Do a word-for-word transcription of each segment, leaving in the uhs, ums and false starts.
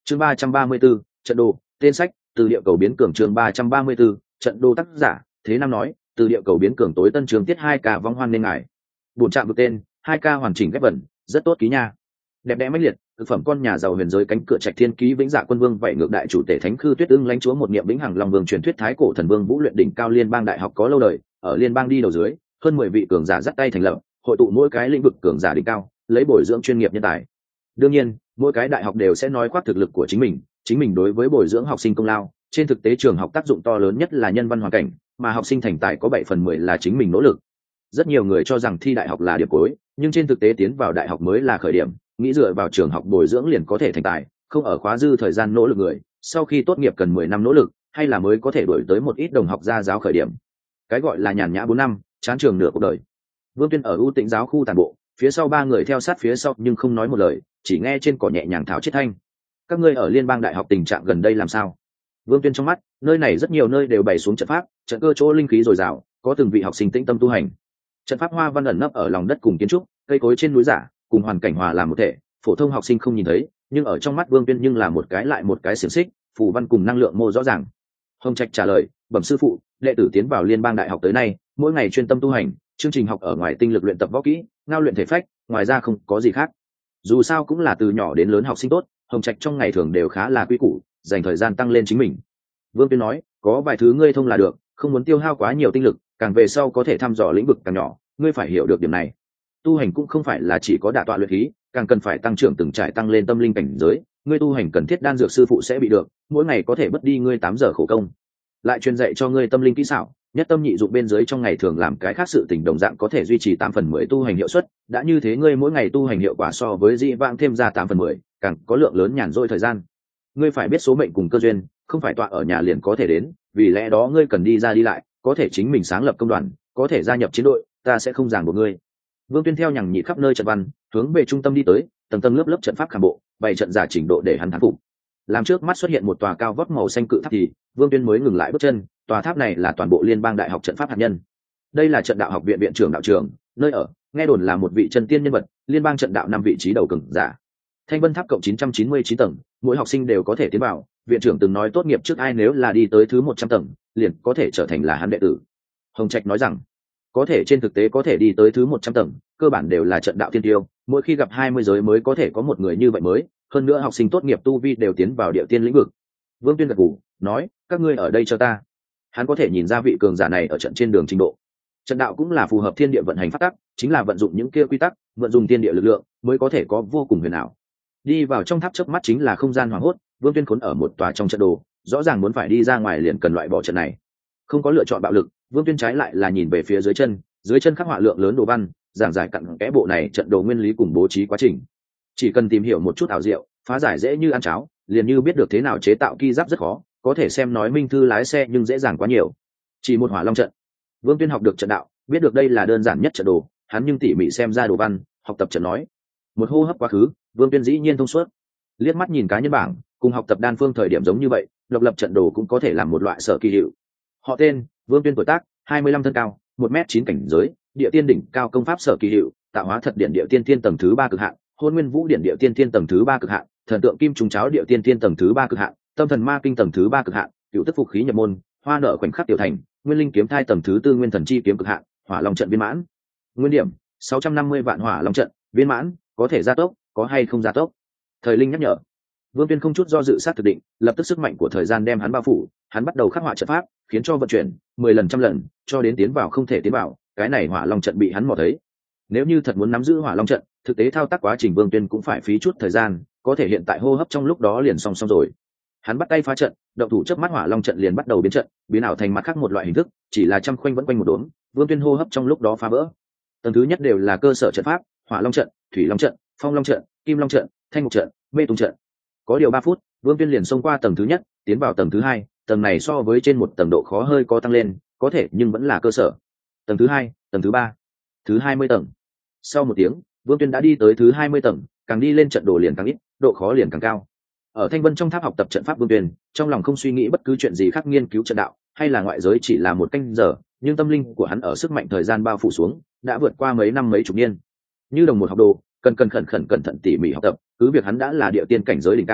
chương ba trăm ba mươi 34, trận đồ. Tên sách: Từ địa cầu biến cường. chương ba trăm ba mươi 34, trận đồ. Tác giả: Thế Nam nói. Từ địa cầu biến cường. Tối tân trường tiết hai k vong hoan nên ngài. Bổn trạm vực tên: hai k hoàn chỉnh ghép vần, rất tốt ký nha. Đẹp đẽ mãnh liệt, thực phẩm con nhà giàu huyền giới cánh cửa trạch thiên ký vĩnh dạ quân vương vậy ngược đại chủ tể thánh khư tuyết ưng lãnh chúa một niệm vĩnh hằng long vương truyền thuyết thái cổ thần vương vũ luyện đỉnh cao liên bang đại học có lâu đời, ở liên bang đi đầu dưới, hơn mười vị cường giả dắt tay thành lập, hội tụ mỗi cái lĩnh vực cường giả đỉnh cao, lấy bồi dưỡng chuyên nghiệp nhân tài. Đương nhiên, mỗi cái đại học đều sẽ nói khoác thực lực của chính mình, chính mình đối với bồi dưỡng học sinh công lao, trên thực tế trường học tác dụng to lớn nhất là nhân văn hoàn cảnh, mà học sinh thành tài có bảy phần mười là chính mình nỗ lực. Rất nhiều người cho rằng thi đại học là điểm cuối, nhưng trên thực tế tiến vào đại học mới là khởi điểm, nghĩ dựa vào trường học bồi dưỡng liền có thể thành tài, không ở khóa dư thời gian nỗ lực người, sau khi tốt nghiệp cần mười năm nỗ lực, hay là mới có thể đuổi tới một ít đồng học gia giáo khởi điểm. Cái gọi là nhàn nhã bốn năm, chán trường nửa cuộc đời. Vương Tuyên ở ưu tĩnh giáo khu tản bộ, phía sau ba người theo sát phía sau nhưng không nói một lời, chỉ nghe trên cỏ nhẹ nhàng tháo chết thanh. Các ngươi ở liên bang đại học tình trạng gần đây làm sao? Vương Tuyên trong mắt, nơi này rất nhiều nơi đều bày xuống trận pháp, trận cơ chỗ linh khí dồi dào, có từng vị học sinh tĩnh tâm tu hành. Trận pháp hoa văn ẩn nấp ở lòng đất cùng kiến trúc, cây cối trên núi giả, cùng hoàn cảnh hòa làm một thể, phổ thông học sinh không nhìn thấy, nhưng ở trong mắt Vương Tuyên nhưng là một cái lại một cái xiềng xích, phù văn cùng năng lượng mô rõ ràng. Hồng Trạch trả lời: "Bẩm sư phụ, đệ tử tiến vào liên bang đại học tới nay, mỗi ngày chuyên tâm tu hành, chương trình học ở ngoài tinh lực luyện tập võ kỹ, ngao luyện thể phách, ngoài ra không có gì khác. Dù sao cũng là từ nhỏ đến lớn học sinh tốt, Hồng Trạch trong ngày thường đều khá là quy củ, dành thời gian tăng lên chính mình." Vương Tuyên nói: "Có vài thứ ngươi thông là được, không muốn tiêu hao quá nhiều tinh lực, càng về sau có thể thăm dò lĩnh vực càng nhỏ, ngươi phải hiểu được điểm này. Tu hành cũng không phải là chỉ có đả tọa luyện khí, càng cần phải tăng trưởng từng trải tăng lên tâm linh cảnh giới, ngươi tu hành cần thiết đan dược sư phụ sẽ bị được, mỗi ngày có thể mất đi ngươi tám giờ khổ công. Lại truyền dạy cho ngươi tâm linh kỹ xảo, nhất tâm nhị dụng bên dưới trong ngày thường làm cái khác sự tình đồng dạng có thể duy trì tám phần mười tu hành hiệu suất, đã như thế ngươi mỗi ngày tu hành hiệu quả so với dị vãng thêm ra tám phần mười, càng có lượng lớn nhàn rỗi thời gian. Ngươi phải biết số mệnh cùng cơ duyên, không phải tọa ở nhà liền có thể đến, vì lẽ đó ngươi cần đi ra đi lại, có thể chính mình sáng lập công đoàn, có thể gia nhập chiến đội, ta sẽ không ràng buộc ngươi." Vương Tuyên theo nhằng nhị khắp nơi trận văn, hướng về trung tâm đi tới, tầng tầng lớp lớp trận pháp khảm bộ, bày trận giả chỉnh độ để hắn thắng phục. Làm trước mắt xuất hiện một tòa cao vót màu xanh cự tháp thì Vương Tuyên mới ngừng lại bước chân. Tòa tháp này là toàn bộ liên bang đại học trận pháp hạt nhân. Đây là trận đạo học viện viện trưởng đạo trưởng, nơi ở nghe đồn là một vị chân tiên nhân vật, liên bang trận đạo năm vị trí đầu cường giả. Thanh Vân Tháp cộng chín trăm chín mươi chín tầng, mỗi học sinh đều có thể tiến vào. Viện trưởng từng nói tốt nghiệp trước ai nếu là đi tới thứ một trăm tầng, liền có thể trở thành là hắn đệ tử. Hồng Trạch nói rằng, có thể trên thực tế có thể đi tới thứ một trăm tầng, cơ bản đều là trận đạo thiên tiêu, mỗi khi gặp hai mươi giới mới có thể có một người như vậy mới, hơn nữa học sinh tốt nghiệp tu vi đều tiến vào địa tiên lĩnh vực. Vương Tuyên gật gù, nói: "Các ngươi ở đây cho ta." Hắn có thể nhìn ra vị cường giả này ở trận trên đường trình độ. Trận đạo cũng là phù hợp thiên địa vận hành pháp tắc, chính là vận dụng những kia quy tắc, vận dụng thiên địa lực lượng mới có thể có vô cùng huyền ảo. Đi vào trong tháp chớp mắt chính là không gian hoàng hốt, Vương Tuyên khốn ở một tòa trong trận đồ, rõ ràng muốn phải đi ra ngoài liền cần loại bỏ trận này. Không có lựa chọn bạo lực, Vương Tuyên trái lại là nhìn về phía dưới chân, dưới chân khắc họa lượng lớn đồ văn, giảng giải cặn kẽ bộ này trận đồ nguyên lý cùng bố trí quá trình. Chỉ cần tìm hiểu một chút ảo diệu, phá giải dễ như ăn cháo, liền như biết được thế nào chế tạo ki giáp rất khó, có thể xem nói minh thư lái xe nhưng dễ dàng quá nhiều. Chỉ một hỏa long trận, Vương Tuyên học được trận đạo, biết được đây là đơn giản nhất trận đồ, hắn nhưng tỉ mỉ xem ra đồ văn, học tập trận nói. Một hô hấp quá khứ, Vương Tuyên dĩ nhiên thông suốt. Liếc mắt nhìn cá nhân bảng, cùng học tập đan phương thời điểm giống như vậy, độc lập trận đồ cũng có thể làm một loại sở kỳ hiệu. Họ tên: Vương Tuyên, tuổi tác hai mươi lăm, thân cao một mét chín, cảnh giới địa tiên đỉnh cao, công pháp sở kỳ hiệu tạo hóa thật điện địa tiên thiên tầng thứ ba cực hạn, hôn nguyên vũ điện địa tiên thiên tầng thứ ba cực hạn, thần tượng kim trùng cháo địa tiên thiên tầng thứ ba cực hạn, tâm thần ma kinh tầng thứ ba cực hạn, cựu tức phục khí nhập môn, hoa nở khoảnh khắc tiểu thành, nguyên linh kiếm thai tầng thứ tư, nguyên thần chi kiếm cực hạn, hỏa long trận viên mãn. Nguyên điểm sáu trăm năm mươi vạn. Hỏa long trận viên mãn, có thể gia tốc, có hay không gia tốc? Thời linh nhắc nhở. Vương Tuyên không chút do dự sát thực định, lập tức sức mạnh của thời gian đem hắn bao phủ, hắn bắt đầu khắc họa trận pháp, khiến cho vận chuyển mười lần trăm lần, cho đến tiến vào không thể tiến vào, cái này hỏa long trận bị hắn mò thấy. Nếu như thật muốn nắm giữ hỏa long trận, thực tế thao tác quá trình Vương Tuyên cũng phải phí chút thời gian, có thể hiện tại hô hấp trong lúc đó liền xong xong rồi. Hắn bắt tay phá trận, động thủ chớp mắt hỏa long trận liền bắt đầu biến trận, biến ảo thành mặt khác một loại hình thức, chỉ là trăm khoanh vẫn quanh một đốm, Vương Tuyên hô hấp trong lúc đó phá vỡ. Tầng thứ nhất đều là cơ sở trận pháp, hỏa long trận, thủy long trận, phong long trận, kim long trận, thanh ngục trận, mê tung trận. Có điều ba phút, Vương Tuyên liền xông qua tầng thứ nhất, tiến vào tầng thứ hai, tầng này so với trên một tầng độ khó hơi có tăng lên, có thể nhưng vẫn là cơ sở. Tầng thứ hai, tầng thứ ba, thứ hai mươi tầng. Sau một tiếng, Vương Tuyên đã đi tới thứ hai mươi tầng, càng đi lên trận đồ liền càng ít, độ khó liền càng cao. Ở Thanh Vân trong tháp học tập trận pháp Vương Tuyên, trong lòng không suy nghĩ bất cứ chuyện gì khác, nghiên cứu trận đạo hay là ngoại giới chỉ là một canh giờ, nhưng tâm linh của hắn ở sức mạnh thời gian bao phủ xuống, đã vượt qua mấy năm mấy chục niên. Như đồng một học đồ, cần cần khẩn khẩn cẩn thận tỉ mỉ học tập, cứ việc hắn đã là địa tiên cảnh giới đỉnh cao,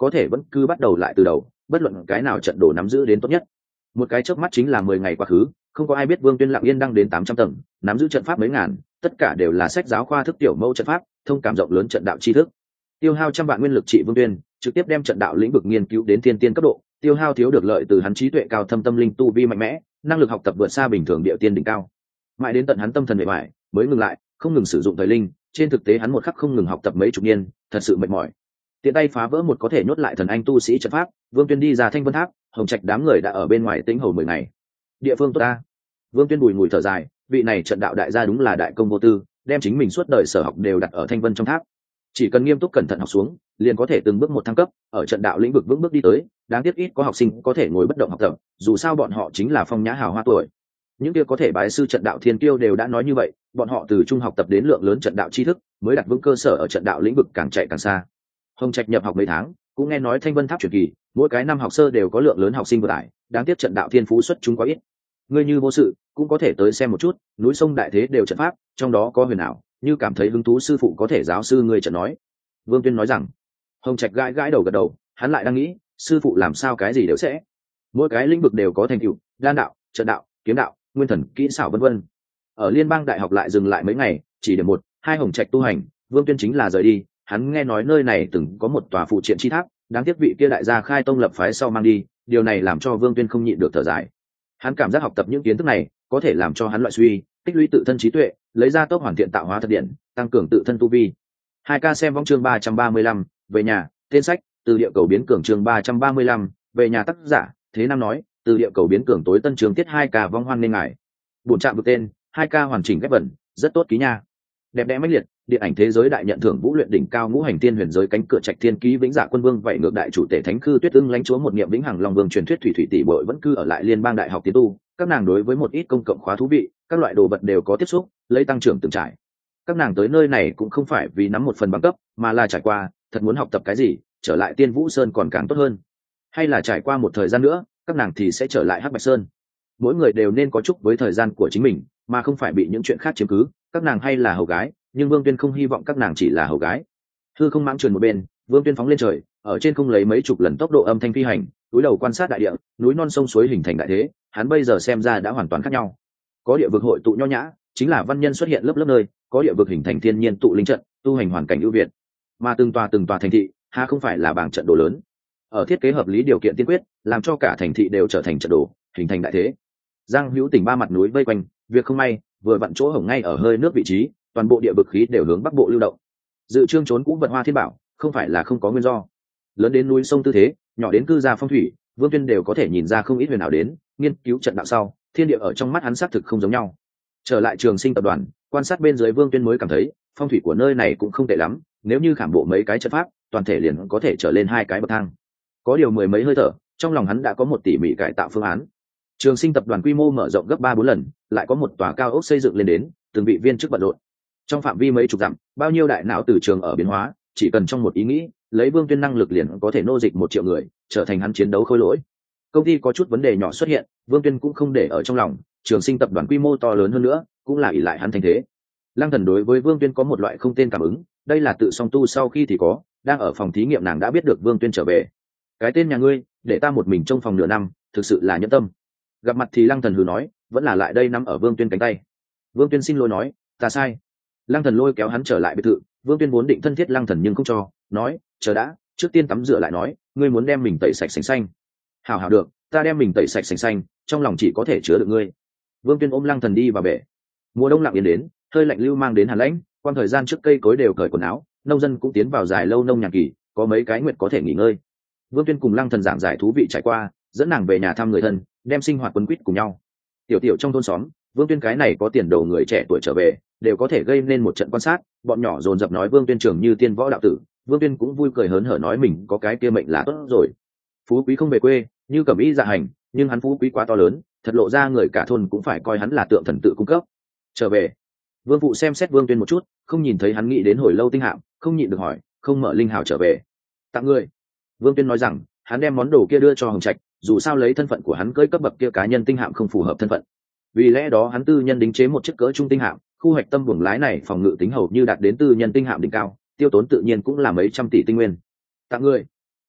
có thể vẫn cứ bắt đầu lại từ đầu, bất luận cái nào trận đồ nắm giữ đến tốt nhất. Một cái chớp mắt chính là mười ngày quá khứ, không có ai biết Vương Tuyên lặng yên đăng đến tám trăm tầng, nắm giữ trận pháp mấy ngàn, tất cả đều là sách giáo khoa thức tiểu mẫu trận pháp, thông cảm rộng lớn trận đạo tri thức. Tiêu hao trăm vạn nguyên lực trị Vương Tuyên, trực tiếp đem trận đạo lĩnh vực nghiên cứu đến thiên tiên cấp độ, tiêu hao thiếu được lợi từ hắn trí tuệ cao thâm tâm linh tu vi mạnh mẽ, năng lực học tập vượt xa bình thường địa tiên đỉnh cao. Mãi đến tận hắn tâm thần bề bại, mới ngừng lại, không ngừng sử dụng thời linh, trên thực tế hắn một khắc không ngừng học tập mấy chục niên, thật sự mệt mỏi. Tiện tay phá vỡ một có thể nhốt lại thần anh tu sĩ trận pháp, Vương Tuyên đi ra Thanh Vân Tháp, Hồng Trạch đám người đã ở bên ngoài tĩnh hầu mười ngày. Địa phương tốt ta. Vương Tuyên bùi ngùi thở dài, vị này trận đạo đại gia đúng là đại công vô tư, đem chính mình suốt đời sở học đều đặt ở Thanh Vân trong tháp. Chỉ cần nghiêm túc cẩn thận học xuống, liền có thể từng bước một thăng cấp, ở trận đạo lĩnh vực vững bước đi tới. Đáng tiếc ít có học sinh có thể ngồi bất động học tập, dù sao bọn họ chính là phong nhã hào hoa tuổi. Những kia có thể bái sư trận đạo thiên kiêu đều đã nói như vậy, bọn họ từ trung học tập đến lượng lớn trận đạo tri thức, mới đặt vững cơ sở ở trận đạo lĩnh vực càng chạy càng xa. Hồng Trạch nhập học mấy tháng, cũng nghe nói Thanh Vân Tháp truyền kỳ, mỗi cái năm học sơ đều có lượng lớn học sinh vừa tải, đáng tiếc trận đạo thiên phú xuất chúng quá ít. Ngươi như vô sự, cũng có thể tới xem một chút, núi sông đại thế đều trận pháp, trong đó có huyền ảo, như cảm thấy hứng thú sư phụ có thể giáo sư ngươi trận nói. Vương Tuyên nói rằng. Hồng Trạch gãi gãi đầu gật đầu, hắn lại đang nghĩ, sư phụ làm sao cái gì đều sẽ. Mỗi cái lĩnh vực đều có thành tựu, đan đạo, trận đạo, kiếm đạo, nguyên thần, kỹ xảo vân vân. Ở Liên bang đại học lại dừng lại mấy ngày, chỉ điểm một, hai Hồng Trạch tu hành, Vương Tuyên chính là rời đi. Hắn nghe nói nơi này từng có một tòa phụ triện chi tháp, đáng tiếc vị kia đại gia khai tông lập phái sau mang đi, điều này làm cho Vương Tuyên không nhịn được thở dài. Hắn cảm giác học tập những kiến thức này có thể làm cho hắn loại suy, tích lũy tự thân trí tuệ, lấy ra tốc hoàn thiện tạo hóa thật điện, tăng cường tự thân tu vi. Hai ca xem vong chương ba trăm ba mươi lăm, về nhà, tên sách, từ địa cầu biến cường chương ba trăm ba mươi lăm, về nhà tác giả, Thế Nam nói, từ địa cầu biến cường tối tân chương tiết hai ca vong hoan nên ngài. Bổn trạm vực tên, hai ca hoàn chỉnh ghép vần, rất tốt ký nha. Đẹp đẽ mãnh liệt, điện ảnh thế giới đại nhận thưởng vũ luyện đỉnh cao ngũ hành tiên huyền giới cánh cửa trạch thiên ký vĩnh dạ quân vương vậy ngược đại chủ tể thánh khư tuyết ưng lãnh chúa một niệm vĩnh hằng long vương truyền thuyết thủy thủy tỷ bội vẫn cư ở lại liên bang đại học tiến tu, các nàng đối với một ít công cộng khóa thú vị, các loại đồ vật đều có tiếp xúc, lấy tăng trưởng từng trải. Các nàng tới nơi này cũng không phải vì nắm một phần bằng cấp, mà là trải qua, thật muốn học tập cái gì, trở lại Tiên Vũ Sơn còn càng tốt hơn. Hay là trải qua một thời gian nữa, các nàng thì sẽ trở lại Hắc Bạch Sơn. Mỗi người đều nên có chúc với thời gian của chính mình, mà không phải bị những chuyện khác chiếm cứ. Các nàng hay là hầu gái, nhưng Vương Tuyên không hy vọng các nàng chỉ là hầu gái. Hư không mãng truyền một bên, Vương Tuyên phóng lên trời, ở trên không lấy mấy chục lần tốc độ âm thanh phi hành, túi đầu quan sát đại địa, núi non sông suối hình thành đại thế, hắn bây giờ xem ra đã hoàn toàn khác nhau. Có địa vực hội tụ nho nhã, chính là văn nhân xuất hiện lớp lớp nơi, có địa vực hình thành thiên nhiên tụ linh trận, tu hành hoàn cảnh ưu việt. Mà từng tòa từng tòa thành thị, ha không phải là bảng trận đồ lớn. Ở thiết kế hợp lý điều kiện tiên quyết, làm cho cả thành thị đều trở thành trận đồ, hình thành đại thế. Giang Hữu Tỉnh ba mặt núi vây quanh, việc không may, vừa vặn chỗ hổng ngay ở hơi nước vị trí, toàn bộ địa vực khí đều hướng bắc bộ lưu động. Dự trương trốn cũng vật hoa thiên bảo, không phải là không có nguyên do. Lớn đến núi sông tư thế, nhỏ đến cư gia phong thủy, Vương Tuyên đều có thể nhìn ra không ít huyền ảo đến, nghiên cứu trận đạo sau, thiên địa ở trong mắt hắn xác thực không giống nhau. Trở lại Trường Sinh tập đoàn, quan sát bên dưới Vương Tuyên mới cảm thấy, phong thủy của nơi này cũng không tệ lắm, nếu như khảm bộ mấy cái trận pháp, toàn thể liền có thể trở lên hai cái bậc thang. Có điều mười mấy hơi thở, trong lòng hắn đã có một tỉ mỉ cải tạo phương án. Trường Sinh tập đoàn quy mô mở rộng gấp ba bốn lần, lại có một tòa cao ốc xây dựng lên đến, từng vị viên chức bận rộn. Trong phạm vi mấy chục dặm, bao nhiêu đại não từ trường ở biến hóa, chỉ cần trong một ý nghĩ, lấy Vương Tuyên năng lực liền có thể nô dịch một triệu người, trở thành hắn chiến đấu khôi lỗi. Công ty có chút vấn đề nhỏ xuất hiện, Vương Tuyên cũng không để ở trong lòng, Trường Sinh tập đoàn quy mô to lớn hơn nữa, cũng là ỷ lại hắn thành thế. Lăng Thần đối với Vương Tuyên có một loại không tên cảm ứng, đây là tự song tu sau khi thì có, đang ở phòng thí nghiệm nàng đã biết được Vương Tuyên trở về. Cái tên nhà ngươi, để ta một mình trong phòng nửa năm, thực sự là nhẫn tâm. Gặp mặt thì Lăng Thần hừ nói, vẫn là lại đây nắm ở Vương Tuyên cánh tay. Vương Tuyên xin lỗi nói, ta sai. Lăng Thần lôi kéo hắn trở lại biệt thự, Vương Tuyên vốn định thân thiết Lăng Thần nhưng không cho, nói, chờ đã, trước tiên tắm rửa lại nói, ngươi muốn đem mình tẩy sạch sành xanh. Hảo hảo được, ta đem mình tẩy sạch sành xanh, trong lòng chỉ có thể chứa được ngươi. Vương Tuyên ôm Lăng Thần đi vào bể. Mùa đông lặng yên đến, hơi lạnh lưu mang đến hàn lãnh, quan thời gian trước cây cối đều cởi quần áo, nông dân cũng tiến vào dài lâu nông nhàn kỳ, có mấy cái nguyện có thể nghỉ ngơi. Vương Tuyên cùng Lăng Thần giảng giải thú vị trải qua, dẫn nàng về nhà thăm người thân, đem sinh hoạt quấn quýt cùng nhau. Tiểu tiểu trong thôn xóm, Vương Tuyên cái này có tiền đồ người trẻ tuổi trở về, đều có thể gây nên một trận quan sát, bọn nhỏ dồn dập nói Vương Tuyên trưởng như tiên võ đạo tử, Vương Tuyên cũng vui cười hớn hở nói mình có cái kia mệnh là tốt rồi. Phú quý không về quê, như cẩm y dạ hành, nhưng hắn phú quý quá to lớn, thật lộ ra người cả thôn cũng phải coi hắn là tượng thần tự cung cấp. Trở về, Vương phụ xem xét Vương Tuyên một chút, không nhìn thấy hắn nghĩ đến hồi lâu tinh hạm, không nhịn được hỏi, không mở linh hào trở về. Tặng ngươi. Vương Tuyên nói rằng, hắn đem món đồ kia đưa cho Hồng Trạch, dù sao lấy thân phận của hắn cưỡi cấp bậc kia cá nhân tinh hạm không phù hợp thân phận. Vì lẽ đó hắn tư nhân đính chế một chiếc cỡ trung tinh hạm, khu hoạch tâm buồng lái này phòng ngự tính hầu như đạt đến tư nhân tinh hạm đỉnh cao, tiêu tốn tự nhiên cũng là mấy trăm tỷ tinh nguyên. Tặng ngươi.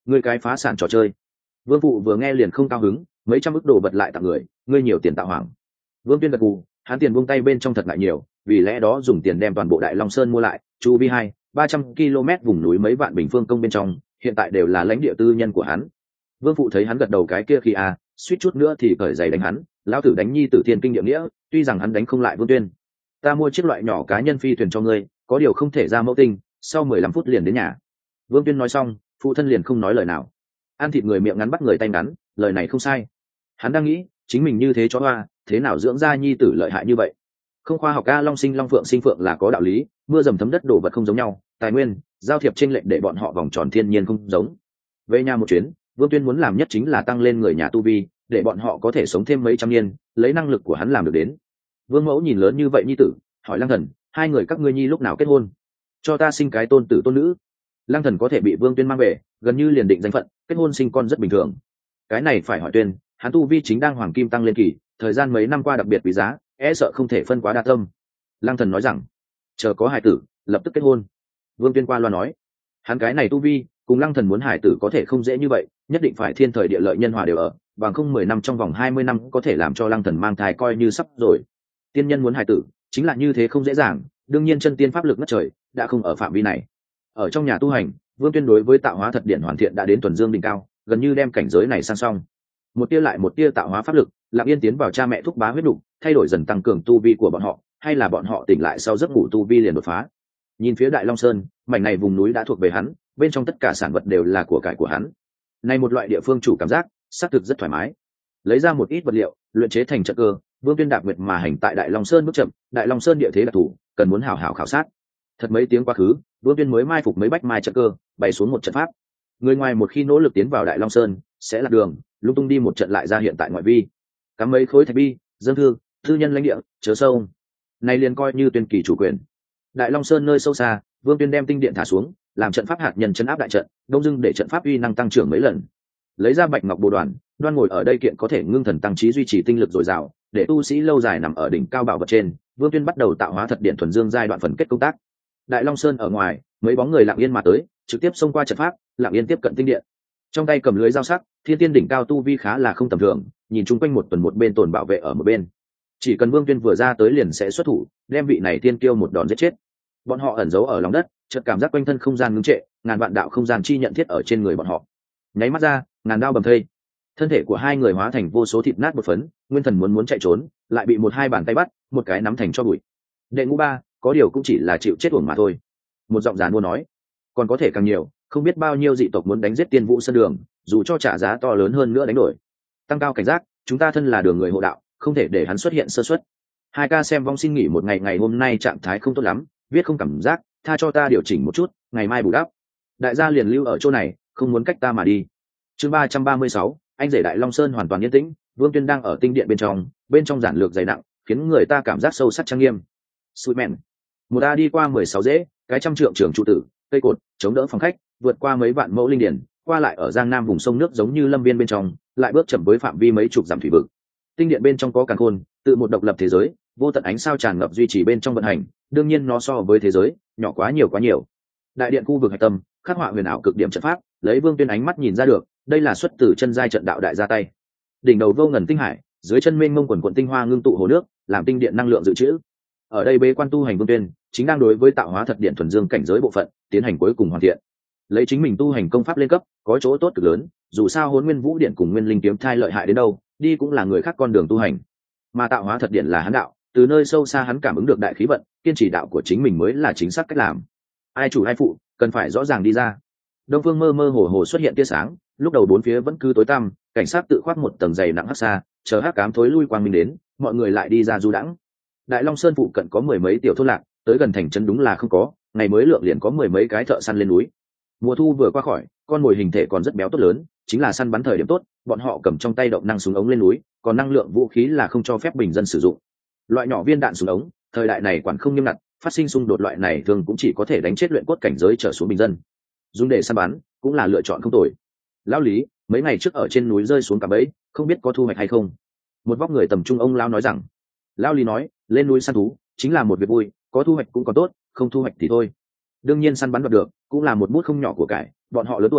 Ngươi cái phá sản trò chơi. Vương phụ vừa nghe liền không cao hứng, mấy trăm ức đồ vật lại tặng người, ngươi nhiều tiền tạo hoàng. Vương Tuyên gật gù, hắn tiền buông tay bên trong thật lại nhiều, vì lẽ đó dùng tiền đem toàn bộ Đại Long Sơn mua lại, chu vi hai ba trăm ki lô mét vùng núi mấy vạn bình phương công bên trong, hiện tại đều là lãnh địa tư nhân của hắn. Vương phụ thấy hắn gật đầu cái kia khi à, suýt chút nữa thì cởi giày đánh hắn, lão tử đánh nhi tử thiên kinh địa nghĩa, tuy rằng hắn đánh không lại Vương Tuyên. Ta mua chiếc loại nhỏ cá nhân phi thuyền cho ngươi, có điều không thể ra mẫu tinh, sau mười lăm phút liền đến nhà. Vương Tuyên nói xong, phụ thân liền không nói lời nào. Ăn thịt người miệng ngắn bắt người tay ngắn, lời này không sai. Hắn đang nghĩ, chính mình như thế chó hoa, thế nào dưỡng ra nhi tử lợi hại như vậy? Không khoa học, a long sinh long phượng sinh phượng là có đạo lý, mưa dầm thấm đất đổ vật không giống nhau, tài nguyên giao thiệp chênh lệch để bọn họ vòng tròn thiên nhiên không giống. Về nhà một chuyến, Vương Tuyên muốn làm nhất chính là tăng lên người nhà tu vi, để bọn họ có thể sống thêm mấy trăm niên, lấy năng lực của hắn làm được đến. Vương mẫu nhìn lớn như vậy nhi tử, hỏi Lăng Thần, hai người các ngươi nhi lúc nào kết hôn? Cho ta sinh cái tôn tử tôn nữ. Lăng Thần có thể bị Vương Tuyên mang về, gần như liền định danh phận, kết hôn sinh con rất bình thường. Cái này phải hỏi Tuyên, hắn tu vi chính đang hoàng kim tăng lên kỳ, thời gian mấy năm qua đặc biệt quý giá, e sợ không thể phân quá đa tâm. Lăng Thần nói rằng, chờ có hải tử, lập tức kết hôn. Vương Tuyên qua loa nói, hắn cái này tu vi, cùng Lăng Thần muốn hải tử có thể không dễ như vậy, nhất định phải thiên thời địa lợi nhân hòa đều ở, bằng không mười năm trong vòng hai mươi năm có thể làm cho Lăng Thần mang thai coi như sắp rồi. Tiên nhân muốn hải tử, chính là như thế không dễ dàng, đương nhiên chân tiên pháp lực ngất trời, đã không ở phạm vi này. Ở trong nhà tu hành, Vương Tuyên đối với tạo hóa thật điện hoàn thiện đã đến tuần dương đỉnh cao, gần như đem cảnh giới này sang xong. Một tia lại một tia tạo hóa pháp lực, lặng yên tiến vào cha mẹ thúc bá huyết đủ, thay đổi dần tăng cường tu vi của bọn họ, hay là bọn họ tỉnh lại sau giấc ngủ tu vi liền đột phá. Nhìn phía Đại Long Sơn, mảnh này vùng núi đã thuộc về hắn, bên trong tất cả sản vật đều là của cải của hắn. Này một loại địa phương chủ cảm giác, xác thực rất thoải mái. Lấy ra một ít vật liệu, luyện chế thành trận cơ, Vương Tuyên đạp nguyệt mà hành tại Đại Long Sơn bước chậm, Đại Long Sơn địa thế đặc thù, cần muốn hảo hảo khảo sát. Thật mấy tiếng quá khứ, Vương Tuyên mới mai phục mấy bách mai trận cơ, bày xuống một trận pháp. Người ngoài một khi nỗ lực tiến vào Đại Long Sơn, sẽ lạc đường, lung tung đi một trận lại ra hiện tại ngoại vi. Cắm mấy khối thạch bi, dân thư, thư nhân lãnh địa, chớ sâu. Này liền coi như Tuyên kỳ chủ quyền. Đại Long Sơn nơi sâu xa, Vương Tuyên đem tinh điện thả xuống, làm trận pháp hạt nhân chấn áp đại trận, đông dưng để trận pháp uy năng tăng trưởng mấy lần. Lấy ra bạch ngọc bồ đoàn, đoan ngồi ở đây kiện có thể ngưng thần tăng trí duy trì tinh lực dồi dào, để tu sĩ lâu dài nằm ở đỉnh cao bảo vật trên. Vương Tuyên bắt đầu tạo hóa thật điện thuần dương giai đoạn phần kết công tác. Đại Long Sơn ở ngoài, mấy bóng người lặng yên mà tới, trực tiếp xông qua trận pháp, lặng yên tiếp cận tinh điện. Trong tay cầm lưới dao sắc, thiên tiên đỉnh cao tu vi khá là không tầm thường, nhìn chung quanh một tuần một bên tồn bảo vệ ở một bên. Chỉ cần Vương Tuyên vừa ra tới liền sẽ xuất thủ, đem vị này tiên kiêu một đòn giết chết. Bọn họ ẩn giấu ở lòng đất, chợt cảm giác quanh thân không gian ngưng trệ, ngàn vạn đạo không gian chi nhận thiết ở trên người bọn họ. Nháy mắt ra, ngàn đao bầm thây. Thân thể của hai người hóa thành vô số thịt nát bột phấn, nguyên thần muốn muốn chạy trốn, lại bị một hai bàn tay bắt, một cái nắm thành cho bụi. Đệ ngũ ba, có điều cũng chỉ là chịu chết uổng mà thôi. Một giọng giàn mua nói, còn có thể càng nhiều, không biết bao nhiêu dị tộc muốn đánh giết Tiên Vũ Sơn Đường, dù cho trả giá to lớn hơn nữa đánh đổi. Tăng cao cảnh giác, chúng ta thân là đường người hộ đạo, không thể để hắn xuất hiện sơ suất. Hai ca xem vong xin nghỉ một ngày, ngày hôm nay trạng thái không tốt lắm, viết không cảm giác, tha cho ta điều chỉnh một chút, ngày mai bù đắp. Đại gia liền lưu ở chỗ này, không muốn cách ta mà đi. Chương ba trăm ba mươi sáu, anh rể Đại Long Sơn hoàn toàn yên tĩnh, Vương Tuyên đang ở tinh điện bên trong, bên trong giản lược dày nặng, khiến người ta cảm giác sâu sắc trang nghiêm. Sweet man. Một ta đi qua mười sáu dễ, cái trăm trượng trường trụ tử, cây cột, chống đỡ phòng khách, vượt qua mấy vạn mẫu linh điển, qua lại ở giang nam vùng sông nước giống như lâm viên bên trong, lại bước chậm với phạm vi mấy chục dặm thủy vực. Tinh điện bên trong có càn khôn, tự một độc lập thế giới, vô tận ánh sao tràn ngập duy trì bên trong vận hành, đương nhiên nó so với thế giới nhỏ quá nhiều quá nhiều. Đại điện khu vực hạch tâm, khắc họa huyền ảo cực điểm trận pháp, lấy Vương Tuyên ánh mắt nhìn ra được, đây là xuất từ chân giai trận đạo đại ra tay. Đỉnh đầu vô ngần tinh hải, dưới chân mênh mông quần quần tinh hoa ngưng tụ hồ nước, làm tinh điện năng lượng dự trữ. Ở đây bế quan tu hành Vương Tuyên, chính đang đối với tạo hóa thật điện thuần dương cảnh giới bộ phận, tiến hành cuối cùng hoàn thiện. Lấy chính mình tu hành công pháp lên cấp, có chỗ tốt cực lớn, dù sao Hỗn Nguyên Vũ Điện cùng Nguyên Linh kiếm thai lợi hại đến đâu, đi cũng là người khác con đường tu hành. Mà tạo hóa thật điện là hắn đạo, từ nơi sâu xa hắn cảm ứng được đại khí vận, kiên trì đạo của chính mình mới là chính xác cách làm. Ai chủ ai phụ, cần phải rõ ràng đi ra. Đông phương mơ mơ hồ hồ xuất hiện tia sáng, lúc đầu bốn phía vẫn cứ tối tăm, cảnh sát tự khoác một tầng dày nặng hắc xa, chờ hắc cám thối lui quang minh đến, mọi người lại đi ra du đãng. Đại Long Sơn phụ cận có mười mấy tiểu thôn lạc, tới gần thành trấn đúng là không có, ngày mới lượng liền có mười mấy cái thợ săn lên núi. Mùa thu vừa qua khỏi, con mồi hình thể còn rất béo tốt lớn, chính là săn bắn thời điểm tốt, bọn họ cầm trong tay động năng súng ống lên núi, còn năng lượng vũ khí là không cho phép bình dân sử dụng. Loại nhỏ viên đạn súng ống, thời đại này quản không nghiêm ngặt, phát sinh xung đột loại này thường cũng chỉ có thể đánh chết luyện cốt cảnh giới trở xuống bình dân. Dùng để săn bắn cũng là lựa chọn không tồi. Lão Lý, mấy ngày trước ở trên núi rơi xuống cả bẫy, không biết có thu hoạch hay không? Một vóc người tầm trung ông lão nói rằng. Lão Lý nói, lên núi săn thú chính là một việc vui, có thu hoạch cũng có tốt, không thu hoạch thì thôi. Đương nhiên săn bắn đoạt được cũng là một bút không nhỏ của cải, bọn họ lớn tuổi,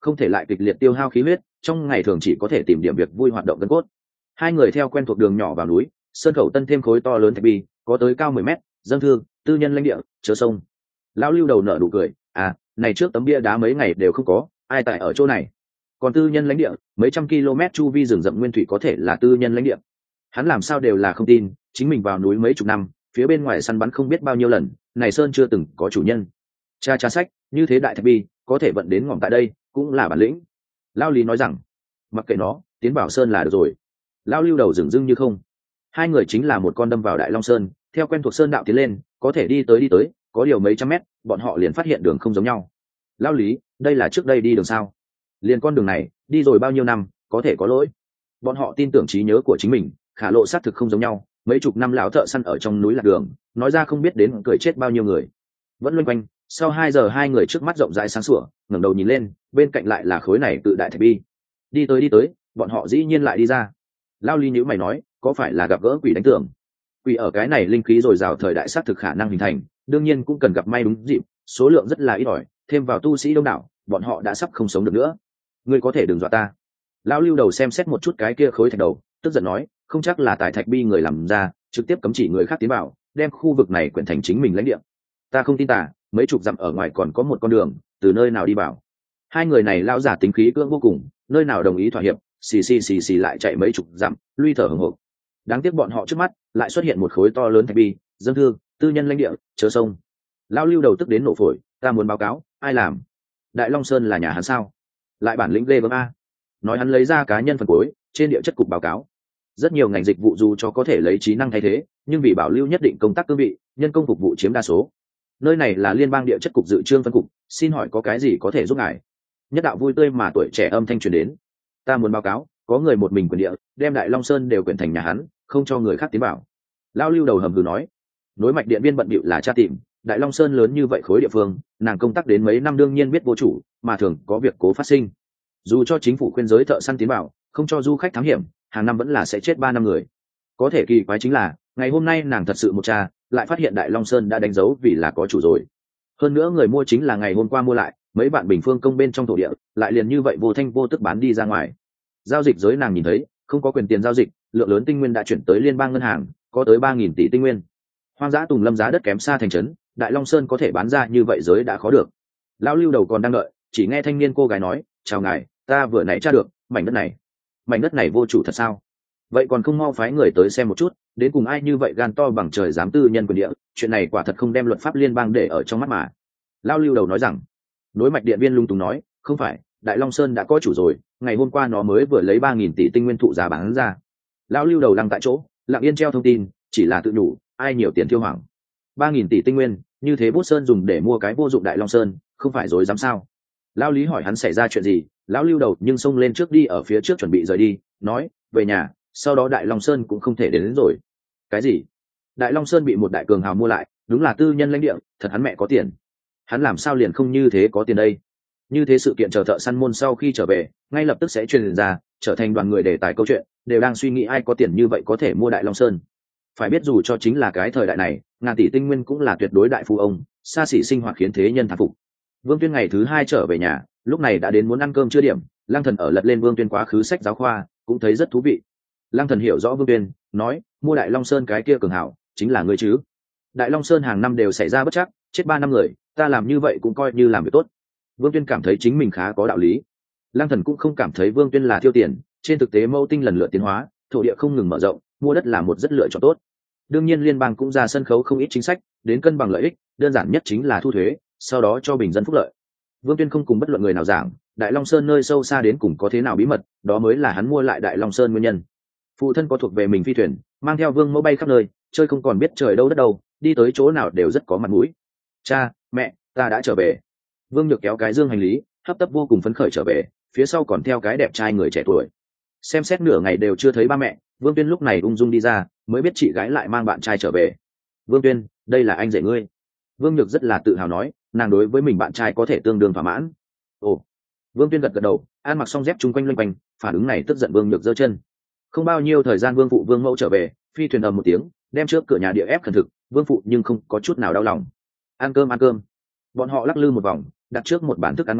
không thể lại kịch liệt tiêu hao khí huyết, trong ngày thường chỉ có thể tìm điểm việc vui hoạt động gân cốt. Hai người theo quen thuộc đường nhỏ vào núi, sơn khẩu tân thêm khối to lớn thạch bi, có tới cao mười mét, dâng thương, tư nhân lãnh địa, chớ sông. Lão Lưu đầu nở nụ cười, à, này trước tấm bia đá mấy ngày đều không có, ai tại ở chỗ này. Còn tư nhân lãnh địa, mấy trăm km chu vi rừng rậm nguyên thủy có thể là tư nhân lãnh địa. Hắn làm sao đều là không tin, chính mình vào núi mấy chục năm, phía bên ngoài săn bắn không biết bao nhiêu lần, này sơn chưa từng có chủ nhân. Cha cha sách, như thế đại thạch bi, có thể vận đến ngỏm tại đây, cũng là bản lĩnh. Lão Lý nói rằng, mặc kệ nó, tiến vào sơn là được rồi. Lão Lưu đầu dửng dưng như không. Hai người chính là một con đâm vào Đại Long Sơn, theo quen thuộc sơn đạo tiến lên, có thể đi tới đi tới, có điều mấy trăm mét, bọn họ liền phát hiện đường không giống nhau. Lão Lý, đây là trước đây đi đường sao? Liền con đường này, đi rồi bao nhiêu năm, có thể có lỗi. Bọn họ tin tưởng trí nhớ của chính mình, khả lộ xác thực không giống nhau. Mấy chục năm lão thợ săn ở trong núi lạc đường, nói ra không biết đến cười chết bao nhiêu người. Vẫn loanh quanh, sau hai giờ hai người trước mắt rộng rãi sáng sủa, ngẩng đầu nhìn lên, bên cạnh lại là khối này tự đại thạch bi. Đi tới đi tới, bọn họ dĩ nhiên lại đi ra. Lao Lý nhíu mày nói, có phải là gặp gỡ quỷ đánh tưởng? Quỷ ở cái này linh khí dồi dào thời đại xác thực khả năng hình thành, đương nhiên cũng cần gặp may đúng dịp, số lượng rất là ít ỏi, thêm vào tu sĩ đông đảo, bọn họ đã sắp không sống được nữa. Ngươi có thể đừng dọa ta. Lão Lưu đầu xem xét một chút cái kia khối thạch đầu, tức giận nói, không chắc là tài thạch bi người làm ra, trực tiếp cấm chỉ người khác tiến vào, đem khu vực này quyển thành chính mình lãnh địa. Ta không tin tà, mấy chục dặm ở ngoài còn có một con đường, từ nơi nào đi vào? Hai người này lao giả tính khí cưỡng vô cùng, nơi nào đồng ý thỏa hiệp, xì xì xì xì lại chạy mấy chục dặm, luy thở hừng hực. Đáng tiếc bọn họ trước mắt lại xuất hiện một khối to lớn thạch bi, dân thương, tư nhân lãnh địa, chớ sông. Lão Lưu đầu tức đến nổ phổi, ta muốn báo cáo, ai làm? Đại Long Sơn là nhà hắn sao? Lại bản lĩnh ghê gớm a. Nói hắn lấy ra cá nhân phần cuối, trên địa chất cục báo cáo. Rất nhiều ngành dịch vụ dù cho có thể lấy trí năng thay thế, nhưng vì bảo lưu nhất định công tác cương vị, nhân công phục vụ chiếm đa số. Nơi này là liên bang địa chất cục dự trương phân cục, xin hỏi có cái gì có thể giúp ngài? Nhất đạo vui tươi mà tuổi trẻ âm thanh truyền đến. Ta muốn báo cáo, có người một mình quyền địa, đem Đại Long Sơn đều quyển thành nhà hắn, không cho người khác tiến vào. Lão Lưu đầu hầm hừ nói, nối mạch điện viên bận bịu là tra tìm, Đại Long Sơn lớn như vậy khối địa phương, nàng công tác đến mấy năm đương nhiên biết vô chủ, mà thường có việc cố phát sinh. Dù cho chính phủ khuyên giới thợ săn tiến vào, không cho du khách thám hiểm, hàng năm vẫn là sẽ chết ba năm người. Có thể kỳ quái chính là, ngày hôm nay nàng thật sự một tra, lại phát hiện Đại Long Sơn đã đánh dấu vì là có chủ rồi. Hơn nữa người mua chính là ngày hôm qua mua lại, mấy bạn bình phương công bên trong thổ địa, lại liền như vậy vô thanh vô tức bán đi ra ngoài. Giao dịch giới nàng nhìn thấy, không có quyền tiền giao dịch, lượng lớn tinh nguyên đã chuyển tới liên bang ngân hàng, có tới ba nghìn tỷ tinh nguyên. Hoang dã Tùng Lâm giá đất kém xa thành trấn, Đại Long Sơn có thể bán ra như vậy giới đã khó được. Lão Lưu đầu còn đang đợi, chỉ nghe thanh niên cô gái nói, chào ngài, ta vừa nãy tra được mảnh đất này. Mảnh đất này vô chủ thật sao? Vậy còn không mau phái người tới xem một chút, đến cùng ai như vậy gan to bằng trời dám tư nhân quyền địa, chuyện này quả thật không đem luật pháp liên bang để ở trong mắt mà. Lão Lưu đầu nói rằng, nối mạch điện viên lung túng nói, không phải, Đại Long Sơn đã có chủ rồi, ngày hôm qua nó mới vừa lấy ba nghìn tỷ tinh nguyên thụ giá bán ra. Lão Lưu đầu lăng tại chỗ, lặng yên treo thông tin, chỉ là tự đủ, ai nhiều tiền tiêu hoảng. ba nghìn tỷ tinh nguyên, như thế bút sơn dùng để mua cái vô dụng Đại Long Sơn, không phải rồi dám sao? Lão Lý hỏi hắn xảy ra chuyện gì, lão Lưu đầu nhưng xông lên trước đi ở phía trước chuẩn bị rời đi, nói, về nhà, sau đó Đại Long Sơn cũng không thể đến, đến rồi. Cái gì? Đại Long Sơn bị một đại cường hào mua lại, đúng là tư nhân lãnh địa, thật hắn mẹ có tiền. Hắn làm sao liền không như thế có tiền đây? Như thế sự kiện chờ thợ săn môn sau khi trở về, ngay lập tức sẽ truyền ra, trở thành đoàn người đề tài câu chuyện, đều đang suy nghĩ ai có tiền như vậy có thể mua Đại Long Sơn. Phải biết dù cho chính là cái thời đại này, ngàn tỷ tinh nguyên cũng là tuyệt đối đại phú ông, xa xỉ sinh hoạt khiến thế nhân thán phục. Vương Tuyên ngày thứ hai trở về nhà, lúc này đã đến muốn ăn cơm chưa điểm, Lăng Thần ở lật lên Vương Tuyên quá khứ sách giáo khoa, cũng thấy rất thú vị. Lăng Thần hiểu rõ Vương Tuyên, nói, mua Đại Long Sơn cái kia cường hảo, chính là ngươi chứ? Đại Long Sơn hàng năm đều xảy ra bất trắc, chết ba năm người, ta làm như vậy cũng coi như làm việc tốt. Vương Tuyên cảm thấy chính mình khá có đạo lý. Lăng Thần cũng không cảm thấy Vương Tuyên là thiêu tiền, trên thực tế mâu tinh lần lượt tiến hóa, thổ địa không ngừng mở rộng, mua đất là một rất lựa chọn tốt. Đương nhiên liên bang cũng ra sân khấu không ít chính sách, đến cân bằng lợi ích, đơn giản nhất chính là thu thuế, sau đó cho bình dân phúc lợi. Vương Tuyên không cùng bất luận người nào giảng, Đại Long Sơn nơi sâu xa đến cùng có thế nào bí mật, đó mới là hắn mua lại Đại Long Sơn nguyên nhân. Phụ thân có thuộc về mình phi thuyền, mang theo Vương Mẫu bay khắp nơi, chơi không còn biết trời đâu đất đâu, đi tới chỗ nào đều rất có mặt mũi. Cha, mẹ, ta đã trở về. Vương Nhược kéo cái dương hành lý, hấp tấp vô cùng phấn khởi trở về, phía sau còn theo cái đẹp trai người trẻ tuổi. Xem xét nửa ngày đều chưa thấy ba mẹ, Vương Tuyên lúc này ung dung đi ra, mới biết chị gái lại mang bạn trai trở về. Vương Tuyên, đây là anh rể ngươi. Vương Nhược rất là tự hào nói, nàng đối với mình bạn trai có thể tương đương thỏa mãn. Ồ. Vương Tuyên gật gật đầu, an mặc xong dép chung quanh loanh quanh, phản ứng này tức giận Vương Nhược giơ chân. Không bao nhiêu thời gian Vương phụ Vương Mẫu trở về, phi thuyền ầm một tiếng, đem trước cửa nhà địa ép khẩn thực, Vương phụ nhưng không có chút nào đau lòng. Ăn cơm ăn cơm. Bọn họ lắc lư một vòng, đặt trước một bản thức ăn ngon,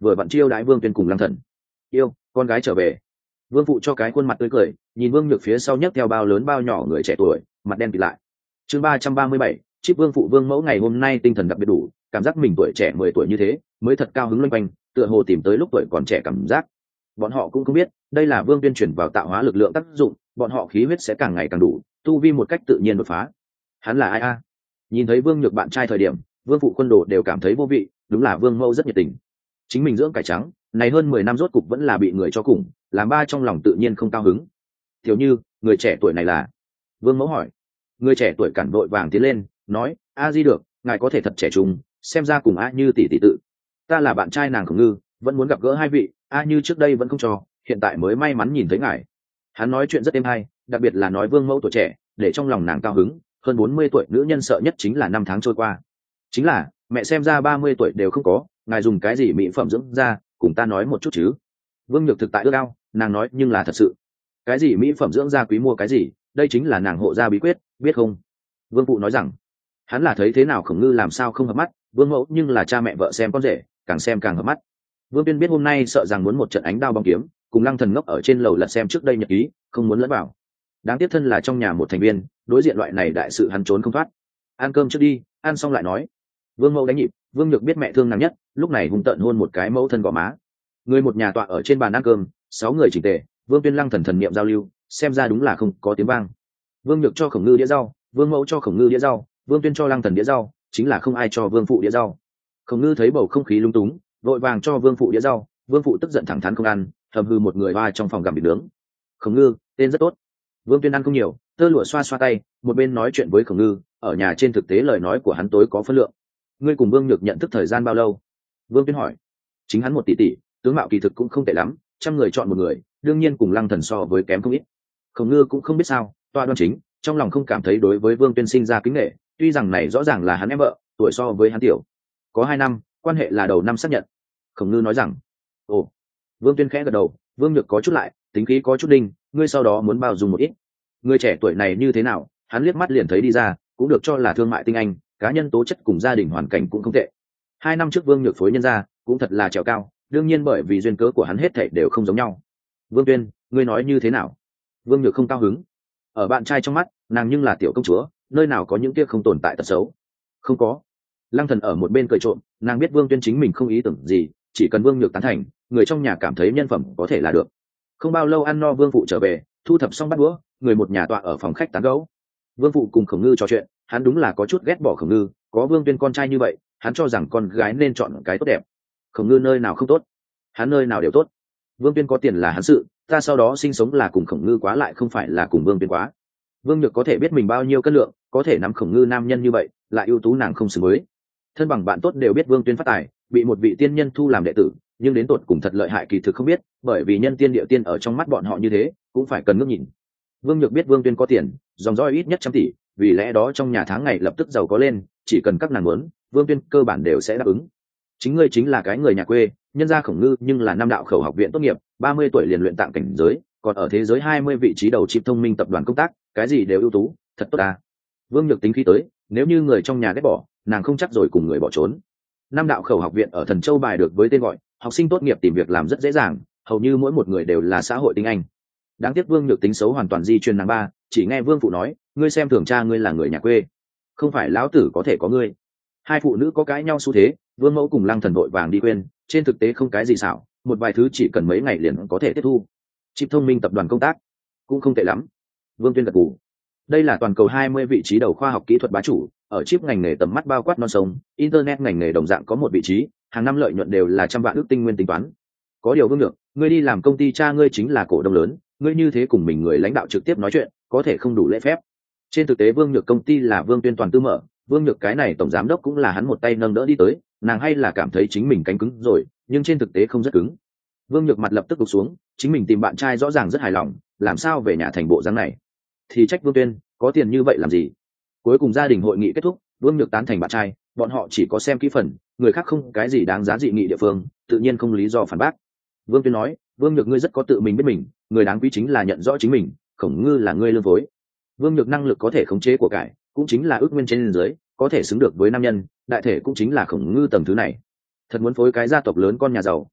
vừa vặn chiêu đãi Vương Tuyên cùng Lăng Thần. Yêu, con gái trở về. Vương phụ cho cái khuôn mặt tươi cười, nhìn Vương Nhược phía sau nhấc theo bao lớn bao nhỏ người trẻ tuổi, mặt đen kịt lại. Chương ba trăm ba mươi bảy, Chip Vương phụ Vương mẫu ngày hôm nay tinh thần đặc biệt đủ, cảm giác mình tuổi trẻ mười tuổi như thế, mới thật cao hứng loanh quanh, tựa hồ tìm tới lúc tuổi còn trẻ cảm giác. Bọn họ cũng không biết, đây là Vương Tuyên chuyển vào tạo hóa lực lượng tác dụng, bọn họ khí huyết sẽ càng ngày càng đủ, tu vi một cách tự nhiên đột phá. Hắn là ai a? Nhìn thấy Vương Nhược bạn trai thời điểm, Vương phụ quân đồ đều cảm thấy vô vị, đúng là Vương mẫu rất nhiệt tình. Chính mình dưỡng cải trắng, này hơn mười năm rốt cục vẫn là bị người cho cùng, làm ba trong lòng tự nhiên không cao hứng. Tiểu Như, người trẻ tuổi này là? Vương mẫu hỏi. Người trẻ tuổi cản vội vàng tiến lên, nói: "A Di được, ngài có thể thật trẻ trung, xem ra cùng A Như tỷ tỷ tự. Ta là bạn trai nàng Khổng Ngư, vẫn muốn gặp gỡ hai vị, A Như trước đây vẫn không cho, hiện tại mới may mắn nhìn thấy ngài." Hắn nói chuyện rất êm hay, đặc biệt là nói Vương mẫu tuổi trẻ, để trong lòng nàng cao hứng. Hơn bốn mươi tuổi nữ nhân sợ nhất chính là năm tháng trôi qua. Chính là, mẹ xem ra ba mươi tuổi đều không có, ngài dùng cái gì mỹ phẩm dưỡng da, cùng ta nói một chút chứ. Vương Nhược thực tại ước ao, nàng nói nhưng là thật sự. Cái gì mỹ phẩm dưỡng da quý mua cái gì, đây chính là nàng hộ gia bí quyết, biết không? Vương phụ nói rằng, hắn là thấy thế nào Khổng Ngư làm sao không hợp mắt, Vương mẫu nhưng là cha mẹ vợ xem con rể, càng xem càng hợp mắt. Vương Tuyên biết hôm nay sợ rằng muốn một trận ánh đao bóng kiếm, cùng Lăng Thần ngốc ở trên lầu lật xem trước đây nhật ký, không muốn lẫn vào. Đáng tiếc thân là trong nhà một thành viên, đối diện loại này đại sự hắn trốn không thoát. Ăn cơm trước đi, ăn xong lại nói. Vương mẫu đánh nhịp, Vương Nhược biết mẹ thương nàng nhất, lúc này hung tợn hôn một cái mẫu thân gò má. Người một nhà tọa ở trên bàn ăn cơm, sáu người chỉnh tề, Vương Tuyên Lăng Thần thần niệm giao lưu, xem ra đúng là không có tiếng vang. Vương Nhược cho Khổng Ngư đĩa rau, Vương mẫu cho Khổng Ngư đĩa rau, Vương Tuyên cho Lăng Thần đĩa rau, chính là không ai cho Vương phụ đĩa rau. Khổng Ngư thấy bầu không khí lung túng, vội vàng cho Vương phụ đĩa rau, Vương phụ tức giận thẳng thắn không ăn, hầm hư một người ba trong phòng gặm thịt nướng. Khổng Ngư, tên rất tốt. Vương Tuyên ăn không nhiều, tơ lụa xoa xoa tay, một bên nói chuyện với Khổng Ngư, ở nhà trên thực tế lời nói của hắn tối có phân lượng. Ngươi cùng Vương Nhược nhận thức thời gian bao lâu? Vương Tuyên hỏi. Chính hắn một tỷ tỷ, tướng mạo kỳ thực cũng không tệ lắm, trăm người chọn một người, đương nhiên cùng Lăng Thần so với kém không ít. Khổng Ngư cũng không biết sao, toa đoan chính, trong lòng không cảm thấy đối với Vương Tuyên sinh ra kính nể, tuy rằng này rõ ràng là hắn em vợ, tuổi so với hắn tiểu, có hai năm, quan hệ là đầu năm xác nhận. Khổng Ngư nói rằng. Ồ. Vương Tuyên khẽ gật đầu, Vương Nhược có chút lại, tính khí có chút đinh, ngươi sau đó muốn bao dung một ít. Người trẻ tuổi này như thế nào, hắn liếc mắt liền thấy đi ra, cũng được cho là thương mại tinh anh, cá nhân tố chất cùng gia đình hoàn cảnh cũng không tệ. Hai năm trước Vương Nhược phối nhân ra, cũng thật là trèo cao, đương nhiên bởi vì duyên cớ của hắn hết thảy đều không giống nhau. Vương Tuyên, ngươi nói như thế nào? Vương Nhược không cao hứng. Ở bạn trai trong mắt, nàng nhưng là tiểu công chúa, nơi nào có những kia không tồn tại tật xấu. Không có. Lăng Thần ở một bên cười trộm, nàng biết Vương Tuyên chính mình không ý tưởng gì, chỉ cần Vương Nhược tán thành, người trong nhà cảm thấy nhân phẩm có thể là được. Không bao lâu ăn no Vương phụ trở về, thu thập xong bát đũa, người một nhà tọa ở phòng khách tán gẫu. Vương phụ cùng Khổng Ngư trò chuyện, hắn đúng là có chút ghét bỏ Khổng Ngư, có Vương Tuyên con trai như vậy, hắn cho rằng con gái nên chọn cái tốt đẹp. Khổng Ngư nơi nào không tốt, hắn nơi nào đều tốt. Vương Tuyên có tiền là hắn sự, ta sau đó sinh sống là cùng Khổng Ngư quá lại không phải là cùng Vương Tuyên quá. Vương Nhược có thể biết mình bao nhiêu cân lượng, có thể nắm Khổng Ngư nam nhân như vậy, lại ưu tú nàng không xứng với. Thân bằng bạn tốt đều biết Vương Tuyên phát tài, bị một vị tiên nhân thu làm đệ tử, nhưng đến tột cùng thật lợi hại kỳ thực không biết, bởi vì nhân tiên địa tiên ở trong mắt bọn họ như thế, cũng phải cần ngước nhìn. Vương Nhược biết Vương Tuyên có tiền, dòng dõi ít nhất trăm tỷ, vì lẽ đó trong nhà tháng ngày lập tức giàu có lên, chỉ cần các nàng muốn, Vương Tuyên cơ bản đều sẽ đáp ứng. Chính ngươi chính là cái người nhà quê, nhân gia Khổng Ngư nhưng là năm đạo khẩu học viện tốt nghiệp, ba mươi tuổi liền luyện tạng cảnh giới, còn ở thế giới hai mươi vị trí đầu chip thông minh tập đoàn công tác, cái gì đều ưu tú, thật tốt ta. Vương Nhược tính khí tới, nếu như người trong nhà ghét bỏ, nàng không chắc rồi cùng người bỏ trốn. Năm đạo khẩu học viện ở Thần Châu bài được với tên gọi, học sinh tốt nghiệp tìm việc làm rất dễ dàng, hầu như mỗi một người đều là xã hội tinh anh. Đáng tiếc Vương Nhược tính xấu hoàn toàn di truyền nàng ba, chỉ nghe Vương phụ nói, ngươi xem thường cha ngươi là người nhà quê, không phải lão tử có thể có ngươi. Hai phụ nữ có cãi nhau xu thế, Vương mẫu cùng Lăng Thần vội vàng đi quên, trên thực tế không cái gì xảo, một vài thứ chỉ cần mấy ngày liền có thể tiếp thu. Chip thông minh tập đoàn công tác cũng không tệ lắm. Vương Tuyên gật gù. Đây là toàn cầu hai mươi vị trí đầu khoa học kỹ thuật bá chủ, ở chip ngành nghề tầm mắt bao quát non sông, internet ngành nghề đồng dạng có một vị trí, hàng năm lợi nhuận đều là trăm vạn ước tinh nguyên tính toán. Có điều Vương Nhược, ngươi đi làm công ty cha ngươi chính là cổ đông lớn, ngươi như thế cùng mình người lãnh đạo trực tiếp nói chuyện, có thể không đủ lễ phép. Trên thực tế Vương Nhược công ty là Vương Tuyên toàn tư mở, Vương Nhược cái này tổng giám đốc cũng là hắn một tay nâng đỡ đi tới, nàng hay là cảm thấy chính mình cánh cứng rồi, nhưng trên thực tế không rất cứng. Vương Nhược mặt lập tức gục xuống, chính mình tìm bạn trai rõ ràng rất hài lòng, làm sao về nhà thành bộ dáng này? Thì trách Vương Tuyên, có tiền như vậy làm gì? Cuối cùng gia đình hội nghị kết thúc, Vương Nhược tán thành bạn trai, bọn họ chỉ có xem kỹ phần, người khác không cái gì đáng giá dị nghị địa phương, tự nhiên không lý do phản bác. Vương Tuyên nói, Vương Nhược ngươi rất có tự mình biết mình, người đáng quý chính là nhận rõ chính mình, Khổng Ngư là ngươi lương phối. Vương Nhược năng lực có thể khống chế của cải, cũng chính là ước nguyên trên dưới, có thể xứng được với nam nhân, đại thể cũng chính là Khổng Ngư tầng thứ này. Thật muốn phối cái gia tộc lớn con nhà giàu,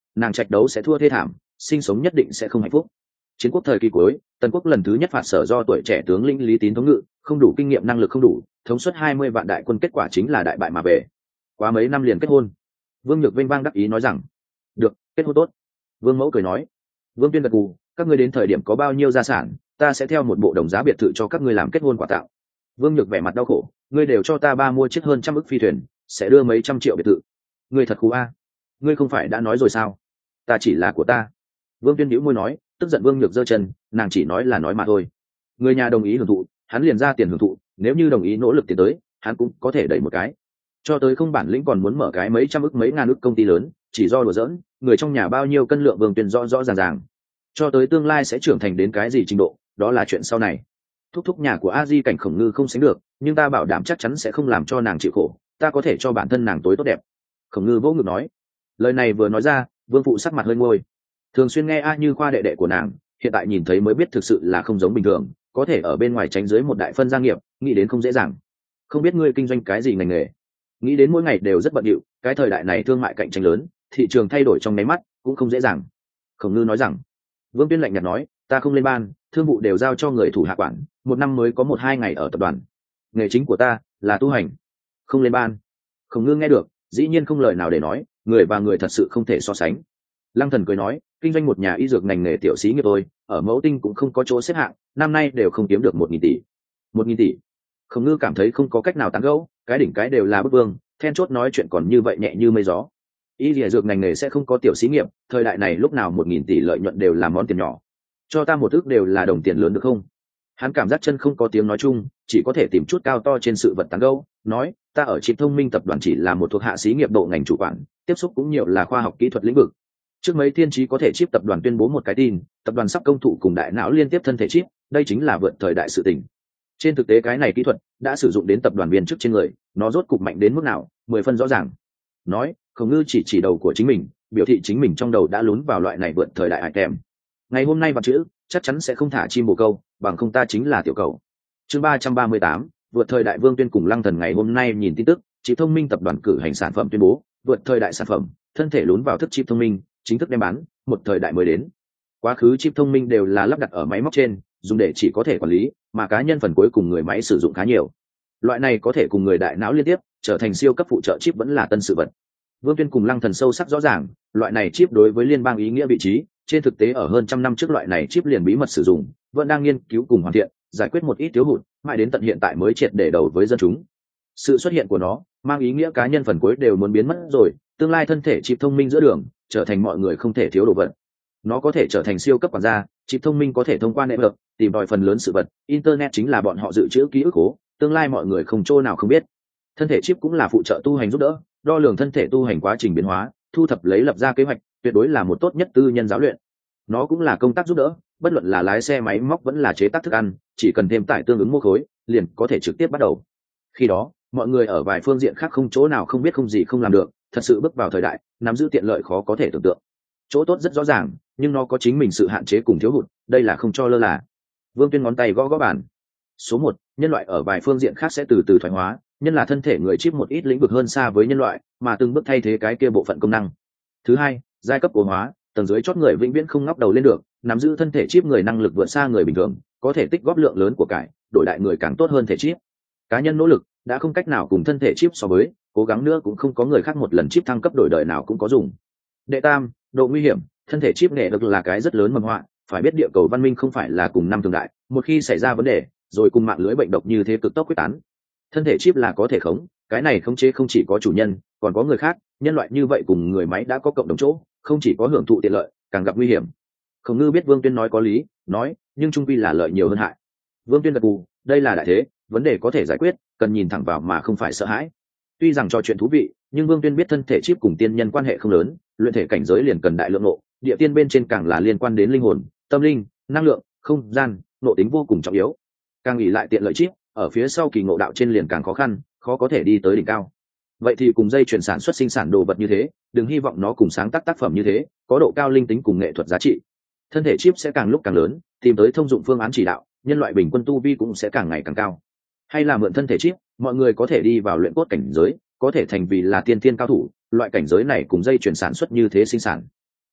nàng trạch đấu sẽ thua thê thảm, sinh sống nhất định sẽ không hạnh phúc. Chiến quốc thời kỳ cuối, Tần quốc lần thứ nhất phạt Sở do tuổi trẻ tướng lĩnh Lý Tín thống ngự, không đủ kinh nghiệm, năng lực không đủ, thống suất hai mươi vạn đại quân, kết quả chính là đại bại mà về. Quá mấy năm liền kết hôn. Vương Nhược vinh vang đắc ý nói rằng, được, kết hôn tốt. Vương Mẫu cười nói. Vương Tuyên gật gù, các ngươi đến thời điểm có bao nhiêu gia sản, ta sẽ theo một bộ đồng giá biệt thự cho các ngươi làm kết hôn quà tặng. Vương Nhược vẻ mặt đau khổ, ngươi đều cho ta ba mua chiếc hơn trăm ức phi thuyền, sẽ đưa mấy trăm triệu biệt thự. Ngươi thật khú a. Ngươi không phải đã nói rồi sao? Ta chỉ là của ta. Vương Tuyên nhíu môi nói, tức giận Vương Nhược giơ chân, nàng chỉ nói là nói mà thôi. Người nhà đồng ý hưởng thụ, hắn liền ra tiền hưởng thụ, nếu như đồng ý nỗ lực tiến tới, hắn cũng có thể đẩy một cái. Cho tới không bản lĩnh còn muốn mở cái mấy trăm ức mấy ngàn ức công ty lớn, chỉ do đùa giỡn, người trong nhà bao nhiêu cân lượng Vương Tuyên rõ rõ ràng ràng. Cho tới tương lai sẽ trưởng thành đến cái gì trình độ, đó là chuyện sau này. Thúc thúc nhà của A Di Cảnh Khổng Ngư không sánh được, nhưng ta bảo đảm chắc chắn sẽ không làm cho nàng chịu khổ, ta có thể cho bản thân nàng tối tốt đẹp. Khổng Ngư vỗ ngực nói. Lời này vừa nói ra, Vương phụ sắc mặt hơi ngôi. Thường xuyên nghe A Như Khoa đệ đệ của nàng, hiện tại nhìn thấy mới biết thực sự là không giống bình thường, có thể ở bên ngoài tránh dưới một đại phân gia nghiệp, nghĩ đến không dễ dàng. Không biết ngươi kinh doanh cái gì ngành nghề? Nghĩ đến mỗi ngày đều rất bận rộn, cái thời đại này thương mại cạnh tranh lớn, thị trường thay đổi trong nháy mắt, cũng không dễ dàng. Khổng Ngư nói rằng. Vương Tuyên lạnh nhạt nói, ta không lên ban, thương vụ đều giao cho người thủ hạ quản, một năm mới có một hai ngày ở tập đoàn. Nghề chính của ta là tu hành, không lên ban. Khổng Ngư nghe được, dĩ nhiên không lời nào để nói, người và người thật sự không thể so sánh. Lăng Thần cười nói, kinh doanh một nhà y dược ngành nghề tiểu xí nghiệp tôi, ở Mẫu Tinh cũng không có chỗ xếp hạng, năm nay đều không kiếm được một nghìn tỷ. Một nghìn tỷ. Khổng Ngư cảm thấy không có cách nào tán gẫu, cái đỉnh cái đều là bức vương, then chốt nói chuyện còn như vậy nhẹ như mây gió. Y dược ngành nghề sẽ không có tiểu xí nghiệp, thời đại này lúc nào một nghìn tỷ lợi nhuận đều là món tiền nhỏ. Cho ta một ước đều là đồng tiền lớn được không? Hắn cảm giác chân không có tiếng nói chung, chỉ có thể tìm chút cao to trên sự vật tán gẫu, nói, ta ở Chip Thông Minh tập đoàn chỉ là một thuộc hạ xí nghiệp độ ngành chủ quản, tiếp xúc cũng nhiều là khoa học kỹ thuật lĩnh vực. Trước mấy thiên trí có thể Chip tập đoàn tuyên bố một cái tin, tập đoàn sắp công thụ cùng đại não liên tiếp thân thể chip, đây chính là vượt thời đại sự tình. Trên thực tế cái này kỹ thuật đã sử dụng đến tập đoàn viên chức trên người, nó rốt cục mạnh đến mức nào, mười phân rõ ràng. Nói, Khổng Ngư chỉ chỉ đầu của chính mình, biểu thị chính mình trong đầu đã lún vào loại này vượt thời đại hải kèm. Ngày hôm nay vào chữ, chắc chắn sẽ không thả chim bồ câu, bằng không ta chính là tiểu cầu. Chương ba trăm ba mươi tám, vượt thời đại. Vương Tuyên cùng Lăng Thần ngày hôm nay nhìn tin tức, Chip Thông Minh tập đoàn cử hành sản phẩm tuyên bố, vượt thời đại sản phẩm, thân thể lún vào thức chip thông minh, chính thức đem bán, một thời đại mới đến. Quá khứ chip thông minh đều là lắp đặt ở máy móc trên, dùng để chỉ có thể quản lý, mà cá nhân phần cuối cùng người máy sử dụng khá nhiều. Loại này có thể cùng người đại não liên tiếp, trở thành siêu cấp phụ trợ chip vẫn là tân sự vật. Vương Tuyên cùng Lăng Thần sâu sắc rõ ràng, loại này chip đối với liên bang ý nghĩa vị trí, trên thực tế ở hơn trăm năm trước loại này chip liền bí mật sử dụng, vẫn đang nghiên cứu cùng hoàn thiện, giải quyết một ít thiếu hụt, mãi đến tận hiện tại mới triệt để đầu với dân chúng. Sự xuất hiện của nó mang ý nghĩa cá nhân phần cuối đều muốn biến mất rồi, tương lai thân thể chip thông minh giữa đường trở thành mọi người không thể thiếu đồ vật. Nó có thể trở thành siêu cấp quản gia, chip thông minh có thể thông qua network tìm tòi phần lớn sự vật, internet chính là bọn họ dự trữ ký ức cố, tương lai mọi người không chỗ nào không biết. Thân thể chip cũng là phụ trợ tu hành giúp đỡ, đo lường thân thể tu hành quá trình biến hóa, thu thập lấy lập ra kế hoạch, tuyệt đối là một tốt nhất tư nhân giáo luyện. Nó cũng là công tác giúp đỡ, bất luận là lái xe máy móc vẫn là chế tác thức ăn, chỉ cần thêm tải tương ứng mô khối, liền có thể trực tiếp bắt đầu. Khi đó, mọi người ở vài phương diện khác không chỗ nào không biết không gì không làm được, thật sự bước vào thời đại, nắm giữ tiện lợi khó có thể tưởng tượng. Chỗ tốt rất rõ ràng, nhưng nó có chính mình sự hạn chế cùng thiếu hụt, đây là không cho lơ là. Vương Tuyên ngón tay gõ gõ bàn. Số một, nhân loại ở vài phương diện khác sẽ từ từ thoái hóa, nhân là thân thể người chip một ít lĩnh vực hơn xa với nhân loại, mà từng bước thay thế cái kia bộ phận công năng. Thứ hai, giai cấp cố hóa, tầng dưới chót người vĩnh viễn không ngóc đầu lên được, nắm giữ thân thể chip người năng lực vượt xa người bình thường, có thể tích góp lượng lớn của cải, đổi đại người càng tốt hơn thể chip. Cá nhân nỗ lực đã không cách nào cùng thân thể chip so với, cố gắng nữa cũng không có người khác một lần chip thăng cấp đổi đời nào cũng có dùng. Đệ tam, độ nguy hiểm, thân thể chip nghệ được là cái rất lớn mầm họa, phải biết địa cầu văn minh không phải là cùng năm thường đại, một khi xảy ra vấn đề, rồi cùng mạng lưới bệnh độc như thế cực tốc quyết tán. Thân thể chip là có thể khống, cái này khống chế không chỉ có chủ nhân, còn có người khác, nhân loại như vậy cùng người máy đã có cộng đồng chỗ, không chỉ có hưởng thụ tiện lợi, càng gặp nguy hiểm. Khổng Ngư biết Vương Tuyên nói có lý, nói, nhưng trung quy là lợi nhiều hơn hại. Vương Tuyên gật gù, đây là đại thế, vấn đề có thể giải quyết, cần nhìn thẳng vào mà không phải sợ hãi. Tuy rằng trò chuyện thú vị, nhưng Vương Tuyên biết thân thể chip cùng tiên nhân quan hệ không lớn, luyện thể cảnh giới liền cần đại lượng nộ, địa tiên bên trên càng là liên quan đến linh hồn, tâm linh, năng lượng, không gian, nộ tính vô cùng trọng yếu. Càng nghĩ lại tiện lợi chip, ở phía sau kỳ ngộ đạo trên liền càng khó khăn, khó có thể đi tới đỉnh cao. Vậy thì cùng dây chuyển sản xuất sinh sản đồ vật như thế, đừng hy vọng nó cùng sáng tác tác phẩm như thế, có độ cao linh tính cùng nghệ thuật giá trị. Thân thể chip sẽ càng lúc càng lớn, tìm tới thông dụng phương án chỉ đạo, nhân loại bình quân tu vi cũng sẽ càng ngày càng cao. Hay là mượn thân thể chip, mọi người có thể đi vào luyện cốt cảnh giới, có thể thành vì là tiên tiên cao thủ, loại cảnh giới này cùng dây chuyển sản xuất như thế sinh sản.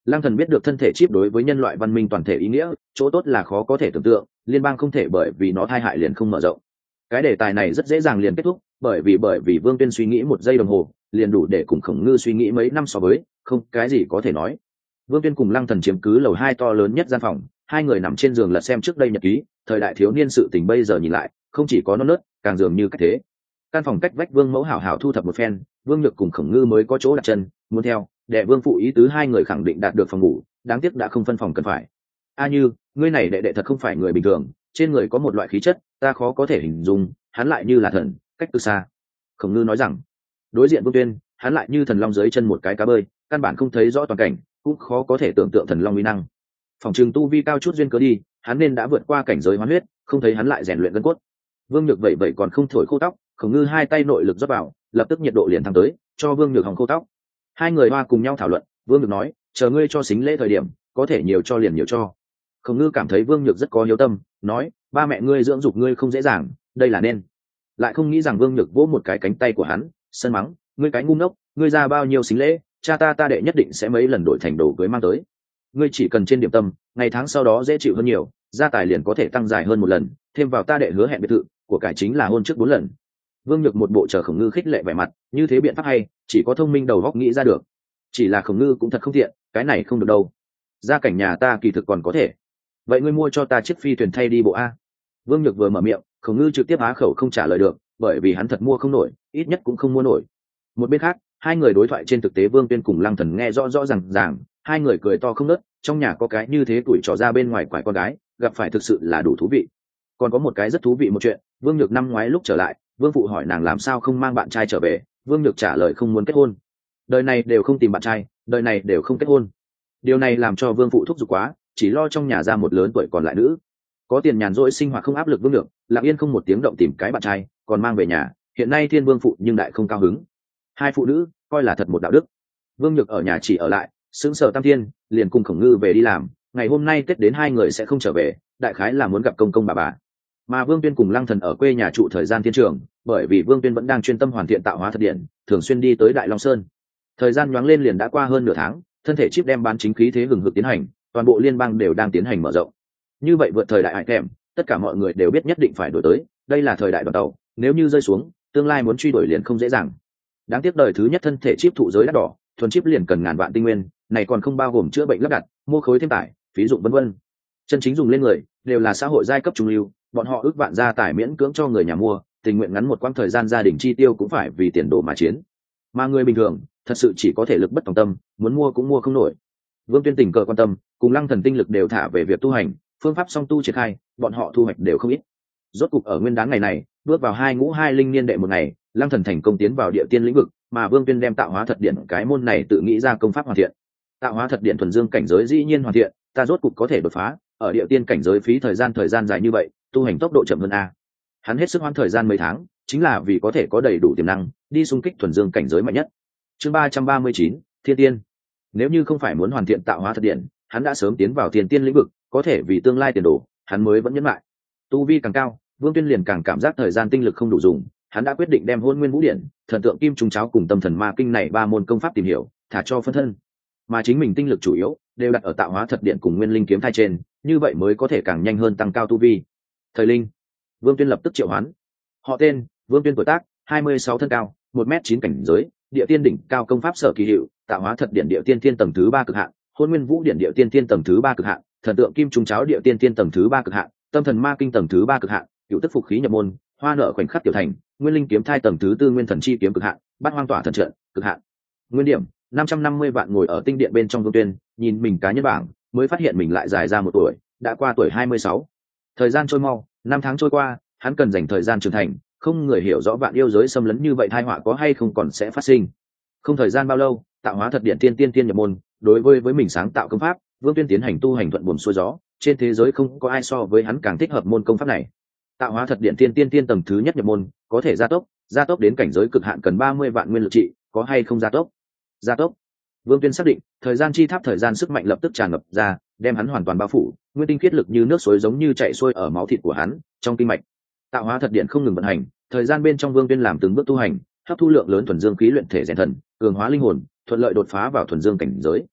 Lăng Thần biết được thân thể chip đối với nhân loại văn minh toàn thể ý nghĩa, chỗ tốt là khó có thể tưởng tượng, liên bang không thể bởi vì nó tai hại liền không mở rộng. Cái đề tài này rất dễ dàng liền kết thúc, bởi vì bởi vì Vương Tuyên suy nghĩ một giây đồng hồ, liền đủ để cùng Khổng Ngư suy nghĩ mấy năm so với, không cái gì có thể nói. Vương Tuyên cùng Lăng Thần chiếm cứ lầu hai to lớn nhất gian phòng, hai người nằm trên giường lật xem trước đây nhật ký, thời đại thiếu niên sự tình bây giờ nhìn lại, không chỉ có non nớt, càng dường như cách thế. Căn phòng cách vách Vương Mẫu hảo hảo thu thập một phen, Vương Nhược cùng Khổng Ngư mới có chỗ đặt chân, muốn theo, đệ Vương phụ ý tứ hai người khẳng định đạt được phòng ngủ, đáng tiếc đã không phân phòng cần phải. A Như, ngươi này đệ đệ thật không phải người bình thường, trên người có một loại khí chất, ta khó có thể hình dung, hắn lại như là thần, cách từ xa. Khổng Ngư nói rằng, đối diện Vương Tuyên, hắn lại như thần long dưới chân một cái cá bơi, căn bản không thấy rõ toàn cảnh, cũng khó có thể tưởng tượng thần long uy năng. Phòng trường tu vi cao chút duyên cớ đi, hắn nên đã vượt qua cảnh giới hoán huyết, không thấy hắn lại rèn luyện gân cốt. Vương Nhược vậy vậy còn không thổi khô tóc, Khổng Ngư hai tay nội lực rót vào, lập tức nhiệt độ liền thăng tới, cho Vương Nhược hòng khô tóc. Hai người hoa cùng nhau thảo luận, Vương Nhược nói, chờ ngươi cho xính lễ thời điểm, có thể nhiều cho liền nhiều cho. Khổng Ngư cảm thấy Vương Nhược rất có hiếu tâm, nói, ba mẹ ngươi dưỡng dục ngươi không dễ dàng, đây là nên. Lại không nghĩ rằng Vương Nhược vỗ một cái cánh tay của hắn, sân mắng, ngươi cái ngu ngốc, ngươi ra bao nhiêu xính lễ, cha ta ta đệ nhất định sẽ mấy lần đổi thành đồ cưới mang tới. Ngươi chỉ cần trên điểm tâm, ngày tháng sau đó dễ chịu hơn nhiều, gia tài liền có thể tăng dài hơn một lần, thêm vào ta đệ hứa hẹn biệt thự, của cải chính là hôn trước bốn lần. Vương Nhược một bộ chờ Khổng Ngư khích lệ vẻ mặt, như thế biện pháp hay, chỉ có thông minh đầu óc nghĩ ra được. Chỉ là Khổng Ngư cũng thật không thiện, cái này không được đâu. Gia cảnh nhà ta kỳ thực còn có thể. Vậy ngươi mua cho ta chiếc phi thuyền thay đi bộ a? Vương Nhược vừa mở miệng, Khổng Ngư trực tiếp á khẩu không trả lời được, bởi vì hắn thật mua không nổi, ít nhất cũng không mua nổi. Một bên khác, hai người đối thoại trên thực tế Vương Tuyên cùng Lăng Thần nghe rõ rõ ràng ràng, hai người cười to không ngớt, trong nhà có cái như thế tuổi trò ra bên ngoài quải con gái, gặp phải thực sự là đủ thú vị. Còn có một cái rất thú vị một chuyện, Vương Nhược năm ngoái lúc trở lại, Vương phụ hỏi nàng làm sao không mang bạn trai trở về, Vương Nhược trả lời không muốn kết hôn. Đời này đều không tìm bạn trai, đời này đều không kết hôn. Điều này làm cho Vương phụ thúc giục quá, chỉ lo trong nhà ra một lớn tuổi còn lại nữ. Có tiền nhàn rỗi sinh hoạt không áp lực Vương Nhược, lặng yên không một tiếng động tìm cái bạn trai, còn mang về nhà, hiện nay Thiên Vương phụ nhưng đại không cao hứng. Hai phụ nữ, coi là thật một đạo đức. Vương Nhược ở nhà chỉ ở lại, sững sờ tam thiên, liền cùng Khổng Ngư về đi làm, ngày hôm nay Tết đến hai người sẽ không trở về, đại khái là muốn gặp công công bà bà. Mà Vương Tuyên cùng Lăng Thần ở quê nhà trụ thời gian thiên trường, bởi vì Vương Tuyên vẫn đang chuyên tâm hoàn thiện tạo hóa thật điện, thường xuyên đi tới Đại Long Sơn. Thời gian nhoáng lên liền đã qua hơn nửa tháng, thân thể chip đem bán chính khí thế hừng hực tiến hành, toàn bộ liên bang đều đang tiến hành mở rộng. Như vậy vượt thời đại hải thèm, tất cả mọi người đều biết nhất định phải đổi tới, đây là thời đại đoàn tàu, nếu như rơi xuống, tương lai muốn truy đuổi liền không dễ dàng. Đáng tiếc đời thứ nhất thân thể chip thụ giới đắt đỏ, thuần chip liền cần ngàn vạn tinh nguyên, này còn không bao gồm chữa bệnh lắp đặt, mua khối thêm tải, phí dụng vân vân. Chân chính dùng lên người, đều là xã hội giai cấp trung lưu, bọn họ ước vạn gia tải miễn cưỡng cho người nhà mua, tình nguyện ngắn một quãng thời gian gia đình chi tiêu cũng phải vì tiền đồ mà chiến. Mà người bình thường, thật sự chỉ có thể lực bất tòng tâm, muốn mua cũng mua không nổi. Vương Tuyên tình cờ quan tâm, cùng Lăng Thần tinh lực đều thả về việc tu hành, phương pháp song tu triển khai, bọn họ thu hoạch đều không ít. Rốt cục ở nguyên đáng ngày này, bước vào hai ngũ hai linh niên đệ một ngày, Lăng Thần thành công tiến vào địa tiên lĩnh vực, mà Vương Tuyên đem tạo hóa thật điện cái môn này tự nghĩ ra công pháp hoàn thiện. Tạo hóa thật điện thuần dương cảnh giới dĩ nhiên hoàn thiện, ta rốt cục có thể đột phá, ở địa tiên cảnh giới phí thời gian thời gian dài như vậy, tu hành tốc độ chậm hơn a. Hắn hết sức hoãn thời gian mấy tháng, chính là vì có thể có đầy đủ tiềm năng đi xung kích thuần dương cảnh giới mạnh nhất. Chương ba trăm ba mươi chín, Thiên Tiên. Nếu như không phải muốn hoàn thiện tạo hóa thật điện, hắn đã sớm tiến vào thiên tiên lĩnh vực, có thể vì tương lai tiền đồ, hắn mới vẫn nhẫn lại. Tu vi càng cao, Vương Tuyên liền càng cảm giác thời gian tinh lực không đủ dùng, hắn đã quyết định đem Hôn Nguyên Vũ Điện, Thần Tượng Kim Trung Cháo cùng Tâm Thần Ma Kinh này ba môn công pháp tìm hiểu, thả cho phân thân. Mà chính mình tinh lực chủ yếu đều đặt ở tạo hóa thật điện cùng Nguyên Linh kiếm thai trên, như vậy mới có thể càng nhanh hơn tăng cao tu vi. Thời Linh, Vương Tuyên lập tức triệu hoán. Họ tên, Vương Tuyên tuổi tác, hai mươi sáu thân cao, một mét chín cảnh giới, địa tiên đỉnh cao công pháp sở kỳ hiệu, tạo hóa thật điện địa tiên tiên tầng thứ ba cực hạn, Hôn Nguyên Vũ Điện địa tiên tiên tầng thứ ba cực hạn, Thần Tượng Kim Trung Cháo địa tiên tiên tầng thứ ba cực hạn, Tâm Thần Ma Kinh tầng thứ ba cực hạn, Cựu Tức Phục Khí nhập môn, Hoa Nở khoảnh khắc tiểu thành, Nguyên Linh kiếm thai tầng thứ tư Nguyên Thần Chi kiếm cực hạn, Bát Hoang Tỏa thần trận cực hạn. Nguyên điểm năm trăm năm mươi vạn. Ngồi ở tinh điện bên trong Vương Tuyên, nhìn mình cá nhân bảng, mới phát hiện mình lại dài ra một tuổi, đã qua tuổi hai mươi sáu. Thời gian trôi mau, năm tháng trôi qua, hắn cần dành thời gian trưởng thành, không người hiểu rõ vạn yêu giới xâm lấn như vậy tai họa có hay không còn sẽ phát sinh. Không thời gian bao lâu, tạo hóa thật điện tiên tiên tiên nhập môn, đối với với mình sáng tạo công pháp, Vương Tuyên tiến hành tu hành thuận buồm xuôi gió, trên thế giới không có ai so với hắn càng thích hợp môn công pháp này. Tạo hóa thật điện tiên tiên tiên tầng thứ nhất nhập môn, có thể gia tốc, gia tốc đến cảnh giới cực hạn cần ba mươi vạn nguyên lực trị, có hay không gia tốc? Gia tốc. Vương Tuyên xác định, thời gian chi tháp thời gian sức mạnh lập tức tràn ngập ra, đem hắn hoàn toàn bao phủ, nguyên tinh khiết lực như nước suối giống như chảy xuôi ở máu thịt của hắn, trong kinh mạch. Tạo hóa thật điện không ngừng vận hành, thời gian bên trong Vương Tuyên làm từng bước tu hành, hấp thu lượng lớn thuần dương khí luyện thể rèn thần, cường hóa linh hồn, thuận lợi đột phá vào thuần dương cảnh giới.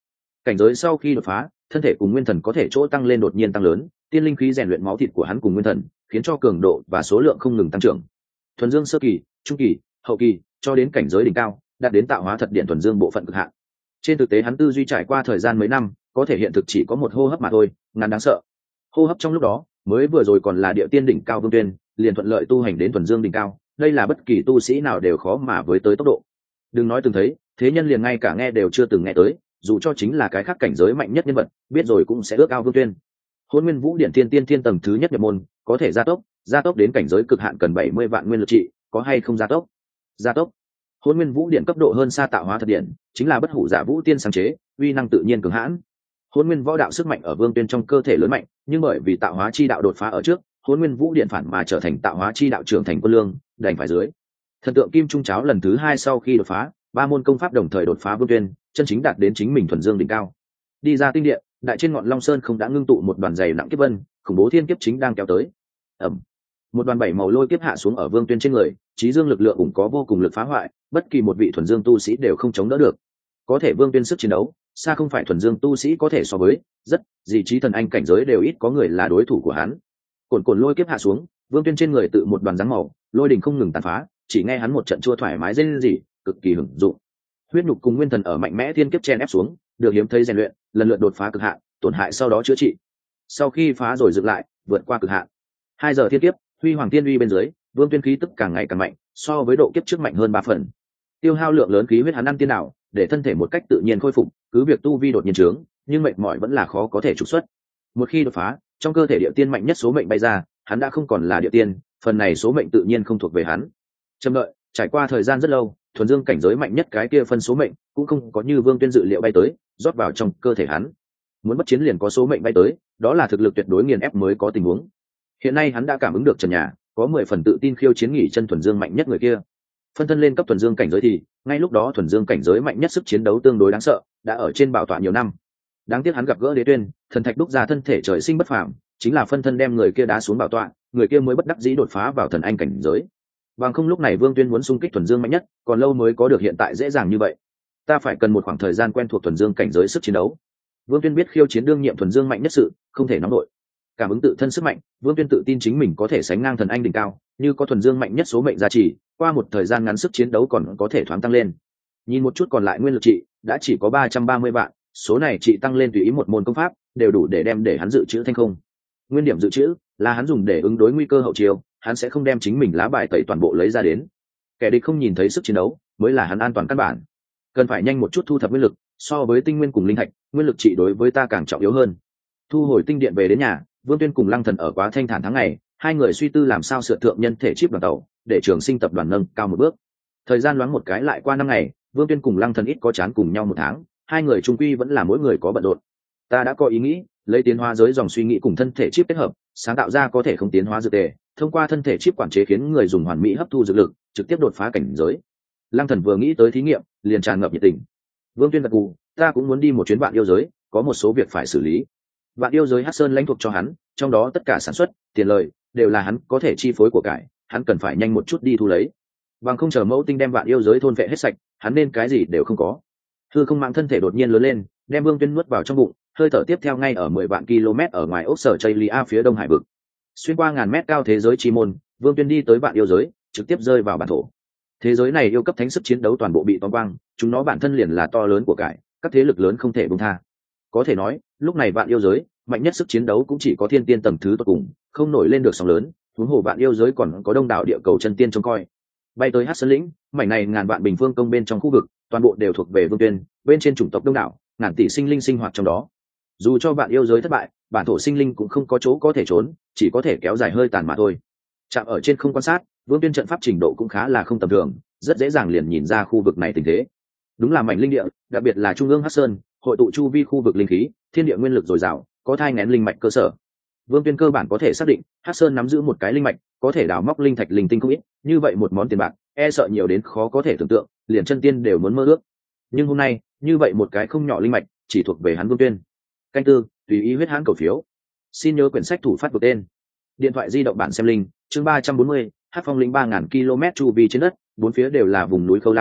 Cảnh giới sau khi đột phá, thân thể cùng nguyên thần có thể chỗ tăng lên đột nhiên tăng lớn, tiên linh khí rèn luyện máu thịt của hắn cùng nguyên thần, khiến cho cường độ và số lượng không ngừng tăng trưởng. Thuần dương sơ kỳ, trung kỳ, hậu kỳ, cho đến cảnh giới đỉnh cao, đạt đến tạo hóa thật điện thuần dương bộ phận cực hạn. Trên thực tế hắn tư duy trải qua thời gian mấy năm, có thể hiện thực chỉ có một hô hấp mà thôi, ngắn đáng sợ. Hô hấp trong lúc đó, mới vừa rồi còn là địa tiên đỉnh cao Vương Tuyên, liền thuận lợi tu hành đến thuần dương đỉnh cao, đây là bất kỳ tu sĩ nào đều khó mà với tới tốc độ. Đừng nói từng thấy, thế nhân liền ngay cả nghe đều chưa từng nghe tới, dù cho chính là cái khác cảnh giới mạnh nhất nhân vật, biết rồi cũng sẽ ước ao Vương Tuyên. Hôn Nguyên Vũ Điện Tiên Tiên Thiên tầng thứ nhất nhập môn, có thể gia tốc, gia tốc đến cảnh giới cực hạn cần bảy mươi vạn nguyên lực trị, có hay không gia tốc? Gia tốc. Hôn Nguyên Vũ Điện cấp độ hơn xa tạo hóa thật điện, chính là bất hủ giả vũ tiên sáng chế, uy năng tự nhiên cường hãn. Hôn Nguyên võ đạo sức mạnh ở Vương Tuyên trong cơ thể lớn mạnh, nhưng bởi vì tạo hóa chi đạo đột phá ở trước, Hôn Nguyên Vũ Điện phản mà trở thành tạo hóa chi đạo trưởng thành quân lương, đành phải dưới. Thần tượng Kim Trung Cháo lần thứ hai sau khi đột phá, ba môn công pháp đồng thời đột phá Vương Tuyên, chân chính đạt đến chính mình thuần dương đỉnh cao. Đi ra tinh điện, đại trên ngọn Long Sơn không đã ngưng tụ một đoàn dày nặng kiếp vân, khủng bố thiên kiếp chính đang kéo tới. Ầm. Một đoàn bảy màu lôi kiếp hạ xuống ở Vương Tuyên trên người, trí dương lực lượng cũng có vô cùng lực phá hoại, bất kỳ một vị thuần dương tu sĩ đều không chống đỡ được. Có thể Vương Tuyên sức chiến đấu, xa không phải thuần dương tu sĩ có thể so với, rất, gì trí thần anh cảnh giới đều ít có người là đối thủ của hắn. Cồn cồn lôi kiếp hạ xuống, Vương Tuyên trên người tự một đoàn dáng màu, lôi đình không ngừng tàn phá, chỉ nghe hắn một trận chua thoải mái rên rỉ, cực kỳ hưởng dụng. Huyết nhục cùng nguyên thần ở mạnh mẽ thiên kiếp chen ép xuống, được hiếm thấy rèn luyện, lần lượt đột phá cực hạn, tổn hại sau đó chữa trị. Sau khi phá rồi dựng lại, vượt qua cực hạn. Hai giờ thiên kiếp, huy hoàng thiên uy bên dưới, Vương Tuyên khí tức càng ngày càng mạnh, so với độ kiếp trước mạnh hơn ba phần. Tiêu hao lượng lớn khí huyết hắn ăn tiên đạo, để thân thể một cách tự nhiên khôi phục, cứ việc tu vi đột nhiên trướng, nhưng mệt mỏi vẫn là khó có thể trục xuất. Một khi đột phá, trong cơ thể địa tiên mạnh nhất số mệnh bay ra, hắn đã không còn là địa tiên, phần này số mệnh tự nhiên không thuộc về hắn. Chậm đợi, trải qua thời gian rất lâu, thuần dương cảnh giới mạnh nhất cái kia phân số mệnh cũng không có như Vương Tuyên dự liệu bay tới, rót vào trong cơ thể hắn. Muốn bất chiến liền có số mệnh bay tới, đó là thực lực tuyệt đối nghiền ép mới có tình huống. Hiện nay hắn đã cảm ứng được trần nhà, có mười phần tự tin khiêu chiến nghỉ chân thuần dương mạnh nhất người kia. Phân thân lên cấp thuần dương cảnh giới thì, ngay lúc đó thuần dương cảnh giới mạnh nhất sức chiến đấu tương đối đáng sợ, đã ở trên bảo tọa nhiều năm. Đáng tiếc hắn gặp gỡ Đế Tuyên, thần thạch đúc ra thân thể trời sinh bất phàm, chính là phân thân đem người kia đá xuống bảo tọa, người kia mới bất đắc dĩ đột phá vào thần anh cảnh giới. Bằng không lúc này Vương Tuyên muốn xung kích thuần dương mạnh nhất, còn lâu mới có được hiện tại dễ dàng như vậy. Ta phải cần một khoảng thời gian quen thuộc thuần dương cảnh giới sức chiến đấu. Vương Tuyên biết khiêu chiến đương nhiệm thuần dương mạnh nhất sự, không thể nóng nổi. Cảm ứng tự thân sức mạnh, Vương Tuyên tự tin chính mình có thể sánh ngang thần anh đỉnh cao, như có thuần dương mạnh nhất số mệnh gia trì, qua một thời gian ngắn sức chiến đấu còn có thể thoáng tăng lên. Nhìn một chút còn lại nguyên lực trị, đã chỉ có ba trăm ba mươi vạn, số này trị tăng lên tùy ý một môn công pháp, đều đủ để đem để hắn dự trữ thanh không. Nguyên điểm dự trữ là hắn dùng để ứng đối nguy cơ hậu chiêu, hắn sẽ không đem chính mình lá bài tẩy toàn bộ lấy ra đến. Kẻ địch không nhìn thấy sức chiến đấu, mới là hắn an toàn căn bản. Cần phải nhanh một chút thu thập nguyên lực, so với tinh nguyên cùng linh thạch, nguyên lực trị đối với ta càng trọng yếu hơn. Thu hồi tinh điện về đến nhà, Vương Tuyên cùng Lăng Thần ở quá thanh thản tháng ngày, hai người suy tư làm sao sửa thượng nhân thể chip đoàn tàu, để Trường Sinh tập đoàn nâng cao một bước. Thời gian loáng một cái lại qua năm ngày, Vương Tuyên cùng Lăng Thần ít có chán cùng nhau một tháng, hai người chung quy vẫn là mỗi người có bận rộn. Ta đã có ý nghĩ, lấy tiến hóa giới dòng suy nghĩ cùng thân thể chip kết hợp, sáng tạo ra có thể không tiến hóa dược tề, thông qua thân thể chip quản chế khiến người dùng hoàn mỹ hấp thu dược lực, trực tiếp đột phá cảnh giới. Lăng Thần vừa nghĩ tới thí nghiệm, liền tràn ngập nhiệt tình. Vương Tuyên gật gù, ta cũng muốn đi một chuyến Vạn Yêu giới, có một số việc phải xử lý. Vạn Yêu giới Hắc Sơn lãnh thuộc cho hắn, trong đó tất cả sản xuất, tiền lời đều là hắn có thể chi phối của cải, hắn cần phải nhanh một chút đi thu lấy. Bằng không chờ Mẫu Tinh đem Vạn Yêu giới thôn vệ hết sạch, hắn nên cái gì đều không có. Hư không mạng thân thể đột nhiên lớn lên, đem Vương Tuyên nuốt vào trong bụng, hơi thở tiếp theo ngay ở mười vạn km ở ngoài ốc sở Chaylia phía đông hải vực. Xuyên qua ngàn mét cao thế giới chi môn, Vương Tuyên đi tới Vạn Yêu giới, trực tiếp rơi vào bản thổ. Thế giới này yêu cấp thánh sức chiến đấu toàn bộ bị tóm quang, chúng nó bản thân liền là to lớn của cải, các thế lực lớn không thể buông tha. Có thể nói, lúc này Vạn Yêu giới, mạnh nhất sức chiến đấu cũng chỉ có thiên tiên tầng thứ tột cùng, không nổi lên được sóng lớn, huống hồ Vạn Yêu giới còn có đông đảo địa cầu chân tiên trông coi. Bay tới Hắc Sơn lĩnh, mảnh này ngàn vạn bình phương công bên trong khu vực, toàn bộ đều thuộc về Vương Tuyên, bên trên chủng tộc đông đảo, ngàn tỷ sinh linh sinh hoạt trong đó. Dù cho Vạn Yêu giới thất bại, bản thổ sinh linh cũng không có chỗ có thể trốn, chỉ có thể kéo dài hơi tàn mà thôi. Chạm ở trên không quan sát, Vương Tuyên trận pháp trình độ cũng khá là không tầm thường, rất dễ dàng liền nhìn ra khu vực này tình thế. Đúng là mảnh linh địa, đặc biệt là trung ương Hắc Sơn, hội tụ chu vi khu vực linh khí, thiên địa nguyên lực dồi dào, có thai nghén linh mạch cơ sở. Vương Tuyên cơ bản có thể xác định, Hắc Sơn nắm giữ một cái linh mạch, có thể đào móc linh thạch linh tinh không ít, như vậy một món tiền bạc, e sợ nhiều đến khó có thể tưởng tượng, liền chân tiên đều muốn mơ ước. Nhưng hôm nay, như vậy một cái không nhỏ linh mạch, chỉ thuộc về hắn Vương Tuyên. Canh tư, tùy ý huyết hãn cầu phiếu. Xin nhớ quyển sách thủ phát vực tên. Điện thoại di động bản xem linh, chương ba trăm bốn mươi, Hát Phong lĩnh ba ngàn ki lô mét chu vi trên đất, bốn phía đều là vùng núi khâu lăng,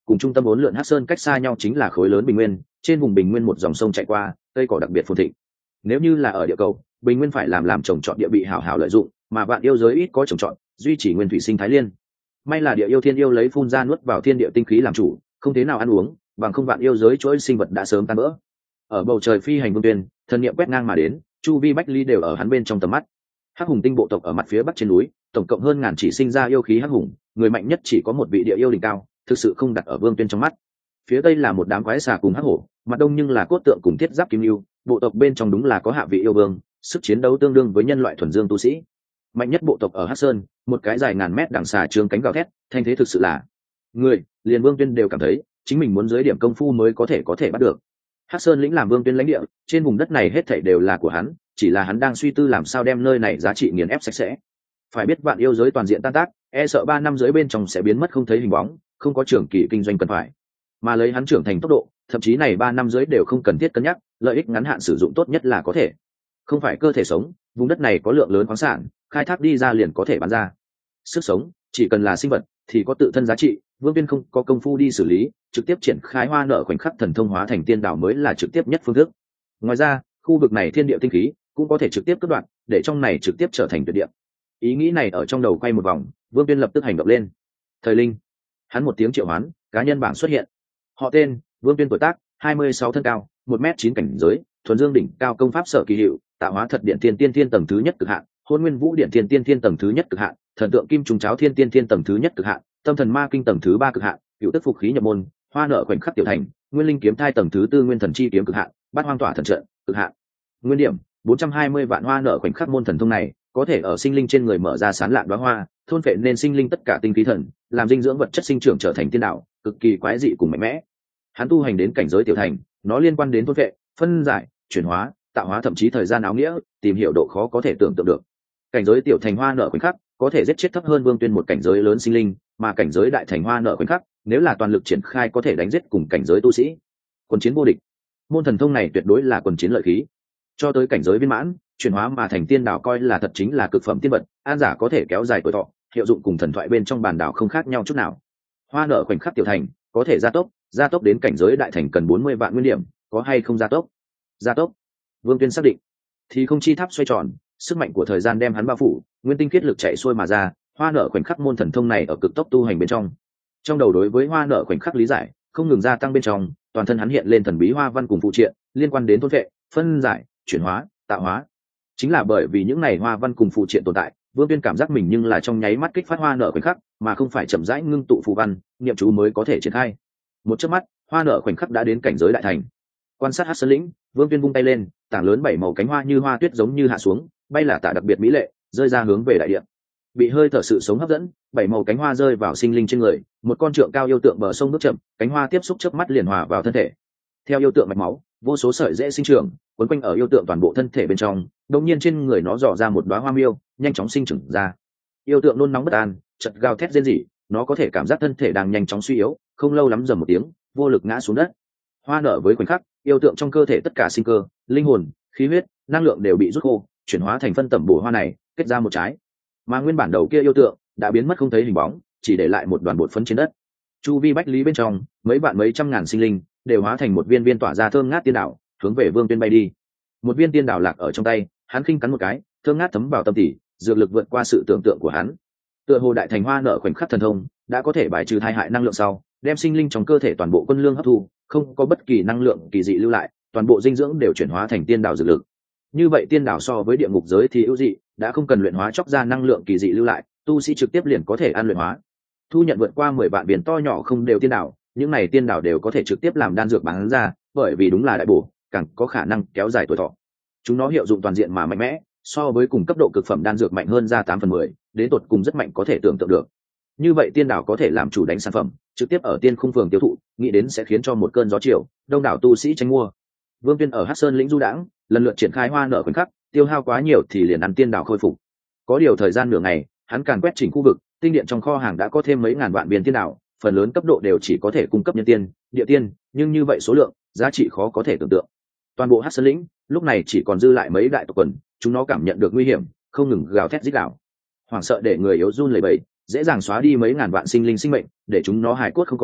cùng trung tâm bốn lượn hắc sơn cách xa nhau chính là khối lớn bình nguyên, trên vùng bình nguyên một dòng sông chạy qua, cây cỏ đặc biệt phồn thịnh. Nếu như là ở địa cầu, bình nguyên phải làm làm trồng trọt địa bị hảo hảo lợi dụng, mà bạn yêu giới ít có trồng trọt, duy trì nguyên thủy sinh thái liên. May là địa yêu thiên yêu lấy phun ra nuốt vào thiên địa tinh khí làm chủ, không thế nào ăn uống, bằng không bạn yêu giới chuỗi sinh vật đã sớm tan vỡ. Ở bầu trời phi hành vương tuyên, thần niệm quét ngang mà đến, chu vi bách ly đều ở hắn bên trong tầm mắt. Hắc hùng tinh bộ tộc ở mặt phía bắc trên núi, tổng cộng hơn ngàn chỉ sinh ra yêu khí hắc hùng, người mạnh nhất chỉ có một vị địa yêu đỉnh cao, thực sự không đặt ở vương tuyên trong mắt. Phía tây là một đám quái xà cùng hắc hổ, mặt đông nhưng là cốt tượng cùng thiết giáp kim lưu, bộ tộc bên trong đúng là có hạ vị yêu vương, sức chiến đấu tương đương với nhân loại thuần dương tu sĩ. Mạnh nhất bộ tộc ở hắc sơn, một cái dài ngàn mét đằng xà trương cánh gào thét, thanh thế thực sự là người liền vương tuyên đều cảm thấy chính mình muốn dưới điểm công phu mới có thể có thể bắt được. hắc sơn lĩnh làm vương tuyên lãnh địa, trên vùng đất này hết thảy đều là của hắn, chỉ là hắn đang suy tư làm sao đem nơi này giá trị nghiền ép sạch sẽ. Phải biết vạn yêu giới toàn diện tan tác, e sợ ba năm dưới bên trong sẽ biến mất không thấy hình bóng, không có trưởng kỳ kinh doanh cần phải. Mà lấy hắn trưởng thành tốc độ, thậm chí này ba năm dưới đều không cần thiết cân nhắc, lợi ích ngắn hạn sử dụng tốt nhất là có thể. Không phải cơ thể sống, vùng đất này có lượng lớn khoáng sản, khai thác đi ra liền có thể bán ra. Sức sống, chỉ cần là sinh vật thì có tự thân giá trị, vương tuyên không có công phu đi xử lý, trực tiếp triển khai hoa nợ khoảnh khắc thần thông hóa thành tiên đảo mới là trực tiếp nhất phương thức. Ngoài ra, khu vực này thiên địa tinh khí cũng có thể trực tiếp cắt đoạn, để trong này trực tiếp trở thành tuyệt địa. Ý nghĩ này ở trong đầu quay một vòng, vương tuyên lập tức hành động lên. Thời linh, hắn một tiếng triệu hoán, cá nhân bảng xuất hiện. Họ tên vương tuyên, tuổi tác hai mươi sáu, thân cao một mét chín, cảnh giới thuần dương đỉnh cao, công pháp sở kỳ hiệu tạo hóa thật điện tiên tiên thiên tầng thứ nhất cực hạn, hôn nguyên vũ điện tiên tiên thiên tầng thứ nhất cực hạn, thần tượng kim trùng cháo thiên tiên thiên tầng thứ nhất cực hạn, tâm thần ma kinh tầng thứ ba cực hạn, cựu tức phục khí nhập môn, hoa nợ khoảnh khắc tiểu thành, nguyên linh kiếm thai tầng thứ tư, nguyên thần chi kiếm cực hạn, bát hoang tỏa thần trận cực hạn. Nguyên điểm bốn trăm hai mươi vạn. Hoa nợ khoảnh khắc môn thần thông này có thể ở sinh linh trên người mở ra sán lạn đóa hoa, thôn phệ nên sinh linh tất cả tinh khí thần, làm dinh dưỡng vật chất sinh trưởng trở thành tiên đạo, cực kỳ quái dị cùng mạnh mẽ. Hắn tu hành đến cảnh giới tiểu thành, nó liên quan đến thôn phệ, phân giải, chuyển hóa, tạo hóa, thậm chí thời gian áo nghĩa, tìm hiểu độ khó có thể tưởng tượng được. Cảnh giới tiểu thành hoa nợ khoảnh khắc có thể giết chết thấp hơn vương tuyên một cảnh giới lớn sinh linh, mà cảnh giới đại thành hoa nợ khoảnh khắc nếu là toàn lực triển khai có thể đánh giết cùng cảnh giới tu sĩ. Quân chiến vô địch, môn thần thông này tuyệt đối là quân chiến lợi khí. Cho tới cảnh giới viên mãn, chuyển hóa mà thành tiên đạo coi là thật chính là cực phẩm tiên vật, an giả có thể kéo dài tuổi thọ, hiệu dụng cùng thần thoại bên trong bản đảo không khác nhau chút nào. Hoa nợ khoảnh khắc tiểu thành có thể gia tốc, gia tốc đến cảnh giới đại thành cần bốn mươi vạn nguyên điểm, có hay không gia tốc? Gia tốc. Vương Tuyên xác định. Thì không chi tháp xoay tròn, sức mạnh của thời gian đem hắn bao phủ, nguyên tinh khiết lực chạy xuôi mà ra, hoa nợ khoảnh khắc môn thần thông này ở cực tốc tu hành bên trong. Trong đầu đối với hoa nợ khoảnh khắc lý giải không ngừng gia tăng bên trong, toàn thân hắn hiện lên thần bí hoa văn cùng phụ triện, liên quan đến thôn vệ, phân giải, chuyển hóa, tạo hóa. Chính là bởi vì những này hoa văn cùng phụ triện tồn tại, Vương Tuyên cảm giác mình nhưng là trong nháy mắt kích phát hoa nợ khoảnh khắc, mà không phải chậm rãi ngưng tụ phù văn, niệm chú mới có thể triển khai. Một chớp mắt, hoa nợ khoảnh khắc đã đến cảnh giới đại thành. Quan sát hắc sơn lĩnh, Vương Tuyên vung tay lên, tảng lớn bảy màu cánh hoa như hoa tuyết giống như hạ xuống, bay là tạ đặc biệt mỹ lệ, rơi ra hướng về đại địa. Bị hơi thở sự sống hấp dẫn, bảy màu cánh hoa rơi vào sinh linh trên người, một con trượng cao yêu tượng bờ sông bước chậm, cánh hoa tiếp xúc chớp mắt liền hòa vào thân thể. Theo yêu tượng mạch máu, vô số sợi dễ sinh trưởng, quấn quanh ở yêu tượng toàn bộ thân thể bên trong, đột nhiên trên người nó dò ra một đóa hoa miêu, nhanh chóng sinh trưởng ra. Yêu tượng nôn nóng bất an, chợt gào thét rên rỉ, nó có thể cảm giác thân thể đang nhanh chóng suy yếu, không lâu lắm rầm một tiếng, vô lực ngã xuống đất. Hoa nở với khoảnh khắc, yêu tượng trong cơ thể tất cả sinh cơ, linh hồn, khí huyết, năng lượng đều bị rút khô, chuyển hóa thành phân tẩm bổ hoa này, kết ra một trái. Mà nguyên bản đầu kia yêu tượng đã biến mất không thấy hình bóng, chỉ để lại một đoàn bột phấn trên đất. Chu vi bách lý bên trong, mấy bạn mấy trăm ngàn sinh linh đều hóa thành một viên viên tỏa ra thơm ngát tiên đảo, hướng về Vương Tuyên bay đi. Một viên tiên đảo lạc ở trong tay, hắn khinh cắn một cái, thơm ngát thấm vào tâm tỉ, dược lực vượt qua sự tưởng tượng của hắn. Tựa hồ đại thành hoa nở khoảnh khắc thần thông, đã có thể bài trừ tai hại năng lượng sau, đem sinh linh trong cơ thể toàn bộ quân lương hấp thu, không có bất kỳ năng lượng kỳ dị lưu lại, toàn bộ dinh dưỡng đều chuyển hóa thành tiên đảo dược lực. Như vậy tiên đảo so với địa ngục giới thì ưu dị, đã không cần luyện hóa chóc ra năng lượng kỳ dị lưu lại, tu sĩ trực tiếp liền có thể ăn luyện hóa. Thu nhận vượt qua mười vạn biển to nhỏ không đều tiên đảo, những này tiên đảo đều có thể trực tiếp làm đan dược bán ra, bởi vì đúng là đại bổ, càng có khả năng kéo dài tuổi thọ. Chúng nó hiệu dụng toàn diện mà mạnh mẽ, so với cùng cấp độ cực phẩm đan dược mạnh hơn ra tám phần mười, đến tột cùng rất mạnh có thể tưởng tượng được. Như vậy tiên đảo có thể làm chủ đánh sản phẩm, trực tiếp ở tiên khung phường tiêu thụ, nghĩ đến sẽ khiến cho một cơn gió chiều, đông đảo tu sĩ tranh mua. Vương Tuyên ở Hắc Sơn lĩnh du đãng, lần lượt triển khai hoa nở khoảnh khắc, tiêu hao quá nhiều thì liền ăn tiên đảo khôi phục. Có điều thời gian nửa ngày, hắn càn quét chỉnh khu vực, tinh điện trong kho hàng đã có thêm mấy ngàn vạn viên tiên đảo, phần lớn cấp độ đều chỉ có thể cung cấp nhân tiên, địa tiên, nhưng như vậy số lượng, giá trị khó có thể tưởng tượng. Toàn bộ Hắc Sơn lĩnh lúc này chỉ còn dư lại mấy đại tộc quần, chúng nó cảm nhận được nguy hiểm, không ngừng gào thét rít gào, hoảng sợ để người yếu run lẩy bẩy, dễ dàng xóa đi mấy ngàn vạn sinh linh sinh mệnh, để chúng nó hài cốt không còn,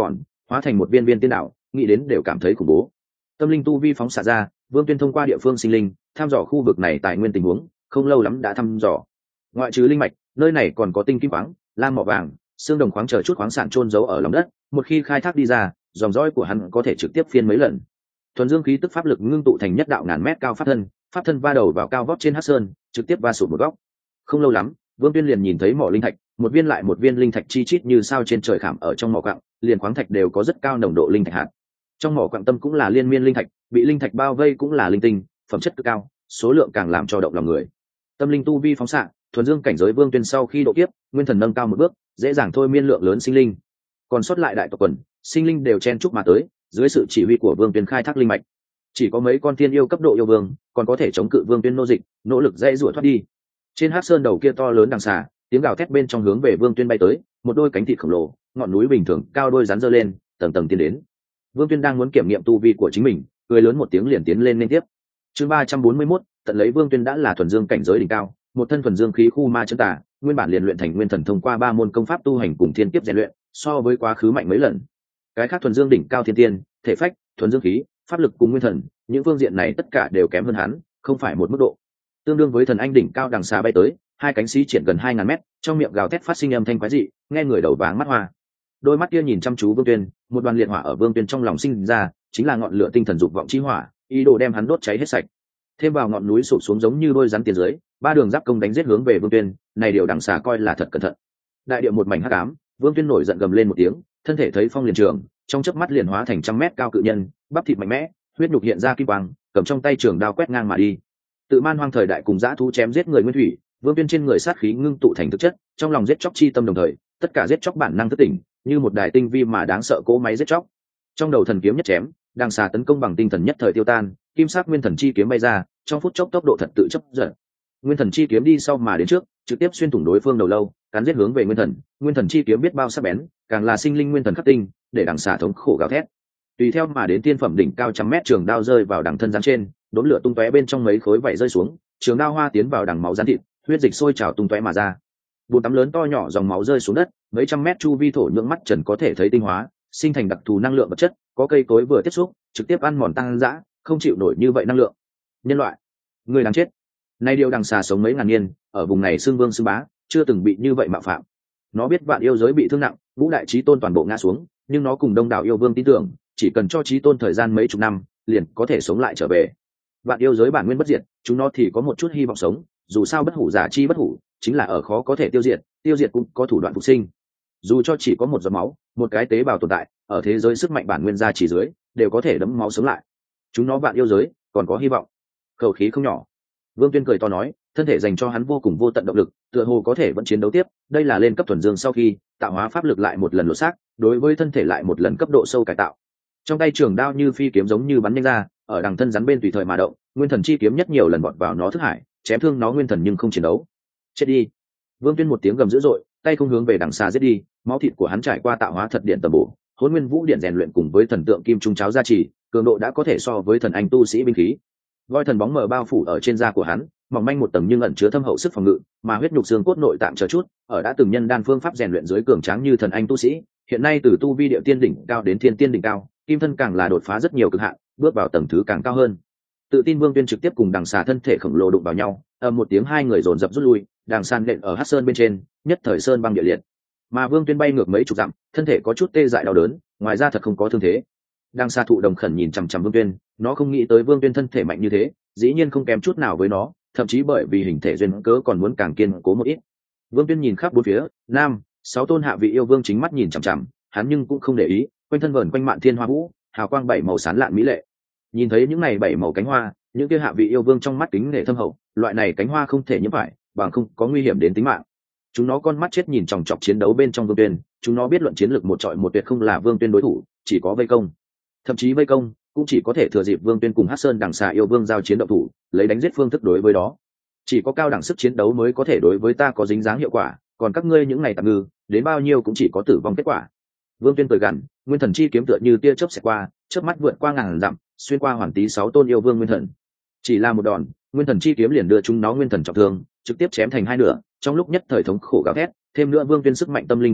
hóa thành một viên viên tiên đạo, nghĩ đến đều cảm thấy khủng bố. Tâm linh tu vi phóng xạ ra, Vương Tuyên thông qua địa phương sinh linh thăm dò khu vực này tài nguyên tình huống, không lâu lắm đã thăm dò. Ngoại trừ linh mạch, nơi này còn có tinh kim khoáng, lam mỏ vàng, xương đồng khoáng chờ chút khoáng sản trôn giấu ở lòng đất, một khi khai thác đi ra, dòng dõi của hắn có thể trực tiếp phiên mấy lần. Thuần dương khí tức pháp lực ngưng tụ thành nhất đạo ngàn mét cao pháp thân, pháp thân va đầu vào cao vót trên hắc sơn, trực tiếp va sụp một góc. Không lâu lắm, Vương Tuyên liền nhìn thấy mỏ linh thạch, một viên lại một viên linh thạch chi chít như sao trên trời khảm ở trong mỏ quặng, liền khoáng thạch đều có rất cao nồng độ linh thạch hạt. Trong mỏ quặng tâm cũng là liên miên linh thạch, bị linh thạch bao vây cũng là linh tinh, phẩm chất cực cao, số lượng càng làm cho động lòng người. Tâm linh tu vi phóng xạ, thuần dương cảnh giới Vương Tuyên sau khi độ kiếp, nguyên thần nâng cao một bước, dễ dàng thôi miên lượng lớn sinh linh. Còn sót lại đại tộc quần, sinh linh đều chen chúc mà tới, dưới sự chỉ huy của Vương Tuyên khai thác linh mạch. Chỉ có mấy con tiên yêu cấp độ yêu vương, còn có thể chống cự Vương Tuyên nô dịch, nỗ lực dễ rủa thoát đi. Trên hắc sơn đầu kia to lớn đằng xà, tiếng gào thét bên trong hướng về Vương Tuyên bay tới, một đôi cánh thịt khổng lồ, ngọn núi bình thường cao đôi rắn giơ lên, tầng tầng tiến đến. Vương Tuyên đang muốn kiểm nghiệm tu vi của chính mình, cười lớn một tiếng liền tiến lên liên tiếp. Chương ba trăm bốn mươi mốt, tận lấy Vương Tuyên đã là thuần dương cảnh giới đỉnh cao, một thân thuần dương khí khu ma chân tà, nguyên bản liền luyện thành nguyên thần thông qua ba môn công pháp tu hành cùng thiên kiếp rèn luyện, so với quá khứ mạnh mấy lần. Cái khác thuần dương đỉnh cao thiên tiên, thể phách, thuần dương khí, pháp lực cùng nguyên thần, những phương diện này tất cả đều kém hơn hắn, không phải một mức độ. Tương đương với thần anh đỉnh cao đằng xà bay tới, hai cánh xí triển gần hai ngàn mét, trong miệng gào thét phát sinh âm thanh quái dị, nghe người đầu váng mắt hoa. Đôi mắt kia nhìn chăm chú Vương Tuyên, một đoàn liệt hỏa ở Vương Tuyên trong lòng sinh ra, chính là ngọn lửa tinh thần dục vọng chi hỏa, ý đồ đem hắn đốt cháy hết sạch. Thêm vào ngọn núi sụp xuống giống như đôi rắn tiền dưới, ba đường giáp công đánh giết hướng về Vương Tuyên, này điều đằng xà coi là thật cẩn thận. Đại địa một mảnh hắc ám, Vương Tuyên nổi giận gầm lên một tiếng, thân thể thấy phong liền trường, trong chớp mắt liền hóa thành trăm mét cao cự nhân, bắp thịt mạnh mẽ, huyết nhục hiện ra kim quang, cầm trong tay trường đao quét ngang mà đi. Tự man hoang thời đại cùng dã thú chém giết người nguyên thủy, Vương Tuyên trên người sát khí ngưng tụ thành thực chất, trong lòng giết chóc chi tâm đồng thời, tất cả giết chóc bản năng thức tỉnh, như một đài tinh vi mà đáng sợ cỗ máy giết chóc. Trong đầu thần kiếm nhất chém, đằng xà tấn công bằng tinh thần nhất thời tiêu tan, kim sắc nguyên thần chi kiếm bay ra, trong phút chốc tốc độ thật tự chấp giật. Nguyên thần chi kiếm đi sau mà đến trước, trực tiếp xuyên thủng đối phương đầu lâu, cắn giết hướng về nguyên thần. Nguyên thần chi kiếm biết bao sắc bén, càng là sinh linh nguyên thần khắc tinh, để đằng xà thống khổ gào thét. Tùy theo mà đến tiên phẩm đỉnh cao trăm mét trường đao rơi vào đằng thân rắn trên, đốn lửa tung tóe bên trong mấy khối vảy rơi xuống, trường đao hoa tiến vào đằng máu rắn thịt, huyết dịch sôi trào tung tóe mà ra. Bùn tắm lớn to nhỏ dòng máu rơi xuống đất, mấy trăm mét chu vi thổ nhưỡng mắt trần có thể thấy tinh hóa, sinh thành đặc thù năng lượng vật chất, có cây cối vừa tiếp xúc, trực tiếp ăn mòn tăng dã, không chịu nổi như vậy năng lượng. Nhân loại, người đáng chết. Nay điều đằng xà sống mấy ngàn niên, ở vùng này xương vương xương bá, chưa từng bị như vậy mạo phạm. Nó biết vạn yêu giới bị thương nặng, ngũ đại chí tôn toàn bộ ngã xuống, nhưng nó cùng đông đảo yêu vương tin tưởng, chỉ cần cho chí tôn thời gian mấy chục năm, liền có thể sống lại trở về. Vạn yêu giới bản nguyên bất diệt, chúng nó thì có một chút hy vọng sống, dù sao bất hủ giả chi bất hủ, chính là ở khó có thể tiêu diệt, tiêu diệt cũng có thủ đoạn phục sinh. Dù cho chỉ có một giọt máu, một cái tế bào tồn tại, ở thế giới sức mạnh bản nguyên gia chỉ dưới, đều có thể đấm máu sống lại. Chúng nó vạn yêu giới, còn có hy vọng. Khẩu khí không nhỏ. Vương Tuyên cười to nói, thân thể dành cho hắn vô cùng vô tận động lực, tựa hồ có thể vẫn chiến đấu tiếp. Đây là lên cấp thuần dương sau khi tạo hóa pháp lực lại một lần lột xác, đối với thân thể lại một lần cấp độ sâu cải tạo. Trong tay trường đao như phi kiếm giống như bắn nhanh ra, ở đằng thân rắn bên tùy thời mà động, nguyên thần chi kiếm nhất nhiều lần vọt vào nó thức hải, chém thương nó nguyên thần nhưng không chiến đấu. Chết đi. Vương Tuyên một tiếng gầm dữ dội, tay không hướng về đằng xa giết đi, máu thịt của hắn trải qua tạo hóa thật điện tầm bổ, hỗn nguyên vũ điện rèn luyện cùng với thần tượng kim trung cháo gia trì, cường độ đã có thể so với thần anh tu sĩ binh khí. Voi thần bóng mờ bao phủ ở trên da của hắn, mỏng manh một tầng nhưng ẩn chứa thâm hậu sức phòng ngự, mà huyết nhục xương cốt nội tạng chờ chút, ở đã từng nhân đan phương pháp rèn luyện dưới cường tráng như thần anh tu sĩ, hiện nay từ tu vi địa tiên đỉnh cao đến thiên tiên đỉnh cao, kim thân càng là đột phá rất nhiều cực hạn, bước vào tầng thứ càng cao hơn. Tự tin Vương Tuyên trực tiếp cùng đằng xà thân thể khổng lồ đụng vào nhau, ầm một tiếng hai người dồn dập rút lui, đằng sàn nện ở hắc sơn bên trên, nhất thời sơn băng địa liệt. Mà Vương Tuyên bay ngược mấy chục dặm, thân thể có chút tê dại đau đớn, ngoài ra thật không có thương thế. Đằng xà thụ đồng khẩn nhìn chằm chằm Vương Tuyên, nó không nghĩ tới Vương Tuyên thân thể mạnh như thế, dĩ nhiên không kém chút nào với nó, thậm chí bởi vì hình thể duyên cớ còn muốn càng kiên cố một ít. Vương Tuyên nhìn khắp bốn phía, nam, sáu tôn hạ vị yêu vương chính mắt nhìn chằm chằm, hắn nhưng cũng không để ý, quanh thân vờn quanh mạn thiên hoa vũ, hào quang bảy màu sáng lạn mỹ lệ. Nhìn thấy những này bảy màu cánh hoa, những kia hạ vị yêu vương trong mắt kính nể thâm hậu, loại này cánh hoa không thể nhiễm phải, bằng không có nguy hiểm đến tính mạng. Chúng nó con mắt chết nhìn chòng chọc chiến đấu bên trong Vương Tuyên, chúng nó biết luận chiến lược một trọi một tuyệt không là Vương Tuyên đối thủ, chỉ có vây công. Thậm chí vây công cũng chỉ có thể thừa dịp Vương Tuyên cùng Hắc Sơn đằng xà yêu vương giao chiến động thủ, lấy đánh giết phương thức đối với đó. Chỉ có cao đẳng sức chiến đấu mới có thể đối với ta có dính dáng hiệu quả, còn các ngươi những này tạm ngư, đến bao nhiêu cũng chỉ có tử vong kết quả. Vương Tuyên cười gằn, nguyên thần chi kiếm tựa như tia chớp xẹt qua, chớp mắt vượt qua ngàn dặm, xuyên qua hoàn tí sáu tôn yêu vương nguyên thần. Chỉ là một đòn, nguyên thần chi kiếm liền đưa chúng nó nguyên thần trọng thương, trực tiếp chém thành hai nửa, trong lúc nhất thời thống khổ gào thét, thêm nữa Vương Tuyên sức mạnh tâm linh váy dày,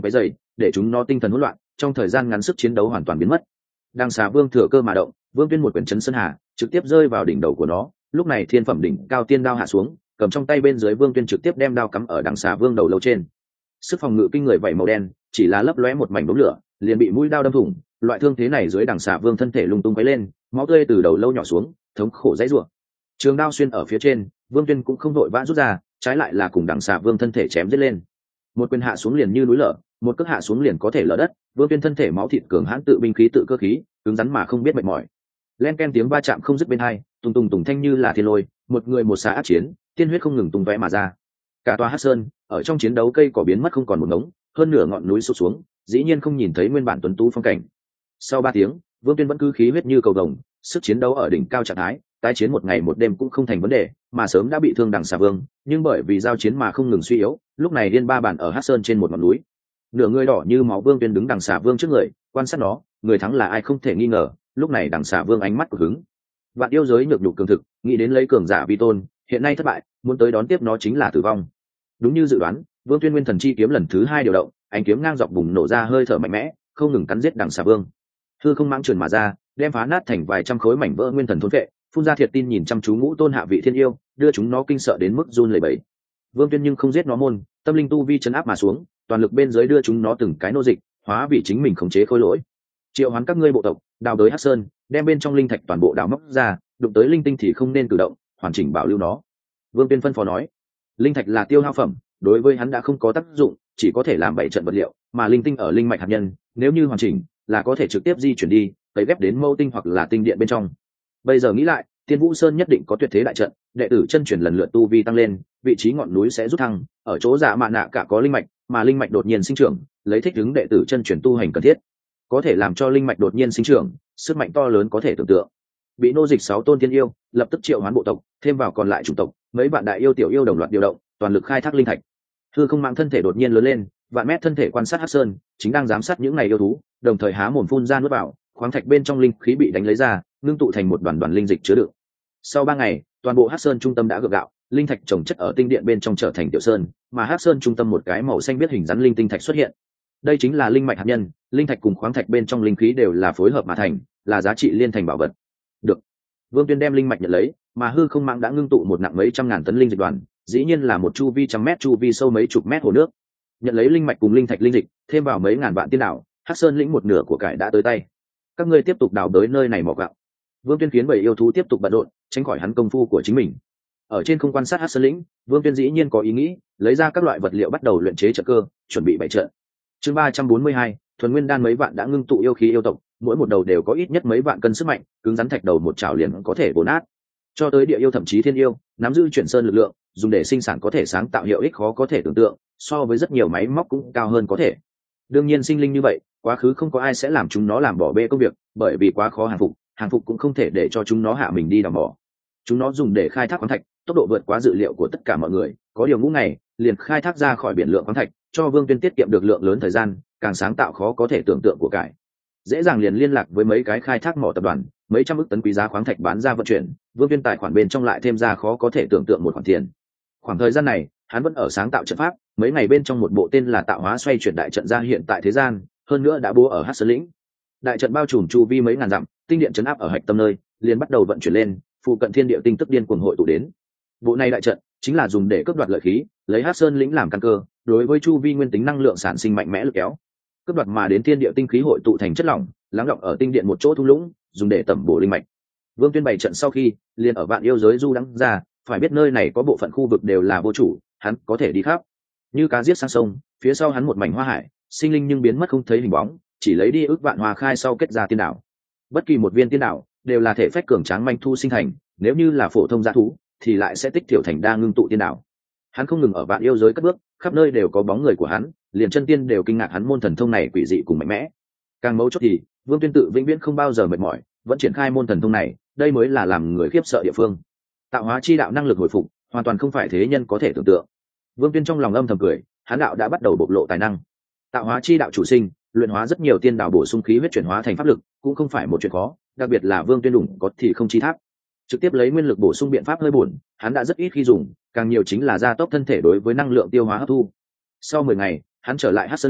để chúng nó tinh thần hỗn loạn, trong thời gian ngắn sức chiến đấu hoàn toàn biến mất. Đằng xà vương thừa cơ mà động, Vương Tuyên một quyền chấn sơn hà trực tiếp rơi vào đỉnh đầu của nó. Lúc này thiên phẩm đỉnh cao tiên đao hạ xuống, cầm trong tay bên dưới Vương Tuyên trực tiếp đem đao cắm ở đằng xà vương đầu lâu trên. Sức phòng ngự kinh người vảy màu đen, chỉ là lấp lóe một mảnh đốm lửa, liền bị mũi đao đâm thủng. Loại thương thế này dưới đằng xà vương thân thể lung tung quấy lên, máu tươi từ đầu lâu nhỏ xuống, thống khổ dãy rủa. Trường đao xuyên ở phía trên, Vương Tuyên cũng không vội vã rút ra, trái lại là cùng đằng xà vương thân thể chém giết lên. Một quyền hạ xuống liền như núi lở, một cước hạ xuống liền có thể lở đất. Vương Tuyên thân thể máu thịt cường hãn, tự binh khí tự cơ khí, cứng rắn mà không biết mệt mỏi. Len ken tiếng va chạm không dứt bên hai, tùng tùng tùng thanh như là thiên lôi, một người một xà ác chiến, tiên huyết không ngừng tung tóe mà ra. Cả tòa Hắc Sơn ở trong chiến đấu cây cỏ biến mất không còn một ngống, hơn nửa ngọn núi sụp xuống, dĩ nhiên không nhìn thấy nguyên bản tuấn tú phong cảnh. Sau ba tiếng, Vương Tuyên vẫn cứ khí huyết như cầu vồng, sức chiến đấu ở đỉnh cao trạng thái, tái chiến một ngày một đêm cũng không thành vấn đề, mà sớm đã bị thương đằng xà vương, nhưng bởi vì giao chiến mà không ngừng suy yếu, lúc này điên ba bản ở Hắc Sơn trên một ngọn núi. Nửa người đỏ như máu Vương Tuyên đứng đằng xà vương trước người, quan sát nó, người thắng là ai không thể nghi ngờ. Lúc này đằng xà vương ánh mắt của hứng, vạn yêu giới nhược nhục cường thực, nghĩ đến lấy cường giả vi tôn, hiện nay thất bại, muốn tới đón tiếp nó chính là tử vong. Đúng như dự đoán, Vương Tuyên nguyên thần chi kiếm lần thứ hai điều động, ánh kiếm ngang dọc bùng nổ ra hơi thở mạnh mẽ, không ngừng cắn giết đằng xà vương. Hư không mãng trườn mà ra, đem phá nát thành vài trăm khối mảnh vỡ nguyên thần thôn vệ, phun ra thiệt tin nhìn chăm chú ngũ tôn hạ vị thiên yêu, đưa chúng nó kinh sợ đến mức run lẩy bẩy. Vương Tuyên nhưng không giết nó môn, tâm linh tu vi chấn áp mà xuống, toàn lực bên dưới đưa chúng nó từng cái nô dịch, hóa vì chính mình khống chế khối lỗi. Triệu hoán các ngươi bộ tộc, đào tới Hắc Sơn, đem bên trong linh thạch toàn bộ đào móc ra, đụng tới linh tinh thì không nên cử động, hoàn chỉnh bảo lưu nó. Vương Tuyên phân phó nói, linh thạch là tiêu hao phẩm, đối với hắn đã không có tác dụng, chỉ có thể làm bảy trận vật liệu, mà linh tinh ở linh mạch hạt nhân, nếu như hoàn chỉnh, là có thể trực tiếp di chuyển đi, tẩy ghép đến mâu tinh hoặc là tinh điện bên trong. Bây giờ nghĩ lại, Tiên Vũ Sơn nhất định có tuyệt thế đại trận, đệ tử chân truyền lần lượt tu vi tăng lên, vị trí ngọn núi sẽ rút thăng, ở chỗ Dạ Mạn Nạ cả có linh mạch, mà linh mạch đột nhiên sinh trưởng, lấy thích ứng đệ tử chân truyền tu hành cần thiết, có thể làm cho linh mạch đột nhiên sinh trưởng, sức mạnh to lớn có thể tưởng tượng. Bị nô dịch sáu tôn tiên yêu, lập tức triệu hoán bộ tộc, thêm vào còn lại chủng tộc, mấy vạn đại yêu tiểu yêu đồng loạt điều động, toàn lực khai thác linh thạch. Hư không mạng thân thể đột nhiên lớn lên, vạn mét thân thể quan sát Hắc Sơn, chính đang giám sát những này yêu thú, đồng thời há mồm phun ra nuốt vào, khoáng thạch bên trong linh khí bị đánh lấy ra, ngưng tụ thành một đoàn đoàn linh dịch chứa đựng. Sau ba ngày, toàn bộ Hắc Sơn trung tâm đã gượng gạo, linh thạch trồng chất ở tinh điện bên trong trở thành tiểu sơn, mà Hắc Sơn trung tâm một cái màu xanh biết hình rắn linh tinh thạch xuất hiện. Đây chính là linh mạch hạt nhân, linh thạch cùng khoáng thạch bên trong linh khí đều là phối hợp mà thành, là giá trị liên thành bảo vật. Được. Vương Tuyên đem linh mạch nhận lấy, mà hư không mạng đã ngưng tụ một nặng mấy trăm ngàn tấn linh dịch đoàn, dĩ nhiên là một chu vi trăm mét, chu vi sâu mấy chục mét hồ nước. Nhận lấy linh mạch cùng linh thạch linh dịch, thêm vào mấy ngàn vạn tiên đảo, Hắc Sơn lĩnh một nửa của cải đã tới tay. Các ngươi tiếp tục đào tới nơi này mỏ gạo. Vương Tuyên khiến bảy yêu thú tiếp tục bận rộn, tránh khỏi hắn công phu của chính mình. Ở trên không quan sát Hắc Sơn lĩnh, Vương Tuyên dĩ nhiên có ý nghĩ, lấy ra các loại vật liệu bắt đầu luyện chế trận cơ, chuẩn bị bày trận. Chương ba trăm bốn mươi hai, thuần nguyên đan mấy vạn đã ngưng tụ yêu khí yêu tộc, mỗi một đầu đều có ít nhất mấy vạn cân sức mạnh, cứng rắn thạch đầu một chảo liền có thể bổ nát. Cho tới địa yêu thậm chí thiên yêu, nắm giữ chuyển sơn lực lượng, dùng để sinh sản có thể sáng tạo hiệu ích khó có thể tưởng tượng, so với rất nhiều máy móc cũng cao hơn có thể. Đương nhiên sinh linh như vậy, quá khứ không có ai sẽ làm chúng nó làm bỏ bê công việc, bởi vì quá khó hàng phục, hàng phục cũng không thể để cho chúng nó hạ mình đi đào mỏ. Chúng nó dùng để khai thác khoáng thạch, tốc độ vượt quá dự liệu của tất cả mọi người, có điều ngũ ngày liền khai thác ra khỏi biển lượng khoáng thạch, cho Vương Tuyên tiết kiệm được lượng lớn thời gian, càng sáng tạo khó có thể tưởng tượng của cải. Dễ dàng liền liên lạc với mấy cái khai thác mỏ tập đoàn, mấy trăm ức tấn quý giá khoáng thạch bán ra vận chuyển, Vương Tuyên tài khoản bên trong lại thêm ra khó có thể tưởng tượng một khoản tiền. Khoảng thời gian này, hắn vẫn ở sáng tạo trận pháp, mấy ngày bên trong một bộ tên là Tạo Hóa xoay chuyển đại trận ra hiện tại thế gian, hơn nữa đã bố ở Hắc Sơn lĩnh. Đại trận bao trùm chu vi mấy ngàn dặm, tinh điện trấn áp ở hạch tâm nơi, liền bắt đầu vận chuyển lên, phụ cận thiên địa tinh tức điên cuồng hội tụ đến. Bộ này đại trận chính là dùng để cướp đoạt lợi khí, lấy Hắc Sơn lĩnh làm căn cơ, đối với chu vi nguyên tính năng lượng sản sinh mạnh mẽ lực kéo. Cướp đoạt mà đến thiên địa tinh khí hội tụ thành chất lỏng, lắng đọng ở tinh điện một chỗ thung lũng, dùng để tẩm bổ linh mạch. Vương Tuyên bày trận sau khi, liền ở vạn yêu giới du đắng ra, phải biết nơi này có bộ phận khu vực đều là vô chủ, hắn có thể đi khắp. Như cá giết sang sông, phía sau hắn một mảnh hoa hải, sinh linh nhưng biến mất không thấy hình bóng, chỉ lấy đi ước vạn hoa khai sau kết ra tiên đảo. Bất kỳ một viên tiên đảo đều là thể phách cường tráng manh thu sinh thành, nếu như là phổ thông dã thú thì lại sẽ tích tiểu thành đa ngưng tụ tiên đảo. Hắn không ngừng ở vạn yêu giới cất bước, khắp nơi đều có bóng người của hắn, liền chân tiên đều kinh ngạc hắn môn thần thông này quỷ dị cùng mạnh mẽ. Càng mấu chốt thì Vương Tuyên tự vĩnh viễn không bao giờ mệt mỏi, vẫn triển khai môn thần thông này, đây mới là làm người khiếp sợ địa phương. Tạo hóa chi đạo năng lực hồi phục, hoàn toàn không phải thế nhân có thể tưởng tượng. Vương Tuyên trong lòng âm thầm cười, hắn đạo đã bắt đầu bộc lộ tài năng. Tạo hóa chi đạo chủ sinh, luyện hóa rất nhiều tiên đạo bổ sung khí huyết chuyển hóa thành pháp lực, cũng không phải một chuyện khó, đặc biệt là Vương Tuyên đủng có thì không chi tháp. Trực tiếp lấy nguyên lực bổ sung biện pháp hơi buồn, hắn đã rất ít khi dùng, càng nhiều chính là gia tốc thân thể đối với năng lượng tiêu hóa hấp thu. Sau mười ngày, hắn trở lại Hắc Sơn lĩnh,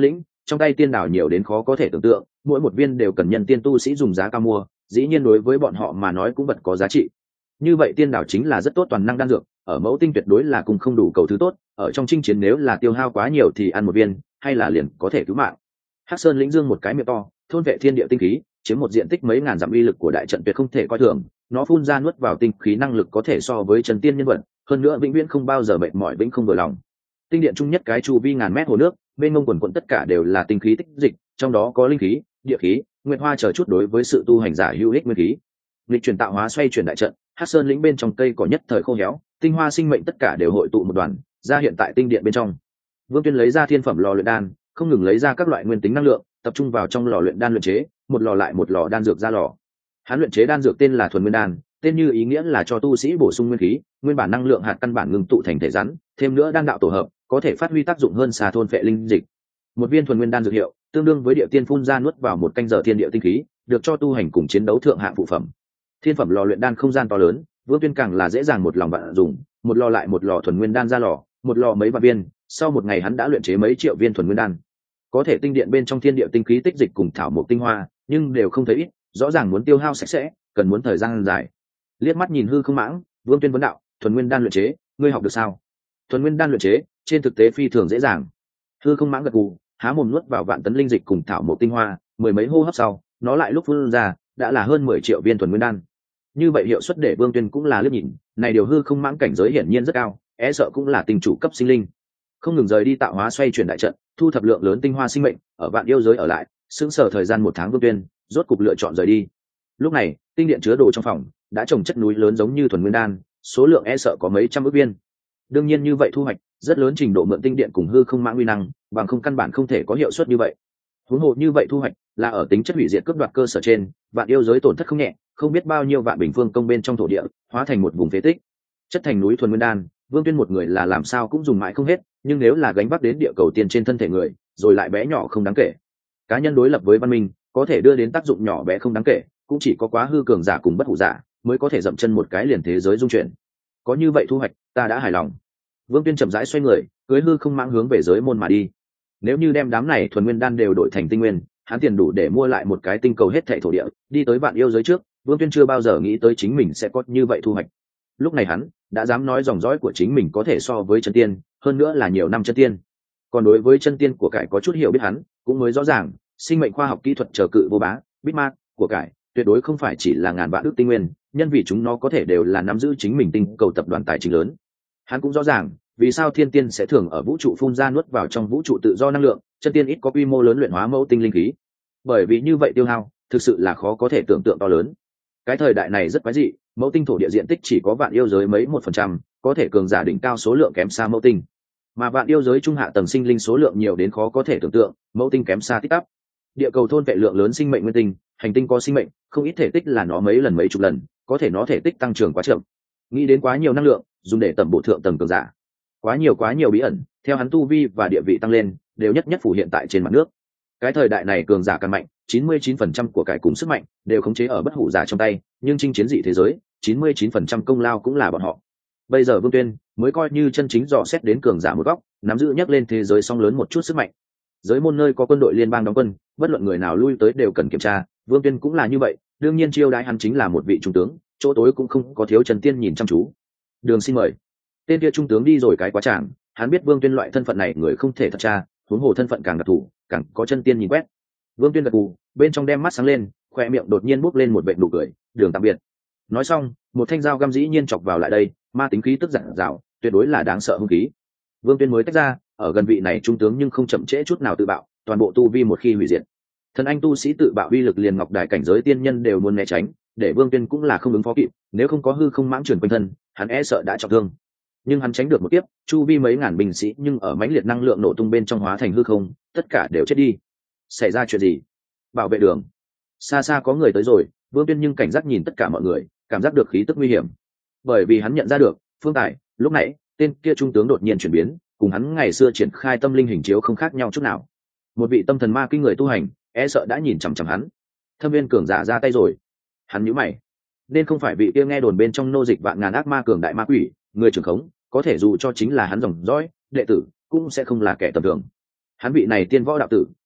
trong tay tiên đảo nhiều đến khó có thể tưởng tượng, mỗi một viên đều cần nhân tiên tu sĩ dùng giá cao mua, dĩ nhiên đối với bọn họ mà nói cũng vật có giá trị. Như vậy tiên đảo chính là rất tốt toàn năng đan dược, ở mẫu tinh tuyệt đối là cùng không đủ cầu thứ tốt, ở trong chinh chiến nếu là tiêu hao quá nhiều thì ăn một viên hay là liền có thể cứu mạng. Hắc Sơn lĩnh dương một cái miệng to, thôn vệ thiên địa tinh khí, chiếm một diện tích mấy ngàn dặm, uy lực của đại trận tuyệt không thể coi thường, nó phun ra nuốt vào tinh khí năng lực có thể so với chân tiên nhân vật, hơn nữa vĩnh viễn không bao giờ mệt mỏi, vĩnh không vừa lòng. Tinh điện chung nhất cái chu vi ngàn mét hồ nước, bên ngông quần quận tất cả đều là tinh khí tích dịch, trong đó có linh khí, địa khí, nguyệt hoa chờ chút đối với sự tu hành giả hữu ích nguyên khí. Lịch chuyển tạo hóa xoay chuyển đại trận, Hắc Sơn lĩnh bên trong cây cỏ nhất thời khô héo, tinh hoa sinh mệnh tất cả đều hội tụ một đoàn, ra hiện tại tinh điện bên trong. Vương Tuyên lấy ra thiên phẩm lò luyện đan, không ngừng lấy ra các loại nguyên tính năng lượng, tập trung vào trong lò luyện đan luyện chế, một lò lại một lò đan dược ra lò. Hắn luyện chế đan dược tên là thuần nguyên đan, tên như ý nghĩa là cho tu sĩ bổ sung nguyên khí, nguyên bản năng lượng hạt căn bản ngừng tụ thành thể rắn, thêm nữa đan đạo tổ hợp, có thể phát huy tác dụng hơn xà thôn phệ linh dịch. Một viên thuần nguyên đan dược hiệu, tương đương với địa tiên phun ra nuốt vào một canh giờ thiên địa tinh khí, được cho tu hành cùng chiến đấu thượng hạng phụ phẩm. Thiên phẩm lò luyện đan không gian to lớn, Vương Tuyên càng là dễ dàng một lòng bạn dùng, một lò lại một lò thuần nguyên đan ra lò, một lò mấy vạn viên, sau một ngày hắn đã luyện chế mấy triệu viên thuần nguyên đan. Có thể tinh điện bên trong thiên địa tinh khí tích dịch cùng thảo mộc tinh hoa, nhưng đều không thấy ít, rõ ràng muốn tiêu hao sạch sẽ, cần muốn thời gian dài. Liếc mắt nhìn hư không mãng, Vương Tuyên vấn đạo, thuần nguyên đan luyện chế, ngươi học được sao? Thuần nguyên đan luyện chế, trên thực tế phi thường dễ dàng. Hư không mãng gật gù, há mồm nuốt vào vạn tấn linh dịch cùng thảo mộc tinh hoa, mười mấy hô hấp sau, nó lại lúc phun ra, đã là hơn mười triệu viên thuần nguyên đan. Như vậy hiệu suất để Vương Tuyên cũng là liếc nhìn, này điều hư không mãng cảnh giới hiển nhiên rất cao, e sợ cũng là tình chủ cấp sinh linh. Không ngừng rời đi tạo hóa xoay chuyển đại trận, thu thập lượng lớn tinh hoa sinh mệnh, ở vạn yêu giới ở lại, sững sờ thời gian một tháng. Vương Tuyên rốt cục lựa chọn rời đi. Lúc này, tinh điện chứa đồ trong phòng đã trồng chất núi lớn giống như thuần nguyên đan, số lượng e sợ có mấy trăm ức viên. Đương nhiên như vậy thu hoạch rất lớn trình độ mượn tinh điện cùng hư không mãng uy năng, bằng không căn bản không thể có hiệu suất như vậy. Huống hồ như vậy thu hoạch là ở tính chất hủy diệt cướp đoạt cơ sở trên, vạn yêu giới tổn thất không nhẹ, không biết bao nhiêu vạn bình phương công bên trong thổ địa hóa thành một vùng phế tích, chất thành núi thuần nguyên đan. Vương Tuyên một người là làm sao cũng dùng mãi không hết, nhưng nếu là gánh vác đến địa cầu tiên trên thân thể người, rồi lại bé nhỏ không đáng kể. Cá nhân đối lập với văn minh, có thể đưa đến tác dụng nhỏ bé không đáng kể, cũng chỉ có quá hư cường giả cùng bất hủ giả mới có thể dậm chân một cái liền thế giới dung chuyển. Có như vậy thu hoạch, ta đã hài lòng. Vương Tuyên chậm rãi xoay người, cưỡi hư không mãng hướng về giới môn mà đi. Nếu như đem đám này thuần nguyên đan đều đổi thành tinh nguyên, hắn tiền đủ để mua lại một cái tinh cầu hết thảy thổ địa, đi tới vạn yêu giới trước. Vương Tuyên chưa bao giờ nghĩ tới chính mình sẽ có như vậy thu hoạch. Lúc này hắn đã dám nói dòng dõi của chính mình có thể so với chân tiên, hơn nữa là nhiều năm chân tiên. Còn đối với chân tiên của cải có chút hiểu biết hắn cũng mới rõ ràng, sinh mệnh khoa học kỹ thuật chờ cự vô bá, Bitmark của cải tuyệt đối không phải chỉ là ngàn vạn ước tinh nguyên, nhân vì chúng nó có thể đều là nắm giữ chính mình tinh cầu tập đoàn tài chính lớn. Hắn cũng rõ ràng vì sao thiên tiên sẽ thường ở vũ trụ phun ra nuốt vào trong vũ trụ tự do năng lượng, chân tiên ít có quy mô lớn luyện hóa mẫu tinh linh khí, bởi vì như vậy tiêu hao thực sự là khó có thể tưởng tượng to lớn. Cái thời đại này rất quái dị, mẫu tinh thổ địa diện tích chỉ có vạn yêu giới mấy một phần trăm, có thể cường giả đỉnh cao số lượng kém xa mẫu tinh, mà vạn yêu giới trung hạ tầng sinh linh số lượng nhiều đến khó có thể tưởng tượng, mẫu tinh kém xa tích tắp. Địa cầu thôn vệ lượng lớn sinh mệnh nguyên tinh, hành tinh có sinh mệnh, không ít thể tích là nó mấy lần mấy chục lần, có thể nó thể tích tăng trưởng quá chậm. Nghĩ đến quá nhiều năng lượng dùng để tầm bộ thượng tầng cường giả, quá nhiều quá nhiều bí ẩn, theo hắn tu vi và địa vị tăng lên, đều nhất nhất phủ hiện tại trên mặt nước. Cái thời đại này cường giả càng mạnh, chín mươi chín phần trăm của cải cùng sức mạnh đều khống chế ở bất hủ giả trong tay, nhưng chinh chiến dị thế giới, chín mươi chín phần trăm công lao cũng là bọn họ. Bây giờ Vương Tuyên mới coi như chân chính dò xét đến cường giả một góc, nắm giữ nhắc lên thế giới song lớn một chút sức mạnh. Giới môn nơi có quân đội liên bang đóng quân, bất luận người nào lui tới đều cần kiểm tra, Vương Tuyên cũng là như vậy, đương nhiên chiêu đãi hắn chính là một vị trung tướng, chỗ tối cũng không có thiếu Trần Tiên nhìn chăm chú. Đường xin mời. Tên kia trung tướng đi rồi cái quá tràng, hắn biết Vương Tuyên loại thân phận này người không thể thật tra, huống hồ thân phận càng đặc thù, càng có Chân Tiên nhìn quét. Vương Tuyên gật gù, bên trong đem mắt sáng lên, khoe miệng đột nhiên bốc lên một vệt nụ cười, "Đường tạm biệt." Nói xong, một thanh dao găm dĩ nhiên chọc vào lại đây, ma tính khí tức giận dào, tuyệt đối là đáng sợ hung khí. Vương Tuyên mới tách ra, ở gần vị này trung tướng nhưng không chậm trễ chút nào tự bạo, toàn bộ tu vi một khi hủy diệt. Thần anh tu sĩ tự bạo uy lực liền ngọc đài cảnh giới tiên nhân đều muốn né tránh, để Vương Tuyên cũng là không ứng phó kịp, nếu không có hư không mãng truyền quanh thân, hắn e sợ đã trọng thương. Nhưng hắn tránh được một kiếp, chu vi mấy ngàn binh sĩ nhưng ở mãnh liệt năng lượng nổ tung bên trong hóa thành hư không, tất cả đều chết đi. Xảy ra chuyện gì? Bảo vệ đường. Xa xa có người tới rồi, Vương Tuyên nhưng cảnh giác nhìn tất cả mọi người, cảm giác được khí tức nguy hiểm. Bởi vì hắn nhận ra được, Phương Tài, lúc nãy, tên kia trung tướng đột nhiên chuyển biến, cùng hắn ngày xưa triển khai tâm linh hình chiếu không khác nhau chút nào. Một vị tâm thần ma kinh người tu hành, e sợ đã nhìn chằm chằm hắn. Thâm viên cường giả ra tay rồi. Hắn nhíu mày, nên không phải vị kia nghe đồn bên trong nô dịch vạn ngàn ác ma cường đại ma quỷ, người trưởng khống, có thể dù cho chính là hắn dòng dõi, đệ tử, cũng sẽ không là kẻ tầm thường. Hắn vị này tiên võ đạo tử,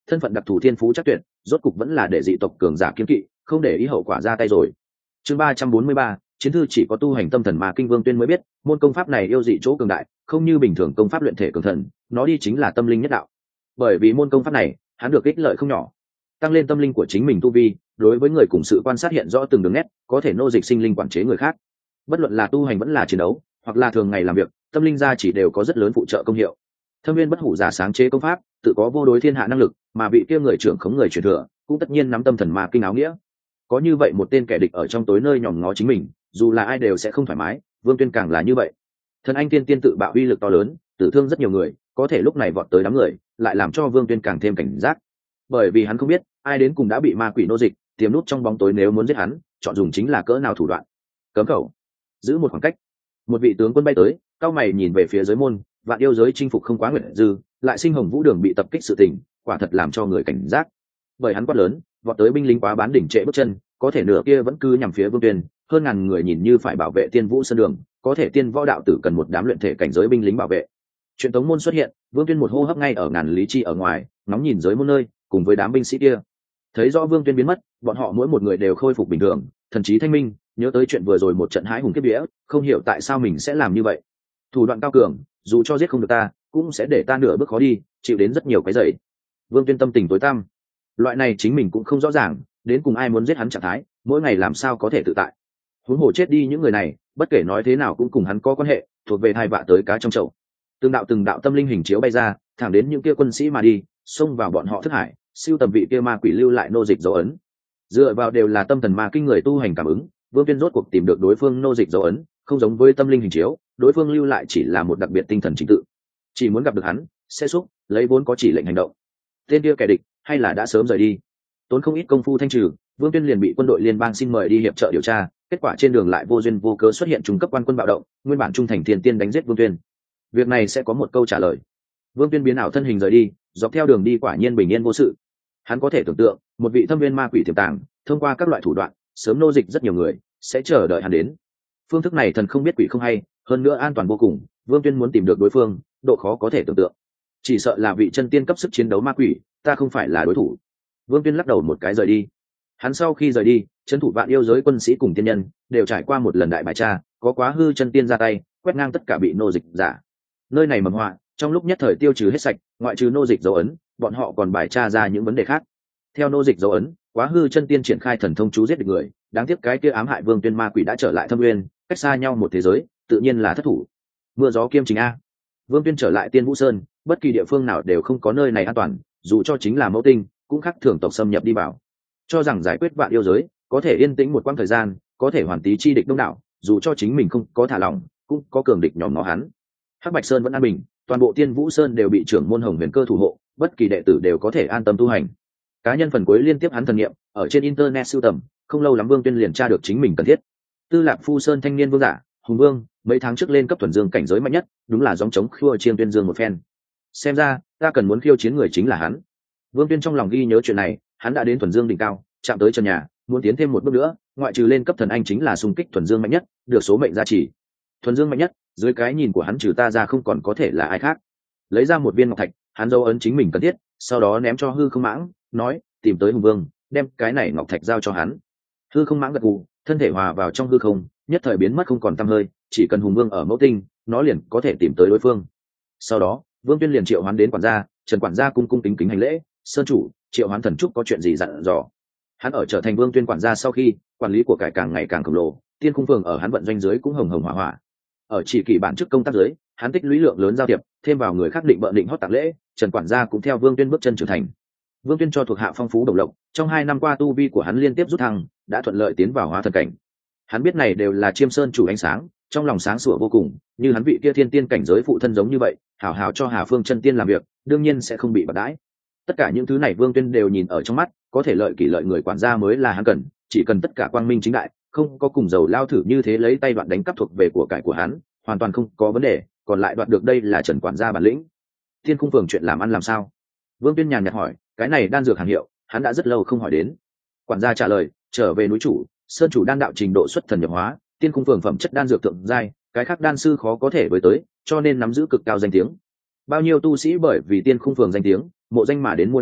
thân phận đặc thù thiên phú chắc tuyệt, rốt cục vẫn là để dị tộc cường giả kiên kỵ, không để ý hậu quả ra tay rồi. Chương ba trăm bốn mươi ba, chiến thư chỉ có tu hành tâm thần mà kinh Vương Tuyên mới biết, môn công pháp này yêu dị chỗ cường đại, không như bình thường công pháp luyện thể cường thần, nó đi chính là tâm linh nhất đạo. Bởi vì môn công pháp này, hắn được ích lợi không nhỏ, tăng lên tâm linh của chính mình tu vi, đối với người cùng sự quan sát hiện rõ từng đường nét, có thể nô dịch sinh linh quản chế người khác. Bất luận là tu hành vẫn là chiến đấu, hoặc là thường ngày làm việc, tâm linh gia chỉ đều có rất lớn phụ trợ công hiệu. Thâm Viên Bất Hủ giả sáng chế công pháp, tự có vô đối thiên hạ năng lực, mà vị kia người trưởng khống người truyền thừa, cũng tất nhiên nắm tâm thần mà kinh áo nghĩa. Có như vậy một tên kẻ địch ở trong tối nơi nhòm ngó chính mình, dù là ai đều sẽ không thoải mái, Vương Tuyên càng là như vậy. Thần anh tiên tiên tự bạo uy lực to lớn, tử thương rất nhiều người, có thể lúc này vọt tới đám người, lại làm cho Vương Tuyên càng thêm cảnh giác. Bởi vì hắn không biết, ai đến cùng đã bị ma quỷ nô dịch, tiềm nút trong bóng tối, nếu muốn giết hắn, chọn dùng chính là cỡ nào thủ đoạn. Cấm khẩu, giữ một khoảng cách. Một vị tướng quân bay tới, cao mày nhìn về phía giới môn, vạn yêu giới chinh phục không quá nguyện dư, lại sinh hồng vũ đường bị tập kích sự tình, quả thật làm cho người cảnh giác. Bởi hắn quát lớn, vọt tới binh lính quá bán đỉnh trệ bước chân, có thể nửa kia vẫn cứ nhằm phía Vương Tuyên, hơn ngàn người nhìn như phải bảo vệ Tiên Vũ Sơn đường, có thể tiên võ đạo tử cần một đám luyện thể cảnh giới binh lính bảo vệ. Chuyện tống môn xuất hiện, Vương Tuyên một hô hấp ngay ở ngàn lý chi ở ngoài, nóng nhìn giới môn nơi, cùng với đám binh sĩ kia. Thấy rõ Vương Tuyên biến mất, bọn họ mỗi một người đều khôi phục bình thường, thần trí thanh minh, nhớ tới chuyện vừa rồi một trận hãi hùng kiếp vía, không hiểu tại sao mình sẽ làm như vậy. Thủ đoạn cao cường, dù cho giết không được ta, cũng sẽ để ta nửa bước khó đi, chịu đến rất nhiều cái dày. Vương Tuyên tâm tình tối tăm. Loại này chính mình cũng không rõ ràng, đến cùng ai muốn giết hắn trạng thái, mỗi ngày làm sao có thể tự tại. Huống hồ chết đi những người này, bất kể nói thế nào cũng cùng hắn có quan hệ, thuộc về hai vạ tới cá trong chậu. Từng đạo từng đạo tâm linh hình chiếu bay ra, thẳng đến những kia quân sĩ mà đi, xông vào bọn họ thức hải, siêu tầm vị kia ma quỷ lưu lại nô dịch dấu ấn. Dựa vào đều là tâm thần ma kinh người tu hành cảm ứng, Vương Tuyên rốt cuộc tìm được đối phương nô dịch dấu ấn, không giống với tâm linh hình chiếu, đối phương lưu lại chỉ là một đặc biệt tinh thần chính tự. Chỉ muốn gặp được hắn, sẽ xúc, lấy vốn có chỉ lệnh hành động. Tên kia kẻ địch, hay là đã sớm rời đi. Tốn không ít công phu thanh trừ, Vương Tuyên liền bị quân đội liên bang xin mời đi hiệp trợ điều tra, kết quả trên đường lại vô duyên vô cớ xuất hiện trung cấp quan quân bạo động, nguyên bản trung thành thiên tiên đánh giết Vương Tuyên. Việc này sẽ có một câu trả lời. Vương Tuyên biến ảo thân hình rời đi, dọc theo đường đi quả nhiên bình yên vô sự. Hắn có thể tưởng tượng, một vị thâm viên ma quỷ tiềm tàng, thông qua các loại thủ đoạn, sớm nô dịch rất nhiều người, sẽ chờ đợi hắn đến. Phương thức này thần không biết quỷ không hay, hơn nữa an toàn vô cùng, Vương Tuyên muốn tìm được đối phương, độ khó có thể tưởng tượng. Chỉ sợ là vị chân tiên cấp sức chiến đấu ma quỷ, ta không phải là đối thủ. Vương Tuyên lắc đầu một cái rời đi. Hắn sau khi rời đi, trấn thủ vạn yêu giới quân sĩ cùng tiên nhân đều trải qua một lần đại bài tra, có quá hư chân tiên ra tay, quét ngang tất cả bị nô dịch giả. Nơi này mầm họa, trong lúc nhất thời tiêu trừ hết sạch, ngoại trừ nô dịch dấu ấn, bọn họ còn bài tra ra những vấn đề khác. Theo nô dịch dấu ấn, quá hư chân tiên triển khai thần thông chú giết được người, đáng tiếc cái kia ám hại Vương Tuyên ma quỷ đã trở lại Thâm Nguyên, cách xa nhau một thế giới, tự nhiên là thất thủ. Mưa gió kiêm trình a. Vương Tuyên trở lại Tiên Vũ Sơn, bất kỳ địa phương nào đều không có nơi này an toàn, dù cho chính là mẫu tinh, cũng khác thường tộc xâm nhập đi vào. Cho rằng giải quyết vạn yêu giới, có thể yên tĩnh một quãng thời gian, có thể hoàn tí chi địch đông đảo, dù cho chính mình không có thả lỏng, cũng có cường địch nhóm nó hắn. Hắc Bạch Sơn vẫn an bình, toàn bộ Tiên Vũ Sơn đều bị trưởng môn Hồng Huyền Cơ thủ hộ, bất kỳ đệ tử đều có thể an tâm tu hành. Cá nhân phần cuối liên tiếp hắn thần nghiệm, ở trên internet sưu tầm, không lâu lắm Vương Tuyên liền tra được chính mình cần thiết. Tư Lạc Phu Sơn thanh niên vương giả, Hùng Vương, mấy tháng trước lên cấp thuần dương cảnh giới mạnh nhất, đúng là gióng chống khua chiêng tuyên dương một phen. Xem ra, ta cần muốn khiêu chiến người chính là hắn. Vương Tuyên trong lòng ghi nhớ chuyện này, hắn đã đến thuần dương đỉnh cao, chạm tới chân nhà, muốn tiến thêm một bước nữa, ngoại trừ lên cấp thần anh chính là xung kích thuần dương mạnh nhất, được số mệnh gia trì. Thuần dương mạnh nhất, dưới cái nhìn của hắn trừ ta ra không còn có thể là ai khác. Lấy ra một viên ngọc thạch, hắn dấu ấn chính mình cần thiết, sau đó ném cho Hư Không Mãng, nói, tìm tới Hùng Vương, đem cái này ngọc thạch giao cho hắn. Hư Không Mãng gật gù, thân thể hòa vào trong hư không, nhất thời biến mất không còn tăm hơi, chỉ cần Hùng Vương ở mẫu tinh, nó liền có thể tìm tới đối phương. Sau đó, Vương Tuyên liền triệu hoán đến quản gia, Trần quản gia cung cung kính kính hành lễ, sơn chủ, triệu hoán thần trúc có chuyện gì dặn dò. Hắn ở trở thành Vương Tuyên quản gia sau khi, quản lý của cải càng ngày càng khổng lồ, Tiên Khung Phường ở hắn vận doanh dưới cũng hồng hồng hỏa hỏa. Ở chỉ kỳ bản chức công tác dưới, hắn tích lũy lượng lớn giao thiệp, thêm vào người khác định bợ định hót tặng lễ, Trần quản gia cũng theo Vương Tuyên bước chân trưởng thành. Vương Tuyên cho thuộc hạ phong phú đồng lộc, trong hai năm qua tu vi của hắn liên tiếp rút thăng, đã thuận lợi tiến vào hóa thần cảnh. Hắn biết này đều là Chiêm Sơn chủ ánh sáng, trong lòng sáng sủa vô cùng, như hắn vị kia thiên tiên cảnh giới phụ thân giống như vậy, hảo hảo cho Hà Phương chân tiên làm việc, đương nhiên sẽ không bị bạc đãi. Tất cả những thứ này Vương Tuyên đều nhìn ở trong mắt, có thể lợi kỷ lợi người quản gia mới là hắn cần, chỉ cần tất cả quang minh chính đại, không có cùng dầu lao thử như thế lấy tay đoạn đánh cắp thuộc về của cải của hắn, hoàn toàn không có vấn đề, còn lại đoạt được đây là Trần quản gia bản lĩnh. Thiên Khung Phường chuyện làm ăn làm sao? Vương Tuyên nhàn nhạt hỏi, cái này đan dược hàng hiệu, hắn đã rất lâu không hỏi đến. Quản gia trả lời, trở về núi chủ, sơn chủ đan đạo trình độ xuất thần nhập hóa, Tiên Khung Phường phẩm chất đan dược thượng giai, cái khác đan sư khó có thể với tới, cho nên nắm giữ cực cao danh tiếng. Bao nhiêu tu sĩ bởi vì Tiên Khung Phường danh tiếng, mộ danh mà đến mua đan,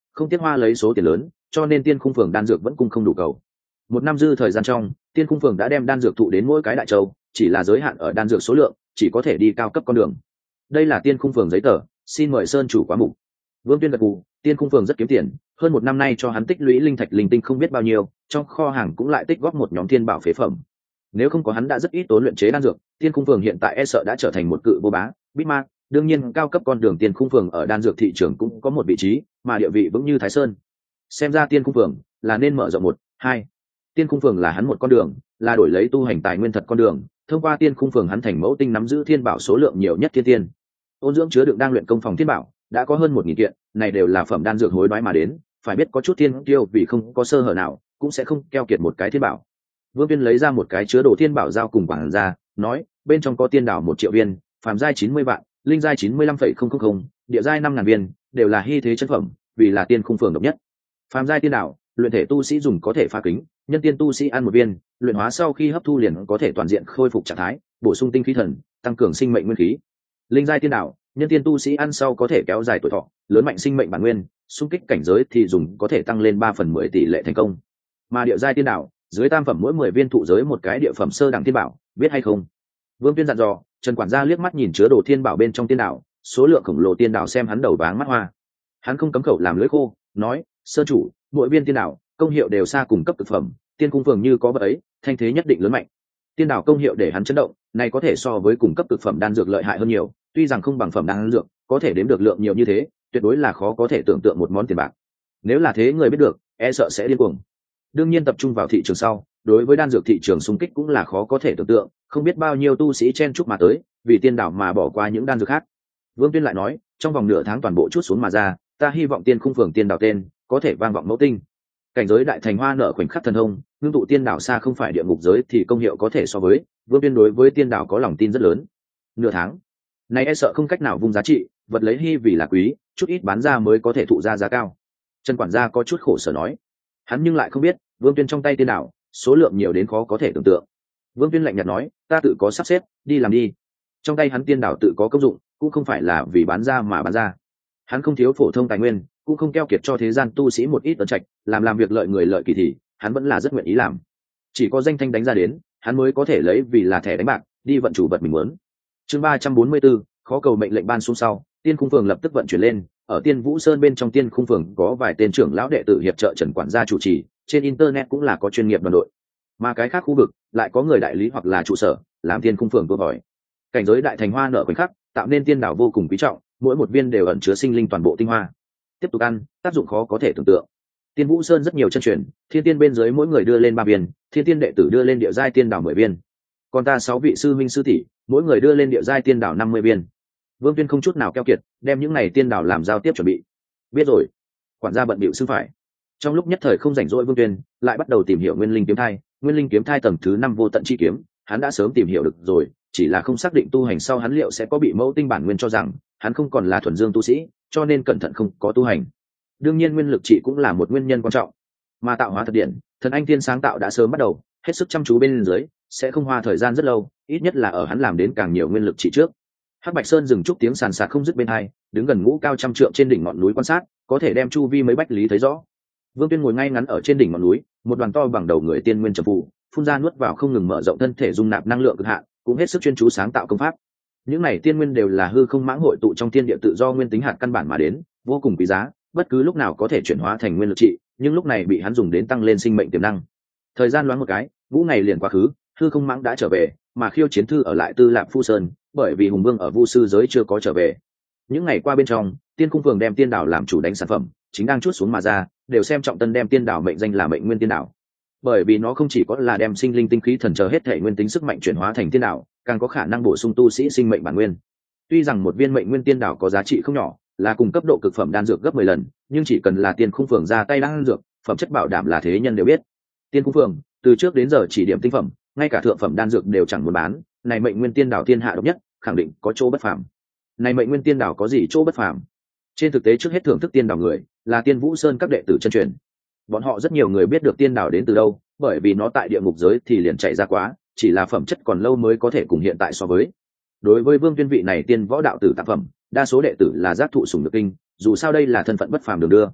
không tiếc hoa lấy số tiền lớn, cho nên tiên khung phường đan dược vẫn cung không đủ cầu. Một năm dư thời gian trong, tiên khung phường đã đem đan dược thụ đến mỗi cái đại châu, chỉ là giới hạn ở đan dược số lượng, chỉ có thể đi cao cấp con đường. Đây là tiên khung phường giấy tờ, xin mời sơn chủ quá mục. Vương Tuyên gật gù, tiên khung phường rất kiếm tiền, hơn một năm nay cho hắn tích lũy linh thạch linh tinh không biết bao nhiêu, trong kho hàng cũng lại tích góp một nhóm thiên bảo phế phẩm. Nếu không có hắn đã rất ít tốn luyện chế đan dược, tiên khung phường hiện tại e sợ đã trở thành một cự vô bá, Bitmark. Đương nhiên cao cấp con đường tiên khung phường ở đan dược thị trường cũng có một vị trí, mà địa vị vững như Thái Sơn. Xem ra tiên khung phường là nên mở rộng một, hai. Tiên khung phường là hắn một con đường, là đổi lấy tu hành tài nguyên thật con đường, thông qua tiên khung phường hắn thành mẫu tinh nắm giữ thiên bảo số lượng nhiều nhất thiên tiên. Ôn dưỡng chứa đựng đang luyện công phòng thiên bảo, đã có hơn một nghìn kiện, này đều là phẩm đan dược hối đoái mà đến, phải biết có chút thiên tiêu vì không có sơ hở nào, cũng sẽ không keo kiệt một cái thiên bảo. Vương Viên lấy ra một cái chứa đồ thiên bảo giao cùng quản gia, nói, bên trong có tiên đảo một triệu viên, phàm giai chín mươi vạn, linh giai chín mươi lăm phẩy không không không, địa giai năm ngàn viên, đều là hy thế chân phẩm, vì là tiên khung phường độc nhất. Phàm giai tiên đảo, luyện thể tu sĩ dùng có thể phá kính, nhân tiên tu sĩ ăn một viên, luyện hóa sau khi hấp thu liền có thể toàn diện khôi phục trạng thái, bổ sung tinh khí thần, tăng cường sinh mệnh nguyên khí. Linh giai tiên đảo, nhân tiên tu sĩ ăn sau có thể kéo dài tuổi thọ, lớn mạnh sinh mệnh bản nguyên, xung kích cảnh giới thì dùng có thể tăng lên ba phần mười tỷ lệ thành công. Mà địa giai tiên đảo, dưới tam phẩm mỗi mười viên thụ giới một cái địa phẩm sơ đẳng tiên bảo, biết hay không? Vương Tuyên dặn dò. Trần quản gia liếc mắt nhìn chứa đồ thiên bảo bên trong tiên đảo, số lượng khổng lồ tiên đảo xem hắn đầu váng mắt hoa. Hắn không cấm khẩu làm lưỡi khô, nói, sơn chủ, mỗi viên tiên đảo công hiệu đều xa cùng cấp thực phẩm, tiên cung phường như có vật ấy, thanh thế nhất định lớn mạnh. Tiên đảo công hiệu để hắn chấn động, này có thể so với cùng cấp thực phẩm đan dược lợi hại hơn nhiều, tuy rằng không bằng phẩm đan dược, có thể đếm được lượng nhiều như thế, tuyệt đối là khó có thể tưởng tượng một món tiền bạc. Nếu là thế người biết được, e sợ sẽ điên cuồng. Đương nhiên tập trung vào thị trường sau, đối với đan dược thị trường xung kích cũng là khó có thể tưởng tượng, không biết bao nhiêu tu sĩ chen chúc mà tới, vì tiên đảo mà bỏ qua những đan dược khác. Vương Tuyên lại nói, trong vòng nửa tháng toàn bộ chút xuống mà ra, ta hy vọng tiên khung phường tiên đảo tên có thể vang vọng mẫu tinh. Cảnh giới đại thành hoa nở khoảnh khắc thần thông, ngưng tụ tiên đảo xa không phải địa ngục giới thì công hiệu có thể so với. Vương Tuyên đối với tiên đảo có lòng tin rất lớn. Nửa tháng này e sợ không cách nào vung giá trị, vật lấy hy vì là quý, chút ít bán ra mới có thể thụ ra giá cao. Trần quản gia có chút khổ sở nói, hắn nhưng lại không biết Vương Tuyên trong tay tiên đảo số lượng nhiều đến khó có thể tưởng tượng. Vương Tuyên lạnh nhạt nói, ta tự có sắp xếp, đi làm đi. Trong tay hắn tiên đảo tự có công dụng, cũng không phải là vì bán ra mà bán ra. Hắn không thiếu phổ thông tài nguyên, cũng không keo kiệt cho thế gian tu sĩ một ít ấn trạch, làm làm việc lợi người lợi kỳ thì hắn vẫn là rất nguyện ý làm. Chỉ có danh thanh đánh ra đến, hắn mới có thể lấy vì là thẻ đánh bạc, đi vận chủ vật mình muốn. Chương ba trăm bốn mươi 44, khó cầu mệnh lệnh ban xuống sau, tiên khung phường lập tức vận chuyển lên. Ở Tiên Vũ Sơn bên trong tiên khung phường có vài tên trưởng lão đệ tử hiệp trợ Trần quản gia chủ trì, trên internet cũng là có chuyên nghiệp đoàn đội. Mà cái khác khu vực lại có người đại lý hoặc là trụ sở làm tiên khung phường vô vòi. Cảnh giới đại thành hoa nở khoảnh khắc, tạo nên tiên đảo vô cùng quý trọng, mỗi một viên đều ẩn chứa sinh linh toàn bộ tinh hoa. Tiếp tục ăn, tác dụng khó có thể tưởng tượng. Tiên Vũ Sơn rất nhiều chân truyền, thiên tiên bên dưới mỗi người đưa lên ba viên, thiên tiên đệ tử đưa lên địa giai tiên đảo mười viên. Còn ta sáu vị sư minh sư tỷ, mỗi người đưa lên địa giai tiên đảo năm mươi viên. Vương Tuyên không chút nào keo kiệt, đem những này tiên đảo làm giao tiếp chuẩn bị. Biết rồi. Quản gia bận bịu xưng phải. Trong lúc nhất thời không rảnh rỗi, Vương Tuyên lại bắt đầu tìm hiểu Nguyên Linh kiếm thai. Nguyên Linh kiếm thai tầng thứ năm vô tận chi kiếm, hắn đã sớm tìm hiểu được rồi, chỉ là không xác định tu hành sau hắn liệu sẽ có bị mẫu tinh bản nguyên cho rằng hắn không còn là thuần dương tu sĩ, cho nên cẩn thận không có tu hành. Đương nhiên nguyên lực trị cũng là một nguyên nhân quan trọng. Mà tạo hóa thật điện, thần anh tiên sáng tạo đã sớm bắt đầu, hết sức chăm chú bên dưới, sẽ không hoa thời gian rất lâu, ít nhất là ở hắn làm đến càng nhiều nguyên lực trị trước. Hắc Bạch Sơn dừng chút tiếng sàn sạt không dứt bên hai, đứng gần ngũ cao trăm trượng trên đỉnh ngọn núi quan sát, có thể đem chu vi mấy bách lý thấy rõ. Vương Tuyên ngồi ngay ngắn ở trên đỉnh ngọn núi, một đoàn to bằng đầu người tiên nguyên trầm phù, phun ra nuốt vào không ngừng mở rộng thân thể dung nạp năng lượng cực hạn, cũng hết sức chuyên chú sáng tạo công pháp. Những này tiên nguyên đều là hư không mãng hội tụ trong thiên địa tự do nguyên tính hạt căn bản mà đến, vô cùng quý giá, bất cứ lúc nào có thể chuyển hóa thành nguyên lực trị, nhưng lúc này bị hắn dùng đến tăng lên sinh mệnh tiềm năng. Thời gian loáng một cái, vũ ngày liền quá khứ, hư không mãng đã trở về, mà Khiêu Chiến Thư ở lại Tư Lạp Phu Sơn, bởi vì Hùng Vương ở Vu sư giới chưa có trở về. Những ngày qua bên trong, Tiên Cung Phường đem tiên đảo làm chủ đánh sản phẩm, chính đang chuốt xuống mà ra, đều xem trọng tân đem tiên đảo mệnh danh là mệnh nguyên tiên đảo. Bởi vì nó không chỉ có là đem sinh linh tinh khí thần chờ hết thể nguyên tính sức mạnh chuyển hóa thành tiên đảo, càng có khả năng bổ sung tu sĩ sinh mệnh bản nguyên. Tuy rằng một viên mệnh nguyên tiên đảo có giá trị không nhỏ, là cùng cấp độ cực phẩm đan dược gấp mười lần, nhưng chỉ cần là Tiên Cung Phường ra tay đan dược, phẩm chất bảo đảm là thế nhân đều biết. Tiên Cung Phường từ trước đến giờ chỉ điểm tinh phẩm, ngay cả thượng phẩm đan dược đều chẳng muốn bán, này mệnh nguyên tiên đảo thiên hạ độc nhất, khẳng định có chỗ bất phàm. Này mệnh nguyên tiên đảo có gì chỗ bất phàm? Trên thực tế trước hết thưởng thức tiên đảo người là Tiên Vũ Sơn các đệ tử chân truyền. Bọn họ rất nhiều người biết được tiên đảo đến từ đâu, bởi vì nó tại địa ngục giới thì liền chạy ra quá, chỉ là phẩm chất còn lâu mới có thể cùng hiện tại so với. Đối với Vương Tuyên vị này tiên võ đạo tử tác phẩm, đa số đệ tử là giác thụ sủng nhược kinh, dù sao đây là thân phận bất phàm đường đưa.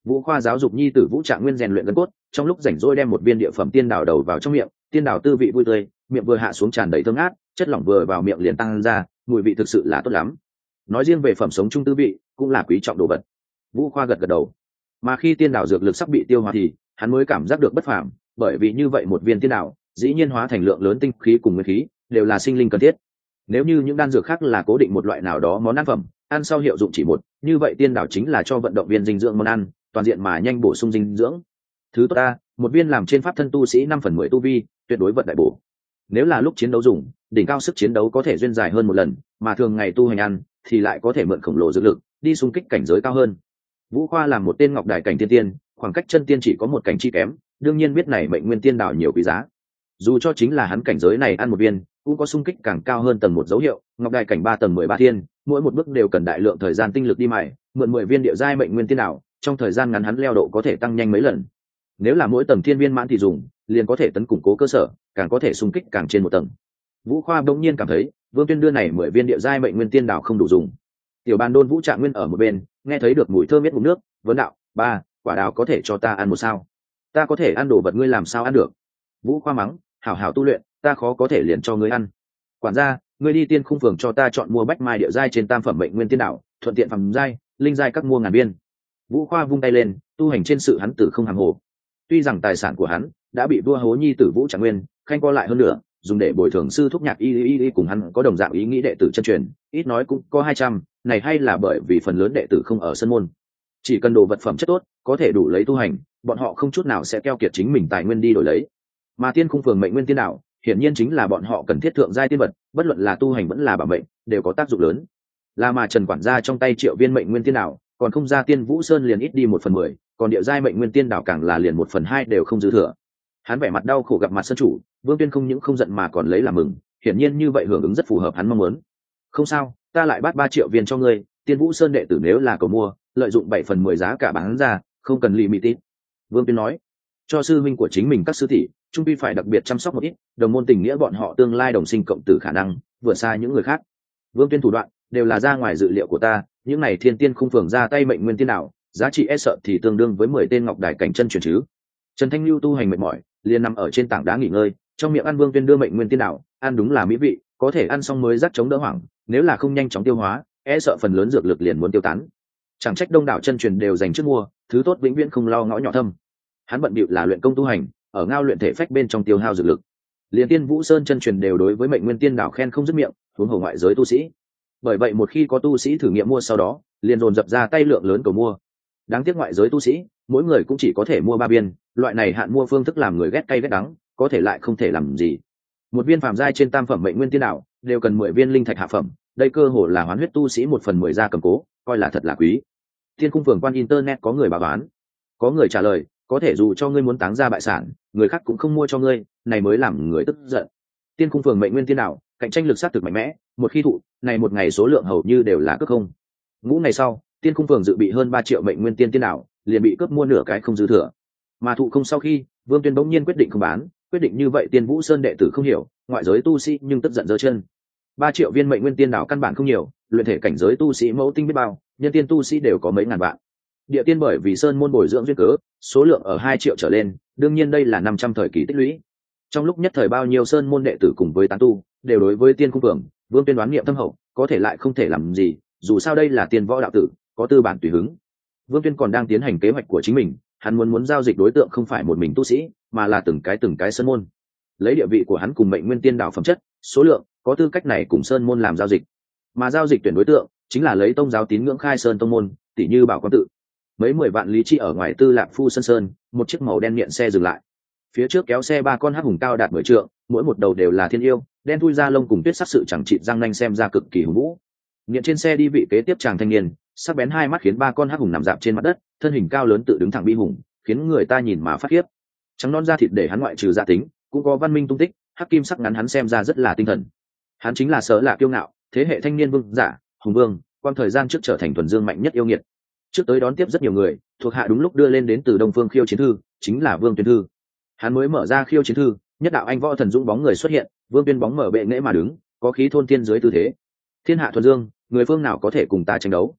Vũ Khoa giáo dục nhi tử Vũ Trạng Nguyên rèn luyện gân cốt, trong lúc rảnh rỗi đem một viên địa phẩm tiên đào đầu vào trong miệng, tiên đào tư vị vui tươi, miệng vừa hạ xuống tràn đầy thơm ngát, chất lỏng vừa vào miệng liền tăng ra, mùi vị thực sự là tốt lắm. Nói riêng về phẩm sống chung tư vị, cũng là quý trọng đồ vật. Vũ Khoa gật gật đầu. Mà khi tiên đào dược lực sắp bị tiêu hóa thì, hắn mới cảm giác được bất phàm, bởi vì như vậy một viên tiên đào, dĩ nhiên hóa thành lượng lớn tinh khí cùng nguyên khí, đều là sinh linh cần thiết. Nếu như những đan dược khác là cố định một loại nào đó món ăn phẩm, ăn sau hiệu dụng chỉ một, như vậy tiên đào chính là cho vận động viên dinh dưỡng món ăn, toàn diện mà nhanh bổ sung dinh dưỡng. Thứ tốt ta, một viên làm trên pháp thân tu sĩ năm phần mười tu vi, tuyệt đối vận đại bổ. Nếu là lúc chiến đấu dùng, đỉnh cao sức chiến đấu có thể duyên dài hơn một lần, mà thường ngày tu hành ăn thì lại có thể mượn khổng lồ dược lực, đi xung kích cảnh giới cao hơn. Vũ Khoa làm một tên ngọc đài cảnh tiên tiên, khoảng cách chân tiên chỉ có một cảnh chi kém, đương nhiên biết này mệnh nguyên tiên đào nhiều quý giá. Dù cho chính là hắn cảnh giới này ăn một viên, cũng có xung kích càng cao hơn tầng một dấu hiệu, ngọc đài cảnh ba tầng mười ba thiên, mỗi một bước đều cần đại lượng thời gian tinh lực đi mài, mượn mười viên địa giai mệnh nguyên tiên đào, trong thời gian ngắn hắn leo độ có thể tăng nhanh mấy lần. Nếu là mỗi tầng thiên viên mãn thì dùng, liền có thể tấn củng cố cơ sở, càng có thể xung kích càng trên một tầng. Vũ Khoa bỗng nhiên cảm thấy, Vương Tuyên đưa này mười viên địa giai mệnh nguyên tiên đào không đủ dùng. Tiểu Bàn Đôn Vũ Trạng Nguyên ở một bên, nghe thấy được mùi thơm biết ngụm nước, vấn đạo: "Ba, quả đào có thể cho ta ăn một sao? Ta có thể ăn đồ vật ngươi làm sao ăn được?" Vũ Khoa mắng: "Hảo hảo tu luyện, ta khó có thể liền cho ngươi ăn. Quản gia, ngươi đi Tiên Khung Phường cho ta chọn mua bách mai địa giai trên tam phẩm mệnh nguyên tiên đảo, thuận tiện phẩm giai, linh giai các mua ngàn viên." Vũ Khoa vung tay lên, tu hành trên sự hắn tử không hàng hồ. Tuy rằng tài sản của hắn đã bị vua hố nhi tử Vũ Trạng Nguyên khanh co lại hơn nữa, dùng để bồi thường sư thúc nhạc y y y cùng hắn có đồng dạng ý nghĩ đệ tử chân truyền, ít nói cũng có hai trăm, này hay là bởi vì phần lớn đệ tử không ở sân môn. Chỉ cần đồ vật phẩm chất tốt, có thể đủ lấy tu hành, bọn họ không chút nào sẽ keo kiệt chính mình tài nguyên đi đổi lấy. Mà Tiên Khung Phường mệnh nguyên tiên đạo, hiển nhiên chính là bọn họ cần thiết thượng giai tiên vật, bất luận là tu hành vẫn là bảo mệnh, đều có tác dụng lớn. Là mà Trần quản gia trong tay triệu viên mệnh nguyên tiên đạo, còn không ra Tiên Vũ Sơn liền ít đi một phần mười, còn địa giai mệnh nguyên tiên đạo càng là liền một phần hai đều không dư thừa. Hắn vẻ mặt đau khổ gặp mặt sơn chủ, Vương Tuyên không những không giận mà còn lấy làm mừng, hiển nhiên như vậy hưởng ứng rất phù hợp hắn mong muốn. "Không sao, ta lại bắt ba triệu viên cho ngươi, Tiên Vũ Sơn đệ tử nếu là cầu mua, lợi dụng bảy phần mười giá cả bán ra, không cần limited." Vương Tuyên nói, cho sư huynh của chính mình các sư tỷ, trung quy phải đặc biệt chăm sóc một ít, đồng môn tình nghĩa bọn họ tương lai đồng sinh cộng tử khả năng vượt xa những người khác. Vương Tuyên thủ đoạn đều là ra ngoài dự liệu của ta, những này Thiên Tiên Khung Phường ra tay mệnh nguyên tiên đạo, giá trị e sợ thì tương đương với mười tên ngọc đài cảnh chân truyền chứ. Trần Thanh Lưu tu hành mệt mỏi, liền nằm ở trên tảng đá nghỉ ngơi, trong miệng ăn Vương Tuyên đưa mệnh nguyên tiên đạo, ăn đúng là mỹ vị, có thể ăn xong mới rắc chống đỡ hoảng, nếu là không nhanh chóng tiêu hóa, e sợ phần lớn dược lực liền muốn tiêu tán. Chẳng trách đông đảo chân truyền đều dành trước mua, thứ tốt vĩnh viễn không lo ngõ nhỏ thâm. Hắn bận bịu là luyện công tu hành, ở ngao luyện thể phách bên trong tiêu hao dược lực. Liên Tiên Vũ Sơn chân truyền đều đối với mệnh nguyên tiên đạo khen không dứt miệng, huống hồ ngoại giới tu sĩ. Bởi vậy một khi có tu sĩ thử nghiệm mua sau đó, liền dồn dập ra tay lượng lớn cầu mua. Đáng tiếc ngoại giới tu sĩ, mỗi người cũng chỉ có thể mua ba viên, loại này hạn mua phương thức làm người ghét cay ghét đắng, có thể lại không thể làm gì. Một viên phàm giai trên tam phẩm mệnh nguyên tiên đạo, đều cần mười viên linh thạch hạ phẩm, đây cơ hồ là hoán huyết tu sĩ một phần mười ra cầm cố, coi là thật là quý. Tiên Khung Phường quan internet có người báo bán, có người trả lời, có thể dù cho ngươi muốn táng ra bại sản, người khác cũng không mua cho ngươi, này mới làm người tức giận. Tiên Khung Phường mệnh nguyên tiên đạo, cạnh tranh lực sát thực mạnh mẽ, một khi thụ, này một ngày số lượng hầu như đều là cướp không. Ngũ ngày sau, Tiên Khung Phường dự bị hơn ba triệu mệnh nguyên tiên tiên đạo, liền bị cướp mua nửa cái không dư thừa. Mà thụ không sau khi, Vương Tuyên bỗng nhiên quyết định không bán, quyết định như vậy Tiên Vũ Sơn đệ tử không hiểu, ngoại giới tu sĩ nhưng tức giận giơ chân. Ba triệu viên mệnh nguyên tiên đạo căn bản không nhiều, luyện thể cảnh giới tu sĩ mẫu tinh biết bao, nhân tiên tu sĩ đều có mấy ngàn vạn. Địa tiên bởi vì sơn môn bồi dưỡng duyên cớ, số lượng ở hai triệu trở lên, đương nhiên đây là năm trăm thời kỳ tích lũy. Trong lúc nhất thời bao nhiêu sơn môn đệ tử cùng với tán tu, đều đối với Tiên Khung Phường, Vương Tuyên đoán nghiệm thâm hậu, có thể lại không thể làm gì, dù sao đây là tiên võ đạo tử, có tư bản tùy hứng. Vương Tuyên còn đang tiến hành kế hoạch của chính mình, hắn muốn muốn giao dịch đối tượng không phải một mình tu sĩ, mà là từng cái từng cái sơn môn. Lấy địa vị của hắn cùng mệnh nguyên tiên đạo phẩm chất, số lượng, có tư cách này cùng sơn môn làm giao dịch. Mà giao dịch tuyển đối tượng chính là lấy tông giáo tín ngưỡng khai sơn tông môn, tỷ như Bảo Quang tự. Mấy mười vạn lý chi ở ngoài Tư Lạc Phu Sơn Sơn, một chiếc màu đen nhện xe dừng lại. Phía trước kéo xe ba con hắc hùng cao đạt mười trượng, mỗi một đầu đều là thiên yêu, đen thui da lông cùng tuyết sắc sự chẳng chịt răng nanh xem ra cực kỳ hùng vũ. Nhện trên xe đi vị kế tiếp chàng thanh niên, sắc bén hai mắt khiến ba con hắc hùng nằm dạp trên mặt đất, thân hình cao lớn tự đứng thẳng bi hùng, khiến người ta nhìn mà phát khiếp. Trắng non da thịt để hắn ngoại trừ gia tính, cũng có văn minh tung tích, hắc kim sắc ngắn hắn xem ra rất là tinh thần. Hắn chính là Sở Lạ Kiêu Ngạo, thế hệ thanh niên vương giả, hùng vương, quan thời gian trước trở thành thuần dương mạnh nhất yêu nghiệt. Trước tới đón tiếp rất nhiều người, thuộc hạ đúng lúc đưa lên đến từ Đông Phương Khiêu Chiến Thư, chính là Vương Tuyên Thư. Hắn mới mở ra Khiêu Chiến Thư, nhất đạo anh võ thần dũng bóng người xuất hiện, Vương Tuyên bóng mở bệ nghệ mà đứng, có khí thôn thiên dưới tư thế. Thiên hạ thuần dương, người phương nào có thể cùng ta tranh đấu?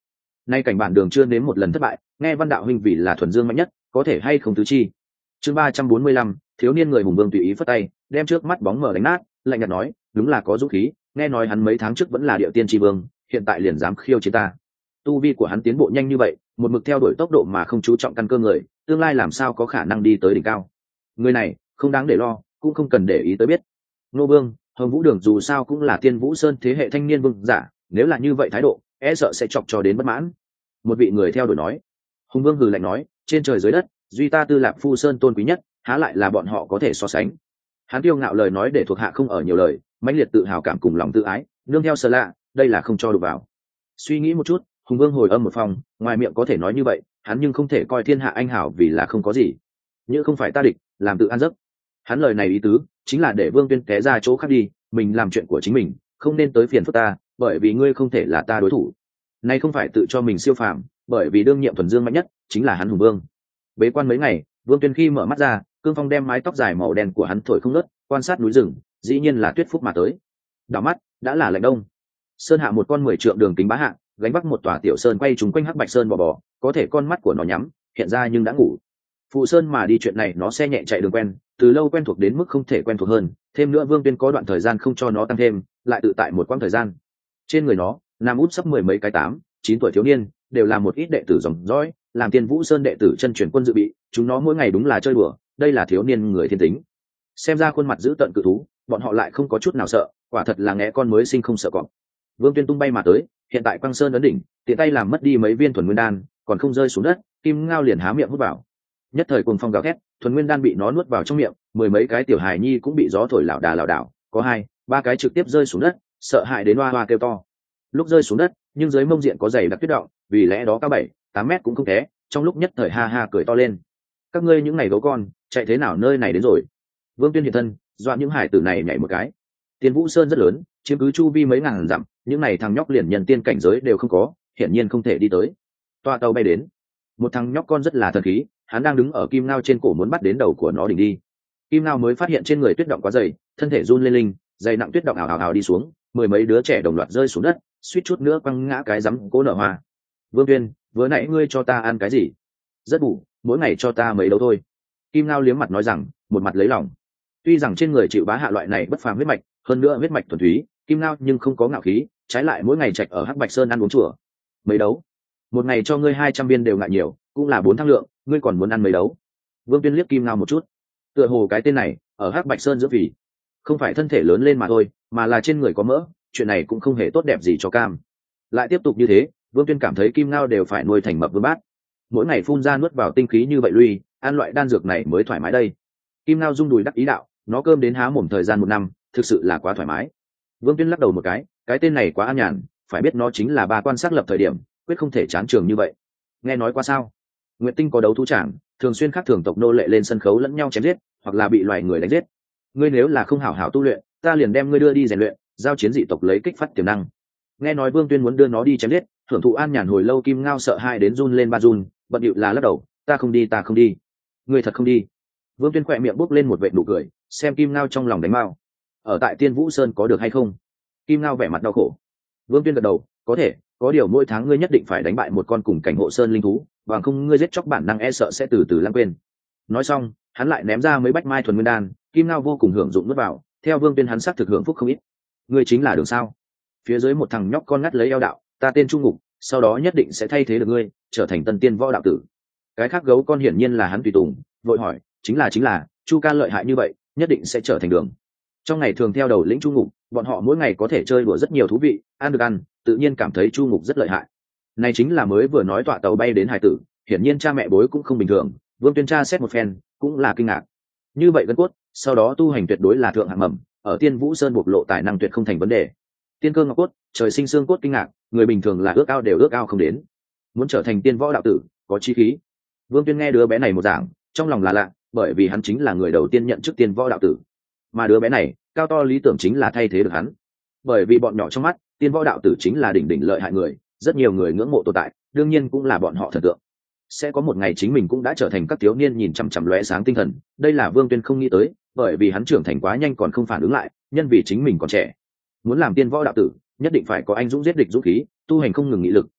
nay cảnh bản đường chưa đến một lần thất bại, nghe Văn đạo huynh vì là thuần dương mạnh nhất, có thể hay không tứ chi. Chương ba trăm bốn mươi lăm, thiếu niên người hùng vương tùy ý phất tay, đem trước mắt bóng mở đánh nát, lạnh nhạt nói, đúng là có dũng khí, nghe nói hắn mấy tháng trước vẫn là địa tiên tri vương, hiện tại liền dám khiêu chiến ta. Tu vi của hắn tiến bộ nhanh như vậy, một mực theo đuổi tốc độ mà không chú trọng căn cơ người, tương lai làm sao có khả năng đi tới đỉnh cao. Người này không đáng để lo, cũng không cần để ý tới biết. Nô Vương, Hồng Vũ Đường dù sao cũng là Tiên Vũ Sơn thế hệ thanh niên vương giả, nếu là như vậy thái độ, e sợ sẽ chọc cho đến bất mãn. Một vị người theo đuổi nói. Hùng Vương hừ lạnh nói, trên trời dưới đất, duy ta Tư Lạc Phu Sơn tôn quý nhất, há lại là bọn họ có thể so sánh. Hắn kiêu ngạo lời nói để thuộc hạ không ở nhiều lời, mãnh liệt tự hào cảm cùng lòng tự ái, nương theo sở lạ, đây là không cho đụng vào. Suy nghĩ một chút, Hùng Vương hồi âm một phòng, ngoài miệng có thể nói như vậy, hắn nhưng không thể coi thiên hạ anh hảo vì là không có gì. Như không phải ta địch, làm tự an giấc. Hắn lời này ý tứ chính là để Vương Tuyên té ra chỗ khác đi, mình làm chuyện của chính mình, không nên tới phiền phức ta, bởi vì ngươi không thể là ta đối thủ. Này không phải tự cho mình siêu phàm, bởi vì đương nhiệm thuần dương mạnh nhất chính là hắn Hùng Vương. Bế quan mấy ngày, Vương Tuyên khi mở mắt ra, cương phong đem mái tóc dài màu đen của hắn thổi không ngớt, quan sát núi rừng, dĩ nhiên là Tuyết Phúc mà tới. Đảo mắt, đã là lạnh đông. Sơn hạ một con mười trượng đường kính bá hạ, gánh vác một tòa tiểu sơn quay trúng quanh hắc bạch sơn bò bò, có thể con mắt của nó nhắm, hiện ra nhưng đã ngủ. Phụ sơn mà đi chuyện này nó xe nhẹ chạy đường quen, từ lâu quen thuộc đến mức không thể quen thuộc hơn, thêm nữa Vương Tuyên có đoạn thời gian không cho nó tăng thêm, lại tự tại một quãng thời gian. Trên người nó, nam út sắp mười mấy cái tám, chín tuổi thiếu niên, đều là một ít đệ tử dòng dõi, làm Tiên Vũ Sơn đệ tử chân truyền quân dự bị, chúng nó mỗi ngày đúng là chơi đùa, đây là thiếu niên người thiên tính. Xem ra khuôn mặt giữ tận cự thú, bọn họ lại không có chút nào sợ, quả thật là ngẽ con mới sinh không sợ cọp. Vương Tuyên tung bay mà tới, hiện tại Quang Sơn ấn đỉnh, tiện tay làm mất đi mấy viên thuần nguyên đan, còn không rơi xuống đất, Kim Ngao liền há miệng hút vào. Nhất thời cuồng phong gào thét, thuần nguyên đan bị nó nuốt vào trong miệng, mười mấy cái tiểu hài nhi cũng bị gió thổi lảo đà lảo đảo, có hai, ba cái trực tiếp rơi xuống đất, sợ hãi đến oa oa kêu to. Lúc rơi xuống đất, nhưng dưới mông diện có dày đặc tuyết động, vì lẽ đó cao bảy, tám mét cũng không té, trong lúc nhất thời ha ha cười to lên. Các ngươi những ngày gấu con, chạy thế nào nơi này đến rồi? Vương Tuyên hiện thân, dọa những hải tử này nhảy một cái. Tiên Vũ Sơn rất lớn, chiếm cứ chu vi mấy ngàn dặm, những này thằng nhóc liền nhân tiên cảnh giới đều không có, hiển nhiên không thể đi tới. Toa tàu bay đến, một thằng nhóc con rất là thần khí, hắn đang đứng ở Kim Ngao trên cổ muốn bắt đến đầu của nó đỉnh đi. Kim Ngao mới phát hiện trên người tuyết động quá dày, thân thể run lên linh, dày nặng tuyết động ảo ảo ảo đi xuống, mười mấy đứa trẻ đồng loạt rơi xuống đất, suýt chút nữa quăng ngã cái rắm cố nở hoa. Vương Tuyên, vừa nãy ngươi cho ta ăn cái gì? Rất bủ, mỗi ngày cho ta mấy đấu thôi. Kim Ngao liếm mặt nói rằng, một mặt lấy lòng. Tuy rằng trên người chịu bá hạ loại này bất phàm huyết mạch, hơn nữa huyết mạch thuần túy, Kim Ngao nhưng không có ngạo khí, trái lại mỗi ngày trạch ở Hắc Bạch Sơn ăn uống chùa. Mấy đấu? Một ngày cho ngươi hai trăm viên đều ngại nhiều, cũng là bốn thăng lượng, ngươi còn muốn ăn mấy đấu? Vương Tuyên liếc Kim Ngao một chút. Tựa hồ cái tên này, ở Hắc Bạch Sơn giữa vì không phải thân thể lớn lên mà thôi, mà là trên người có mỡ, chuyện này cũng không hề tốt đẹp gì cho cam. Lại tiếp tục như thế, Vương Tuyên cảm thấy Kim Ngao đều phải nuôi thành mập vương bát. Mỗi ngày phun ra nuốt vào tinh khí như vậy lui, ăn loại đan dược này mới thoải mái đây. Kim Ngao rung đùi đắc ý đạo, nó cơm đến há mồm thời gian một năm, thực sự là quá thoải mái. Vương Tuyên lắc đầu một cái, cái tên này quá an nhàn, phải biết nó chính là ba quan xác lập thời điểm, quyết không thể chán trường như vậy. Nghe nói qua sao? Nguyệt Tinh có đấu thú tràng, thường xuyên khác thường tộc nô lệ lên sân khấu lẫn nhau chém giết, hoặc là bị loài người đánh giết. Ngươi nếu là không hảo hảo tu luyện, ta liền đem ngươi đưa đi rèn luyện, giao chiến dị tộc lấy kích phát tiềm năng. Nghe nói Vương Tuyên muốn đưa nó đi chém giết, thưởng thụ an nhàn hồi lâu, Kim Ngao sợ hai đến run lên ba run, bận điệu là lắc đầu, ta không đi, ta không đi. Ngươi thật không đi? Vương Tuyên khỏe miệng bốc lên một vệt nụ cười, xem Kim Ngao trong lòng đánh mao. Ở tại Tiên Vũ Sơn có được hay không? Kim Ngao vẻ mặt đau khổ. Vương Tuyên gật đầu, có thể, có điều mỗi tháng ngươi nhất định phải đánh bại một con cùng cảnh hộ sơn linh thú, bằng không ngươi giết chóc bản năng e sợ sẽ từ từ lãng quên. Nói xong, hắn lại ném ra mấy bách mai thuần nguyên đan, Kim Ngao vô cùng hưởng dụng nuốt vào, theo Vương Tuyên hắn sắc thực hưởng phúc không ít. Ngươi chính là Đường sao? Phía dưới một thằng nhóc con ngắt lấy eo đạo, ta tên Chu Ngục, sau đó nhất định sẽ thay thế được ngươi, trở thành tân tiên võ đạo tử. Cái khác gấu con hiển nhiên là hắn tùy tùng, vội hỏi, chính là chính là, Chu ca lợi hại như vậy, nhất định sẽ trở thành Đường. Trong ngày thường theo đầu lĩnh Chu Ngục, bọn họ mỗi ngày có thể chơi đùa rất nhiều thú vị, ăn được ăn, tự nhiên cảm thấy Chu Ngục rất lợi hại. Này chính là mới vừa nói tọa tàu bay đến hải tử, hiển nhiên cha mẹ bối cũng không bình thường, Vương Tuyên tra xét một phen, cũng là kinh ngạc. Như vậy gân cốt, sau đó tu hành tuyệt đối là thượng hạng mầm, ở Tiên Vũ Sơn bộc lộ tài năng tuyệt không thành vấn đề. Tiên cơ ngọc cốt, trời sinh xương cốt kinh ngạc, người bình thường là ước ao đều ước ao không đến. Muốn trở thành tiên võ đạo tử, có chi khí. Vương Tuyên nghe đứa bé này một giảng, trong lòng là lạ, bởi vì hắn chính là người đầu tiên nhận chức tiên võ đạo tử. Mà đứa bé này, cao to lý tưởng chính là thay thế được hắn. Bởi vì bọn nhỏ trong mắt, tiên võ đạo tử chính là đỉnh đỉnh lợi hại người, rất nhiều người ngưỡng mộ tồn tại, đương nhiên cũng là bọn họ thần tượng. Sẽ có một ngày chính mình cũng đã trở thành các thiếu niên nhìn chằm chằm lóe sáng tinh thần, đây là Vương Tuyên không nghĩ tới, bởi vì hắn trưởng thành quá nhanh còn không phản ứng lại, nhân vì chính mình còn trẻ. Muốn làm tiên võ đạo tử, nhất định phải có anh dũng giết địch dũng khí, tu hành không ngừng nghị lực,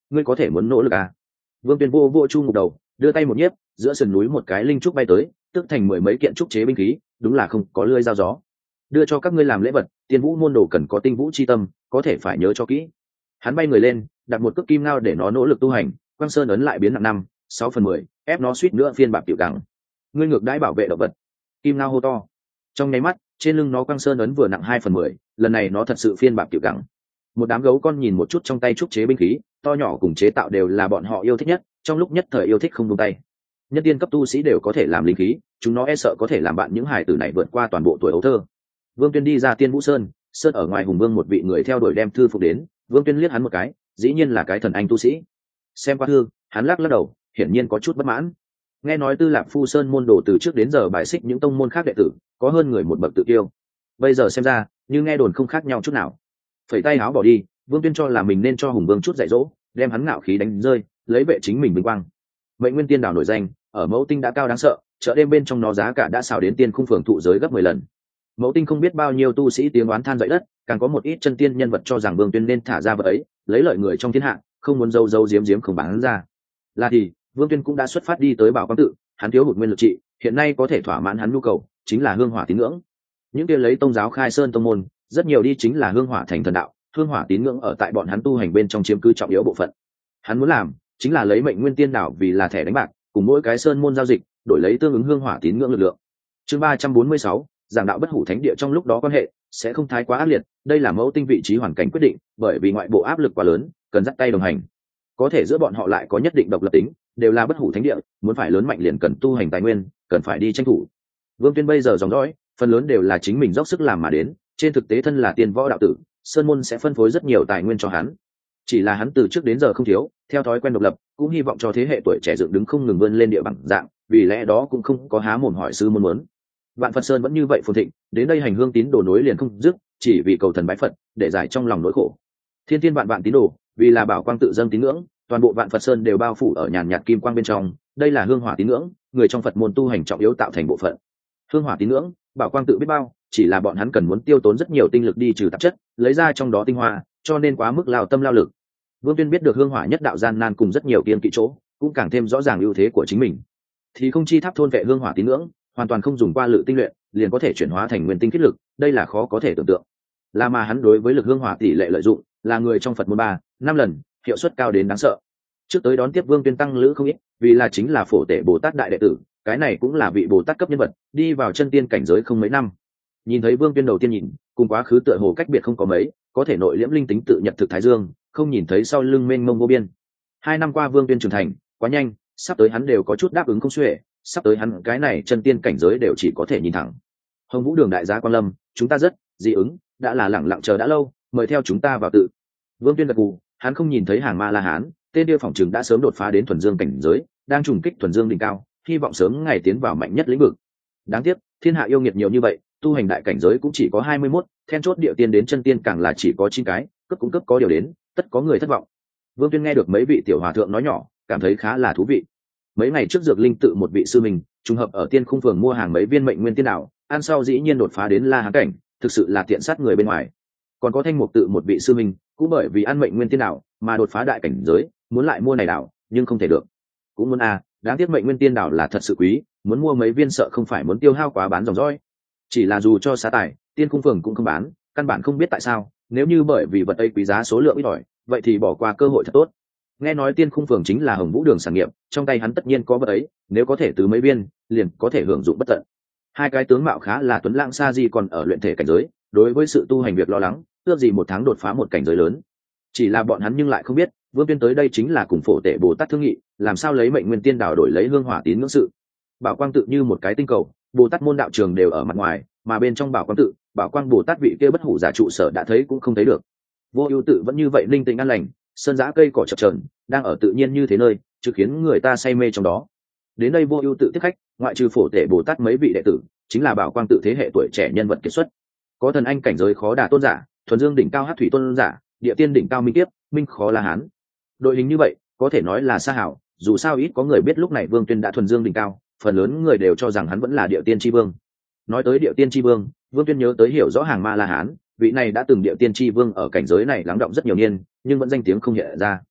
ngươi có thể muốn nỗ lực à. Vương Tuyên vô vô chu ngục đầu, đưa tay một nhiếp, giữa sườn núi một cái linh trúc bay tới, tức thành mười mấy kiện trúc chế binh khí, đúng là không có lưỡi dao gió. Đưa cho các ngươi làm lễ vật, tiên vũ môn đồ cần có tinh vũ chi tâm, có thể phải nhớ cho kỹ. Hắn bay người lên, đặt một cước kim ngao để nó nỗ lực tu hành, quang sơn ấn lại biến nặng năm sáu phần mười, ép nó suýt nữa phiên bạc tiểu gắng. Ngươi ngược đãi bảo vệ động vật. Kim ngao hô to. Trong nháy mắt, trên lưng nó quang sơn ấn vừa nặng hai phần mười, lần này nó thật sự phiên bạc tiểu gắng. Một đám gấu con nhìn một chút trong tay trúc chế binh khí, to nhỏ cùng chế tạo đều là bọn họ yêu thích nhất, trong lúc nhất thời yêu thích không buông tay. Nhân tiên cấp tu sĩ đều có thể làm linh khí, chúng nó e sợ có thể làm bạn những hài tử này vượt qua toàn bộ tuổi ấu thơ. Vương Tuyên đi ra Tiên Vũ Sơn, sơn ở ngoài Hùng Vương một vị người theo đuổi đem thư phục đến, Vương Tuyên liếc hắn một cái, dĩ nhiên là cái thần anh tu sĩ. Xem qua thư, hắn lắc lắc đầu, hiển nhiên có chút bất mãn. Nghe nói Tư Lạc Phu Sơn môn đồ từ trước đến giờ bài xích những tông môn khác đệ tử, có hơn người một bậc tự tiêu. Bây giờ xem ra, như nghe đồn không khác nhau chút nào. Phẩy tay áo bỏ đi, Vương Tuyên cho là mình nên cho Hùng Vương chút dạy dỗ, đem hắn ngạo khí đánh rơi, lấy vệ chính mình vinh quang. Mệnh Nguyên Tiên Đảo nổi danh, ở Mẫu Tinh đã cao đáng sợ, chợ đêm bên trong nó giá cả đã xào đến tiên khung phường thụ giới gấp mười lần. Mẫu Tinh không biết bao nhiêu tu sĩ tiếng oán than dậy đất, càng có một ít chân tiên nhân vật cho rằng Vương Tuyên nên thả ra vật ấy, lấy lợi người trong thiên hạ, không muốn dâu dâu diếm diếm không bán ra. Là thì, Vương Tuyên cũng đã xuất phát đi tới Bảo Quang tự, hắn thiếu hụt nguyên lực trị, hiện nay có thể thỏa mãn hắn nhu cầu, chính là hương hỏa tín ngưỡng. Những kia lấy tông giáo khai sơn tông môn, rất nhiều đi chính là hương hỏa thành thần đạo, hương hỏa tín ngưỡng ở tại bọn hắn tu hành bên trong chiếm cứ trọng yếu bộ phận. Hắn muốn làm, chính là lấy Mệnh Nguyên Tiên Đảo vì là thẻ đánh bạc, cùng mỗi cái sơn môn giao dịch, đổi lấy tương ứng hương hỏa tín ngưỡng lực lượng. Chương ba trăm bốn mươi sáu, giảng đạo bất hủ thánh địa trong lúc đó quan hệ sẽ không thái quá ác liệt, đây là Mẫu Tinh vị trí hoàn cảnh quyết định, bởi vì ngoại bộ áp lực quá lớn, cần dắt tay đồng hành. Có thể giữa bọn họ lại có nhất định độc lập tính, đều là bất hủ thánh địa, muốn phải lớn mạnh liền cần tu hành tài nguyên, cần phải đi tranh thủ. Vương Tuyên bây giờ dòng dõi, phần lớn đều là chính mình dốc sức làm mà đến, trên thực tế thân là tiên võ đạo tử, sơn môn sẽ phân phối rất nhiều tài nguyên cho hắn. Chỉ là hắn từ trước đến giờ không thiếu, theo thói quen độc lập, cũng hy vọng cho thế hệ tuổi trẻ dựng đứng không ngừng vươn lên địa bằng dạng, vì lẽ đó cũng không có há mồm hỏi sư môn muốn. Vạn Phật Sơn vẫn như vậy phồn thịnh, đến đây hành hương tín đồ nối liền không dứt, chỉ vì cầu thần bái Phật, để giải trong lòng nỗi khổ. Thiên thiên vạn vạn tín đồ, vì là Bảo Quang tự dâng tín ngưỡng, toàn bộ Vạn Phật Sơn đều bao phủ ở nhàn nhạt kim quang bên trong, đây là hương hỏa tín ngưỡng, người trong Phật môn tu hành trọng yếu tạo thành bộ phận. Hương hỏa tín ngưỡng, Bảo Quang tự biết bao, chỉ là bọn hắn cần muốn tiêu tốn rất nhiều tinh lực đi trừ tạp chất, lấy ra trong đó tinh hoa, cho nên quá mức lao tâm lao lực. Vương Tuyên biết được hương hỏa nhất đạo gian nan cùng rất nhiều kiên kỵ chỗ, cũng càng thêm rõ ràng ưu thế của chính mình. Thì không chi tháp thôn vệ hương hỏa tín ngưỡng, hoàn toàn không dùng qua lự tinh luyện, liền có thể chuyển hóa thành nguyên tinh kết lực, đây là khó có thể tưởng tượng. Là mà hắn đối với lực hương hỏa tỷ lệ lợi dụng, là người trong Phật môn ba, năm lần, hiệu suất cao đến đáng sợ. Trước tới đón tiếp Vương Tuyên tăng lữ không ít, vì là chính là Phổ Tể Bồ Tát đại đệ tử, cái này cũng là vị Bồ Tát cấp nhân vật, đi vào chân tiên cảnh giới không mấy năm. Nhìn thấy Vương Tuyên đầu tiên nhìn, cùng quá khứ tựa hồ cách biệt không có mấy, có thể nội liễm linh tính tự nhận thực thái dương, không nhìn thấy sau lưng mênh mông vô biên. Hai năm qua Vương Tuyên trưởng thành, quá nhanh, sắp tới hắn đều có chút đáp ứng không xuể, sắp tới hắn cái này chân tiên cảnh giới đều chỉ có thể nhìn thẳng. Hồng Vũ Đường đại gia quan lâm, chúng ta rất dị ứng, đã là lẳng lặng chờ đã lâu, mời theo chúng ta vào tự. Vương Tuyên gật gù, hắn không nhìn thấy hàng ma la hán, tên điêu phỏng chừng đã sớm đột phá đến thuần dương cảnh giới, đang trùng kích thuần dương đỉnh cao, hy vọng sớm ngày tiến vào mạnh nhất lĩnh vực. Đáng tiếc, thiên hạ yêu nghiệt nhiều như vậy, tu hành đại cảnh giới cũng chỉ có hai mươi mốt, then chốt địa tiên đến chân tiên càng là chỉ có chín cái, cấp cũng cấp có điều đến, tất có người thất vọng. Vương Tuyên nghe được mấy vị tiểu hòa thượng nói nhỏ, cảm thấy khá là thú vị. Mấy ngày trước Dược Linh tự một vị sư mình, trùng hợp ở Tiên Khung phường mua hàng mấy viên Mệnh Nguyên Tiên Đảo, ăn sau dĩ nhiên đột phá đến La Hán cảnh, thực sự là tiện sát người bên ngoài. Còn có Thanh Mục tự một vị sư mình, cũng bởi vì ăn Mệnh Nguyên Tiên Đảo mà đột phá đại cảnh giới, muốn lại mua này đảo, nhưng không thể được. Cũng muốn à, đáng tiếc Mệnh Nguyên Tiên Đảo là thật sự quý, muốn mua mấy viên sợ không phải muốn tiêu hao quá bán dòng dõi. Chỉ là dù cho xá tài, Tiên Khung phường cũng không bán, căn bản không biết tại sao, nếu như bởi vì vật ấy quý giá số lượng ít ỏi, vậy thì bỏ qua cơ hội thật tốt. Nghe nói Tiên Khung phường chính là Hồng Vũ Đường sản nghiệp, trong tay hắn tất nhiên có vật ấy, nếu có thể từ mấy viên, liền có thể hưởng dụng bất tận. Hai cái tướng mạo khá là tuấn lãng Sa Di còn ở luyện thể cảnh giới, đối với sự tu hành việc lo lắng, ước gì một tháng đột phá một cảnh giới lớn. Chỉ là bọn hắn nhưng lại không biết, Vương Tuyên tới đây chính là cùng Phổ Tể Bồ Tát thương nghị, làm sao lấy Mệnh Nguyên Tiên Đảo đổi lấy hương hỏa tín ngưỡng sự. Bảo Quang tự như một cái tinh cầu, Bồ Tát môn đạo trường đều ở mặt ngoài, mà bên trong Bảo Quang tự, Bảo Quang Bồ Tát vị kia bất hủ giả trụ sở đã thấy cũng không thấy được. Vô Ưu tự vẫn như vậy linh tĩnh an lành, sơn giã cây cỏ chập chờn, đang ở tự nhiên như thế nơi, chứ khiến người ta say mê trong đó. Đến đây Vô Ưu tự tiếp khách, ngoại trừ Phổ Tể Bồ Tát mấy vị đệ tử, chính là Bảo Quang tự thế hệ tuổi trẻ nhân vật kiệt xuất. Có thần anh cảnh giới khó đả tôn giả, thuần dương đỉnh cao hắc thủy tôn giả, địa tiên đỉnh cao minh kiếp, minh khó la hán. Đội hình như vậy, có thể nói là sa hảo, dù sao ít có người biết lúc này Vương Tuyên đã thuần dương đỉnh cao, phần lớn người đều cho rằng hắn vẫn là địa tiên chi vương. Nói tới địa tiên chi vương, Vương Tuyên nhớ tới hiểu rõ hàng ma la hán, vị này đã từng địa tiên chi vương ở cảnh giới này lắng động rất nhiều niên, nhưng vẫn danh tiếng không hiện ra.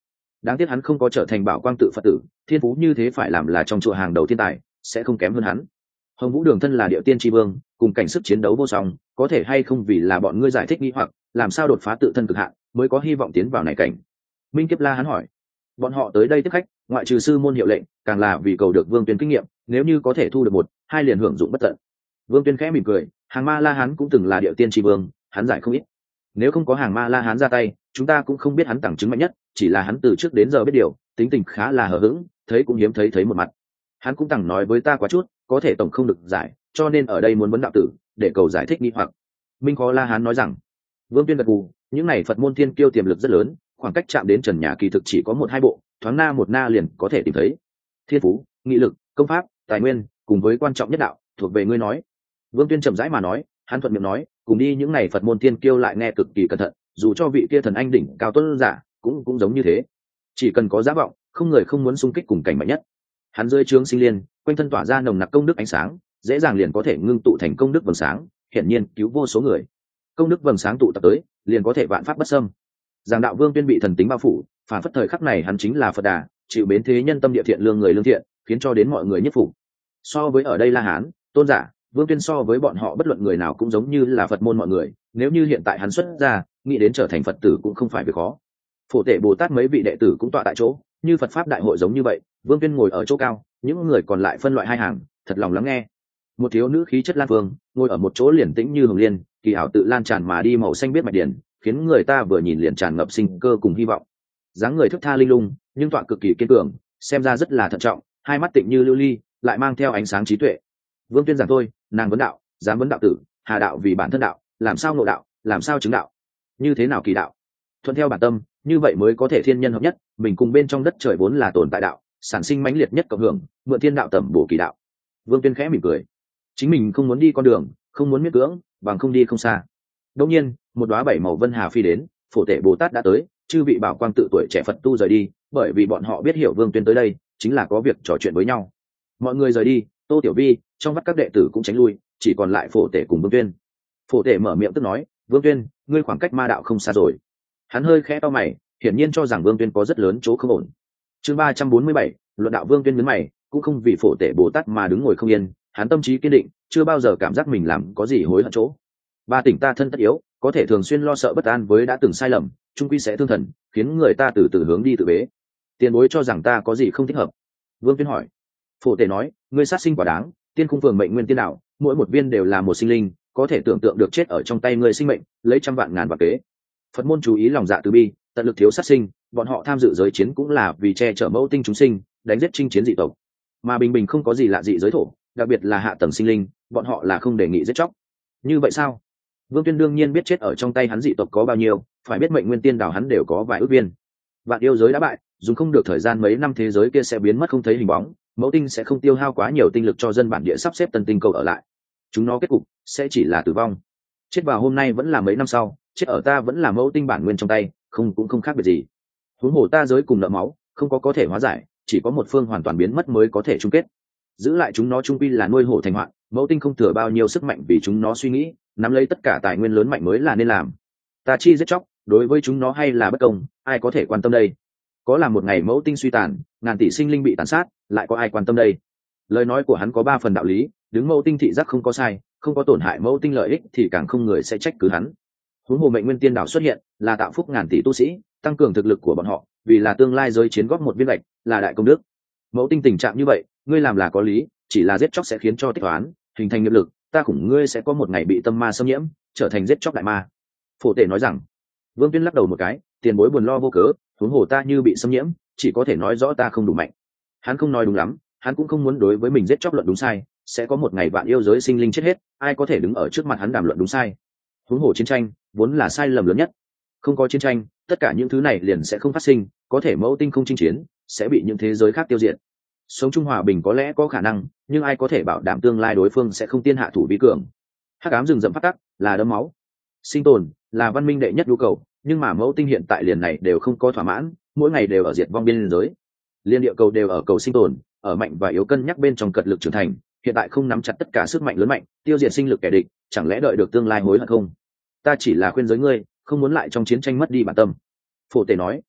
Đáng tiếc hắn không có trở thành bảo quang tự Phật tử, thiên phú như thế phải làm là trong chùa hàng đầu thiên tài, sẽ không kém hơn hắn. Hồng Vũ Đường thân là địa tiên tri vương, cùng cảnh sức chiến đấu vô song, có thể hay không vì là bọn ngươi giải thích nghi hoặc làm sao đột phá tự thân cực hạn mới có hy vọng tiến vào này cảnh. Minh Kiếp La hắn hỏi. Bọn họ tới đây tiếp khách, ngoại trừ sư môn hiệu lệnh, càng là vì cầu được Vương Tuyên kinh nghiệm, nếu như có thể thu được một, hai liền hưởng dụng bất tận. Vương Tuyên khẽ mỉm cười, hàng Ma La Hán cũng từng là địa tiên tri vương, hắn giải không ít. Nếu không có hàng Ma La Hán ra tay, chúng ta cũng không biết hắn tàng chứng mạnh nhất, chỉ là hắn từ trước đến giờ biết điều, tính tình khá là hờ hững, thấy cũng hiếm thấy thấy một mặt. Hắn cũng tằng nói với ta quá chút, có thể tổng không được giải, cho nên ở đây muốn vấn đạo tử, để cầu giải thích nghi hoặc. Minh Khó La Hán nói rằng. Vương Tuyên gật gù, những này Phật môn thiên kiêu tiềm lực rất lớn, khoảng cách chạm đến trần nhà kỳ thực chỉ có một hai bộ, thoáng na một na liền có thể tìm thấy. Thiên phú, nghị lực, công pháp, tài nguyên, cùng với quan trọng nhất đạo, thuộc về ngươi nói. Vương Tuyên chậm rãi mà nói, hắn thuận miệng nói, cùng đi những này Phật môn thiên kiêu lại nghe cực kỳ cẩn thận, dù cho vị kia thần anh đỉnh cao tuấn giả, cũng cũng giống như thế. Chỉ cần có giá vọng, không người không muốn xung kích cùng cảnh mạnh nhất. Hắn dưới trướng sinh liên, quanh thân tỏa ra nồng nặc công đức ánh sáng, dễ dàng liền có thể ngưng tụ thành công đức vầng sáng, hiển nhiên cứu vô số người. Công đức vầng sáng tụ tập tới, liền có thể vạn pháp bất xâm. Giảng đạo Vương Tuyên bị thần tính bao phủ, phản phất thời khắc này hắn chính là Phật Đà, chịu bến thế nhân tâm địa thiện lương người lương thiện, khiến cho đến mọi người nhất phục. So với ở đây La Hán, Tôn giả, Vương Tuyên so với bọn họ bất luận người nào cũng giống như là Phật môn mọi người, nếu như hiện tại hắn xuất ra, nghĩ đến trở thành Phật tử cũng không phải việc khó. Phổ Tể Bồ Tát mấy vị đệ tử cũng tọa tại chỗ, như Phật pháp đại hội giống như vậy, Vương Tuyên ngồi ở chỗ cao, những người còn lại phân loại hai hàng, thật lòng lắng nghe. Một thiếu nữ khí chất lan phương, ngồi ở một chỗ liền tĩnh như hồng liên, kỳ ảo tự lan tràn mà đi màu xanh biết mạch điển, khiến người ta vừa nhìn liền tràn ngập sinh cơ cùng hy vọng. Dáng người thức tha linh lung, nhưng tọa cực kỳ kiên cường, xem ra rất là thận trọng, hai mắt tịnh như lưu ly, lại mang theo ánh sáng trí tuệ. Vương Tuyên giảng thôi, nàng vấn đạo, dám vấn đạo tử, hà đạo vì bản thân đạo, làm sao ngộ đạo, làm sao chứng đạo, như thế nào kỳ đạo, thuận theo bản tâm, như vậy mới có thể thiên nhân hợp nhất, mình cùng bên trong đất trời vốn là tồn tại đạo, sản sinh mãnh liệt nhất cộng hưởng, mượn thiên đạo tẩm bổ kỳ đạo. Vương Tuyên khẽ mỉm cười, chính mình không muốn đi con đường, không muốn miết cưỡng, bằng không đi không xa. Đột nhiên, một đóa bảy màu vân hà phi đến, Phổ Tể Bồ Tát đã tới, chư vị bảo quang tự tuổi trẻ Phật tu rời đi, bởi vì bọn họ biết hiểu Vương Tuyên tới đây, chính là có việc trò chuyện với nhau. Mọi người rời đi, Tô Tiểu Vi, trong mắt các đệ tử cũng tránh lui, chỉ còn lại Phổ Tể cùng Vương Tuyên. Phổ Tể mở miệng tức nói, Vương Tuyên, ngươi khoảng cách ma đạo không xa rồi. Hắn hơi khẽ to mày, hiển nhiên cho rằng Vương Tuyên có rất lớn chỗ không ổn. Chương ba trăm bốn mươi bảy, luận đạo. Vương Tuyên nhướng mày, cũng không vì Phổ Tể Bồ Tát mà đứng ngồi không yên, hắn tâm trí kiên định, chưa bao giờ cảm giác mình làm có gì hối hận chỗ. Ba tỉnh ta thân tất yếu, có thể thường xuyên lo sợ bất an với đã từng sai lầm, trung quy sẽ thương thần, khiến người ta từ từ hướng đi tự bế. Tiền bối cho rằng ta có gì không thích hợp? Vương Tuyên hỏi. Phổ Tể nói, ngươi sát sinh quả đáng, tiên khung phường mệnh nguyên tiên đạo, mỗi một viên đều là một sinh linh, có thể tưởng tượng được chết ở trong tay ngươi sinh mệnh, lấy trăm vạn ngàn vạn kế. Phật môn chú ý lòng dạ từ bi, tận lực thiếu sát sinh, bọn họ tham dự giới chiến cũng là vì che chở mẫu tinh chúng sinh, đánh giết chinh chiến dị tộc. Mà bình bình không có gì lạ dị giới thổ, đặc biệt là hạ tầng sinh linh, bọn họ là không đề nghị giết chóc. Như vậy sao? Vương Tuyên đương nhiên biết chết ở trong tay hắn dị tộc có bao nhiêu, phải biết mệnh nguyên tiên đảo hắn đều có vài ước viên. Vạn yêu giới đã bại, dùng không được thời gian mấy năm thế giới kia sẽ biến mất không thấy hình bóng, mẫu tinh sẽ không tiêu hao quá nhiều tinh lực cho dân bản địa sắp xếp tân tinh cầu ở lại. Chúng nó kết cục sẽ chỉ là tử vong. Chết vào hôm nay vẫn là mấy năm sau, chết ở ta vẫn là mẫu tinh bản nguyên trong tay, không cũng không khác biệt gì. Huống hồ ta giới cùng nợ máu, không có có thể hóa giải, chỉ có một phương hoàn toàn biến mất mới có thể chung kết. Giữ lại chúng nó trung quy là nuôi hổ thành hoạn, mẫu tinh không thừa bao nhiêu sức mạnh vì chúng nó suy nghĩ, nắm lấy tất cả tài nguyên lớn mạnh mới là nên làm. Ta chi giết chóc, đối với chúng nó hay là bất công, ai có thể quan tâm đây? Có là một ngày mẫu tinh suy tàn, ngàn tỷ sinh linh bị tàn sát, lại có ai quan tâm đây? Lời nói của hắn có ba phần đạo lý, đứng mẫu tinh thị giác không có sai, không có tổn hại mẫu tinh lợi ích thì càng không người sẽ trách cứ hắn. Huống hồ mệnh nguyên tiên đảo xuất hiện, là tạo phúc ngàn tỷ tu sĩ, tăng cường thực lực của bọn họ, vì là tương lai giới chiến góp một viên gạch, là đại công đức. Mẫu tinh tình trạng như vậy, ngươi làm là có lý, chỉ là giết chóc sẽ khiến cho tích toán, hình thành nghiệp lực, ta khủng ngươi sẽ có một ngày bị tâm ma xâm nhiễm, trở thành giết chóc đại ma. Phổ Tể nói rằng. Vương Tuyên lắc đầu một cái, tiền bối buồn lo vô cớ, huống hồ ta như bị xâm nhiễm, chỉ có thể nói rõ ta không đủ mạnh. Hắn không nói đúng lắm, hắn cũng không muốn đối với mình giết chóc luận đúng sai, sẽ có một ngày vạn yêu giới sinh linh chết hết, ai có thể đứng ở trước mặt hắn đàm luận đúng sai? Huống hồ chiến tranh vốn là sai lầm lớn nhất, không có chiến tranh, tất cả những thứ này liền sẽ không phát sinh, có thể mẫu tinh không chinh chiến, sẽ bị những thế giới khác tiêu diệt. Sống chung hòa bình có lẽ có khả năng, nhưng ai có thể bảo đảm tương lai đối phương sẽ không tiên hạ thủ vi cường? Hắc ám rừng rậm phát tắc, là đấm máu. Sinh tồn là văn minh đệ nhất nhu cầu, nhưng mà mẫu tinh hiện tại liền này đều không có thỏa mãn, mỗi ngày đều ở diệt vong biên giới. Liên địa cầu đều ở cầu sinh tồn, ở mạnh và yếu cân nhắc bên trong cật lực trưởng thành, hiện tại không nắm chặt tất cả sức mạnh lớn mạnh, tiêu diệt sinh lực kẻ địch, chẳng lẽ đợi được tương lai hối hận không? Ta chỉ là khuyên giới ngươi, không muốn lại trong chiến tranh mất đi bản tâm. Phổ Tể nói.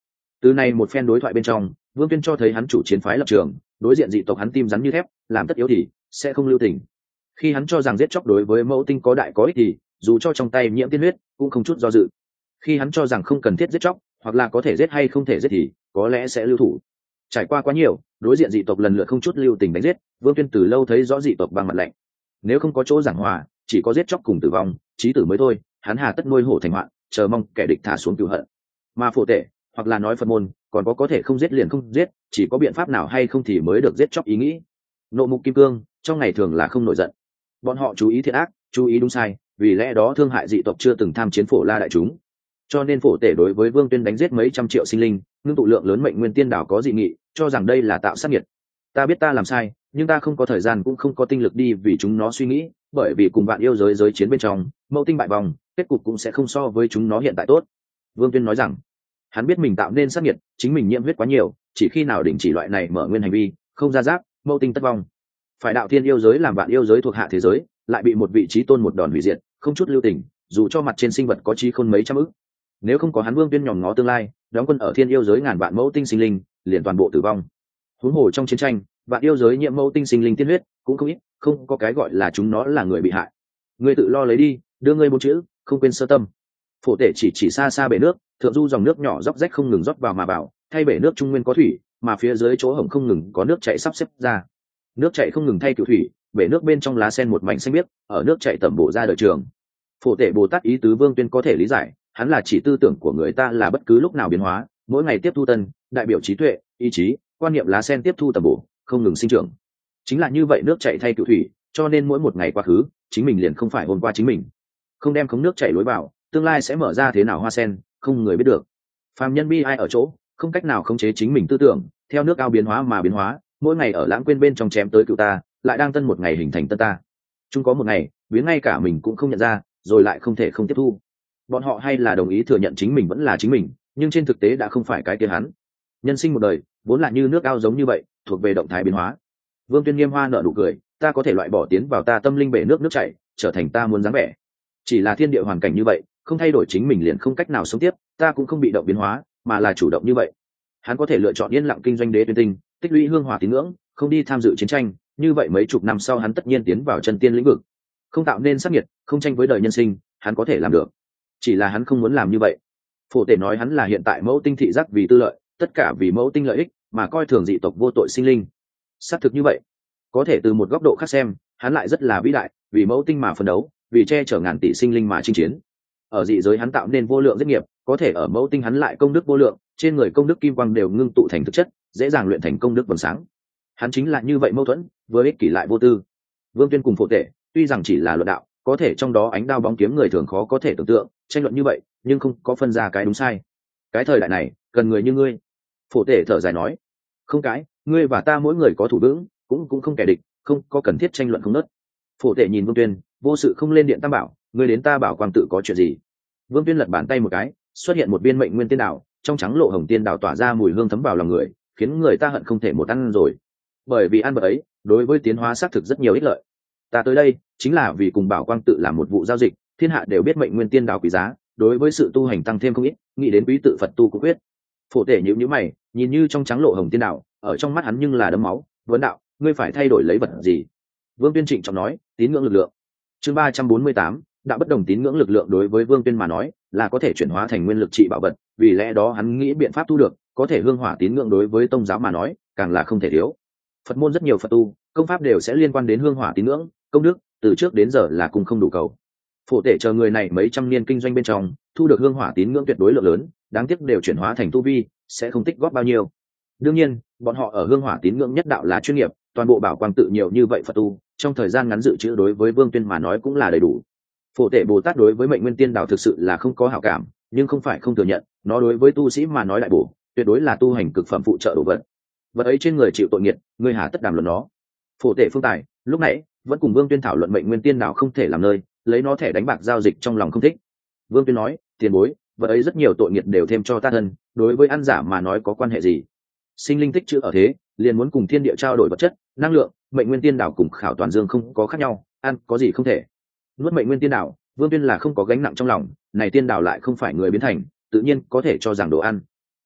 Từ này một phen đối thoại bên trong, Vương Tuyên cho thấy hắn chủ chiến phái lập trường, đối diện dị tộc hắn tim rắn như thép, làm tất yếu thì sẽ không lưu tình. Khi hắn cho rằng giết chóc đối với mẫu tinh có đại có ích thì dù cho trong tay nhiễm tiên huyết cũng không chút do dự. Khi hắn cho rằng không cần thiết giết chóc, hoặc là có thể giết hay không thể giết thì có lẽ sẽ lưu thủ. Trải qua quá nhiều, đối diện dị tộc lần lượt không chút lưu tình đánh giết, Vương Tuyên từ lâu thấy rõ dị tộc bằng mặt lạnh. Nếu không có chỗ giảng hòa, chỉ có giết chóc cùng tử vong, chí tử mới thôi, hắn hà tất nuôi hổ thành hoạn, chờ mong kẻ địch thả xuống cửu hận. Mà phổ tể, hoặc là nói Phật môn, còn có có thể không giết liền không giết, chỉ có biện pháp nào hay không thì mới được giết chóc ý nghĩ. Nộ mục kim cương, trong ngày thường là không nổi giận. Bọn họ chú ý thiện ác, chú ý đúng sai, vì lẽ đó thương hại dị tộc chưa từng tham chiến phổ la đại chúng. Cho nên phổ tể đối với Vương Tuyên đánh giết mấy trăm triệu sinh linh, ngưng tụ lượng lớn mệnh nguyên tiên đảo có dị nghị, cho rằng đây là tạo sát nghiệt. Ta biết ta làm sai, nhưng ta không có thời gian cũng không có tinh lực đi vì chúng nó suy nghĩ, bởi vì cùng bạn yêu giới giới chiến bên trong, mẫu tinh bại vòng, kết cục cũng sẽ không so với chúng nó hiện tại tốt. Vương Tuyên nói rằng, hắn biết mình tạo nên sát nghiệt, chính mình nhiễm huyết quá nhiều, chỉ khi nào đình chỉ loại này mở nguyên hành vi, không ra giáp, mẫu tinh tất vong. Phải đạo thiên yêu giới làm bạn yêu giới thuộc hạ thế giới, lại bị một vị trí tôn một đòn hủy diệt, không chút lưu tình, dù cho mặt trên sinh vật có trí khôn mấy trăm ức. Nếu không có hắn Vương Tuyên nhòm ngó tương lai, đóng quân ở thiên yêu giới ngàn vạn mẫu tinh sinh linh, liền toàn bộ tử vong. Huống hồ trong chiến tranh, vạn yêu giới nhiễm mẫu tinh sinh linh tiên huyết cũng không ít, không có cái gọi là chúng nó là người bị hại. Ngươi tự lo lấy đi, đưa ngươi một chữ, không quên sơ tâm. Phổ tể chỉ chỉ xa xa bể nước, thượng du dòng nước nhỏ róc rách không ngừng rót vào mà vào, thay bể nước trung nguyên có thủy, mà phía dưới chỗ hổng không ngừng có nước chảy sắp xếp ra. Nước chảy không ngừng thay cựu thủy, bể nước bên trong lá sen một mảnh xanh biếc, ở nước chảy tẩm bổ ra đời trường. Phổ tể Bồ Tát ý tứ Vương Tuyên có thể lý giải, hắn là chỉ tư tưởng của người ta là bất cứ lúc nào biến hóa, mỗi ngày tiếp thu tân, đại biểu trí tuệ, ý chí, quan niệm lá sen tiếp thu tẩm bổ, không ngừng sinh trưởng. Chính là như vậy nước chảy thay cựu thủy, cho nên mỗi một ngày quá khứ, chính mình liền không phải hôm qua chính mình. Không đem khống nước chảy lối vào, tương lai sẽ mở ra thế nào hoa sen, không người biết được. Phàm nhân bi ai ở chỗ, không cách nào khống chế chính mình tư tưởng, theo nước ao biến hóa mà biến hóa, mỗi ngày ở lãng quên bên trong chém tới cựu ta, lại đang tân một ngày hình thành tân ta. Chung có một ngày, biến ngay cả mình cũng không nhận ra, rồi lại không thể không tiếp thu. Bọn họ hay là đồng ý thừa nhận chính mình vẫn là chính mình, nhưng trên thực tế đã không phải cái kia hắn. Nhân sinh một đời, vốn là như nước ao giống như vậy, thuộc về động thái biến hóa. Vương Tuyên nghiêm hoa nở nụ cười, ta có thể loại bỏ tiến vào ta tâm linh bể nước nước chảy, trở thành ta muốn dáng vẻ. Chỉ là thiên địa hoàn cảnh như vậy, không thay đổi chính mình liền không cách nào sống tiếp, ta cũng không bị động biến hóa, mà là chủ động như vậy. Hắn có thể lựa chọn yên lặng kinh doanh đế tuyên tinh, tích lũy hương hỏa tín ngưỡng, không đi tham dự chiến tranh, như vậy mấy chục năm sau hắn tất nhiên tiến vào chân tiên lĩnh vực. Không tạo nên sát nghiệt, không tranh với đời nhân sinh, hắn có thể làm được. Chỉ là hắn không muốn làm như vậy. Phổ tể nói hắn là hiện tại mẫu tinh thị giác vì tư lợi, tất cả vì mẫu tinh lợi ích, mà coi thường dị tộc vô tội sinh linh. Xác thực như vậy. Có thể từ một góc độ khác xem, hắn lại rất là vĩ đại, vì mẫu tinh mà phấn đấu, vì che chở ngàn tỷ sinh linh mà chinh chiến. Ở dị giới hắn tạo nên vô lượng giết nghiệp, có thể ở mẫu tinh hắn lại công đức vô lượng, trên người công đức kim quang đều ngưng tụ thành thực chất, dễ dàng luyện thành công đức vầng sáng. Hắn chính là như vậy mâu thuẫn, vừa ích kỷ lại vô tư. Vương Tuyên cùng phổ tể, tuy rằng chỉ là luận đạo, có thể trong đó ánh đao bóng kiếm người thường khó có thể tưởng tượng, tranh luận như vậy, nhưng không có phân ra cái đúng sai. Cái thời đại này, cần người như ngươi. Phổ tể thở dài nói, không cái, ngươi và ta mỗi người có thủ vững, cũng cũng không kẻ địch, không có cần thiết tranh luận không nớt. Phổ tể nhìn Vương Tuyên, vô sự không lên điện tam bảo, ngươi đến ta bảo quang tự có chuyện gì. Vương Tuyên lật bàn tay một cái, xuất hiện một viên mệnh nguyên tiên đảo, trong trắng lộ hồng tiên đảo tỏa ra mùi hương thấm vào lòng người, khiến người ta hận không thể một ăn rồi. Bởi vì ăn bữa ấy, đối với tiến hóa xác thực rất nhiều ích lợi. Ta tới đây chính là vì cùng bảo quang tự làm một vụ giao dịch, thiên hạ đều biết mệnh nguyên tiên đảo quý giá, đối với sự tu hành tăng thêm không ít, nghĩ đến quý tự Phật tu cũng quyết. Phổ tể nhíu nhíu mày, nhìn như trong trắng lộ hồng tiên đảo, ở trong mắt hắn nhưng là đấm máu, vấn đạo, ngươi phải thay đổi lấy vật gì? Vương Tuyên trịnh trọng nói, tín ngưỡng lực lượng. Chương ba trăm bốn mươi tám, đạo bất đồng tín ngưỡng lực lượng đối với Vương Tuyên mà nói, là có thể chuyển hóa thành nguyên lực trị bảo vật, vì lẽ đó hắn nghĩ biện pháp thu được, có thể hương hỏa tín ngưỡng đối với tông giáo mà nói, càng là không thể thiếu. Phật môn rất nhiều Phật tu, công pháp đều sẽ liên quan đến hương hỏa tín ngưỡng, công đức, từ trước đến giờ là cùng không đủ cầu. Phổ tể chờ người này mấy trăm niên kinh doanh bên trong, thu được hương hỏa tín ngưỡng tuyệt đối lượng lớn, đáng tiếc đều chuyển hóa thành tu vi, sẽ không tích góp bao nhiêu. Đương nhiên, bọn họ ở hương hỏa tín ngưỡng nhất đạo là chuyên nghiệp, toàn bộ bảo quang tự nhiều như vậy Phật tu, trong thời gian ngắn dự trữ đối với Vương Tuyên mà nói cũng là đầy đủ. Phổ tể Bồ Tát đối với mệnh nguyên tiên đạo thực sự là không có hảo cảm, nhưng không phải không thừa nhận, nó đối với tu sĩ mà nói đại bổ, tuyệt đối là tu hành cực phẩm phụ trợ đồ vật. Vật ấy trên người chịu tội nghiệt, ngươi hà tất đàm luận nó. Phổ tể Phương Tài lúc nãy vẫn cùng Vương Tuyên thảo luận mệnh nguyên tiên đạo không thể làm nơi, lấy nó thẻ đánh bạc giao dịch trong lòng không thích. Vương Tuyên nói, tiền bối, vật ấy rất nhiều tội nghiệt đều thêm cho ta thân, đối với ăn giả mà nói có quan hệ gì? Sinh linh tích chữ ở thế, liền muốn cùng thiên địa trao đổi vật chất, năng lượng, mệnh nguyên tiên đạo cùng khảo toàn dương không có khác nhau, ăn có gì không thể. Nuốt mệnh nguyên tiên đạo, Vương Tuyên là không có gánh nặng trong lòng, này tiên đạo lại không phải người biến thành, tự nhiên có thể cho rằng đồ ăn.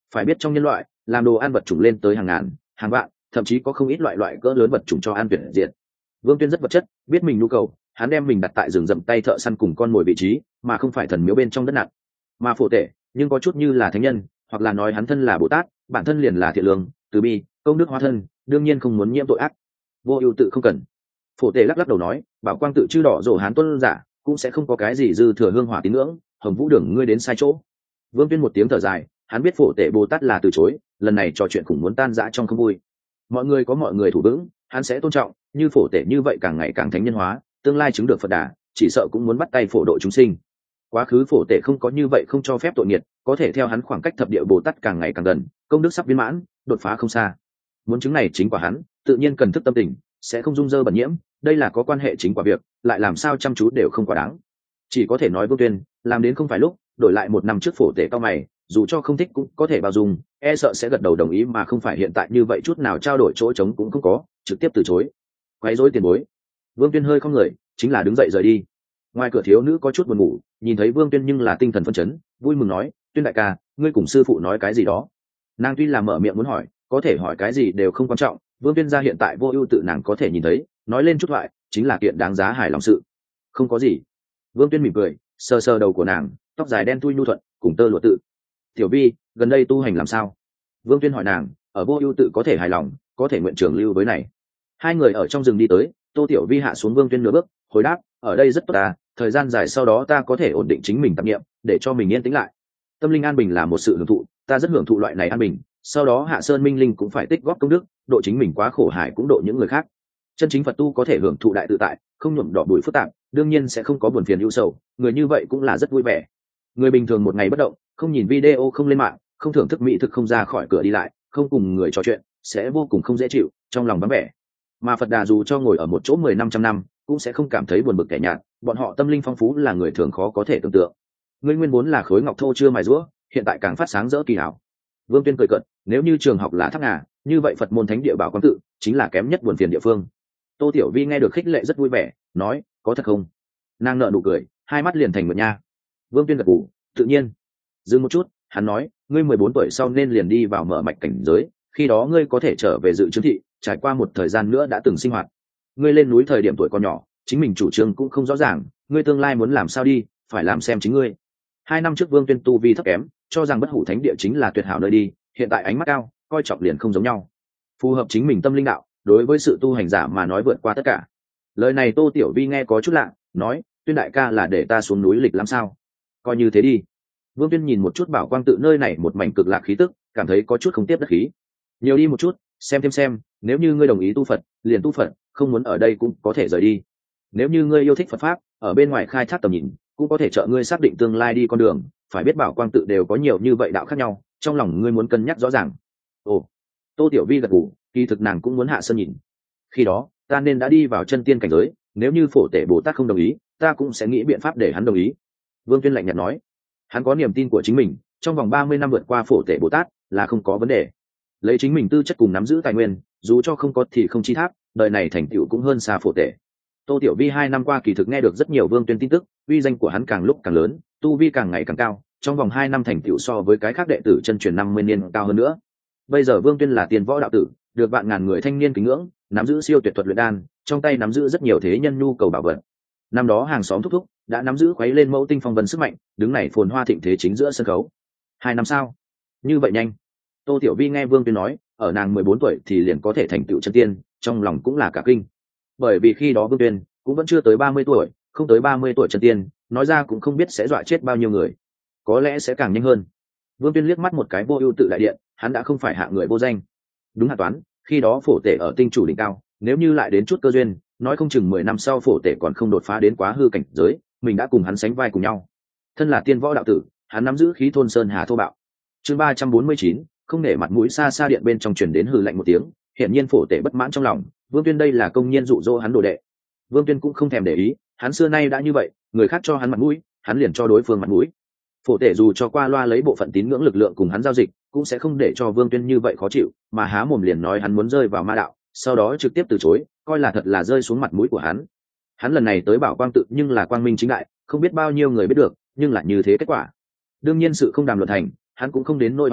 Phải biết trong nhân loại làm đồ ăn vật chủng lên tới hàng ngàn hàng vạn, thậm chí có không ít loại loại cỡ lớn vật chủng cho ăn tuyệt diệt. Vương Tuyên rất vật chất, biết mình nhu cầu, hắn đem mình đặt tại rừng rậm tay thợ săn cùng con mồi vị trí, mà không phải thần miếu bên trong đất nặng. Mà Phổ Tể nhưng có chút như là thánh nhân, hoặc là nói hắn thân là Bồ Tát, bản thân liền là thiện lương, từ bi, công đức hóa thân, đương nhiên không muốn nhiễm tội ác. Vô ưu tự không cần. Phổ Tể lắc lắc đầu nói, bảo quang tự chư đỏ rổ hán tuân giả, cũng sẽ không có cái gì dư thừa hương hỏa tín ngưỡng, Hồng Vũ Đường ngươi đến sai chỗ. Vương Tuyên một tiếng thở dài, hắn biết Phổ Tể Bồ Tát là từ chối, lần này trò chuyện cũng muốn tan rã trong không vui. Mọi người có mọi người thủ vững, hắn sẽ tôn trọng, như Phổ Tể như vậy càng ngày càng thánh nhân hóa, tương lai chứng được Phật đà, chỉ sợ cũng muốn bắt tay phổ độ chúng sinh. Quá khứ Phổ Tể không có như vậy không cho phép tội nghiệt, có thể theo hắn khoảng cách thập địa Bồ Tát càng ngày càng gần, công đức sắp viên mãn, đột phá không xa. Muốn chứng này chính quả hắn, tự nhiên cần thức tâm tình, sẽ không dung dơ bẩn nhiễm, đây là có quan hệ chính quả việc, lại làm sao chăm chú đều không quá đáng. Chỉ có thể nói Vương Tuyên, làm đến không phải lúc, đổi lại một năm trước Phổ Tể cao mày, dù cho không thích cũng có thể bao dung, e sợ sẽ gật đầu đồng ý mà không phải hiện tại như vậy chút nào trao đổi chỗ trống cũng không có, trực tiếp từ chối. Quấy rối tiền bối. Vương Tuyên hơi không người, chính là đứng dậy rời đi. Ngoài cửa thiếu nữ có chút buồn ngủ, nhìn thấy Vương Tuyên nhưng là tinh thần phấn chấn, vui mừng nói, Tuyên đại ca, ngươi cùng sư phụ nói cái gì đó. Nàng tuy là mở miệng muốn hỏi, có thể hỏi cái gì đều không quan trọng, Vương Tuyên ra hiện tại vô ưu tự nàng có thể nhìn thấy, nói lên chút thoại, chính là kiện đáng giá hài lòng sự. Không có gì. Vương Tuyên mỉm cười, sờ sờ đầu của nàng, tóc dài đen thui nhu thuận, cùng tơ lụa tự. Tiểu Vi, gần đây tu hành làm sao? Vương Tuyên hỏi nàng, ở vô ưu tự có thể hài lòng, có thể nguyện trường lưu với này. Hai người ở trong rừng đi tới, Tô Tiểu Vi hạ xuống Vương Tuyên nửa bước, hồi đáp, ở đây rất tốt ta, thời gian dài sau đó ta có thể ổn định chính mình tập niệm, để cho mình yên tĩnh lại. Tâm linh an bình là một sự hưởng thụ, ta rất hưởng thụ loại này an bình, sau đó Hạ Sơn Minh Linh cũng phải tích góp công đức, độ chính mình quá khổ hải cũng độ những người khác. Chân chính Phật tu có thể hưởng thụ đại tự tại, không nhuộm đỏ bụi phức tạp, đương nhiên sẽ không có buồn phiền ưu sầu, người như vậy cũng là rất vui vẻ. Người bình thường một ngày bất động, không nhìn video, không lên mạng, không thưởng thức mỹ thực, không ra khỏi cửa đi lại, không cùng người trò chuyện, sẽ vô cùng không dễ chịu, trong lòng vắng vẻ. Mà Phật Đà dù cho ngồi ở một chỗ mười năm trăm năm, cũng sẽ không cảm thấy buồn bực kẻ nhạt, bọn họ tâm linh phong phú là người thường khó có thể tưởng tượng. Ngươi nguyên vốn là khối ngọc thô chưa mài rũa, hiện tại càng phát sáng rỡ kỳ hảo. Vương Tuyên cười cợt, nếu như trường học là Thác Ngà, như vậy Phật môn thánh địa Bảo Quang tự chính là kém nhất buồn phiền địa phương. Tô Tiểu Vi nghe được khích lệ rất vui vẻ, nói, có thật không? Nàng nở nụ cười, hai mắt liền thành một nha. Vương Tuyên gật gù, tự nhiên. Dừng một chút, hắn nói, ngươi mười bốn tuổi sau nên liền đi vào mở mạch cảnh giới, khi đó ngươi có thể trở về dự chứng thị, trải qua một thời gian nữa đã từng sinh hoạt. Ngươi lên núi thời điểm tuổi còn nhỏ, chính mình chủ trương cũng không rõ ràng, ngươi tương lai muốn làm sao đi, phải làm xem chính ngươi. Hai năm trước Vương Tuyên tu vi thấp kém, cho rằng Bất Hủ Thánh địa chính là tuyệt hảo nơi đi, hiện tại ánh mắt cao, coi trọng liền không giống nhau. Phù hợp chính mình tâm linh đạo, đối với sự tu hành giả mà nói vượt qua tất cả. Lời này Tô Tiểu Vi nghe có chút lạ, nói, Tuyên đại ca là để ta xuống núi lịch làm sao? Coi như thế đi. Vương Tuyên nhìn một chút Bảo Quang tự nơi này một mảnh cực lạc khí tức, cảm thấy có chút không tiếp đất khí. Nhiều đi một chút, xem thêm xem, nếu như ngươi đồng ý tu Phật, liền tu Phật, không muốn ở đây cũng có thể rời đi. Nếu như ngươi yêu thích Phật pháp, ở bên ngoài khai thác tầm nhìn, cũng có thể trợ ngươi xác định tương lai đi con đường, phải biết Bảo Quang tự đều có nhiều như vậy đạo khác nhau, trong lòng ngươi muốn cân nhắc rõ ràng. Ồ, Tô Tiểu Vi gật gù, kỳ thực nàng cũng muốn hạ sơn nhìn. Khi đó, ta nên đã đi vào chân tiên cảnh giới, nếu như Phổ Tể Bồ Tát không đồng ý, ta cũng sẽ nghĩ biện pháp để hắn đồng ý. Vương Tuyên lạnh nhạt nói, hắn có niềm tin của chính mình, trong vòng ba mươi năm vượt qua Phổ Tể Bồ Tát là không có vấn đề. Lấy chính mình tư chất cùng nắm giữ tài nguyên, dù cho không có thì không chi tháp, đời này thành tựu cũng hơn xa Phổ Tể. Tô Tiểu Vi hai năm qua kỳ thực nghe được rất nhiều Vương Tuyên tin tức, uy danh của hắn càng lúc càng lớn, tu vi càng ngày càng cao, trong vòng hai năm thành tựu so với cái khác đệ tử chân truyền năm mươi niên cao hơn nữa. Bây giờ Vương Tuyên là tiền võ đạo tử, được vạn ngàn người thanh niên kính ngưỡng, nắm giữ siêu tuyệt thuật luyện đan, trong tay nắm giữ rất nhiều thế nhân nhu cầu bảo vật. Năm đó hàng xóm thúc thúc đã nắm giữ khuấy lên mẫu tinh phong vân sức mạnh, đứng này phồn hoa thịnh thế chính giữa sân khấu. Hai năm sau, như vậy nhanh. Tô Tiểu Vi nghe Vương Tuyên nói, ở nàng mười bốn tuổi thì liền có thể thành tựu chân tiên, trong lòng cũng là cả kinh. Bởi vì khi đó Vương Tuyên cũng vẫn chưa tới ba mươi tuổi, không tới ba mươi tuổi chân tiên, nói ra cũng không biết sẽ dọa chết bao nhiêu người, có lẽ sẽ càng nhanh hơn. Vương Tuyên liếc mắt một cái vô ưu tự đại điện, hắn đã không phải hạ người vô danh. Đúng hạ toán, khi đó Phổ Tể ở tinh chủ đỉnh cao, nếu như lại đến chút cơ duyên, nói không chừng mười năm sau Phổ Tể còn không đột phá đến quá hư cảnh giới, mình đã cùng hắn sánh vai cùng nhau. Thân là tiên võ đạo tử, hắn nắm giữ khí thôn sơn hà thô bạo. Chương ba trăm bốn mươi chín, không nể mặt mũi, xa xa điện bên trong truyền đến hừ lạnh một tiếng, hiển nhiên Phổ Tể bất mãn trong lòng, Vương Tuyên đây là công nhiên dụ dỗ hắn đồ đệ. Vương Tuyên cũng không thèm để ý, hắn xưa nay đã như vậy, người khác cho hắn mặt mũi, hắn liền cho đối phương mặt mũi. Phổ Tể dù cho qua loa lấy bộ phận tín ngưỡng lực lượng cùng hắn giao dịch, cũng sẽ không để cho Vương Tuyên như vậy khó chịu, mà há mồm liền nói hắn muốn rơi vào ma đạo, sau đó trực tiếp từ chối, coi là thật là rơi xuống mặt mũi của hắn. Hắn lần này tới Bảo Quang tự nhưng là quang minh chính đại, không biết bao nhiêu người biết được, nhưng lại như thế kết quả. Đương nhiên sự không đàm luận thành, hắn cũng không đến nỗi oán hận,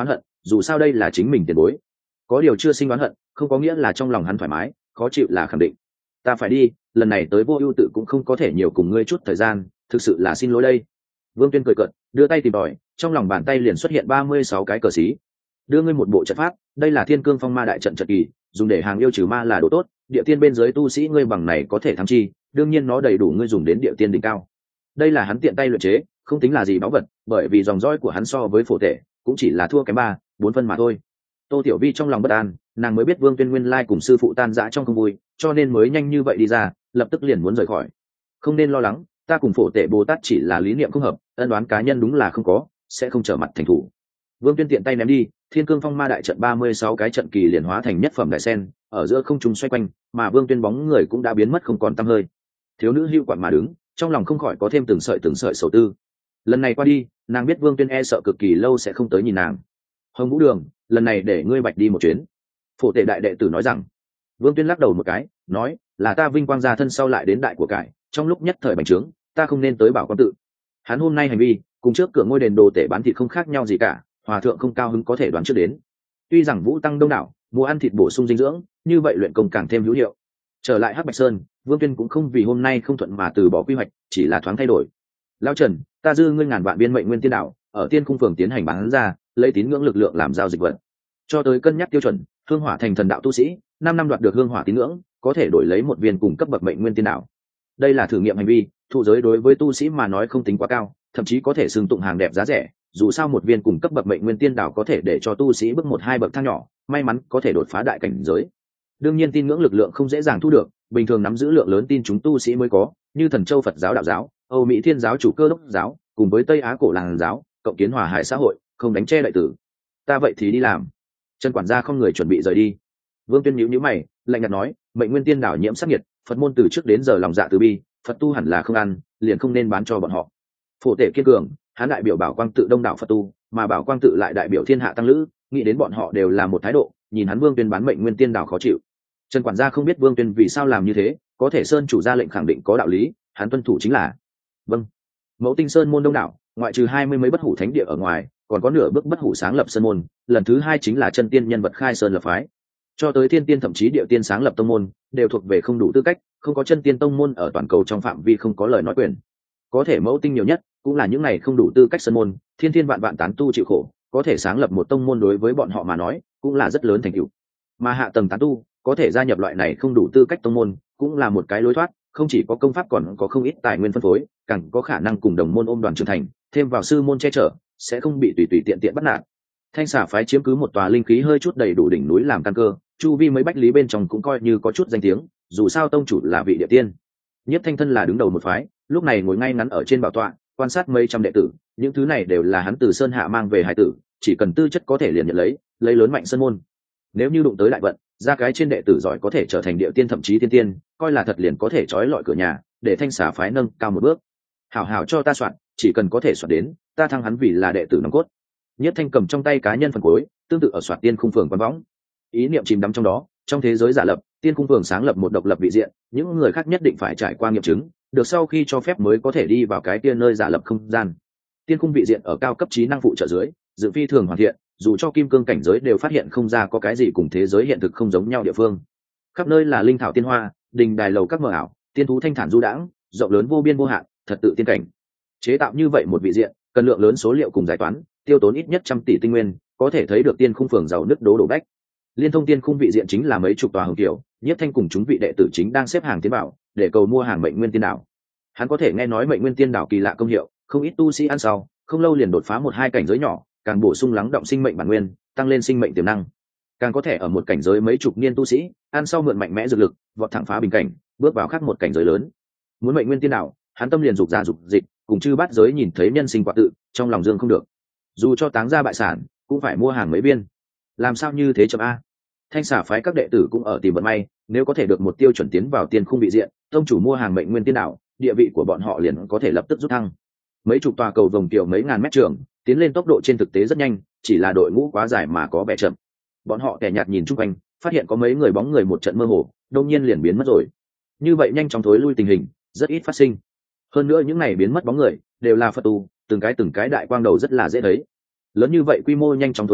dù sao đây là chính mình tiền bối. Có điều chưa sinh oán hận không có nghĩa là trong lòng hắn thoải mái, khó chịu là khẳng định. Ta phải đi, lần này tới Vô Ưu Tự cũng không có thể nhiều cùng ngươi chút thời gian, thực sự là xin lỗi đây. Vương Tuyên cười cợt, đưa tay tìm tòi, trong lòng bàn tay liền xuất hiện ba mươi sáu cái cờ xí. Đưa ngươi một bộ trận pháp, đây là Thiên Cương Phong Ma đại trận trận kỳ, dùng để hàng yêu trừ ma là đồ tốt, địa tiên bên dưới tu sĩ ngươi bằng này có thể thắng chi, đương nhiên nó đầy đủ ngươi dùng đến địa tiên đỉnh cao. Đây là hắn tiện tay luyện chế, không tính là gì báu vật, bởi vì dòng dõi của hắn so với phổ tể cũng chỉ là thua kém ba, bốn phân mà thôi. Tô Tiểu Vi trong lòng bất an, nàng mới biết Vương Tuyên nguyên lai cùng sư phụ tan rã trong không vui, cho nên mới nhanh như vậy đi ra, lập tức liền muốn rời khỏi. Không nên lo lắng, ta cùng phổ tể Bồ Tát chỉ là lý niệm không hợp, ân đoán cá nhân đúng là không có, sẽ không trở mặt thành thủ. Vương Tuyên tiện tay ném đi, Thiên Cương Phong Ma đại trận ba mươi sáu cái trận kỳ liền hóa thành nhất phẩm đại sen, ở giữa không trung xoay quanh, mà Vương Tuyên bóng người cũng đã biến mất không còn tăm hơi. Thiếu nữ hưu quặn mà đứng, trong lòng không khỏi có thêm từng sợi từng sợi sầu tư. Lần này qua đi, nàng biết Vương Tuyên e sợ cực kỳ lâu sẽ không tới nhìn nàng. Hồng Vũ Đường, lần này để ngươi bạch đi một chuyến. Phổ tể đại đệ tử nói rằng. Vương Tuyên lắc đầu một cái, nói là ta vinh quang gia thân sau lại đến đại của cải, trong lúc nhất thời bành trướng, ta không nên tới Bảo Quang tự. Hắn hôm nay hành vi cùng trước cửa ngôi đền đồ tể bán thịt không khác nhau gì cả, hòa thượng không cao hứng có thể đoán trước đến. Tuy rằng vũ tăng đông đảo, mua ăn thịt bổ sung dinh dưỡng, như vậy luyện công càng thêm hữu hiệu. Trở lại Hắc Bạch Sơn, Vương Tuyên cũng không vì hôm nay không thuận mà từ bỏ quy hoạch, chỉ là thoáng thay đổi. Lão Trần, ta dư ngươi ngàn vạn biên mệnh nguyên tiên đạo, ở Tiên Cung phường tiến hành bán ra, lấy tín ngưỡng lực lượng làm giao dịch vật. Cho tới cân nhắc tiêu chuẩn, hương hỏa thành thần đạo tu sĩ, năm năm đoạt được hương hỏa tín ngưỡng, có thể đổi lấy một viên cùng cấp bậc mệnh nguyên tiên đạo. Đây là thử nghiệm hành vi, thụ giới đối với tu sĩ mà nói không tính quá cao, thậm chí có thể xưng tụng hàng đẹp giá rẻ, dù sao một viên cùng cấp bậc mệnh nguyên tiên đạo có thể để cho tu sĩ bước một hai bậc thang nhỏ, may mắn có thể đột phá đại cảnh giới. Đương nhiên tin ngưỡng lực lượng không dễ dàng thu được, bình thường nắm giữ lượng lớn tin chúng tu sĩ mới có, như Thần Châu Phật giáo đạo giáo, Âu Mỹ Thiên giáo chủ Cơ đốc giáo, cùng với Tây Á cổ làng giáo, cộng kiến hòa hải xã hội, không đánh che đại tử. Ta vậy thì đi làm. Trần quản gia không người chuẩn bị rời đi. Vương Tuyên nhíu nhíu mày, lạnh nhạt nói, mệnh nguyên tiên đảo nhiễm sát nhiệt, Phật môn từ trước đến giờ lòng dạ từ bi, Phật tu hẳn là không ăn, liền không nên bán cho bọn họ. Phổ tể kiên cường, hắn đại biểu Bảo Quang tự đông đảo Phật tu, mà Bảo Quang tự lại đại biểu thiên hạ tăng lữ, nghĩ đến bọn họ đều là một thái độ, nhìn hắn Vương Tuyên bán mệnh nguyên tiên đảo khó chịu. Trần quản gia không biết Vương Tuyên vì sao làm như thế, có thể sơn chủ ra lệnh khẳng định có đạo lý, hắn tuân thủ chính là. Vâng. Mẫu Tinh Sơn môn đông đảo, ngoại trừ hai mươi mấy bất hủ thánh địa ở ngoài, còn có nửa bước bất hủ sáng lập sơn môn, lần thứ hai chính là chân tiên nhân vật khai sơn lập phái. Cho tới thiên tiên thậm chí địa tiên sáng lập tông môn, đều thuộc về không đủ tư cách, không có chân tiên tông môn ở toàn cầu trong phạm vi không có lời nói quyền. Có thể Mẫu Tinh nhiều nhất, cũng là những này không đủ tư cách sơn môn, thiên thiên vạn vạn tán tu chịu khổ, có thể sáng lập một tông môn đối với bọn họ mà nói, cũng là rất lớn thành tựu. Mà hạ tầng tán tu, có thể gia nhập loại này không đủ tư cách tông môn, cũng là một cái lối thoát, không chỉ có công pháp còn có không ít tài nguyên phân phối, càng có khả năng cùng đồng môn ôm đoàn trưởng thành, thêm vào sư môn che chở, sẽ không bị tùy tùy tiện tiện bắt nạt. Thanh Xà phái chiếm cứ một tòa linh khí hơi chút đầy đủ đỉnh núi làm căn cơ, chu vi mấy bách lý bên trong cũng coi như có chút danh tiếng, dù sao tông chủ là vị địa tiên. Nhất Thanh thân là đứng đầu một phái, lúc này ngồi ngay ngắn ở trên bảo tọa, quan sát mấy trăm đệ tử, những thứ này đều là hắn từ sơn hạ mang về hải tử, chỉ cần tư chất có thể liền nhận lấy, lấy lớn mạnh sơn môn. Nếu như đụng tới đại vận, ra cái trên đệ tử giỏi có thể trở thành địa tiên thậm chí tiên tiên, coi là thật liền có thể trói lọi cửa nhà, để Thanh Xà phái nâng cao một bước. Hảo hảo cho ta soạn, chỉ cần có thể soạn đến, ta thăng hắn vì là đệ tử nòng cốt. Nhất Thanh cầm trong tay cá nhân phần cuối, tương tự ở soạn tiên khung phường quán võng. Ý niệm chìm đắm trong đó, trong thế giới giả lập, tiên khung phường sáng lập một độc lập vị diện, những người khác nhất định phải trải qua nghiệm chứng, được sau khi cho phép mới có thể đi vào cái tiên nơi giả lập không gian. Tiên khung vị diện ở cao cấp trí năng phụ trợ dưới, dự phi thường hoàn thiện, dù cho kim cương cảnh giới đều phát hiện không ra có cái gì cùng thế giới hiện thực không giống nhau địa phương. Khắp nơi là linh thảo tiên hoa, đình đài lầu các mờ ảo, tiên thú thanh thản du đãng, rộng lớn vô biên vô hạn, thật tự tiên cảnh. Chế tạo như vậy một vị diện, cần lượng lớn số liệu cùng giải toán, tiêu tốn ít nhất trăm tỷ tinh nguyên, có thể thấy được tiên khung phường giàu nứt đố đổ bách. Liên thông tiên khung vị diện chính là mấy chục tòa hồng tiểu, Nhất Thanh cùng chúng vị đệ tử chính đang xếp hàng tiến bảo, để cầu mua hàng mệnh nguyên tiên đảo. Hắn có thể nghe nói mệnh nguyên tiên đảo kỳ lạ công hiệu, không ít tu sĩ ăn sau, không lâu liền đột phá một hai cảnh giới nhỏ, càng bổ sung lắng động sinh mệnh bản nguyên, tăng lên sinh mệnh tiềm năng. Càng có thể ở một cảnh giới mấy chục niên tu sĩ, ăn sau mượn mạnh mẽ dược lực, vọt thẳng phá bình cảnh, bước vào khác một cảnh giới lớn. Muốn mệnh nguyên tiên đảo, hắn tâm liền dục ra dục dịch, cùng chư bát giới nhìn thấy nhân sinh quả tự, trong lòng dương không được. Dù cho táng ra bại sản, cũng phải mua hàng mấy viên. Làm sao như thế chậm a? Thanh Xà phái các đệ tử cũng ở tìm vận may, nếu có thể được một tiêu chuẩn tiến vào tiên khung vị diện, tông chủ mua hàng mệnh nguyên tiên đảo, địa vị của bọn họ liền có thể lập tức rút thăng. Mấy chục tòa cầu vồng tiểu mấy ngàn mét trường, tiến lên tốc độ trên thực tế rất nhanh, chỉ là đội ngũ quá dài mà có vẻ chậm. Bọn họ kẻ nhạt nhìn chung quanh, phát hiện có mấy người bóng người một trận mơ hồ, đột nhiên liền biến mất rồi. Như vậy nhanh chóng thối lui tình hình, rất ít phát sinh. Hơn nữa những này biến mất bóng người đều là Phật tu, từng cái từng cái đại quang đầu rất là dễ thấy. Lớn như vậy quy mô nhanh chóng thối lui,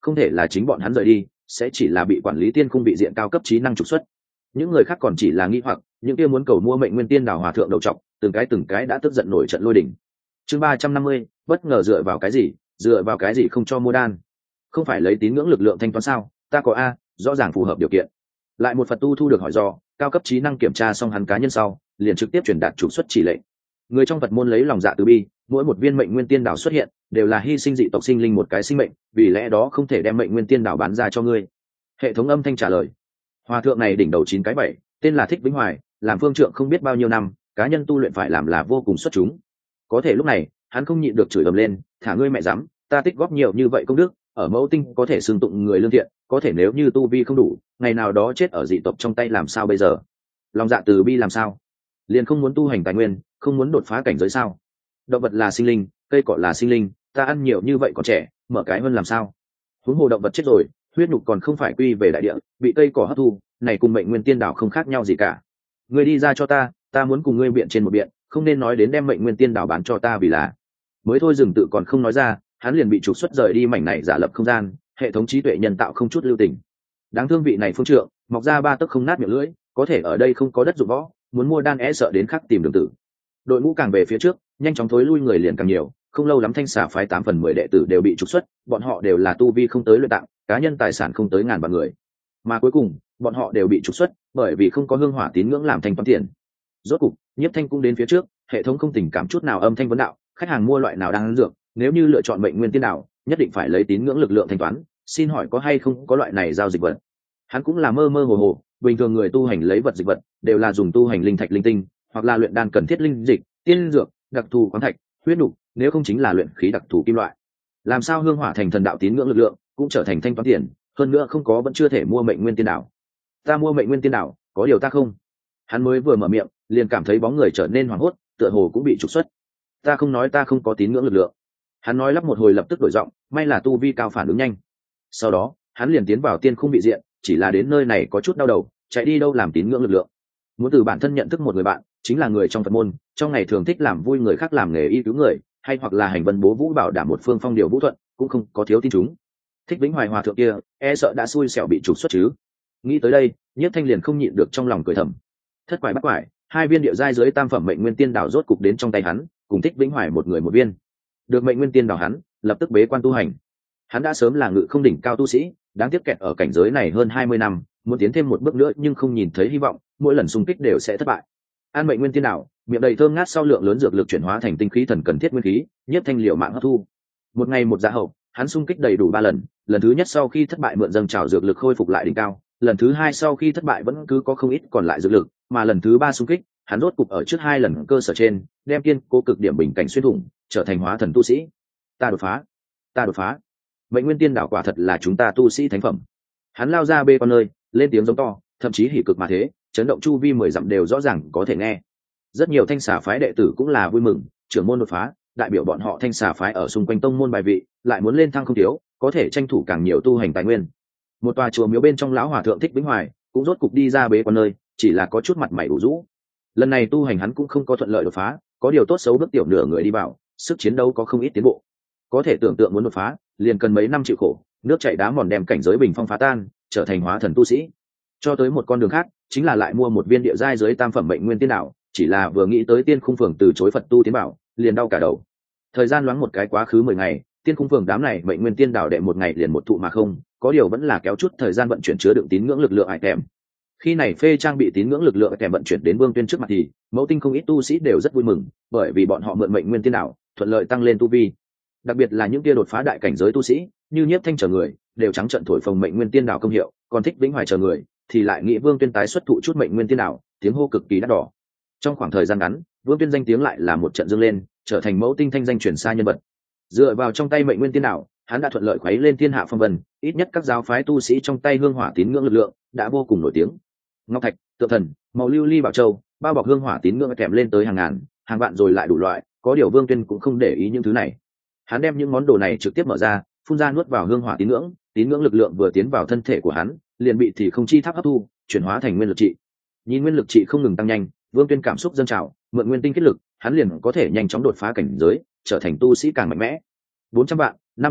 không thể là chính bọn hắn rời đi, sẽ chỉ là bị quản lý tiên khung bị diện cao cấp trí năng trục xuất. Những người khác còn chỉ là nghi hoặc, những kia muốn cầu mua mệnh nguyên tiên đảo hòa thượng đầu trọc, từng cái từng cái đã tức giận nổi trận lôi đỉnh. Chương ba trăm năm mươi, bất ngờ dựa vào cái gì, dựa vào cái gì không cho mua đan? Không phải lấy tín ngưỡng lực lượng thanh toán sao? Ta có a, rõ ràng phù hợp điều kiện. Lại một Phật tu thu được hỏi do, cao cấp trí năng kiểm tra xong hắn cá nhân sau, liền trực tiếp truyền đạt trục xuất chỉ lệnh. Người trong Phật môn lấy lòng dạ từ bi, mỗi một viên mệnh nguyên tiên đảo xuất hiện, đều là hy sinh dị tộc sinh linh một cái sinh mệnh, vì lẽ đó không thể đem mệnh nguyên tiên đảo bán ra cho ngươi. Hệ thống âm thanh trả lời. Hòa thượng này đỉnh đầu chín cái bảy, tên là Thích Vĩnh Hoài, làm phương trượng không biết bao nhiêu năm, cá nhân tu luyện phải làm là vô cùng xuất chúng. Có thể lúc này, hắn không nhịn được chửi ầm lên, thả ngươi mẹ dám, ta tích góp nhiều như vậy công đức, ở mẫu tinh có thể xưng tụng người lương thiện, có thể nếu như tu vi không đủ, ngày nào đó chết ở dị tộc trong tay làm sao bây giờ? Lòng dạ từ bi làm sao? Liền không muốn tu hành tài nguyên, không muốn đột phá cảnh giới sao? Động vật là sinh linh, cây cỏ là sinh linh, ta ăn nhiều như vậy còn trẻ, mở cái hơn làm sao? Huống hồ động vật chết rồi, huyết nhục còn không phải quy về đại địa, bị cây cỏ hấp thu, này cùng mệnh nguyên tiên đảo không khác nhau gì cả. Ngươi đi ra cho ta, ta muốn cùng ngươi biện trên một biện, không nên nói đến đem mệnh nguyên tiên đảo bán cho ta vì là. Mới thôi dừng tự còn không nói ra, hắn liền bị trục xuất rời đi mảnh này giả lập không gian, hệ thống trí tuệ nhân tạo không chút lưu tình. Đáng thương vị này phương trượng, mọc ra ba tấc không nát miệng lưỡi, có thể ở đây không có đất dụng võ, muốn mua đan e sợ đến khắc tìm đường tử. Đội ngũ càng về phía trước, nhanh chóng thối lui người liền càng nhiều, không lâu lắm thanh xà phái tám phần mười đệ tử đều bị trục xuất, bọn họ đều là tu vi không tới luyện tạng, cá nhân tài sản không tới ngàn vạn người. Mà cuối cùng, bọn họ đều bị trục xuất, bởi vì không có hương hỏa tín ngưỡng làm thanh toán tiền. Rốt cục, Nhiếp Thanh cũng đến phía trước, hệ thống không tình cảm chút nào âm thanh vấn đạo, khách hàng mua loại nào đang ăn dược, nếu như lựa chọn mệnh nguyên tiên đạo, nhất định phải lấy tín ngưỡng lực lượng thanh toán, xin hỏi có hay không có loại này giao dịch vật? Hắn cũng là mơ mơ hồ hồ, bình thường người tu hành lấy vật dịch vật, đều là dùng tu hành linh thạch linh tinh, hoặc là luyện đan cần thiết linh dịch, tiên dược, đặc thù khoáng thạch, huyết nục, nếu không chính là luyện khí đặc thù kim loại. Làm sao hương hỏa thành thần đạo tín ngưỡng lực lượng, cũng trở thành thanh toán tiền, hơn nữa không có vẫn chưa thể mua mệnh nguyên tiên đạo. Ta mua mệnh nguyên tiên đạo, có điều ta không. Hắn mới vừa mở miệng, liền cảm thấy bóng người trở nên hoảng hốt, tựa hồ cũng bị trục xuất. Ta không nói ta không có tín ngưỡng lực lượng. Hắn nói lắp một hồi lập tức đổi giọng, may là tu vi cao phản ứng nhanh. Sau đó, hắn liền tiến vào tiên khung bị diện, chỉ là đến nơi này có chút đau đầu, chạy đi đâu làm tín ngưỡng lực lượng. Muốn từ bản thân nhận thức một người bạn, chính là người trong Phật môn, trong ngày thường thích làm vui người khác làm nghề y cứu người, hay hoặc là hành vân bố vũ bảo đảm một phương phong điều vũ thuận, cũng không có thiếu tin chúng. Thích Vĩnh Hoài hòa thượng kia, e sợ đã xui xẻo bị trục xuất chứ. Nghĩ tới đây, Nhiếp Thanh liền không nhịn được trong lòng cười thầm. Thất quải bắt quải, hai viên địa giai dưới tam phẩm mệnh nguyên tiên đảo rốt cục đến trong tay hắn, cùng Thích Vĩnh Hoài một người một viên. Được mệnh nguyên tiên đảo hắn, lập tức bế quan tu hành. Hắn đã sớm là ngự không đỉnh cao tu sĩ, đáng tiếc kẹt ở cảnh giới này hơn hai mươi năm, muốn tiến thêm một bước nữa nhưng không nhìn thấy hy vọng, mỗi lần xung kích đều sẽ thất bại. An mệnh nguyên tiên đảo, miệng đầy thơm ngát sau lượng lớn dược lực chuyển hóa thành tinh khí thần cần thiết nguyên khí, Nhiếp Thanh liều mạng hấp thu. Một ngày một dạ hậu, hắn xung kích đầy đủ ba lần, lần thứ nhất sau khi thất bại mượn dâng trào dược lực khôi phục lại đỉnh cao, lần thứ hai sau khi thất bại vẫn cứ có không ít còn lại dược lực, mà lần thứ ba xung kích, hắn rốt cục ở trước hai lần cơ sở trên, đem kiên cố cực điểm bình cảnh xuyên thủng, trở thành hóa thần tu sĩ. Ta đột phá, ta đột phá. Mệnh nguyên tiên đảo quả thật là chúng ta tu sĩ thánh phẩm. Hắn lao ra bê con nơi, lên tiếng giống to, thậm chí hỉ cực mà thế, chấn động chu vi mười dặm đều rõ ràng có thể nghe. Rất nhiều thanh xà phái đệ tử cũng là vui mừng, trưởng môn đột phá, đại biểu bọn họ thanh xà phái ở xung quanh tông môn bài vị, lại muốn lên thăng không thiếu, có thể tranh thủ càng nhiều tu hành tài nguyên. Một tòa chùa miếu bên trong lão hòa thượng Thích Vĩnh Hoài cũng rốt cục đi ra bế quan nơi, chỉ là có chút mặt mày ủ rũ. Lần này tu hành hắn cũng không có thuận lợi đột phá, có điều tốt xấu bước tiểu nửa người đi vào, sức chiến đấu có không ít tiến bộ. Có thể tưởng tượng muốn đột phá, liền cần mấy năm chịu khổ, nước chảy đá mòn đem cảnh giới bình phong phá tan, trở thành hóa thần tu sĩ. Cho tới một con đường khác, chính là lại mua một viên địa giai dưới tam phẩm mệnh nguyên tiên đạo, chỉ là vừa nghĩ tới tiên khung phường từ chối Phật tu tiến bảo, liền đau cả đầu. Thời gian loáng một cái quá khứ mười ngày, tiên khung phường đám này mệnh nguyên tiên đạo đệ một ngày liền một thụ mà không, có điều vẫn là kéo chút thời gian vận chuyển chứa đựng tín ngưỡng lực lượng ải kèm. Khi này phê trang bị tín ngưỡng lực lượng kèm vận chuyển đến Vương Tuyên trước mặt thì, mẫu tinh không ít tu sĩ đều rất vui mừng, bởi vì bọn họ mượn mệnh nguyên tiên đạo, thuận lợi tăng lên tu vi. Đặc biệt là những kia đột phá đại cảnh giới tu sĩ, như Nhiếp Thanh chờ người, đều trắng trận thổi phồng mệnh nguyên tiên đạo công hiệu, còn Thích Vĩnh Hoài chờ người thì lại nghĩ Vương Tuyên tái xuất thụ chút mệnh nguyên tiên đạo, tiếng hô cực kỳ đắt đỏ. Trong khoảng thời gian ngắn, Vương Tuyên danh tiếng lại là một trận dâng lên, trở thành mẫu tinh thanh danh truyền xa nhân vật. Dựa vào trong tay mệnh nguyên tiên đạo, hắn đã thuận lợi khuấy lên thiên hạ phong vân, ít nhất các giáo phái tu sĩ trong tay hương hỏa tín ngưỡng lực lượng đã vô cùng nổi tiếng. Ngọc thạch, tượng thần, màu lưu ly bảo châu, bao bọc hương hỏa tín ngưỡng kèm lên tới hàng ngàn, hàng vạn rồi lại đủ loại, có điều Vương Tuyên cũng không để ý những thứ này. Hắn đem những món đồ này trực tiếp mở ra, phun ra nuốt vào hương hỏa tín ngưỡng, tín ngưỡng lực lượng vừa tiến vào thân thể của hắn, liền bị thì không chi tháp hấp thu, chuyển hóa thành nguyên lực trị. Nhìn nguyên lực trị không ngừng tăng nhanh, Vương Tuyên cảm xúc dâng trào, mượn nguyên tinh kết lực, hắn liền có thể nhanh chóng đột phá cảnh giới, trở thành tu sĩ càng mạnh mẽ. bốn trăm vạn, năm triệu,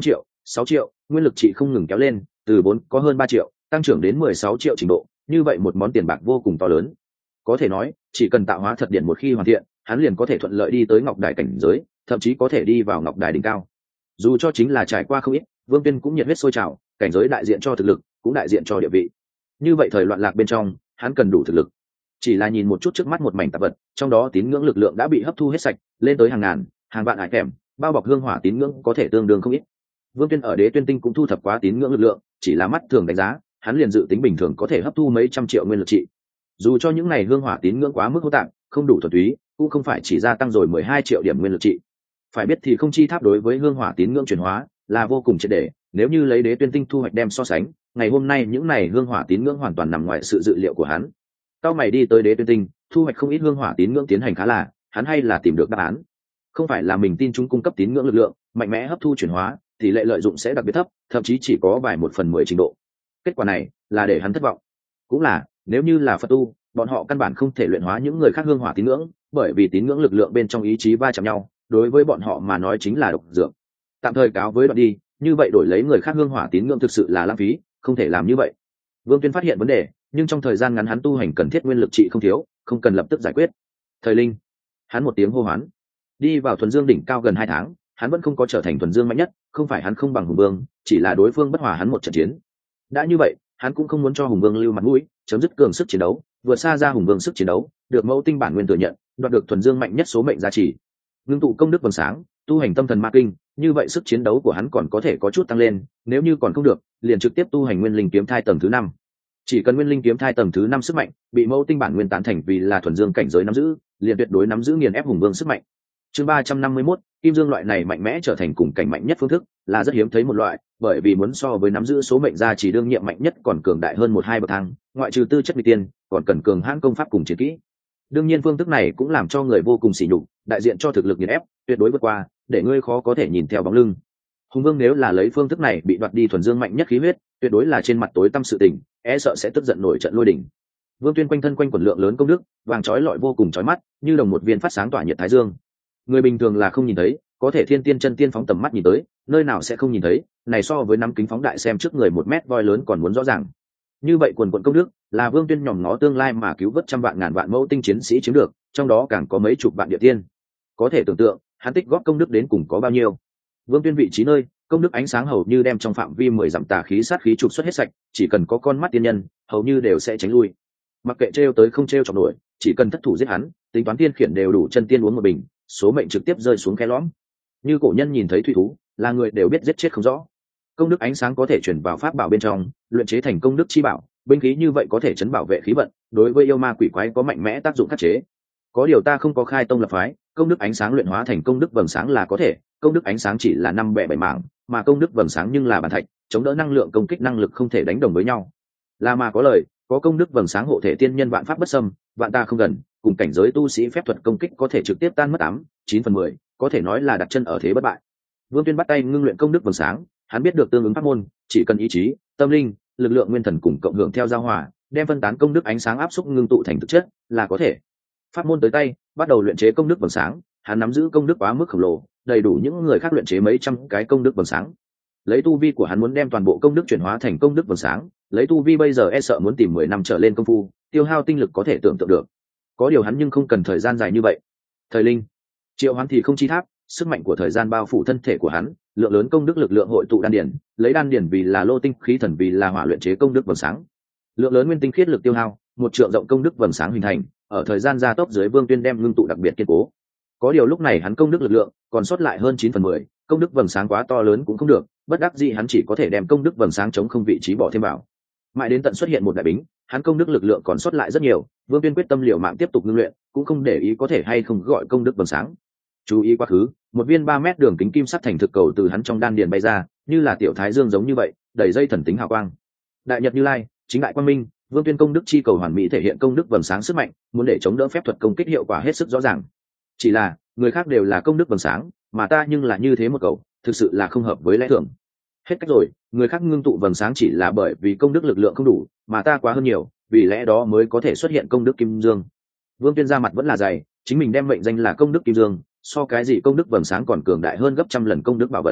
sáu triệu, nguyên lực trị không ngừng kéo lên, từ vốn có hơn ba triệu tăng trưởng đến mười sáu triệu trình độ, như vậy một món tiền bạc vô cùng to lớn. Có thể nói chỉ cần tạo hóa thật điện một khi hoàn thiện, hắn liền có thể thuận lợi đi tới ngọc đài cảnh giới, thậm chí có thể đi vào ngọc đài đỉnh cao. Dù cho chính là trải qua không ít, Vương Tuyên cũng nhiệt huyết sôi trào, cảnh giới đại diện cho thực lực, cũng đại diện cho địa vị. Như vậy thời loạn lạc bên trong, hắn cần đủ thực lực. Chỉ là nhìn một chút trước mắt một mảnh tạp vật, trong đó tín ngưỡng lực lượng đã bị hấp thu hết sạch, lên tới hàng ngàn, hàng vạn hải kèm, bao bọc hương hỏa tín ngưỡng có thể tương đương không ít. Vương Tuyên ở Đế Tuyên Tinh cũng thu thập quá tín ngưỡng lực lượng, chỉ là mắt thường đánh giá, hắn liền dự tính bình thường có thể hấp thu mấy trăm triệu nguyên lực trị. Dù cho những này hương hỏa tín ngưỡng quá mức hỗn tạp, không đủ thuần túy, cũng không phải chỉ gia tăng rồi mười hai triệu điểm nguyên lực trị. Phải biết thì không chi tháp đối với hương hỏa tín ngưỡng chuyển hóa là vô cùng triệt để, nếu như lấy Đế Tuyên Tinh thu hoạch đem so sánh, ngày hôm nay những này hương hỏa tín ngưỡng hoàn toàn nằm ngoài sự dự liệu của hắn. Cao mày đi tới Đế Tuyên Tinh, thu hoạch không ít hương hỏa tín ngưỡng tiến hành khá là, hắn hay là tìm được đáp án. Không phải là mình tin chúng cung cấp tín ngưỡng lực lượng, mạnh mẽ hấp thu chuyển hóa, tỷ lệ lợi dụng sẽ đặc biệt thấp, thậm chí chỉ có vài một phần mười trình độ. Kết quả này là để hắn thất vọng. Cũng là, nếu như là Phật tu, bọn họ căn bản không thể luyện hóa những người khác hương hỏa tín ngưỡng, bởi vì tín ngưỡng lực lượng bên trong ý chí va chạm nhau, đối với bọn họ mà nói chính là độc dược. Tạm thời cáo với đoạn đi, như vậy đổi lấy người khác hương hỏa tín ngưỡng thực sự là lãng phí, không thể làm như vậy. Vương Tuyên phát hiện vấn đề, nhưng trong thời gian ngắn hắn tu hành cần thiết nguyên lực trị không thiếu, không cần lập tức giải quyết. Thời linh, hắn một tiếng hô hoán, đi vào thuần dương đỉnh cao gần hai tháng, hắn vẫn không có trở thành thuần dương mạnh nhất, không phải hắn không bằng hùng vương, chỉ là đối phương bất hòa hắn một trận chiến. Đã như vậy, hắn cũng không muốn cho hùng vương lưu mặt mũi, chấm dứt cường sức chiến đấu, vượt xa ra hùng vương sức chiến đấu, được mẫu tinh bản nguyên thừa nhận, đoạt được thuần dương mạnh nhất số mệnh gia trì, ngưng tụ công đức vầng sáng, tu hành tâm thần ma kinh, như vậy sức chiến đấu của hắn còn có thể có chút tăng lên, nếu như còn không được, liền trực tiếp tu hành nguyên linh kiếm thai tầng thứ năm. Chỉ cần nguyên linh kiếm thai tầng thứ năm sức mạnh bị mẫu tinh bản nguyên tán thành vì là thuần dương cảnh giới nắm giữ, liền tuyệt đối nắm giữ nghiền ép hùng vương sức mạnh. Chương ba trăm năm mươi mốt, kim dương loại này mạnh mẽ trở thành cùng cảnh mạnh nhất phương thức, là rất hiếm thấy một loại, bởi vì muốn so với nắm giữ số mệnh gia chỉ đương nhiệm mạnh nhất còn cường đại hơn một hai bậc thang, ngoại trừ tư chất vị tiên, còn cần cường hãn công pháp cùng chiến kỹ. Đương nhiên phương thức này cũng làm cho người vô cùng sỉ nhục, đại diện cho thực lực nghiền ép, tuyệt đối vượt qua, để ngươi khó có thể nhìn theo bóng lưng. Hùng vương nếu là lấy phương thức này bị đoạt đi thuần dương mạnh nhất khí huyết, tuyệt đối là trên mặt tối tăm sự tình, e sợ sẽ tức giận nổi trận lôi đỉnh. Vương Tuyên quanh thân quanh quần lượng lớn công đức, vàng chói lọi vô cùng chói mắt, như đồng một viên phát sáng tỏa nhiệt thái dương. Người bình thường là không nhìn thấy, có thể thiên tiên chân tiên phóng tầm mắt nhìn tới, nơi nào sẽ không nhìn thấy, này so với nắm kính phóng đại xem trước người một mét voi lớn còn muốn rõ ràng. Như vậy quần quần công đức, là Vương Tuyên nhòm ngó tương lai mà cứu vớt trăm vạn ngàn vạn mẫu tinh chiến sĩ chiếm được, trong đó càng có mấy chục vạn địa tiên. Có thể tưởng tượng, hắn tích góp công đức đến cùng có bao nhiêu. Vương Tuyên vị trí nơi, công đức ánh sáng hầu như đem trong phạm vi mười dặm tà khí sát khí trục xuất hết sạch, chỉ cần có con mắt tiên nhân, hầu như đều sẽ tránh lui. Mặc kệ trêu tới không trêu chọc nổi, chỉ cần thất thủ giết hắn, tính toán tiên khiển đều đủ chân tiên uống một bình, số mệnh trực tiếp rơi xuống khe lõm. Như cổ nhân nhìn thấy thủy thú, là người đều biết giết chết không rõ. Công đức ánh sáng có thể chuyển vào pháp bảo bên trong, luyện chế thành công đức chi bảo, binh khí như vậy có thể chấn bảo vệ khí vận, đối với yêu ma quỷ quái có mạnh mẽ tác dụng khắc chế. Có điều ta không có khai tông lập phái, công đức ánh sáng luyện hóa thành công đức vầng sáng là có thể, công đức ánh sáng chỉ là năm bẻ bảy mảng, mà công đức vầng sáng nhưng là bản thạch, chống đỡ năng lượng công kích năng lực không thể đánh đồng với nhau. Là mà có lời, có công đức vầng sáng hộ thể tiên nhân vạn pháp bất xâm, vạn ta không gần, cùng cảnh giới tu sĩ phép thuật công kích có thể trực tiếp tan mất tám, chín phần mười, có thể nói là đặt chân ở thế bất bại. Vương Tuyên bắt tay ngưng luyện công đức vầng sáng, hắn biết được tương ứng pháp môn, chỉ cần ý chí, tâm linh, lực lượng nguyên thần cùng cộng hưởng theo giao hòa, đem phân tán công đức ánh sáng áp xúc ngưng tụ thành thực chất, là có thể. Pháp môn tới tay, bắt đầu luyện chế công đức vầng sáng, hắn nắm giữ công đức quá mức khổng lồ, đầy đủ những người khác luyện chế mấy trăm cái công đức vầng sáng. Lấy tu vi của hắn muốn đem toàn bộ công đức chuyển hóa thành công đức vầng sáng, lấy tu vi bây giờ e sợ muốn tìm mười năm trở lên công phu, tiêu hao tinh lực có thể tưởng tượng được. Có điều hắn nhưng không cần thời gian dài như vậy. Thời linh, triệu hoán thì không chi tháp, sức mạnh của thời gian bao phủ thân thể của hắn, lượng lớn công đức lực lượng hội tụ đan điển, lấy đan điển vì là lô tinh khí thần vì là hỏa luyện chế công đức vầng sáng. Lượng lớn nguyên tinh khiết lực tiêu hao, một trượng rộng công đức vầng sáng hình thành, ở thời gian gia tốc dưới Vương Tuyên đem ngưng tụ đặc biệt kiên cố. Có điều lúc này hắn công đức lực lượng còn sót lại hơn chín phần mười, công đức vầng sáng quá to lớn cũng không được, bất đắc dĩ hắn chỉ có thể đem công đức vầng sáng chống không vị trí bỏ thêm vào. Mãi đến tận xuất hiện một đại bính, hắn công đức lực lượng còn sót lại rất nhiều, Vương Tuyên quyết tâm liều mạng tiếp tục ngưng luyện, cũng không để ý có thể hay không gọi công đức vầng sáng. Chú ý quá khứ, một viên ba mét đường kính kim sắc thành thực cầu từ hắn trong đan điền bay ra, như là tiểu thái dương giống như vậy, đầy dây thần tính hào quang. Đại nhật Như Lai, chính đại quang minh, Vương Tuyên công đức chi cầu hoàn mỹ thể hiện công đức vầng sáng sức mạnh, muốn để chống đỡ phép thuật công kích hiệu quả hết sức rõ ràng. Chỉ là, người khác đều là công đức vầng sáng, mà ta nhưng là như thế một cầu, thực sự là không hợp với lẽ thường. Hết cách rồi, người khác ngưng tụ vầng sáng chỉ là bởi vì công đức lực lượng không đủ, mà ta quá hơn nhiều, vì lẽ đó mới có thể xuất hiện công đức kim dương. Vương Tuyên ra mặt vẫn là dày, chính mình đem mệnh danh là công đức kim dương, so cái gì công đức vầng sáng còn cường đại hơn gấp trăm lần công đức bảo vật.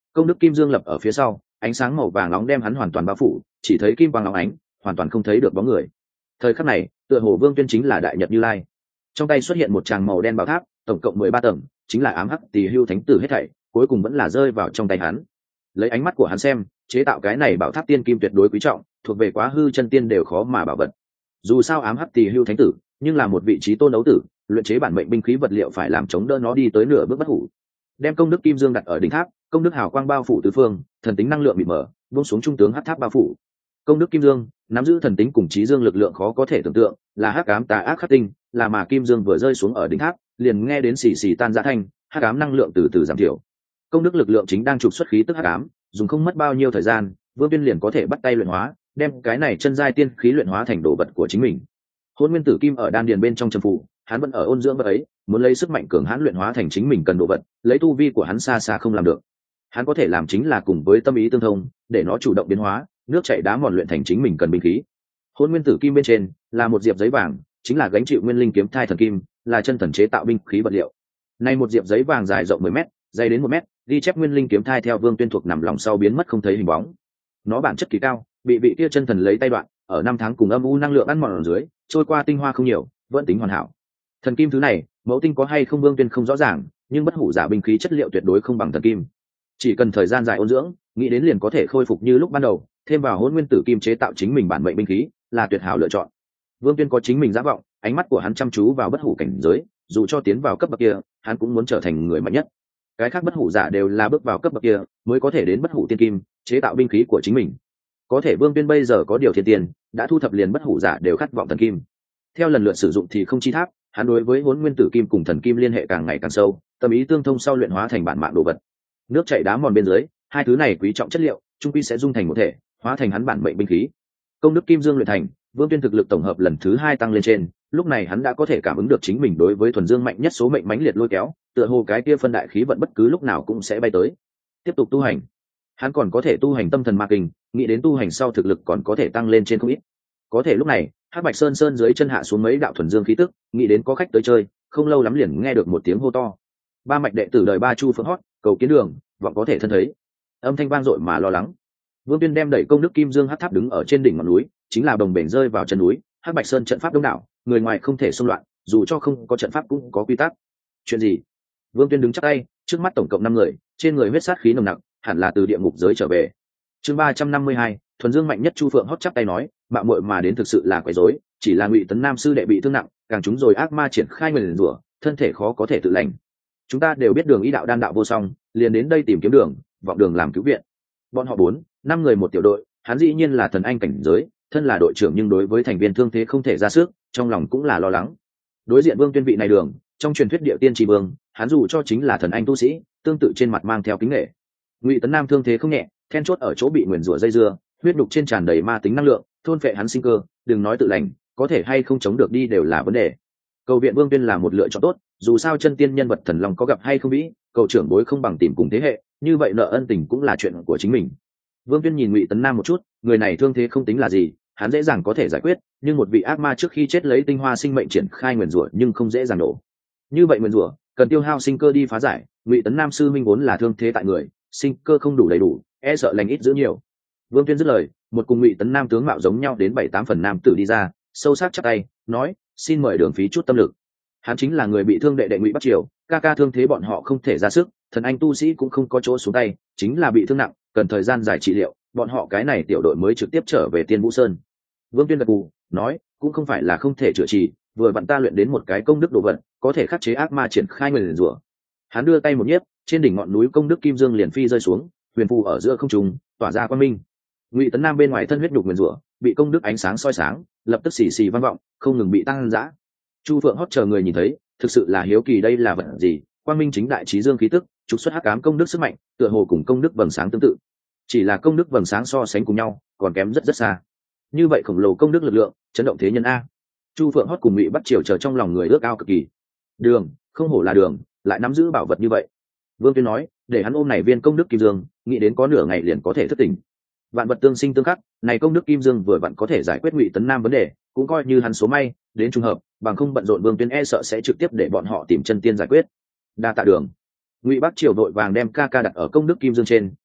Công đức kim dương lập ở phía sau, ánh sáng màu vàng nóng đem hắn hoàn toàn bao phủ, chỉ thấy kim quang óng ánh, hoàn toàn không thấy được bóng người. Thời khắc này, tựa hồ Vương Tuyên chính là đại nhật Như Lai. Trong tay xuất hiện một tràng màu đen bảo tháp, tổng cộng mười ba tầng, chính là ám hắc tỳ hưu thánh tử hết thảy, cuối cùng vẫn là rơi vào trong tay hắn. Lấy ánh mắt của hắn xem, chế tạo cái này bảo tháp tiên kim tuyệt đối quý trọng, thuộc về quá hư chân tiên đều khó mà bảo vật. Dù sao ám hắc tỳ hưu thánh tử, nhưng là một vị trí tôn đấu tử, luyện chế bản mệnh binh khí vật liệu phải làm chống đỡ nó đi tới nửa bước bất hủ. Đem công đức kim dương đặt ở đỉnh tháp, công đức hào quang bao phủ tứ phương, thần tính năng lượng bị mở, buông xuống trung tướng hắc tháp bao phủ. Công đức kim dương nắm giữ thần tính cùng trí dương lực lượng khó có thể tưởng tượng, là hắc ám tà ác khắc tinh, là mà kim dương vừa rơi xuống ở đỉnh tháp, liền nghe đến xì xì tan rã thanh, hắc ám năng lượng từ từ giảm thiểu. Công đức lực lượng chính đang trục xuất khí tức hắc ám, dùng không mất bao nhiêu thời gian, Vương Tuyên liền có thể bắt tay luyện hóa, đem cái này chân giai tiên khí luyện hóa thành đồ vật của chính mình. Hỗn nguyên tử kim ở đan điền bên trong trầm phụ, hắn vẫn ở ôn dưỡng vật ấy, muốn lấy sức mạnh cường hãn luyện hóa thành chính mình cần đồ vật, lấy tu vi của hắn xa xa không làm được. Hắn có thể làm chính là cùng với tâm ý tương thông, để nó chủ động biến hóa, nước chảy đá mòn luyện thành chính mình cần binh khí. Hỗn nguyên tử kim bên trên là một diệp giấy vàng, chính là gánh chịu nguyên linh kiếm thai thần kim, là chân thần chế tạo binh khí vật liệu. Nay một diệp giấy vàng dài rộng mười mét, dày đến một mét, ghi chép nguyên linh kiếm thai theo Vương Tuyên thuộc nằm lòng sau biến mất không thấy hình bóng. Nó bản chất kỳ cao, bị vị kia chân thần lấy tay đoạn, ở năm tháng cùng âm u năng lượng ăn mòn ở dưới, trôi qua tinh hoa không nhiều, vẫn tính hoàn hảo. Thần kim thứ này, mẫu tinh có hay không Vương Tuyên không rõ ràng, nhưng bất hủ giả binh khí chất liệu tuyệt đối không bằng thần kim. Chỉ cần thời gian dài ôn dưỡng, nghĩ đến liền có thể khôi phục như lúc ban đầu, thêm vào hỗn nguyên tử kim chế tạo chính mình bản mệnh binh khí, là tuyệt hảo lựa chọn. Vương Tuyên có chính mình giả vọng, ánh mắt của hắn chăm chú vào bất hủ cảnh giới, dù cho tiến vào cấp bậc kia, hắn cũng muốn trở thành người mạnh nhất. Cái khác bất hủ giả đều là bước vào cấp bậc kia mới có thể đến bất hủ tiên kim, chế tạo binh khí của chính mình. Có thể Vương Tuyên bây giờ có điều thiên tiền, đã thu thập liền bất hủ giả đều khát vọng thần kim. Theo lần lượt sử dụng thì không chi tháp, hắn đối với hỗn nguyên tử kim cùng thần kim liên hệ càng ngày càng sâu, tâm ý tương thông sau luyện hóa thành bản mạng đồ vật. Nước chảy đá mòn bên dưới, hai thứ này quý trọng chất liệu, trung quy sẽ dung thành một thể, hóa thành hắn bản mệnh binh khí. Công đức kim dương luyện thành, Vương Tuyên thực lực tổng hợp lần thứ hai tăng lên trên, lúc này hắn đã có thể cảm ứng được chính mình đối với thuần dương mạnh nhất số mệnh mãnh liệt lôi kéo, tựa hồ cái kia phân đại khí vận bất cứ lúc nào cũng sẽ bay tới. Tiếp tục tu hành, hắn còn có thể tu hành tâm thần ma kinh, nghĩ đến tu hành sau thực lực còn có thể tăng lên trên không ít. Có thể lúc này, Hắc Bạch Sơn Sơn dưới chân hạ xuống mấy đạo thuần dương khí tức, nghĩ đến có khách tới chơi, không lâu lắm liền nghe được một tiếng hô to. Ba mạch đệ tử đời ba chu phượng hót, cầu kiến đường, vọng có thể thân thấy. Âm thanh vang dội mà lo lắng. Vương Tuyên đem đẩy công đức kim dương hắc tháp đứng ở trên đỉnh ngọn núi, chính là đồng bền rơi vào chân núi. Hắc Bạch Sơn trận pháp đông đảo, người ngoài không thể xông loạn, dù cho không có trận pháp cũng có quy tắc. Chuyện gì? Vương Tuyên đứng chắp tay, trước mắt tổng cộng năm người, trên người huyết sát khí nồng nặc, hẳn là từ địa ngục giới trở về. Chương ba trăm năm mươi hai, thuần dương mạnh nhất Chu Phượng hót chắp tay nói, mạo muội mà đến thực sự là quấy rối, chỉ là Ngụy Tấn Nam sư đệ bị thương nặng, càng chúng rồi ác ma triển khai nguyền rủa, thân thể khó có thể tự lành. Chúng ta đều biết đường ý đạo đan đạo vô song, liền đến đây tìm kiếm đường, vọng đường làm cứu viện. Bọn họ bốn, năm người một tiểu đội, hắn dĩ nhiên là thần anh cảnh giới, thân là đội trưởng nhưng đối với thành viên thương thế không thể ra sức, trong lòng cũng là lo lắng. Đối diện Vương Tuyên vị này đường, trong truyền thuyết địa tiên tri vương, hắn dù cho chính là thần anh tu sĩ, tương tự trên mặt mang theo kính nể. Ngụy Tấn Nam thương thế không nhẹ, then chốt ở chỗ bị nguyền rủa dây dưa, huyết đục trên tràn đầy ma tính năng lượng, thôn phệ hắn sinh cơ, đừng nói tự lành, có thể hay không chống được đi đều là vấn đề. Cầu viện Vương Tuyên là một lựa chọn tốt, dù sao chân tiên nhân vật thần long có gặp hay không vĩ, cầu trưởng bối không bằng tìm cùng thế hệ, như vậy nợ ân tình cũng là chuyện của chính mình. Vương Tuyên nhìn Ngụy Tấn Nam một chút, người này thương thế không tính là gì, hắn dễ dàng có thể giải quyết, nhưng một vị ác ma trước khi chết lấy tinh hoa sinh mệnh triển khai nguyền rủa nhưng không dễ dàng nổ. Như vậy nguyền rủa cần tiêu hao sinh cơ đi phá giải, Ngụy Tấn Nam sư minh vốn là thương thế tại người, sinh cơ không đủ đầy đủ, e sợ lành ít giữ nhiều. Vương Tuyên dứt lời, một cùng Ngụy Tấn Nam tướng mạo giống nhau đến bảy tám phần nam tử đi ra, sâu sắc chắp tay, nói: "Xin mời đường phí chút tâm lực." Hắn chính là người bị thương đệ đệ Ngụy Bắc Triều, ca ca thương thế bọn họ không thể ra sức, thần anh tu sĩ cũng không có chỗ xuống tay, chính là bị thương nặng, cần thời gian dài trị liệu, bọn họ cái này tiểu đội mới trực tiếp trở về Tiên Vũ Sơn. Vương Tuyên gật gù, nói: "Cũng không phải là không thể chữa trị, vừa vặn ta luyện đến một cái công đức đồ vật, có thể khắc chế ác ma triển khai nguyền rủa." Hắn đưa tay một nhiếp, trên đỉnh ngọn núi công đức kim dương liền phi rơi xuống, huyền phù ở giữa không trung, tỏa ra quang minh. Ngụy Tấn Nam bên ngoài thân huyết nhục nguyền rủa, bị công đức ánh sáng soi sáng, lập tức xì xì vang vọng, không ngừng bị tăng dã. Chu Phượng hót chờ người nhìn thấy, thực sự là hiếu kỳ đây là vật gì, quang minh chính đại trí dương khí tức, trục xuất hắc ám công đức sức mạnh, tựa hồ cùng công đức vầng sáng tương tự. Chỉ là công đức vầng sáng so sánh cùng nhau, còn kém rất rất xa. Như vậy khổng lồ công đức lực lượng, chấn động thế nhân a. Chu Phượng hót cùng Ngụy Bắc Triều chờ trong lòng người ước ao cực kỳ. Đường, không hổ là đường, lại nắm giữ bảo vật như vậy. Vương Tuyên nói, để hắn ôm này viên công đức kim dương, nghĩ đến có nửa ngày liền có thể thức tỉnh. Vạn vật tương sinh tương khắc, này công đức kim dương vừa vặn có thể giải quyết Ngụy Tấn Nam vấn đề, cũng coi như hắn số may, đến trùng hợp, bằng không bận rộn Vương Tuyên e sợ sẽ trực tiếp để bọn họ tìm chân tiên giải quyết. Đa tạ đường. Ngụy Bắc Triều đội vàng đem ca ca đặt ở công đức kim dương trên,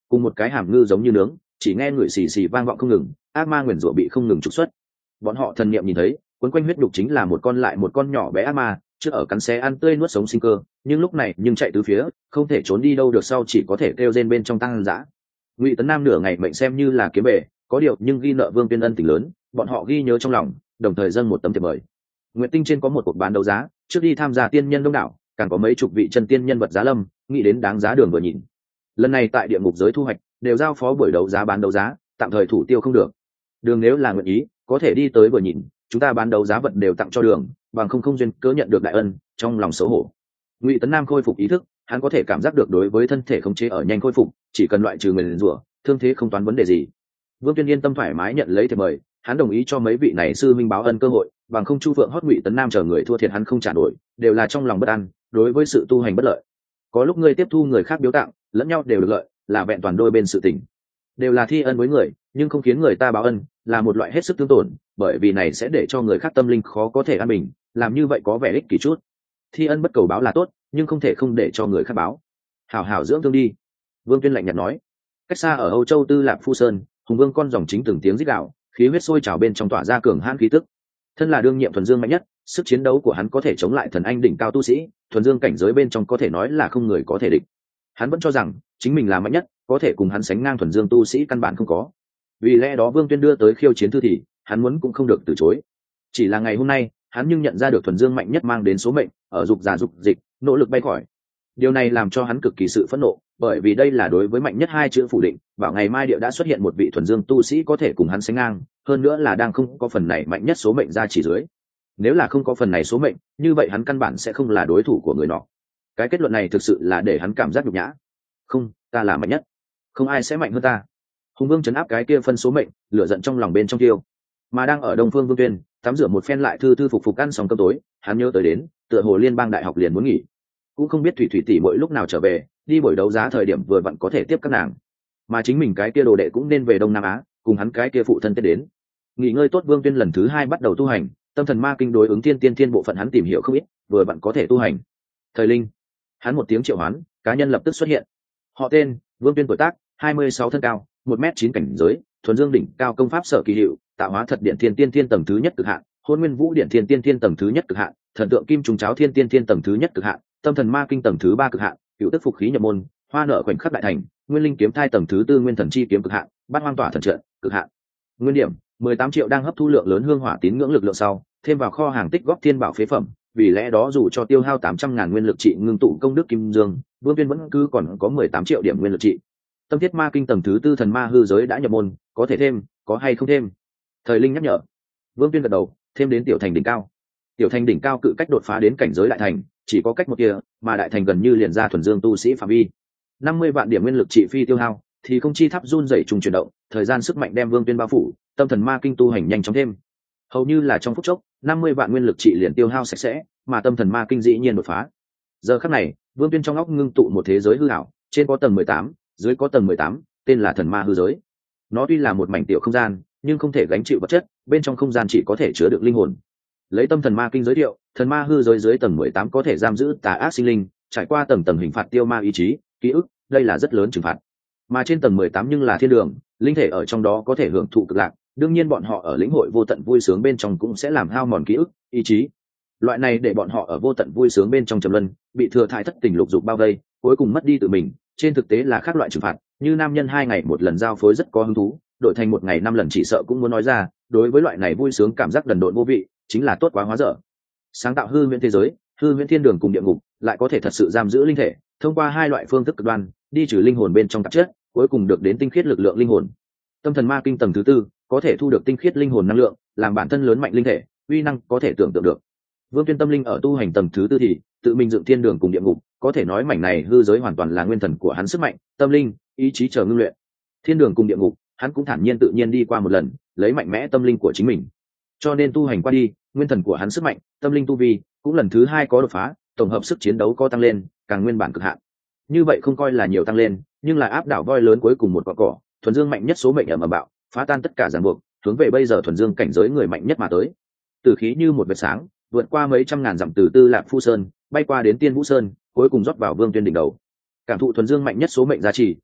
cùng một cái hàm ngư giống như nướng, chỉ nghe người xì xì vang vọng không ngừng, ác ma nguyền rủa bị không ngừng trục xuất. Bọn họ thần niệm nhìn thấy, quấn quanh huyết đục chính là một con lại một con nhỏ bé ác ma, trước ở cắn xé ăn tươi nuốt sống sinh cơ, nhưng lúc này nhưng chạy tứ phía, không thể trốn đi đâu được, sau chỉ có thể kêu rên bên trong tăng dã. Ngụy Tấn Nam nửa ngày mệnh xem như là kiếm bể, có điều nhưng ghi nợ Vương Tuyên ân tình lớn, bọn họ ghi nhớ trong lòng, đồng thời dâng một tấm thiệp mời. Nguyệt Tinh trên có một cuộc bán đấu giá, trước đi tham gia tiên nhân đông đảo, càng có mấy chục vị chân tiên nhân vật giá lâm, nghĩ đến đáng giá đường vừa nhìn. Lần này tại địa ngục giới thu hoạch, đều giao phó buổi đấu giá bán đấu giá, tạm thời thủ tiêu không được. Đường nếu là nguyện ý, có thể đi tới vừa nhìn, chúng ta bán đấu giá vật đều tặng cho đường, bằng không không duyên cớ nhận được đại ân, trong lòng xấu hổ. Ngụy Tấn Nam khôi phục ý thức, hắn có thể cảm giác được đối với thân thể khống chế ở nhanh khôi phục, chỉ cần loại trừ nguyền rủa, thương thế không toán vấn đề gì. Vương Tuyên yên tâm thoải mái nhận lấy thiệp mời, hắn đồng ý cho mấy vị này sư minh báo ân cơ hội, bằng không Chu Phượng hót Ngụy Tấn Nam chờ người thua thiệt hắn không trả nổi, đều là trong lòng bất an, đối với sự tu hành bất lợi. Có lúc ngươi tiếp thu người khác biếu tặng, lẫn nhau đều được lợi, là vẹn toàn đôi bên sự tình. Đều là thi ân với người, nhưng không khiến người ta báo ân, là một loại hết sức tương tổn, bởi vì này sẽ để cho người khác tâm linh khó có thể an bình, làm như vậy có vẻ ích kỷ chút. Thi ân bất cầu báo là tốt, nhưng không thể không để cho người khác báo. Hảo hảo dưỡng thương đi. Vương Tuyên lạnh nhạt nói. Cách xa ở Âu Châu Tư Lạp Phu Sơn, hùng vương con dòng chính từng tiếng rít gào, khí huyết sôi trào bên trong tỏa ra cường hãn khí tức. Thân là đương nhiệm thuần dương mạnh nhất, sức chiến đấu của hắn có thể chống lại thần anh đỉnh cao tu sĩ, thuần dương cảnh giới bên trong có thể nói là không người có thể địch. Hắn vẫn cho rằng chính mình là mạnh nhất, có thể cùng hắn sánh ngang thuần dương tu sĩ căn bản không có. Vì lẽ đó Vương Tuyên đưa tới khiêu chiến thư thì, hắn muốn cũng không được từ chối. Chỉ là ngày hôm nay, hắn nhưng nhận ra được thuần dương mạnh nhất mang đến số mệnh, ở dục già dục dịch, nỗ lực bay khỏi. Điều này làm cho hắn cực kỳ sự phẫn nộ, bởi vì đây là đối với mạnh nhất hai chữ phủ định, bảo ngày mai địa đã xuất hiện một vị thuần dương tu sĩ có thể cùng hắn sánh ngang, hơn nữa là đang không có phần này mạnh nhất số mệnh ra chỉ dưới. Nếu là không có phần này số mệnh, như vậy hắn căn bản sẽ không là đối thủ của người nọ. Cái kết luận này thực sự là để hắn cảm giác nhục nhã. Không, ta là mạnh nhất, không ai sẽ mạnh hơn ta. Hùng Vương trấn áp cái kia phân số mệnh, lửa giận trong lòng bên trong tiêu. Mà đang ở Đông Phương Vương Tuyên, tắm rửa một phen lại thư thư phục phục ăn xong cơm tối, hắn nhớ tới đến, tựa hồ Liên bang đại học liền muốn nghỉ, cũng không biết Thủy Thủy tỷ mỗi lúc nào trở về, đi buổi đấu giá thời điểm vừa vặn có thể tiếp các nàng. Mà chính mình cái kia đồ đệ cũng nên về Đông Nam Á, cùng hắn cái kia phụ thân tết đến. Nghỉ ngơi tốt, Vương Tuyên lần thứ hai bắt đầu tu hành, tâm thần ma kinh đối ứng thiên tiên thiên bộ phận hắn tìm hiểu không ít, vừa vặn có thể tu hành. Thời linh, hắn một tiếng triệu hoán, cá nhân lập tức xuất hiện. Họ tên Vương Tuyên, tuổi tác hai mươi sáu, thân cao một mét chín, cảnh giới thuần dương đỉnh cao, công pháp sở kỳ hiệu tạo hóa thật điện thiên tiên thiên tầng thứ nhất cực hạn, hôn nguyên vũ điện thiên tiên thiên tầng thứ nhất cực hạn, thần tượng kim trùng cháo thiên tiên thiên tầng thứ nhất cực hạn, tâm thần ma kinh tầng thứ ba cực hạn, cựu tức phục khí nhập môn, hoa nợ khoảnh khắc đại thành, nguyên linh kiếm thai tầng thứ tư, nguyên thần chi kiếm cực hạn, bát hoang tỏa thần trận cực hạn. Nguyên điểm mười tám triệu, đang hấp thu lượng lớn hương hỏa tín ngưỡng lực lượng sau, thêm vào kho hàng tích góp thiên bảo phế phẩm, vì lẽ đó dù cho tiêu hao tám trăm ngàn nguyên lực trị ngưng tụ công đức kim dương, Vương Tuyên vẫn cứ còn có mười tám triệu điểm nguyên lực trị. Tâm thiết ma kinh tầng thứ tư, thần ma hư giới đã nhập môn, có thể thêm, có hay không thêm? Thời linh nhắc nhở. Vương Tuyên gật đầu, thêm đến tiểu thành đỉnh cao. Tiểu thành đỉnh cao cự cách đột phá đến cảnh giới đại thành, chỉ có cách một kia, mà đại thành gần như liền ra thuần dương tu sĩ phạm vi. năm mươi vạn điểm nguyên lực trị phi tiêu hao, thì không chi tháp run rẩy trùng chuyển động, thời gian sức mạnh đem Vương Tuyên bao phủ, tâm thần ma kinh tu hành nhanh chóng thêm. Hầu như là trong phút chốc, năm mươi vạn nguyên lực trị liền tiêu hao sạch sẽ, mà tâm thần ma kinh dĩ nhiên đột phá. Giờ khắc này, Vương Tuyên trong óc ngưng tụ một thế giới hư ảo, trên có tầng mười tám, dưới có tầng mười tám, tên là thần ma hư giới. Nó tuy là một mảnh tiểu không gian, nhưng không thể gánh chịu vật chất, bên trong không gian chỉ có thể chứa được linh hồn. Lấy tâm thần ma kinh giới thiệu, thần ma hư giới dưới tầng mười tám có thể giam giữ tà ác sinh linh, trải qua tầng tầng hình phạt tiêu ma ý chí, ký ức, đây là rất lớn trừng phạt. Mà trên tầng mười tám nhưng là thiên đường, linh thể ở trong đó có thể hưởng thụ cực lạc, đương nhiên bọn họ ở lĩnh hội vô tận vui sướng bên trong cũng sẽ làm hao mòn ký ức, ý chí. Loại này để bọn họ ở vô tận vui sướng bên trong trầm luân, bị thừa thải thất tình lục dục bao vây, cuối cùng mất đi tự mình, trên thực tế là khác loại trừng phạt, như nam nhân hai ngày một lần giao phối rất có hứng thú, đổi thành một ngày năm lần chỉ sợ cũng muốn nói ra, đối với loại này vui sướng cảm giác đần độn vô vị, chính là tốt quá hóa dở. Sáng tạo hư huyễn thế giới, hư huyễn thiên đường cùng địa ngục, lại có thể thật sự giam giữ linh thể, thông qua hai loại phương thức cực đoan, đi trừ linh hồn bên trong tạp chất, cuối cùng được đến tinh khiết lực lượng linh hồn. Tâm thần ma kinh tầng thứ tư, có thể thu được tinh khiết linh hồn năng lượng, làm bản thân lớn mạnh linh thể, uy năng có thể tưởng tượng được. Vương Tuyên tâm linh ở tu hành tầng thứ tư thì tự mình dựng thiên đường cùng địa ngục, có thể nói mảnh này hư giới hoàn toàn là nguyên thần của hắn sức mạnh, tâm linh, ý chí chờ ngưng luyện. Thiên đường cùng địa ngục, hắn cũng thản nhiên tự nhiên đi qua một lần, lấy mạnh mẽ tâm linh của chính mình. Cho nên tu hành qua đi, nguyên thần của hắn sức mạnh, tâm linh tu vi cũng lần thứ hai có đột phá, tổng hợp sức chiến đấu có tăng lên, càng nguyên bản cực hạn. Như vậy không coi là nhiều tăng lên, nhưng là áp đảo voi lớn cuối cùng một quả cỏ, thuần dương mạnh nhất số mệnh ẩm ẩm bạo, phá tan tất cả ràng buộc, hướng về bây giờ thuần dương cảnh giới người mạnh nhất mà tới. Tử khí như một vệt sáng, vượt qua mấy trăm ngàn dặm từ Tư Lạp Phu Sơn, bay qua đến Tiên Vũ Sơn, cuối cùng rót vào Vương Tuyên đỉnh đầu. Cảm thụ thuần dương mạnh nhất số mệnh giá trị,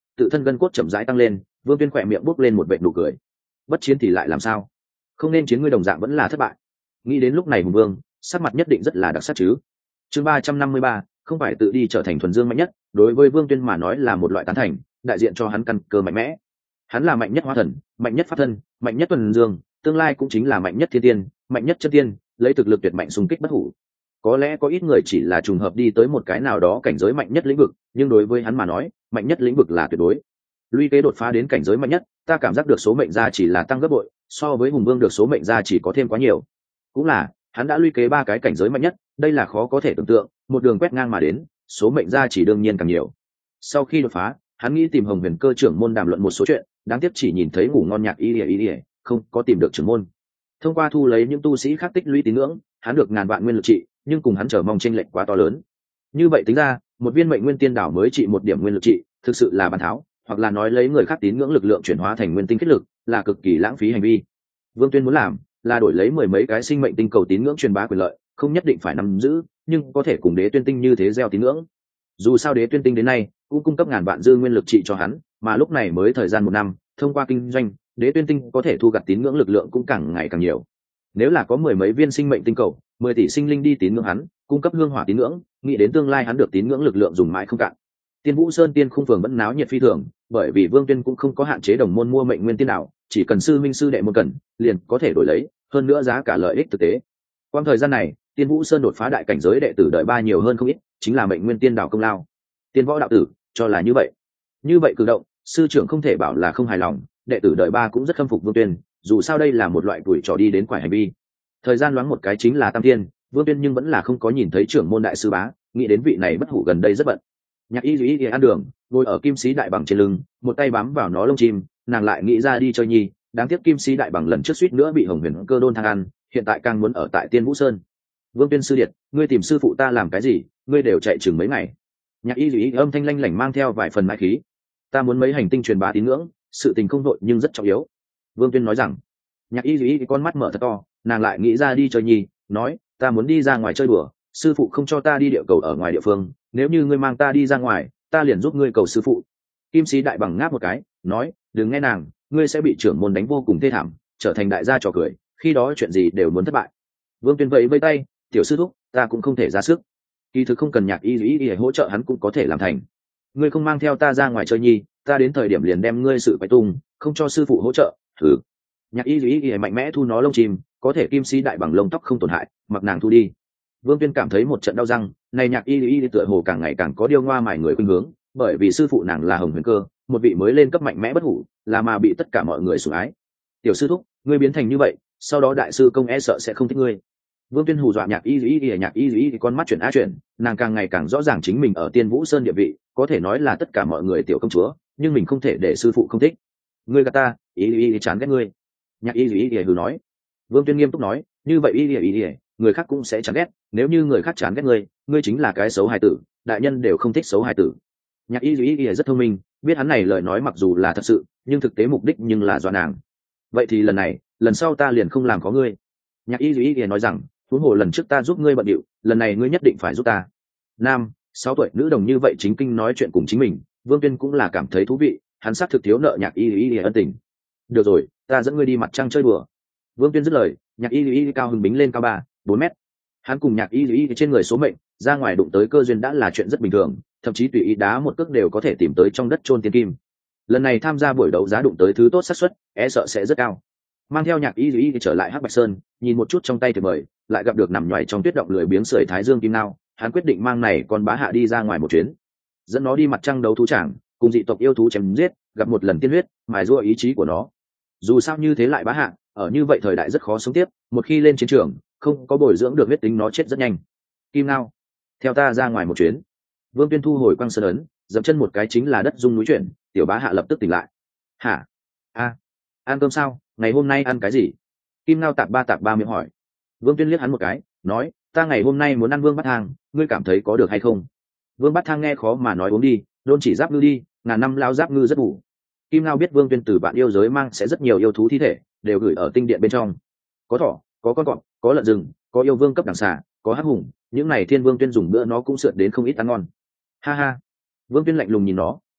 tự thân gân cốt chậm rãi tăng lên. Vương Tuyên khỏe miệng bốc lên một vệt nụ cười. Bất chiến thì lại làm sao? Không nên chiến, ngươi đồng dạng vẫn là thất bại. Nghĩ đến lúc này hùng vương sắc mặt nhất định rất là đặc sắc chứ. Chương ba trăm năm mươi ba, không phải tự đi trở thành thuần dương mạnh nhất, đối với Vương Tuyên mà nói là một loại tán thành, đại diện cho hắn căn cơ mạnh mẽ. Hắn là mạnh nhất hóa thần, mạnh nhất pháp thân, mạnh nhất thuần dương, tương lai cũng chính là mạnh nhất thiên tiên, mạnh nhất chân tiên, lấy thực lực tuyệt mạnh xung kích bất hủ. Có lẽ có ít người chỉ là trùng hợp đi tới một cái nào đó cảnh giới mạnh nhất lĩnh vực, nhưng đối với hắn mà nói, mạnh nhất lĩnh vực là tuyệt đối. Luy kế đột phá đến cảnh giới mạnh nhất, ta cảm giác được số mệnh gia chỉ là tăng gấp bội, so với hùng vương được số mệnh gia chỉ có thêm quá nhiều. Cũng là, hắn đã luy kế ba cái cảnh giới mạnh nhất, đây là khó có thể tưởng tượng, một đường quét ngang mà đến, số mệnh gia chỉ đương nhiên càng nhiều. Sau khi đột phá, hắn nghĩ tìm Hồng Huyền Cơ trưởng môn đàm luận một số chuyện, đáng tiếc chỉ nhìn thấy ngủ ngon nhạc y ỉa y ỉa, không có tìm được trưởng môn. Thông qua thu lấy những tu sĩ khác tích lũy tín ngưỡng, hắn được ngàn vạn nguyên lực trị, nhưng cùng hắn chờ mong chênh lệch quá to lớn. Như vậy tính ra, một viên mệnh nguyên tiên đảo mới trị một điểm nguyên lực trị, thực sự là bàn tháo, hoặc là nói lấy người khác tín ngưỡng lực lượng chuyển hóa thành nguyên tinh kết lực, là cực kỳ lãng phí hành vi. Vương Tuyên muốn làm là đổi lấy mười mấy cái sinh mệnh tinh cầu tín ngưỡng truyền bá quyền lợi, không nhất định phải nắm giữ, nhưng có thể cùng Đế Tuyên Tinh như thế gieo tín ngưỡng. Dù sao Đế Tuyên Tinh đến nay cũng cung cấp ngàn vạn dư nguyên lực trị cho hắn, mà lúc này mới thời gian một năm, thông qua kinh doanh, Đế Tuyên Tinh có thể thu gặt tín ngưỡng lực lượng cũng càng ngày càng nhiều. Nếu là có mười mấy viên sinh mệnh tinh cầu, mười tỷ sinh linh đi tín ngưỡng hắn, cung cấp hương hỏa tín ngưỡng, nghĩ đến tương lai hắn được tín ngưỡng lực lượng dùng mãi không cạn. Tiên Vũ Sơn Tiên Khung phường vẫn náo nhiệt phi thường, bởi vì Vương Tuyên cũng không có hạn chế đồng môn mua mệnh nguyên tiên nào, chỉ cần sư minh sư đệ một cần, liền có thể đổi lấy, hơn nữa giá cả lợi ích thực tế. Qua thời gian này, Tiên Vũ Sơn đột phá đại cảnh giới đệ tử đợi ba nhiều hơn không ít, chính là mệnh nguyên tiên đạo công lao. Tiên Võ đạo tử cho là như vậy. Như vậy cử động, sư trưởng không thể bảo là không hài lòng, đệ tử đợi ba cũng rất khâm phục Vương Tuyên, dù sao đây là một loại tuổi trò đi đến quải hành vi. Thời gian loáng một cái chính là tam thiên, Vương Tuyên nhưng vẫn là không có nhìn thấy trưởng môn đại sư bá, nghĩ đến vị này bất hủ gần đây rất bận. Nhạc y duy ăn đường, ngồi ở kim sĩ đại bằng trên lưng, một tay bám vào nó lông chim, nàng lại nghĩ ra đi chơi nhi, đáng tiếc kim sĩ đại bằng lần trước suýt nữa bị Hồng Huyền Cơ đôn thang ăn, hiện tại càng muốn ở tại Tiên Vũ Sơn. Vương Tuyên sư điệt, ngươi tìm sư phụ ta làm cái gì, ngươi đều chạy chừng mấy ngày. Nhạc y duy âm thanh lanh lảnh mang theo vài phần mãi khí. Ta muốn mấy hành tinh truyền bá tín ngưỡng, sự tình không đội nhưng rất trọng yếu. Vương Tuyên nói rằng. Nhạc y duy con mắt mở thật to, nàng lại nghĩ ra đi chơi nhi, nói, ta muốn đi ra ngoài chơi đùa, sư phụ không cho ta đi địa cầu ở ngoài địa phương, nếu như ngươi mang ta đi ra ngoài, ta liền giúp ngươi cầu sư phụ. Kim sĩ đại bằng ngáp một cái, nói, đừng nghe nàng, ngươi sẽ bị trưởng môn đánh vô cùng thê thảm, trở thành đại gia trò cười, khi đó chuyện gì đều muốn thất bại. Vương Tuyên vẫy vây tay, tiểu sư thúc, ta cũng không thể ra sức. Kỳ thực không cần nhạc y y y hỗ trợ hắn cũng có thể làm thành. Ngươi không mang theo ta ra ngoài chơi nhi, ta đến thời điểm liền đem ngươi sự phải tung, không cho sư phụ hỗ trợ, thử. Nhạc y y y mạnh mẽ thu nó lông chim, có thể kim sĩ đại bằng lông tóc không tổn hại, mặc nàng thu đi. Vương Tuyên cảm thấy một trận đau răng, này nhạc y y tựa hồ càng ngày càng có điêu ngoa mài người khuynh hướng, bởi vì sư phụ nàng là Hồng Huyền Cơ, một vị mới lên cấp mạnh mẽ bất hủ, là mà bị tất cả mọi người sủng ái. Tiểu sư thúc, ngươi biến thành như vậy, sau đó đại sư công e sợ sẽ không thích ngươi. Vương Tuyên hù dọa nhạc y y y, nhạc y y con mắt chuyển á chuyển, nàng càng ngày càng rõ ràng chính mình ở Tiên Vũ Sơn địa vị, có thể nói là tất cả mọi người tiểu công chúa, nhưng mình không thể để sư phụ không thích. Ngươi gạt ta, y y y chán ghét ngươi. Nhạc y y y hừ nói. Vương Tuyên nghiêm túc nói, như vậy y y y, người khác cũng sẽ chán ghét, nếu như người khác chán ghét ngươi, ngươi chính là cái xấu hài tử, đại nhân đều không thích xấu hài tử. Nhạc y y y rất thông minh, biết hắn này lời nói mặc dù là thật sự, nhưng thực tế mục đích nhưng là dọa nàng. Vậy thì lần này, lần sau ta liền không làm có ngươi. Nhạc y y y nói rằng, huống hồ lần trước ta giúp ngươi bận điệu, lần này ngươi nhất định phải giúp ta. Nam, sáu tuổi nữ đồng như vậy chính kinh nói chuyện cùng chính mình, Vương Tuyên cũng là cảm thấy thú vị, hắn xác thực thiếu nợ nhạc y y y ân tình. Được rồi, ta dẫn ngươi đi mặt trăng chơi đùa. Vương Tuyên dứt lời, nhạc y y cao hứng bính lên cao ba bốn mét. Hắn cùng nhạc y y trên người số mệnh, ra ngoài đụng tới cơ duyên đã là chuyện rất bình thường, thậm chí tùy ý đá một cước đều có thể tìm tới trong đất chôn tiên kim. Lần này tham gia buổi đấu giá đụng tới thứ tốt xác suất, e sợ sẽ rất cao. Mang theo nhạc y y trở lại Hắc Bạch Sơn, nhìn một chút trong tay thì mời, lại gặp được nằm nhoài trong tuyết động lười biếng sưởi thái dương kim nao, hắn quyết định mang này con bá hạ đi ra ngoài một chuyến, dẫn nó đi mặt trăng đấu thú tràng, cùng dị tộc yêu thú chém giết, gặp một lần tiên huyết, mài giũa ý chí của nó. Dù sao như thế lại bá hạ, ở như vậy thời đại rất khó sống tiếp, một khi lên chiến trường, không có bồi dưỡng được huyết tính nó chết rất nhanh. Kim nao, theo ta ra ngoài một chuyến. Vương Tuyên thu hồi quang sơn ấn, dậm chân một cái chính là đất rung núi chuyển, tiểu bá hạ lập tức tỉnh lại. Hả? A, ăn cơm sao? Ngày hôm nay ăn cái gì? Kim nao tạp ba tạp ba miệng hỏi. Vương Tuyên liếc hắn một cái, nói, ta ngày hôm nay muốn ăn vương bát thang, ngươi cảm thấy có được hay không? Vương bát thang nghe khó mà nói uống đi, đôn chỉ giáp ngư đi, ngàn năm lao giáp ngư rất đủ. Kim nao biết Vương Tuyên từ bạn yêu giới mang sẽ rất nhiều yêu thú thi thể, đều gửi ở tinh điện bên trong. Có thỏ, có con cọp, có lợn rừng, có yêu vương cấp đẳng xà, có hắc hùng, những này Thiên Vương Tuyên dùng bữa nó cũng sượt đến không ít ăn ngon. Ha ha. Vương Tuyên lạnh lùng nhìn nó,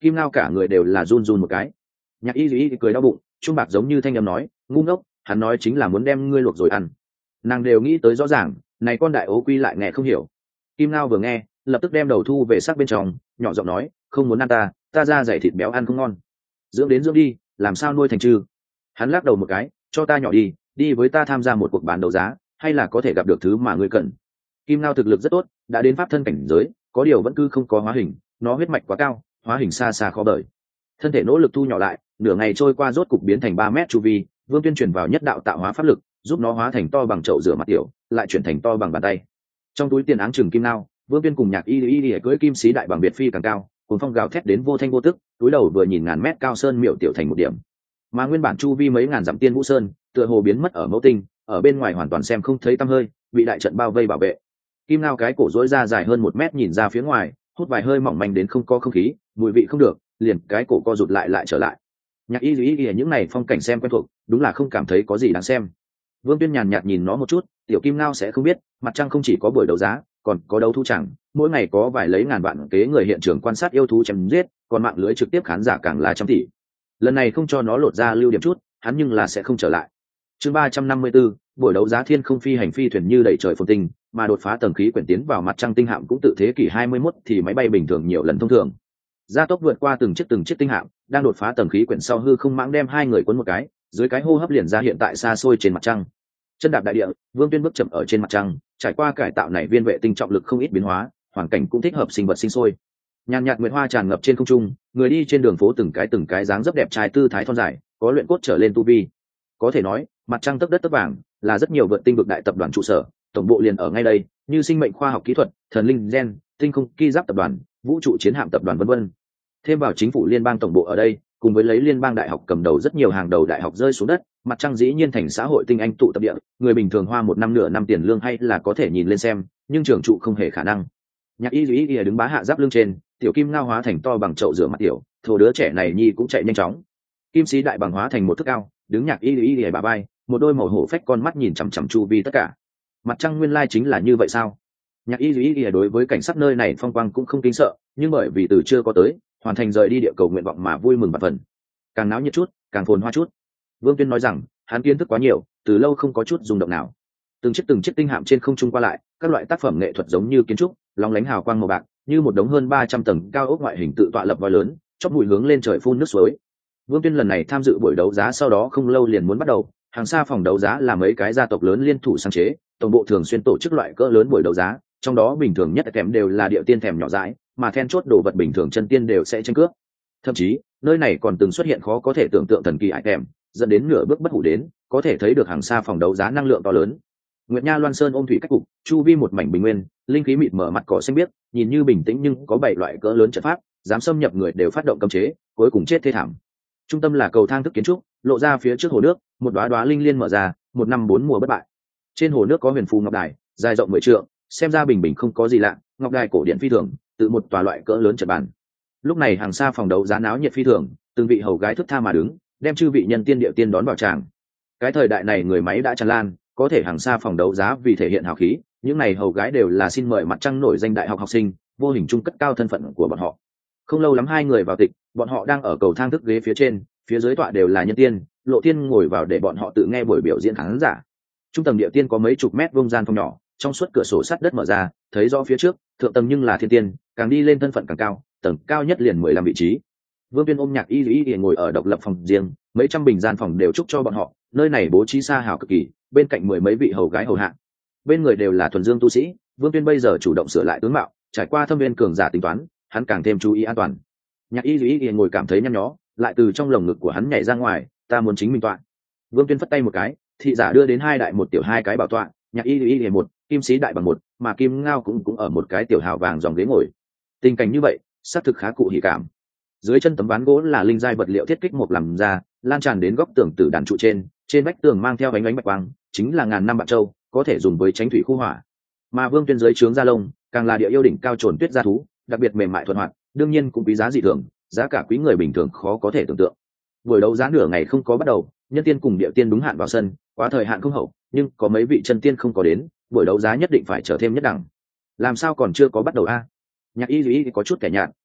Kim Ngao cả người đều là run run một cái. Nhạc y duy cười đau bụng, trung bạc giống như thanh âm nói, ngu ngốc, hắn nói chính là muốn đem ngươi luộc rồi ăn. Nàng đều nghĩ tới rõ ràng, này con đại ố quy lại nghe không hiểu. Kim Ngao vừa nghe, lập tức đem đầu thu về sắc bên trong, nhỏ giọng nói, không muốn ăn ta, ta ra dày thịt béo ăn không ngon. Dưỡng đến dưỡng đi, làm sao nuôi thành trư. Hắn lắc đầu một cái, cho ta nhỏ đi, đi với ta tham gia một cuộc bán đấu giá, hay là có thể gặp được thứ mà ngươi cần. Kim Ngao thực lực rất tốt, đã đến pháp thân cảnh giới, có điều vẫn cứ không có hóa hình, nó huyết mạch quá cao, hóa hình xa xa khó bởi. Thân thể nỗ lực thu nhỏ lại, nửa ngày trôi qua rốt cục biến thành ba mét chu vi, Vương Tuyên chuyển vào nhất đạo tạo hóa pháp lực, giúp nó hóa thành to bằng chậu rửa mặt tiểu, lại chuyển thành to bằng bàn tay. Trong túi tiền áng chừng kim nao, Vương Tuyên cùng Nhạc Y Y Y cưỡi kim sĩ đại bằng biệt phi càng cao, cuồng phong gào thét đến vô thanh vô tức, túi đầu vừa nhìn ngàn mét cao sơn miệu tiểu thành một điểm. Mà nguyên bản chu vi mấy ngàn dặm tiên vũ sơn, tựa hồ biến mất ở mẫu tinh, ở bên ngoài hoàn toàn xem không thấy tăm hơi, bị đại trận bao vây bảo vệ. Kim nao cái cổ rỗi ra dài hơn một mét nhìn ra phía ngoài, hút vài hơi mỏng manh đến không có không khí, mùi vị không được, liền cái cổ co rụt lại lại trở lại. Nhạc Y Y Y những này phong cảnh xem quen thuộc, đúng là không cảm thấy có gì đáng xem. Vương Tuyên nhàn nhạt nhìn nó một chút, tiểu kim nao sẽ không biết, mặt trăng không chỉ có buổi đấu giá, còn có đấu thú chẳng, mỗi ngày có vài lấy ngàn vạn kế người hiện trường quan sát yêu thú chém giết, còn mạng lưới trực tiếp khán giả càng là trăm tỷ. Lần này không cho nó lột ra lưu điểm chút, hắn nhưng là sẽ không trở lại. Chương ba trăm năm mươi tư, buổi đấu giá thiên không phi hành phi thuyền như đẩy trời phồn tinh, mà đột phá tầng khí quyển tiến vào mặt trăng tinh hạm cũng tự thế kỷ hai mươi mốt thì máy bay bình thường nhiều lần thông thường. Gia tốc vượt qua từng chiếc từng chiếc tinh hạm, đang đột phá tầng khí quyển sau hư không mãng đem hai người cuốn một cái, dưới cái hô hấp liền ra hiện tại xa xôi trên mặt trăng. Chân đạp đại địa, Vương Tuyên bước chậm ở trên mặt trăng, trải qua cải tạo này viên vệ tinh trọng lực không ít biến hóa, hoàn cảnh cũng thích hợp sinh vật sinh sôi. Nhàn nhạt nguyệt hoa tràn ngập trên không trung, người đi trên đường phố từng cái từng cái dáng dấp đẹp trai tư thái thon dài, có luyện cốt trở lên tu vi. Có thể nói, mặt trăng tấc đất tấc vàng, là rất nhiều vượt tinh vực đại tập đoàn trụ sở, tổng bộ liền ở ngay đây, như sinh mệnh khoa học kỹ thuật, thần linh gen, tinh không ki giáp tập đoàn, vũ trụ chiến hạm tập đoàn vân vân. Thêm vào chính phủ liên bang tổng bộ ở đây, cùng với lấy liên bang đại học cầm đầu rất nhiều hàng đầu đại học rơi xuống đất, mặt trăng dĩ nhiên thành xã hội tinh anh tụ tập địa, người bình thường hoa một năm nửa năm tiền lương hay là có thể nhìn lên xem, nhưng trường trụ không hề khả năng. Nhạc Y Y Y đứng bá hạ giáp lưng trên, tiểu kim ngao hóa thành to bằng chậu rửa mặt tiểu, thổ đứa trẻ này nhi cũng chạy nhanh chóng. Kim sĩ đại bằng hóa thành một thước cao, đứng Nhạc Y Y Y bà bay, một đôi màu hổ phách con mắt nhìn chằm chằm chu vi tất cả. Mặt trăng nguyên lai chính là như vậy sao? Nhạc Y Y Y đối với cảnh sắc nơi này phong quang cũng không kinh sợ, nhưng bởi vì từ chưa có tới, hoàn thành rời đi địa cầu nguyện vọng mà vui mừng bạt phần. Càng náo nhiệt chút, càng phồn hoa chút. Vương Tuyên nói rằng, hắn kiến thức quá nhiều, từ lâu không có chút rung động nào. Từng chiếc từng chiếc tinh hạm trên không trung qua lại, các loại tác phẩm nghệ thuật giống như kiến trúc, lóng lánh hào quang màu bạc, như một đống hơn ba trăm tầng cao ốc ngoại hình tự tọa lập voi lớn, chóp mũi hướng lên trời phun nước suối. Vương Tuyên lần này tham dự buổi đấu giá sau đó không lâu liền muốn bắt đầu, hàng xa phòng đấu giá là mấy cái gia tộc lớn liên thủ sáng chế, tổng bộ thường xuyên tổ chức loại cỡ lớn buổi đấu giá, trong đó bình thường nhất kèm đều là địa tiên thèm nhỏ dãi, mà then chốt đồ vật bình thường chân tiên đều sẽ tranh cướp. Thậm chí, nơi này còn từng xuất hiện khó có thể tưởng tượng thần kỳ ải kèm, dẫn đến nửa bước bất hủ đến, có thể thấy được hàng xa phòng đấu giá năng lượng to lớn. Nguyệt Nha Loan Sơn ôm thủy cách cục, chu vi một mảnh bình nguyên, linh khí mịt mở mặt cỏ xanh biếc, nhìn như bình tĩnh nhưng có bảy loại cỡ lớn trận pháp, dám xâm nhập người đều phát động cấm chế, cuối cùng chết thê thảm. Trung tâm là cầu thang thức kiến trúc, lộ ra phía trước hồ nước, một đóa đóa linh liên mở ra, một năm bốn mùa bất bại. Trên hồ nước có huyền phù ngọc đài, dài rộng mười trượng, xem ra bình bình không có gì lạ, ngọc đài cổ điện phi thường, tự một tòa loại cỡ lớn trận bàn. Lúc này hàng xa phòng đấu giá náo nhiệt phi thường, từng vị hầu gái thức tha mà đứng, đem chư vị nhân tiên địa tiên đón vào tràng. Cái thời đại này người máy đã tràn lan, có thể hàng xa phòng đấu giá vì thể hiện hào khí, những này hầu gái đều là xin mời mặt trăng nổi danh đại học học sinh, vô hình trung cất cao thân phận của bọn họ. Không lâu lắm hai người vào tịch, bọn họ đang ở cầu thang thức ghế phía trên, phía dưới tọa đều là nhân tiên, Lộ Tiên ngồi vào để bọn họ tự nghe buổi biểu diễn khán giả. Trung tầng địa tiên có mấy chục mét vuông gian phòng nhỏ, trong suốt cửa sổ sắt đất mở ra, thấy rõ phía trước, thượng tầng nhưng là thiên tiên, càng đi lên thân phận càng cao, tầng cao nhất liền mười lăm vị trí. Vương Tuyên ôm Nhạc Y Y Y ngồi ở độc lập phòng riêng, mấy trăm bình gian phòng đều chúc cho bọn họ, nơi này bố trí xa hào cực kỳ, bên cạnh mười mấy vị hầu gái hầu hạ. Bên người đều là thuần dương tu sĩ, Vương Tuyên bây giờ chủ động sửa lại tướng mạo, trải qua thâm viên cường giả tính toán, hắn càng thêm chú ý an toàn. Nhạc Y Y Y ngồi cảm thấy nhăn nhó, lại từ trong lồng ngực của hắn nhảy ra ngoài, ta muốn chính mình tọa. Vương Tuyên phất tay một cái, thị giả đưa đến hai đại một tiểu hai cái bảo tọa, Nhạc Y Y Y một, kim sĩ đại bằng một, mà kim ngao cũng cũng ở một cái tiểu hào vàng dòng ghế ngồi. Tình cảnh như vậy, xác thực khá cụ hỉ cảm. Dưới chân tấm ván gỗ là linh giai vật liệu thiết kích một làm ra, lan tràn đến góc tường tử đàn trụ trên, trên vách tường mang theo ánh ánh bạch quang, chính là ngàn năm bạc châu, có thể dùng với tránh thủy khu hỏa. Mà Vương Tuyên dưới trướng gia lông, càng là địa yêu đỉnh cao trồn tuyết gia thú, đặc biệt mềm mại thuận hoạt, đương nhiên cũng quý giá dị thường, giá cả quý người bình thường khó có thể tưởng tượng. Buổi đấu giá nửa ngày không có bắt đầu, nhân tiên cùng địa tiên đúng hạn vào sân, quá thời hạn không hậu, nhưng có mấy vị chân tiên không có đến, buổi đấu giá nhất định phải chờ thêm nhất đẳng. Làm sao còn chưa có bắt đầu a? Nhạc Y Y có chút kẻ nhạt,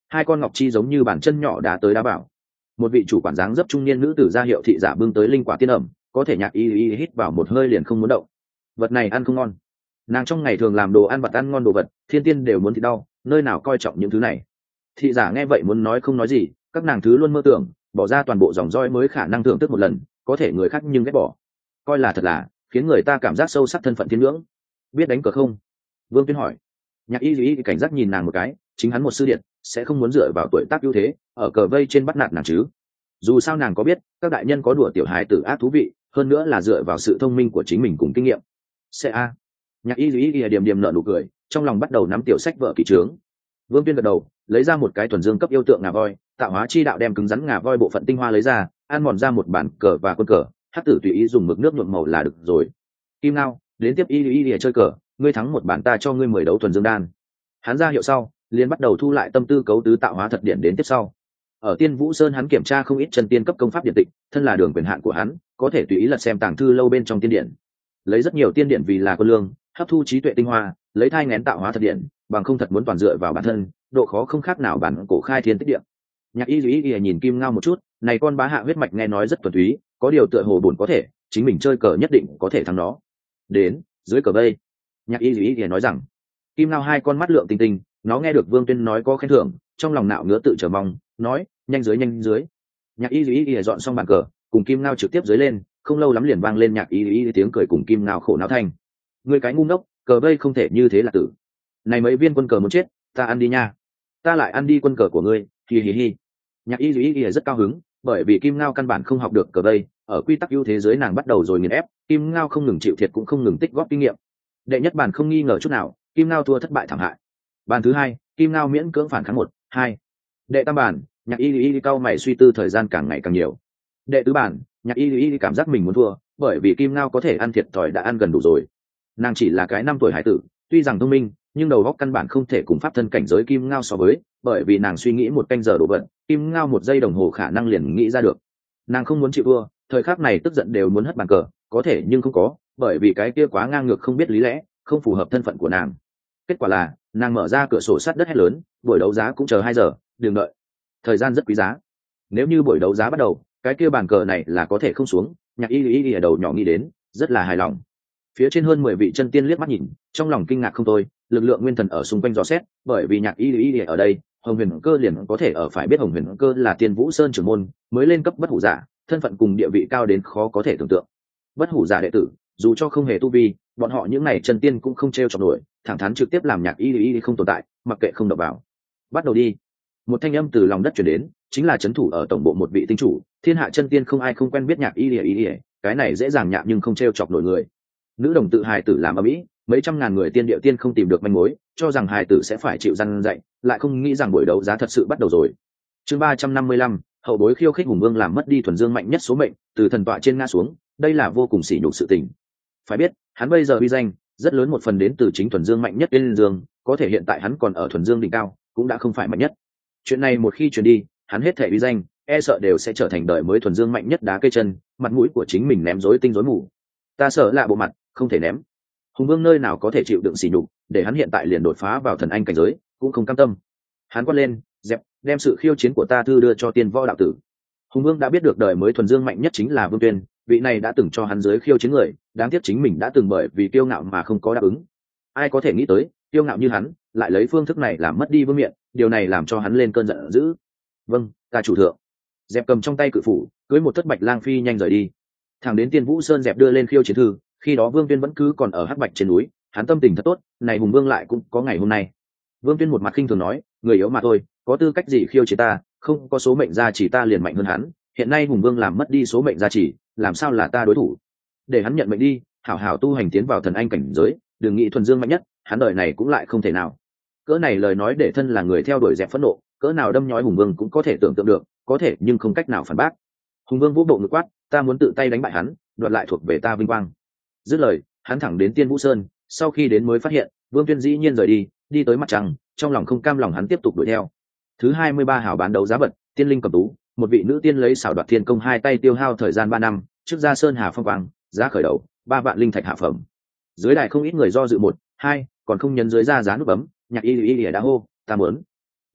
hai con ngọc chi giống như bàn chân nhỏ đá tới đá bảo. Một vị chủ quản dáng dấp trung niên nữ tử ra hiệu thị giả bưng tới linh quả tiên ẩm, có thể Nhạc Y Y hít vào một hơi liền không muốn động. Vật này ăn không ngon. Nàng trong ngày thường làm đồ ăn vặt ăn ngon đồ vật, thiên tiên đều muốn thịt đau, nơi nào coi trọng những thứ này. Thị giả nghe vậy muốn nói không nói gì, các nàng thứ luôn mơ tưởng bỏ ra toàn bộ dòng roi mới khả năng thưởng thức một lần, có thể người khác nhưng ghét bỏ, coi là thật là khiến người ta cảm giác sâu sắc thân phận thiên ngưỡng. Biết đánh cờ không? Vương Tuyên hỏi. Nhạc Y Y cảnh giác nhìn nàng một cái, chính hắn một sư điện sẽ không muốn dựa vào tuổi tác ưu thế ở cờ vây trên bắt nạt nàng chứ. Dù sao nàng có biết các đại nhân có đùa tiểu hài tử ác thú vị, hơn nữa là dựa vào sự thông minh của chính mình cùng kinh nghiệm. Sẽ a. Nhạc Y Y Y điểm điểm nở nụ cười, trong lòng bắt đầu nắm tiểu sách vợ kỹ trướng. Vương Tuyên gật đầu, lấy ra một cái thuần dương cấp yêu tượng ngà voi, tạo hóa chi đạo đem cứng rắn ngà voi bộ phận tinh hoa lấy ra, ăn mòn ra một bản cờ và quân cờ, hắc tử tùy ý dùng mực nước nhuộm màu là được rồi. Kim Ngao, đến tiếp Y Y Y chơi cờ, ngươi thắng một bản ta cho ngươi mười đấu thuần dương đan. Hắn ra hiệu sau, liền bắt đầu thu lại tâm tư cấu tứ tạo hóa thật điện đến tiếp sau. Ở Tiên Vũ Sơn hắn kiểm tra không ít chân tiên cấp công pháp điện tịch, thân là đường quyền hạn của hắn, có thể tùy ý lật xem tàng thư lâu bên trong tiên điện, lấy rất nhiều tiên điện vì là quân lương, hấp thu trí tuệ tinh hoa, lấy thai nghén tạo hóa thật điện, bằng không thật muốn toàn dựa vào bản thân, độ khó không khác nào bản cổ khai thiên tích địa. Nhạc Y Y Y nhìn Kim Ngao một chút, này con bá hạ huyết mạch nghe nói rất thuần túy, có điều tựa hồ buồn có thể, chính mình chơi cờ nhất định có thể thắng nó. Đến, dưới cờ vây. Nhạc Y Y Y nói rằng. Kim Ngao hai con mắt lượng tinh tinh, nó nghe được Vương Tuyên nói có khen thưởng, trong lòng nạo ngứa tự chờ mong, nói, nhanh dưới nhanh dưới. Nhạc Y Y Y dọn xong bàn cờ, cùng Kim Ngao trực tiếp dưới lên, không lâu lắm liền vang lên Nhạc Y Y tiếng cười cùng Kim Ngao khổ não thanh. Ngươi cái ngu ngốc, cờ vây không thể như thế là tử. Này mấy viên quân cờ muốn chết, ta ăn đi nha. Ta lại ăn đi quân cờ của ngươi, hi hi hi. Nhạc Y Y Y rất cao hứng, bởi vì Kim Ngao căn bản không học được cờ vây, ở quy tắc ưu thế giới nàng bắt đầu rồi nghiền ép, Kim Ngao không ngừng chịu thiệt cũng không ngừng tích góp kinh nghiệm. Đệ nhất bàn không nghi ngờ chút nào, Kim Ngao thua thất bại thảm hại. Bàn thứ hai, Kim Ngao miễn cưỡng phản kháng một, hai. Đệ tam bàn, Nhạc Y Y cao mày suy tư thời gian càng ngày càng nhiều. Đệ tứ bàn, Nhạc Y Y cảm giác mình muốn thua, bởi vì Kim Ngao có thể ăn thiệt thòi đã ăn gần đủ rồi. Nàng chỉ là cái năm tuổi hải tử, tuy rằng thông minh, nhưng đầu óc căn bản không thể cùng pháp thân cảnh giới Kim Ngao so với, bởi vì nàng suy nghĩ một canh giờ đổ vận, Kim Ngao một giây đồng hồ khả năng liền nghĩ ra được. Nàng không muốn chịu thua, thời khắc này tức giận đều muốn hất bàn cờ, có thể nhưng không có, bởi vì cái kia quá ngang ngược không biết lý lẽ, không phù hợp thân phận của nàng. Kết quả là nàng mở ra cửa sổ sắt đất hét lớn, buổi đấu giá cũng chờ hai giờ, đừng đợi, thời gian rất quý giá. Nếu như buổi đấu giá bắt đầu, cái kia bàn cờ này là có thể không xuống. Nhạc Y Y ở đầu nhỏ nghĩ đến, rất là hài lòng. Phía trên hơn mười vị chân tiên liếc mắt nhìn, trong lòng kinh ngạc không thôi, lực lượng nguyên thần ở xung quanh dò xét, bởi vì Nhạc Y Y ở đây, Hồng Huyền Cơ liền có thể ở phải biết Hồng Huyền Cơ là Tiên Vũ Sơn trưởng môn, mới lên cấp bất hủ giả, thân phận cùng địa vị cao đến khó có thể tưởng tượng. Bất hủ giả đệ tử, dù cho không hề tu vi, bọn họ những này chân tiên cũng không treo chọc nổi, thẳng thắn trực tiếp làm Nhạc Y Y không tồn tại, mặc kệ không đập vào. Bắt đầu đi. Một thanh âm từ lòng đất truyền đến, chính là trấn thủ ở tổng bộ một vị tinh chủ, thiên hạ chân tiên không ai không quen biết Nhạc Y Y, cái này dễ dàng nhạc nhưng không treo chọc nổi người. Nữ đồng tự hài tử làm ở mỹ, mấy trăm ngàn người tiên địa tiên không tìm được manh mối, cho rằng hài tử sẽ phải chịu răn dạy, lại không nghĩ rằng buổi đấu giá thật sự bắt đầu rồi. Chương ba trăm năm mươi lăm, hậu bối khiêu khích hùng vương làm mất đi thuần dương mạnh nhất số mệnh, từ thần tọa trên ngã xuống, đây là vô cùng sỉ nhục sự tình. Phải biết, hắn bây giờ uy danh rất lớn một phần đến từ chính thuần dương mạnh nhất tiên dương, có thể hiện tại hắn còn ở thuần dương đỉnh cao, cũng đã không phải mạnh nhất. Chuyện này một khi truyền đi, hắn hết thể uy danh, e sợ đều sẽ trở thành đời mới thuần dương mạnh nhất đá cây chân, mặt mũi của chính mình ném rối tinh rối mù. Ta sợ lạ bộ mặt, không thể ném. Hùng vương nơi nào có thể chịu đựng sỉ nhục, để hắn hiện tại liền đột phá vào thần anh cảnh giới, cũng không cam tâm. Hắn quát lên, dẹp, đem sự khiêu chiến của ta thư đưa cho tiên võ đạo tử. Hùng vương đã biết được đời mới thuần dương mạnh nhất chính là Vương Tuyên, vị này đã từng cho hắn dưới khiêu chiến người, đáng tiếc chính mình đã từng bởi vì kiêu ngạo mà không có đáp ứng. Ai có thể nghĩ tới, kiêu ngạo như hắn, lại lấy phương thức này làm mất đi vương miện, điều này làm cho hắn lên cơn giận dữ. Vâng, ta chủ thượng. Dẹp cầm trong tay cự phủ, cưới một thất bạch lang phi nhanh rời đi. Thẳng đến Tiên Vũ Sơn dẹp đưa lên khiêu chiến thư, khi đó Vương Tuyên vẫn cứ còn ở hắc bạch trên núi, hắn tâm tình thật tốt, này hùng vương lại cũng có ngày hôm nay. Vương Tuyên một mặt khinh thường nói, người yếu mà thôi, có tư cách gì khiêu chiến ta, không có số mệnh gia chỉ ta liền mạnh hơn hắn, hiện nay hùng vương làm mất đi số mệnh gia chỉ, làm sao là ta đối thủ. Để hắn nhận mệnh đi, hảo hảo tu hành tiến vào thần anh cảnh giới, đừng nghĩ thuần dương mạnh nhất, hắn đời này cũng lại không thể nào. Cỡ này lời nói để thân là người theo đuổi dẹp phẫn nộ, cỡ nào đâm nhói hùng vương cũng có thể tưởng tượng được, có thể nhưng không cách nào phản bác. Hùng vương vũ bộ ngực quát, ta muốn tự tay đánh bại hắn, đoạt lại thuộc về ta vinh quang. Dứt lời, hắn thẳng đến Tiên Vũ Sơn, sau khi đến mới phát hiện Vương Tuyên dĩ nhiên rời đi, đi tới mặt trăng, trong lòng không cam lòng hắn tiếp tục đuổi theo. Thứ hai mươi ba hảo bán đấu giá vật, tiên linh cầm tú, một vị nữ tiên lấy xảo đoạt thiên công hai tay tiêu hao thời gian ba năm, trước ra sơn hà phong quang, giá khởi đầu ba vạn linh thạch hạ phẩm. Dưới đài không ít người do dự một, hai, còn không nhấn dưới ra giá nút bấm, Nhạc Y Y đã hô, ta muốn.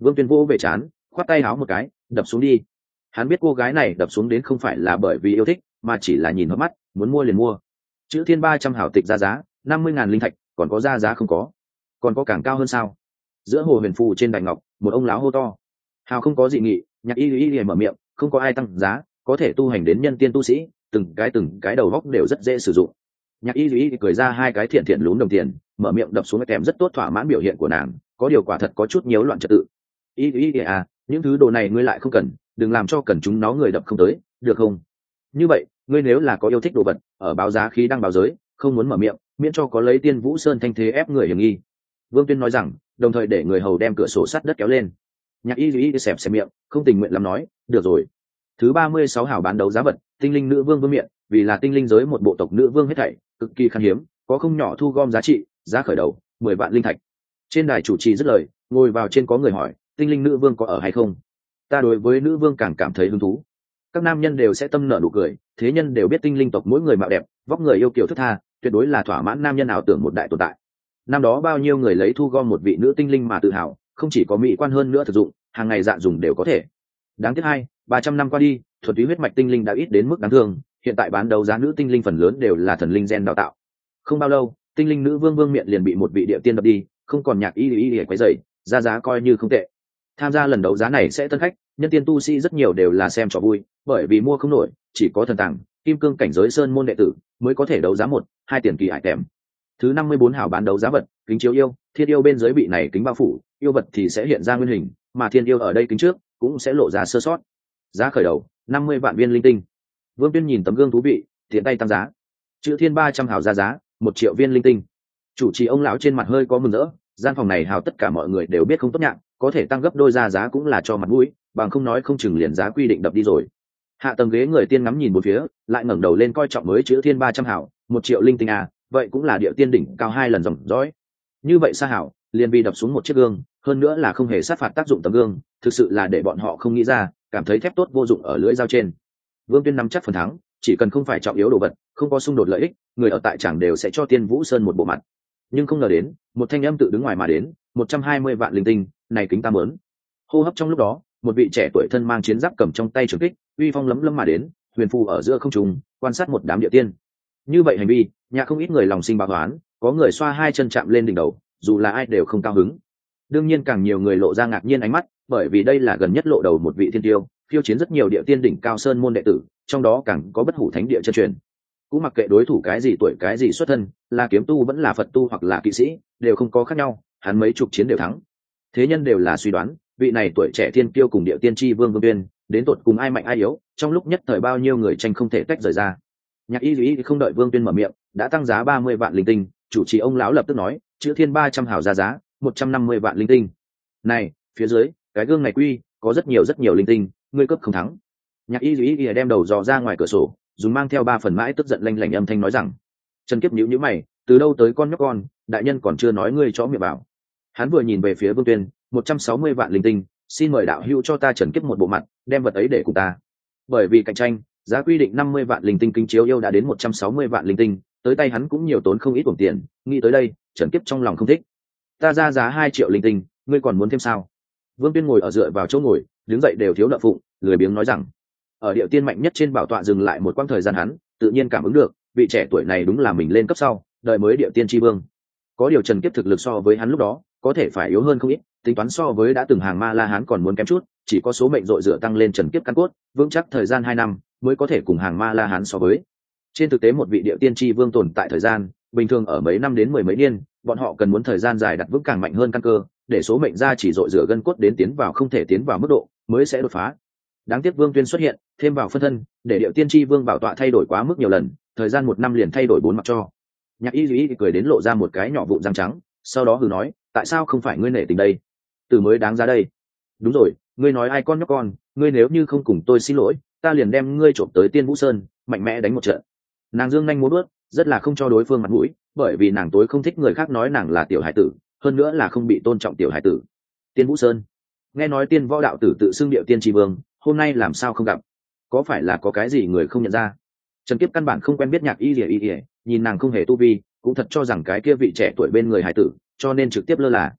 Vương Tuyên vô về chán, khoát tay háo một cái, đập xuống đi. Hắn biết cô gái này đập xuống đến không phải là bởi vì yêu thích, mà chỉ là nhìn hợp mắt, muốn mua liền mua. Chữ thiên ba trăm hảo tịch ra giá năm mươi ngàn linh thạch, còn có ra giá không có, còn có càng cao hơn sao? Giữa hồ huyền phù trên đài ngọc, một ông lão hô to. Hào không có dị nghị, Nhạc Y Y Y mở miệng, không có ai tăng giá, có thể tu hành đến nhân tiên tu sĩ, từng cái từng cái đầu góc đều rất dễ sử dụng. Nhạc Y Y cười ra hai cái thiện thiện lún đồng tiền, mở miệng đập xuống kèm rất tốt thỏa mãn biểu hiện của nàng, có điều quả thật có chút nhiễu loạn trật tự. Y Y Y à, những thứ đồ này ngươi lại không cần, đừng làm cho cần chúng nó người đập không tới, được không? Như vậy, ngươi nếu là có yêu thích đồ vật, ở báo giá khi đăng báo giới, không muốn mở miệng, miễn cho có lấy Tiên Vũ Sơn thanh thế ép người hiểm nghi. Vương Tuyên nói rằng, đồng thời để người hầu đem cửa sổ sắt đất kéo lên. Nhạc Y Y xẹp xẹp miệng, không tình nguyện lắm nói, được rồi. Thứ ba mươi sáu hảo bán đấu giá vật, tinh linh nữ vương vương miện, vì là tinh linh giới một bộ tộc nữ vương hết thảy, cực kỳ khan hiếm, có không nhỏ thu gom giá trị, giá khởi đầu mười vạn linh thạch. Trên đài chủ trì dứt lời, ngồi vào trên có người hỏi, tinh linh nữ vương có ở hay không? Ta đối với nữ vương càng cảm thấy hứng thú. Các nam nhân đều sẽ tâm nở nụ cười, thế nhân đều biết tinh linh tộc mỗi người mạo đẹp, vóc người yêu kiều thức tha, tuyệt đối là thỏa mãn nam nhân ảo tưởng một đại tồn tại. Năm đó bao nhiêu người lấy thu gom một vị nữ tinh linh mà tự hào, không chỉ có mỹ quan hơn nữa thực dụng, hàng ngày dạ dùng đều có thể. Đáng tiếc hai ba trăm năm qua đi, thuật túy huyết mạch tinh linh đã ít đến mức đáng thương, hiện tại bán đấu giá nữ tinh linh phần lớn đều là thần linh gen đào tạo. Không bao lâu, tinh linh nữ vương vương miện liền bị một vị địa tiên đập đi, không còn Nhạc Y Y Y quấy rầy, ra giá coi như không tệ. Tham gia lần đấu giá này sẽ tân khách, nhân tiên tu sĩ rất nhiều đều là xem trò vui, bởi vì mua không nổi, chỉ có thần tàng, kim cương cảnh giới sơn môn đệ tử mới có thể đấu giá một, hai tiền kỳ ải tèm. Thứ năm mươi bốn hảo bán đấu giá vật, kính chiếu yêu, thiên yêu bên dưới bị này kính bao phủ, yêu vật thì sẽ hiện ra nguyên hình, mà thiên yêu ở đây kính trước cũng sẽ lộ ra sơ sót. Giá khởi đầu năm mươi vạn viên linh tinh. Vương Tuyên nhìn tấm gương thú vị, tiện tay tăng giá. Chữ thiên ba trăm hảo ra giá, một triệu viên linh tinh. Chủ trì ông lão trên mặt hơi có mừng rỡ, gian phòng này hào tất cả mọi người đều biết không tốt nhạc, có thể tăng gấp đôi ra giá cũng là cho mặt mũi, bằng không nói không chừng liền giá quy định đập đi rồi. Hạ tầng ghế người tiên ngắm nhìn một phía, lại ngẩng đầu lên coi trọng mới chữ thiên ba trăm hảo, một triệu linh tinh à, vậy cũng là địa tiên đỉnh cao hai lần dòng dõi. Như vậy xa hảo, liền vì đập xuống một chiếc gương, hơn nữa là không hề sát phạt tác dụng tấm gương, thực sự là để bọn họ không nghĩ ra, cảm thấy thép tốt vô dụng ở lưỡi dao trên. Vương Tuyên nắm chắc phần thắng, chỉ cần không phải trọng yếu đồ vật, không có xung đột lợi ích, người ở tại chẳng đều sẽ cho Tiên Vũ Sơn một bộ mặt. Nhưng không ngờ đến, một thanh âm tự đứng ngoài mà đến, một trăm hai mươi vạn linh tinh, này kính ta muốn. Hô hấp trong lúc đó, một vị trẻ tuổi thân mang chiến giáp cầm trong tay trường kích, uy phong lấm lấm mà đến, huyền phù ở giữa không trung, quan sát một đám địa tiên. Như vậy hành vi, nhà không ít người lòng sinh bạo hoán, có người xoa hai chân chạm lên đỉnh đầu, dù là ai đều không cao hứng. Đương nhiên càng nhiều người lộ ra ngạc nhiên ánh mắt, bởi vì đây là gần nhất lộ đầu một vị thiên tiêu, phiêu chiến rất nhiều địa tiên đỉnh cao sơn môn đệ tử, trong đó càng có bất hủ thánh địa chân truyền. Cũng mặc kệ đối thủ cái gì tuổi cái gì xuất thân, là kiếm tu vẫn là Phật tu hoặc là kỵ sĩ, đều không có khác nhau, hắn mấy chục chiến đều thắng. Thế nhân đều là suy đoán, vị này tuổi trẻ thiên kiêu cùng địa tiên tri vương Vương Tuyên, đến tột cùng ai mạnh ai yếu, trong lúc nhất thời bao nhiêu người tranh không thể tách rời ra. Nhạc Y Y không đợi Vương Tuyên mở miệng, đã tăng giá ba mươi vạn linh tinh, chủ trì ông lão lập tức nói, chữ thiên ba trăm hào ra giá, một trăm năm mươi vạn linh tinh. Này, phía dưới, cái gương này quy, có rất nhiều rất nhiều linh tinh, ngươi cấp không thắng. Nhạc Y Y đem đầu dò ra ngoài cửa sổ, dùng mang theo ba phần mãi tức giận lanh lảnh âm thanh nói rằng, Trần Kiếp nhíu nhíu mày, từ đâu tới con nhóc con, đại nhân còn chưa nói ngươi chó miệng bảo. Hắn vừa nhìn về phía Vương Tuyên, một trăm sáu mươi vạn linh tinh, xin mời đạo hữu cho ta Trần Kiếp một bộ mặt, đem vật ấy để cùng ta. Bởi vì cạnh tranh, giá quy định năm mươi vạn linh tinh kinh chiếu yêu đã đến một trăm sáu mươi vạn linh tinh, tới tay hắn cũng nhiều tốn không ít đồng tiền, nghĩ tới đây, Trần Kiếp trong lòng không thích. Ta ra giá hai triệu linh tinh, ngươi còn muốn thêm sao? Vương Tuyên ngồi ở dựa vào chỗ ngồi, đứng dậy đều thiếu nợ phụng, lười biếng nói rằng, ở địa tiên mạnh nhất trên bảo tọa dừng lại một quãng thời gian hắn, tự nhiên cảm ứng được, vị trẻ tuổi này đúng là mình lên cấp sau, đợi mới địa tiên tri vương. Có điều Trần Kiếp thực lực so với hắn lúc đó, có thể phải yếu hơn không ít, tính toán so với đã từng hàng ma la hán còn muốn kém chút, chỉ có số mệnh dội dựa tăng lên Trần Kiếp căn cốt, vững chắc thời gian hai năm mới có thể cùng hàng ma la hán so với. Trên thực tế một vị địa tiên tri vương tồn tại thời gian, bình thường ở mấy năm đến mười mấy niên, bọn họ cần muốn thời gian dài đặt vững càng mạnh hơn căn cơ, để số mệnh ra chỉ dội dựa gân cốt đến tiến vào không thể tiến vào mức độ, mới sẽ đột phá. Đáng tiếc Vương Tuyên xuất hiện, thêm vào phân thân, để điệu tiên tri vương bảo tọa thay đổi quá mức nhiều lần, thời gian một năm liền thay đổi bốn mặt cho. Nhạc Y Y cười đến lộ ra một cái nhỏ vụn răng trắng, sau đó hừ nói, tại sao không phải ngươi nể tình đây? Từ mới đáng giá đây. Đúng rồi, ngươi nói ai con nhóc con, ngươi nếu như không cùng tôi xin lỗi, ta liền đem ngươi trộm tới Tiên Vũ Sơn, mạnh mẽ đánh một trận. Nàng dương nhanh múa bước, rất là không cho đối phương mặt mũi, bởi vì nàng tối không thích người khác nói nàng là tiểu hải tử, hơn nữa là không bị tôn trọng tiểu hải tử. Tiên Vũ Sơn, nghe nói Tiên Võ đạo tử tự xưng điệu tiên tri vương, hôm nay làm sao không gặp? Có phải là có cái gì người không nhận ra? Trần Kiếp căn bản không quen biết Nhạc Y Y Y, nhìn nàng không hề tu vi, cũng thật cho rằng cái kia vị trẻ tuổi bên người hải tử, cho nên trực tiếp lơ là.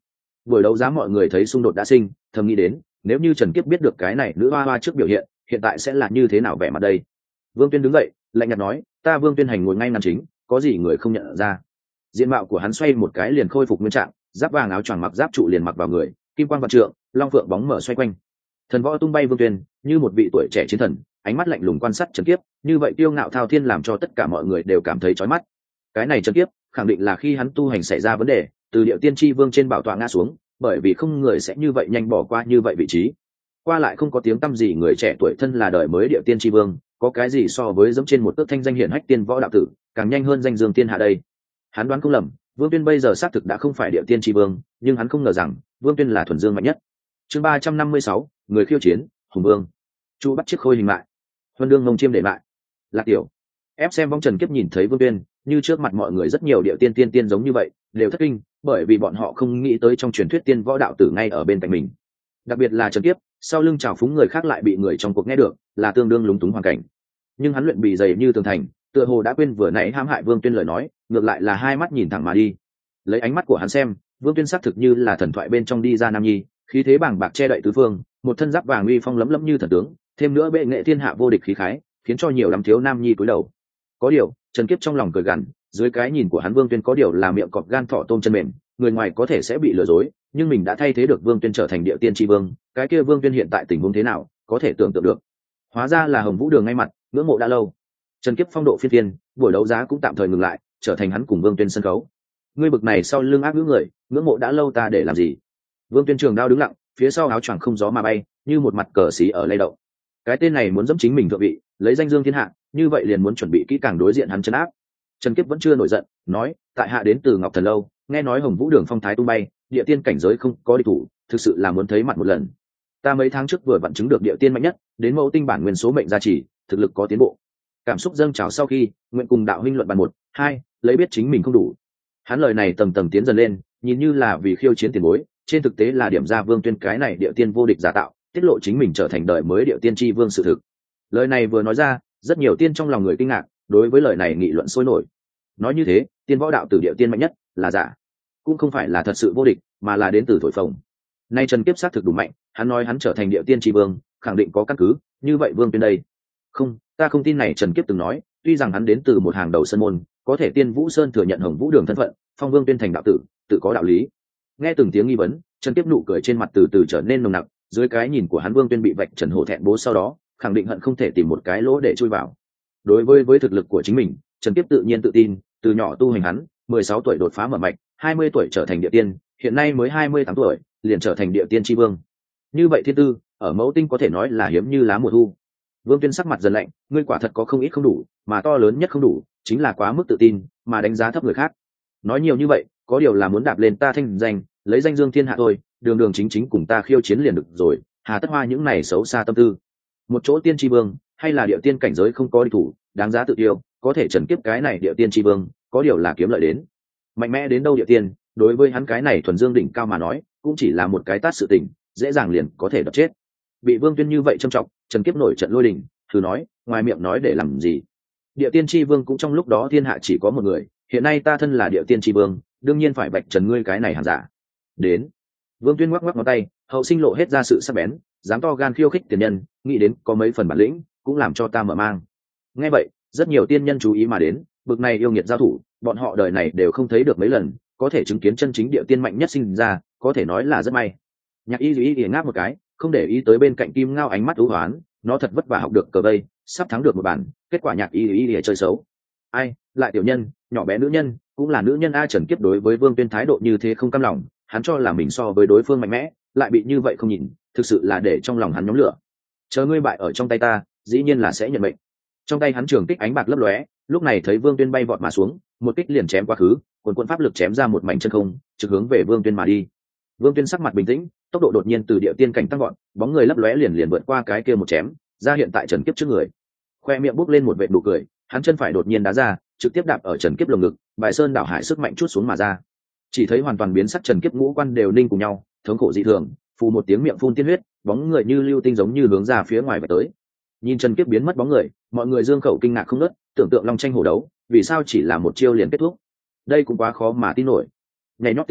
Buổi đấu giá mọi người thấy xung đột đã sinh, thầm nghĩ đến nếu như Trần Kiếp biết được cái này nữ hoa hoa trước biểu hiện hiện tại sẽ là như thế nào vẻ mặt đây. Vương Tuyên đứng dậy lạnh nhạt nói, ta Vương Tuyên Hành ngồi ngay ngắn chính, có gì người không nhận ra. Diện mạo của hắn xoay một cái liền khôi phục nguyên trạng, giáp vàng áo choàng mặc giáp trụ liền mặc vào người, kim quang vạn trượng, long phượng bóng mở xoay quanh. Thần võ tung bay Vương Tuyên như một vị tuổi trẻ chiến thần, ánh mắt lạnh lùng quan sát Trần Kiếp, như vậy tiêu ngạo thao thiên làm cho tất cả mọi người đều cảm thấy chói mắt. Cái này Trần Kiếp khẳng định là khi hắn tu hành xảy ra vấn đề, từ Điệu Tiên Tri Vương trên bảo tọa ngã xuống, bởi vì không người sẽ như vậy nhanh bỏ qua như vậy vị trí. Qua lại không có tiếng tăm gì người trẻ tuổi thân là đời mới Điệu Tiên Tri Vương, có cái gì so với dẫm trên một tước thanh danh hiển hách tiên võ đạo tử, càng nhanh hơn danh dương tiên hạ đây. Hắn đoán không lầm, Vương Tuyên bây giờ xác thực đã không phải Điệu Tiên Tri Vương, nhưng hắn không ngờ rằng Vương Tuyên là thuần dương mạnh nhất. Chương ba trăm năm mươi sáu, người khiêu chiến, Hùng Vương. Chu bắt chiếc khôi hình lại. Huân đương ngông chiêm để lại. Lạc tiểu. Ép xem vong Trần Kiếp nhìn thấy Vương Tuyên, như trước mặt mọi người rất nhiều Điệu Tiên tiên tiên giống như vậy, đều thất kinh, bởi vì bọn họ không nghĩ tới trong truyền thuyết tiên võ đạo tử ngay ở bên cạnh mình. Đặc biệt là Trần Kiếp, sau lưng trào phúng người khác lại bị người trong cuộc nghe được, là tương đương lúng túng hoàn cảnh. Nhưng hắn luyện bị dày như tường thành, tựa hồ đã quên vừa nãy hãm hại Vương Tuyên lời nói, ngược lại là hai mắt nhìn thẳng mà đi. Lấy ánh mắt của hắn xem, Vương Tuyên xác thực như là thần thoại bên trong đi ra nam nhi, khí thế bàng bạc che đậy tứ phương, một thân giáp vàng uy phong lấm lấm như thần tướng, thêm nữa bệ nghệ thiên hạ vô địch khí khái, khiến cho nhiều lắm thiếu nam nhi cúi đầu. Có điều, Trần Kiếp trong lòng cười gằn, dưới cái nhìn của hắn Vương Tuyên có điều là miệng cọp gan thỏ tôm chân mềm, người ngoài có thể sẽ bị lừa dối, nhưng mình đã thay thế được Vương Tuyên trở thành Điệu Tiên Tri Vương, cái kia Vương Tuyên hiện tại tình huống thế nào, có thể tưởng tượng được. Hóa ra là Hồng Vũ Đường ngay mặt, ngưỡng mộ đã lâu. Trần Kiếp phong độ phiên phiên, buổi đấu giá cũng tạm thời ngừng lại, trở thành hắn cùng Vương Tuyên sân khấu. Ngươi bực này sau lưng ác ngữ người, ngưỡng mộ đã lâu ta để làm gì? Vương Tuyên trường đao đứng lặng, phía sau áo choàng không gió mà bay, như một mặt cờ xí ở lay động. Cái tên này muốn dẫm chính mình thượng vị, lấy danh dương thiên hạ, như vậy liền muốn chuẩn bị kỹ càng đối diện hắn trấn áp. Trần Kiếp vẫn chưa nổi giận, nói, tại hạ đến từ Ngọc Thần lâu, nghe nói Hồng Vũ Đường phong thái tung bay, địa tiên cảnh giới không có địch thủ, thực sự là muốn thấy mặt một lần. Ta mấy tháng trước vừa vặn chứng được địa tiên mạnh nhất, đến mẫu tinh bản nguyên số mệnh gia trì, thực lực có tiến bộ. Cảm xúc dâng trào sau khi, nguyện cùng đạo huynh luận bàn một, hai, lấy biết chính mình không đủ. Hắn lời này tầng tầng tiến dần lên, nhìn như là vì khiêu chiến tiền bối, trên thực tế là điểm ra Vương Tuyên cái này địa tiên vô địch giả tạo, tiết lộ chính mình trở thành đời mới Điệu Tiên Tri Vương sự thực. Lời này vừa nói ra, rất nhiều tiên trong lòng người kinh ngạc, đối với lời này nghị luận sôi nổi. Nói như thế, tiên võ đạo tử Điệu Tiên mạnh nhất là giả, cũng không phải là thật sự vô địch, mà là đến từ thổi phồng. Nay Trần Kiếp xác thực đủ mạnh, hắn nói hắn trở thành Điệu Tiên Tri Vương, khẳng định có căn cứ, như vậy Vương Tuyên đây. Không, ta không tin này. Trần Kiếp từng nói, tuy rằng hắn đến từ một hàng đầu sân môn, có thể Tiên Vũ Sơn thừa nhận Hồng Vũ Đường thân phận, phong Vương Tuyên thành đạo tử, tự có đạo lý. Nghe từng tiếng nghi vấn, Trần Kiếp nụ cười trên mặt từ từ trở nên nồng nặc, dưới cái nhìn của hắn Vương Tuyên bị vạch trần hổ thẹn bố sau đó, khẳng định hận không thể tìm một cái lỗ để chui vào. Đối với với thực lực của chính mình, Trần Kiếp tự nhiên tự tin, từ nhỏ tu hành hắn, mười sáu tuổi đột phá mở mạch, hai mươi tuổi trở thành địa tiên, hiện nay mới hai mươi tám tuổi, liền trở thành Điệu Tiên Tri Vương. Như vậy thiên tư, ở mẫu tinh có thể nói là hiếm như lá mùa thu. Vương Tuyên sắc mặt dần lạnh, ngươi quả thật có không ít không đủ, mà to lớn nhất không đủ, chính là quá mức tự tin, mà đánh giá thấp người khác. Nói nhiều như vậy, có điều là muốn đạp lên ta thanh danh, lấy danh dương thiên hạ thôi, đường đường chính chính cùng ta khiêu chiến liền được rồi, hà tất hoa những này xấu xa tâm tư. Một chỗ tiên tri vương, hay là Điệu Tiên cảnh giới không có địch thủ, đáng giá tự tiêu, có thể Trần Kiếp cái này Điệu Tiên tri vương, có điều là kiếm lợi đến. Mạnh mẽ đến đâu Điệu Tiên, đối với hắn cái này thuần dương đỉnh cao mà nói, cũng chỉ là một cái tát sự tình, dễ dàng liền có thể đập chết. Bị Vương Tuyên như vậy trâm trọng, Trần Kiếp nổi trận lôi đình, thử nói, ngoài miệng nói để làm gì? Điệu Tiên tri vương cũng trong lúc đó thiên hạ chỉ có một người, hiện nay ta thân là Điệu Tiên tri vương, đương nhiên phải vạch trần ngươi cái này hàng giả. Đến. Vương Tuyên ngoắc ngoắc ngón tay, hậu sinh lộ hết ra sự sắc bén, dám to gan khiêu khích tiền nhân, nghĩ đến có mấy phần bản lĩnh, cũng làm cho ta mở mang. Nghe vậy, rất nhiều tiên nhân chú ý mà đến, bực này yêu nghiệt giao thủ, bọn họ đời này đều không thấy được mấy lần, có thể chứng kiến chân chính Điệu Tiên mạnh nhất sinh ra, có thể nói là rất may. Nhạc Y Duy Y ngáp một cái, không để ý tới bên cạnh Kim Ngao ánh mắt u hoán, nó thật vất vả học được cờ vây, sắp thắng được một bản, kết quả Nhạc Y Duy Y chơi xấu. Ai, lại tiểu nhân, nhỏ bé nữ nhân, cũng là nữ nhân a. Trần Kiếp đối với Vương Tuyên thái độ như thế không cam lòng, hắn cho là mình so với đối phương mạnh mẽ, lại bị như vậy không nhìn, thực sự là để trong lòng hắn nhóm lửa. Chờ ngươi bại ở trong tay ta, dĩ nhiên là sẽ nhận mệnh. Trong tay hắn trường kích ánh bạc lấp lóe, lúc này thấy Vương Tuyên bay vọt mà xuống, một kích liền chém quá khứ, cuồn cuộn pháp lực chém ra một mảnh chân không, trực hướng về Vương Tuyên mà đi. Vương Tuyên sắc mặt bình tĩnh, tốc độ đột nhiên từ Điệu Tiên cảnh tăng vọt, bóng người lấp lóe liền liền vượt qua cái kia một chém, ra hiện tại Trần Kiếp trước người. Khoe miệng bốc lên một vệt nụ cười, hắn chân phải đột nhiên đá ra, trực tiếp đạp ở Trần Kiếp lồng ngực, bài sơn đảo hải sức mạnh chút xuống mà ra. Chỉ thấy hoàn toàn biến sắc Trần Kiếp ngũ quan đều ninh cùng nhau, thống khổ dị thường, phù một tiếng miệng phun tiên huyết, bóng người như lưu tinh giống như hướng ra phía ngoài vạch tới. Nhìn Trần Kiếp biến mất bóng người, mọi người dương khẩu kinh ngạc không ngớt, tưởng tượng long tranh hổ đấu, vì sao chỉ là một chiêu liền kết thúc? Đây cũng quá khó mà tin nổi. Nhảy nhót tiên hề,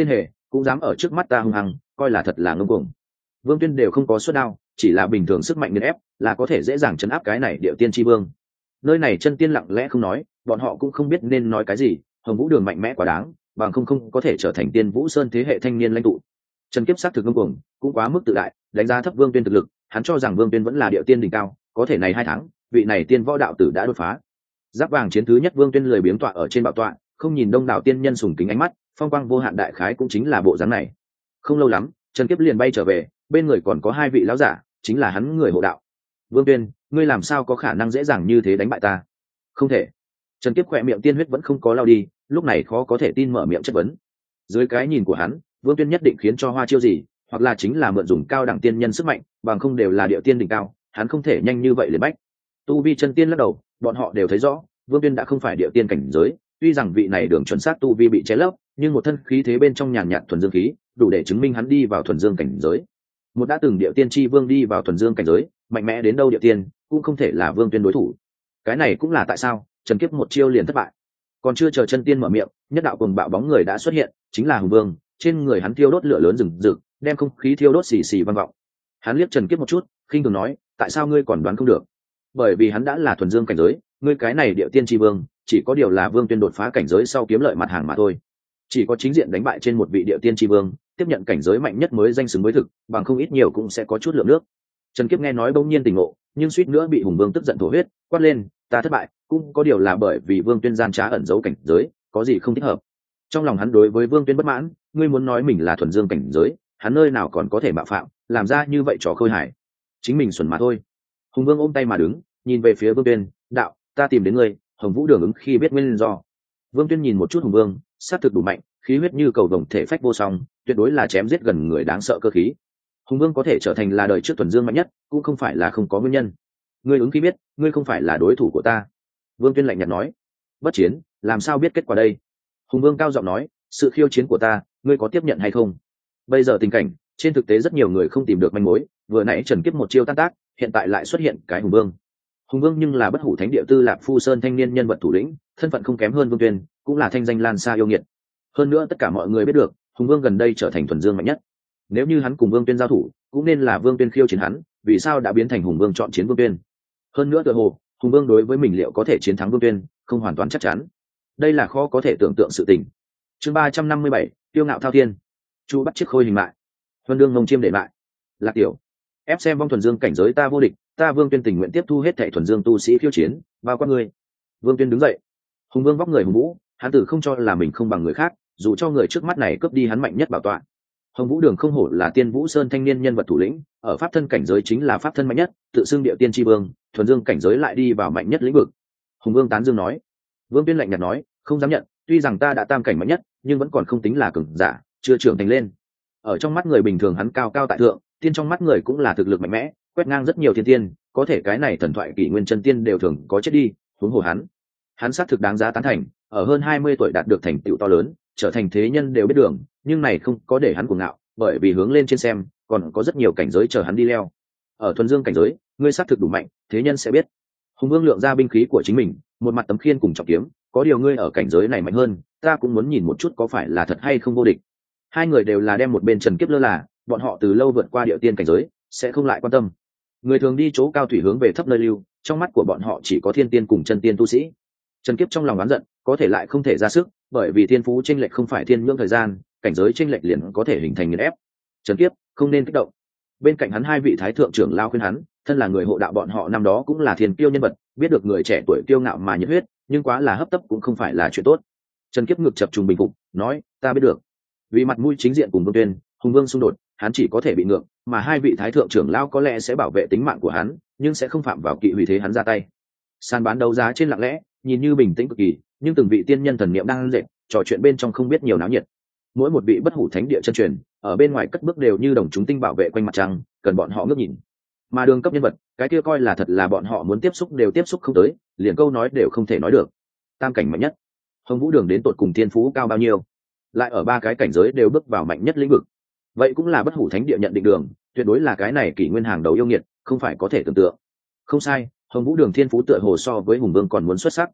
cũng dám ở trước mắt ta hung hăng, coi là thật là ngông cuồng. Vương Tuyên đều không có xuất đao, chỉ là bình thường sức mạnh nghiền ép là có thể dễ dàng chấn áp cái này Điệu Tiên Chi Vương. Nơi này chân tiên lặng lẽ không nói, bọn họ cũng không biết nên nói cái gì. Hồng Vũ Đường mạnh mẽ quá đáng, bằng không không có thể trở thành Tiên Vũ Sơn thế hệ thanh niên lãnh tụ. Trần Kiếp xác thực ngông cuồng, cũng quá mức tự đại, đánh giá thấp Vương Tuyên thực lực. Hắn cho rằng Vương Tuyên vẫn là Điệu Tiên đỉnh cao, có thể này hai tháng, vị này tiên võ đạo tử đã đột phá. Giáp vàng chiến thứ nhất, Vương Tuyên lười biếng tọa ở trên bảo tọa, không nhìn đông đảo tiên nhân sùng kính ánh mắt, phong quang vô hạn đại khái cũng chính là bộ dáng này. Không lâu lắm, Trần Kiếp liền bay trở về, bên người còn có hai vị lão giả, chính là hắn người hộ đạo. Vương Tuyên, ngươi làm sao có khả năng dễ dàng như thế đánh bại ta? Không thể. Trần Kiếp khỏe miệng tiên huyết vẫn không có lao đi, lúc này khó có thể tin mở miệng chất vấn. Dưới cái nhìn của hắn, Vương Tuyên nhất định khiến cho hoa chiêu gì, hoặc là chính là mượn dùng cao đẳng tiên nhân sức mạnh, bằng không đều là Điệu Tiên đỉnh cao, hắn không thể nhanh như vậy liền bách. Tu vi chân tiên lắc đầu, bọn họ đều thấy rõ, Vương Tuyên đã không phải Điệu Tiên cảnh giới, tuy rằng vị này đường chuẩn xác tu vi bị che lấp, nhưng một thân khí thế bên trong nhàn nhạt thuần dương khí, đủ để chứng minh hắn đi vào thuần dương cảnh giới. Một đã từng Điệu Tiên chi vương đi vào thuần dương cảnh giới, mạnh mẽ đến đâu Điệu Tiên cũng không thể là Vương Tuyên đối thủ. Cái này cũng là tại sao Trần Kiếp một chiêu liền thất bại. Còn chưa chờ chân tiên mở miệng, nhất đạo cùng bạo bóng người đã xuất hiện, chính là Hùng Vương. Trên người hắn thiêu đốt lửa lớn rừng rực, đem không khí thiêu đốt xì xì vang vọng. Hắn liếc Trần Kiếp một chút, khinh thường nói, tại sao ngươi còn đoán không được? Bởi vì hắn đã là thuần dương cảnh giới, ngươi cái này Điệu Tiên chi vương, chỉ có điều là Vương Tuyên đột phá cảnh giới sau kiếm lợi mặt hàng mà thôi. Chỉ có chính diện đánh bại trên một vị Điệu Tiên chi vương, tiếp nhận cảnh giới mạnh nhất mới danh xứng với thực, bằng không ít nhiều cũng sẽ có chút lượng nước. Trần Kiếp nghe nói bỗng nhiên tỉnh ngộ, nhưng suýt nữa bị Hùng Vương tức giận thổ huyết, quát lên, ta thất bại, cũng có điều là bởi vì Vương Tuyên gian trá ẩn giấu cảnh giới, có gì không thích hợp. Trong lòng hắn đối với Vương Tuyên bất mãn, ngươi muốn nói mình là thuần dương cảnh giới, hắn nơi nào còn có thể mạo phạm, làm ra như vậy trò khôi hài. Chính mình xuẩn mà thôi. Hùng Vương ôm tay mà đứng, nhìn về phía Vương Tuyên, đạo, ta tìm đến ngươi. Hồng Vũ Đường ứng khi biết nguyên do. Vương Tuyên nhìn một chút Hùng Vương, sát thực đủ mạnh, khí huyết như cầu vồng, thể phách vô song, tuyệt đối là chém giết gần người đáng sợ cơ khí. Hùng Vương có thể trở thành là đời trước thuần dương mạnh nhất, cũng không phải là không có nguyên nhân. Ngươi ứng khi biết, ngươi không phải là đối thủ của ta. Vương Tuyên lạnh nhạt nói. Bất chiến, làm sao biết kết quả đây? Hùng Vương cao giọng nói, sự khiêu chiến của ta, ngươi có tiếp nhận hay không? Bây giờ tình cảnh, trên thực tế rất nhiều người không tìm được manh mối, vừa nãy Trần Kiếp một chiêu tan tác, hiện tại lại xuất hiện cái Hùng Vương. Hùng Vương nhưng là bất hủ thánh địa Tư Lạc Phu Sơn thanh niên nhân vật thủ lĩnh, thân phận không kém hơn Vương Tuyên, cũng là thanh danh lan xa yêu nghiệt. Hơn nữa tất cả mọi người biết được, Hùng Vương gần đây trở thành thuần dương mạnh nhất. Nếu như hắn cùng Vương Tuyên giao thủ, cũng nên là Vương Tuyên khiêu chiến hắn, vì sao đã biến thành Hùng Vương chọn chiến Vương Tuyên? Hơn nữa tựa hồ, Hùng Vương đối với mình liệu có thể chiến thắng Vương Tuyên, không hoàn toàn chắc chắn. Đây là khó có thể tưởng tượng sự tình. Chương ba trăm năm mươi bảy, Tiêu Ngạo Thao Thiên. Chu bắt chiếc khôi hình lại. Huân đương ngông chiêm để lại. Lạc tiểu. Ép xem vong thuần dương cảnh giới ta vô địch, ta Vương Tuyên tình nguyện tiếp thu hết thảy thuần dương tu sĩ khiêu chiến, vào qua ngươi. Vương Tuyên đứng dậy. Hùng Vương vóc người hùng vũ, hắn tử không cho là mình không bằng người khác, dù cho người trước mắt này cướp đi hắn mạnh nhất bảo tọa. Hồng Vũ Đường không hổ là Tiên Vũ Sơn thanh niên nhân vật thủ lĩnh, ở pháp thân cảnh giới chính là pháp thân mạnh nhất, tự xưng Điệu Tiên chi vương, thuần dương cảnh giới lại đi vào mạnh nhất lĩnh vực. Hùng Vương tán dương nói. Vương Tuyên lạnh nhạt nói, không dám nhận, tuy rằng ta đã tam cảnh mạnh nhất, nhưng vẫn còn không tính là cường giả, chưa trưởng thành lên. Ở trong mắt người bình thường hắn cao cao tại thượng, tiên trong mắt người cũng là thực lực mạnh mẽ, quét ngang rất nhiều thiên tiên, có thể cái này thần thoại kỷ nguyên chân tiên đều thường có chết đi, huống hồ hắn. Hắn xác thực đáng giá tán thành, ở hơn hai mươi tuổi đạt được thành tựu to lớn, trở thành thế nhân đều biết đường, nhưng này không có để hắn cuồng ngạo, bởi vì hướng lên trên xem, còn có rất nhiều cảnh giới chờ hắn đi leo. Ở thuần dương cảnh giới, ngươi xác thực đủ mạnh, thế nhân sẽ biết. Hùng Vương lượng ra binh khí của chính mình, một mặt tấm khiên cùng trọng kiếm, có điều ngươi ở cảnh giới này mạnh hơn, ta cũng muốn nhìn một chút có phải là thật hay không vô địch. Hai người đều là đem một bên Trần Kiếp lơ là, bọn họ từ lâu vượt qua Điệu Tiên cảnh giới, sẽ không lại quan tâm. Người thường đi chỗ cao thủy hướng về thấp nơi lưu, trong mắt của bọn họ chỉ có thiên tiên cùng chân tiên tu sĩ. Trần Kiếp trong lòng oán giận, có thể lại không thể ra sức, bởi vì thiên phú chênh lệch không phải thiên nhưỡng thời gian, cảnh giới chênh lệch liền có thể hình thành nghiền ép. Trần Kiếp, không nên kích động. Bên cạnh hắn hai vị thái thượng trưởng lao khuyên hắn, thân là người hộ đạo bọn họ năm đó cũng là thiên kiêu nhân vật, biết được người trẻ tuổi kiêu ngạo mà nhiệt huyết, nhưng quá là hấp tấp cũng không phải là chuyện tốt. Trần Kiếp ngực chập trùng bình phục, nói, ta biết được. Vì mặt mũi chính diện cùng Vương Tuyên, Hùng Vương xung đột, hắn chỉ có thể bị ngược, mà hai vị thái thượng trưởng lao có lẽ sẽ bảo vệ tính mạng của hắn, nhưng sẽ không phạm vào kỵ hủy thế hắn ra tay. Sàn bán đấu giá trên lặng lẽ, nhìn như bình tĩnh cực kỳ, nhưng từng vị tiên nhân thần niệm đang dệt, trò chuyện bên trong không biết nhiều náo nhiệt. Mỗi một vị bất hủ thánh địa chân truyền, ở bên ngoài cất bước đều như đồng chúng tinh bảo vệ quanh mặt trăng, cần bọn họ ngước nhìn. Mà đường cấp nhân vật, cái kia coi là thật là bọn họ muốn tiếp xúc đều tiếp xúc không tới, liền câu nói đều không thể nói được. Tam cảnh mạnh nhất, Hồng Vũ Đường đến tột cùng thiên phú cao bao nhiêu, lại ở ba cái cảnh giới đều bước vào mạnh nhất lĩnh vực. Vậy cũng là bất hủ thánh địa nhận định đường, tuyệt đối là cái này kỷ nguyên hàng đầu yêu nghiệt, không phải có thể tưởng tượng. Không sai, Hồng Vũ Đường thiên phú tựa hồ so với Hùng Vương còn muốn xuất sắc.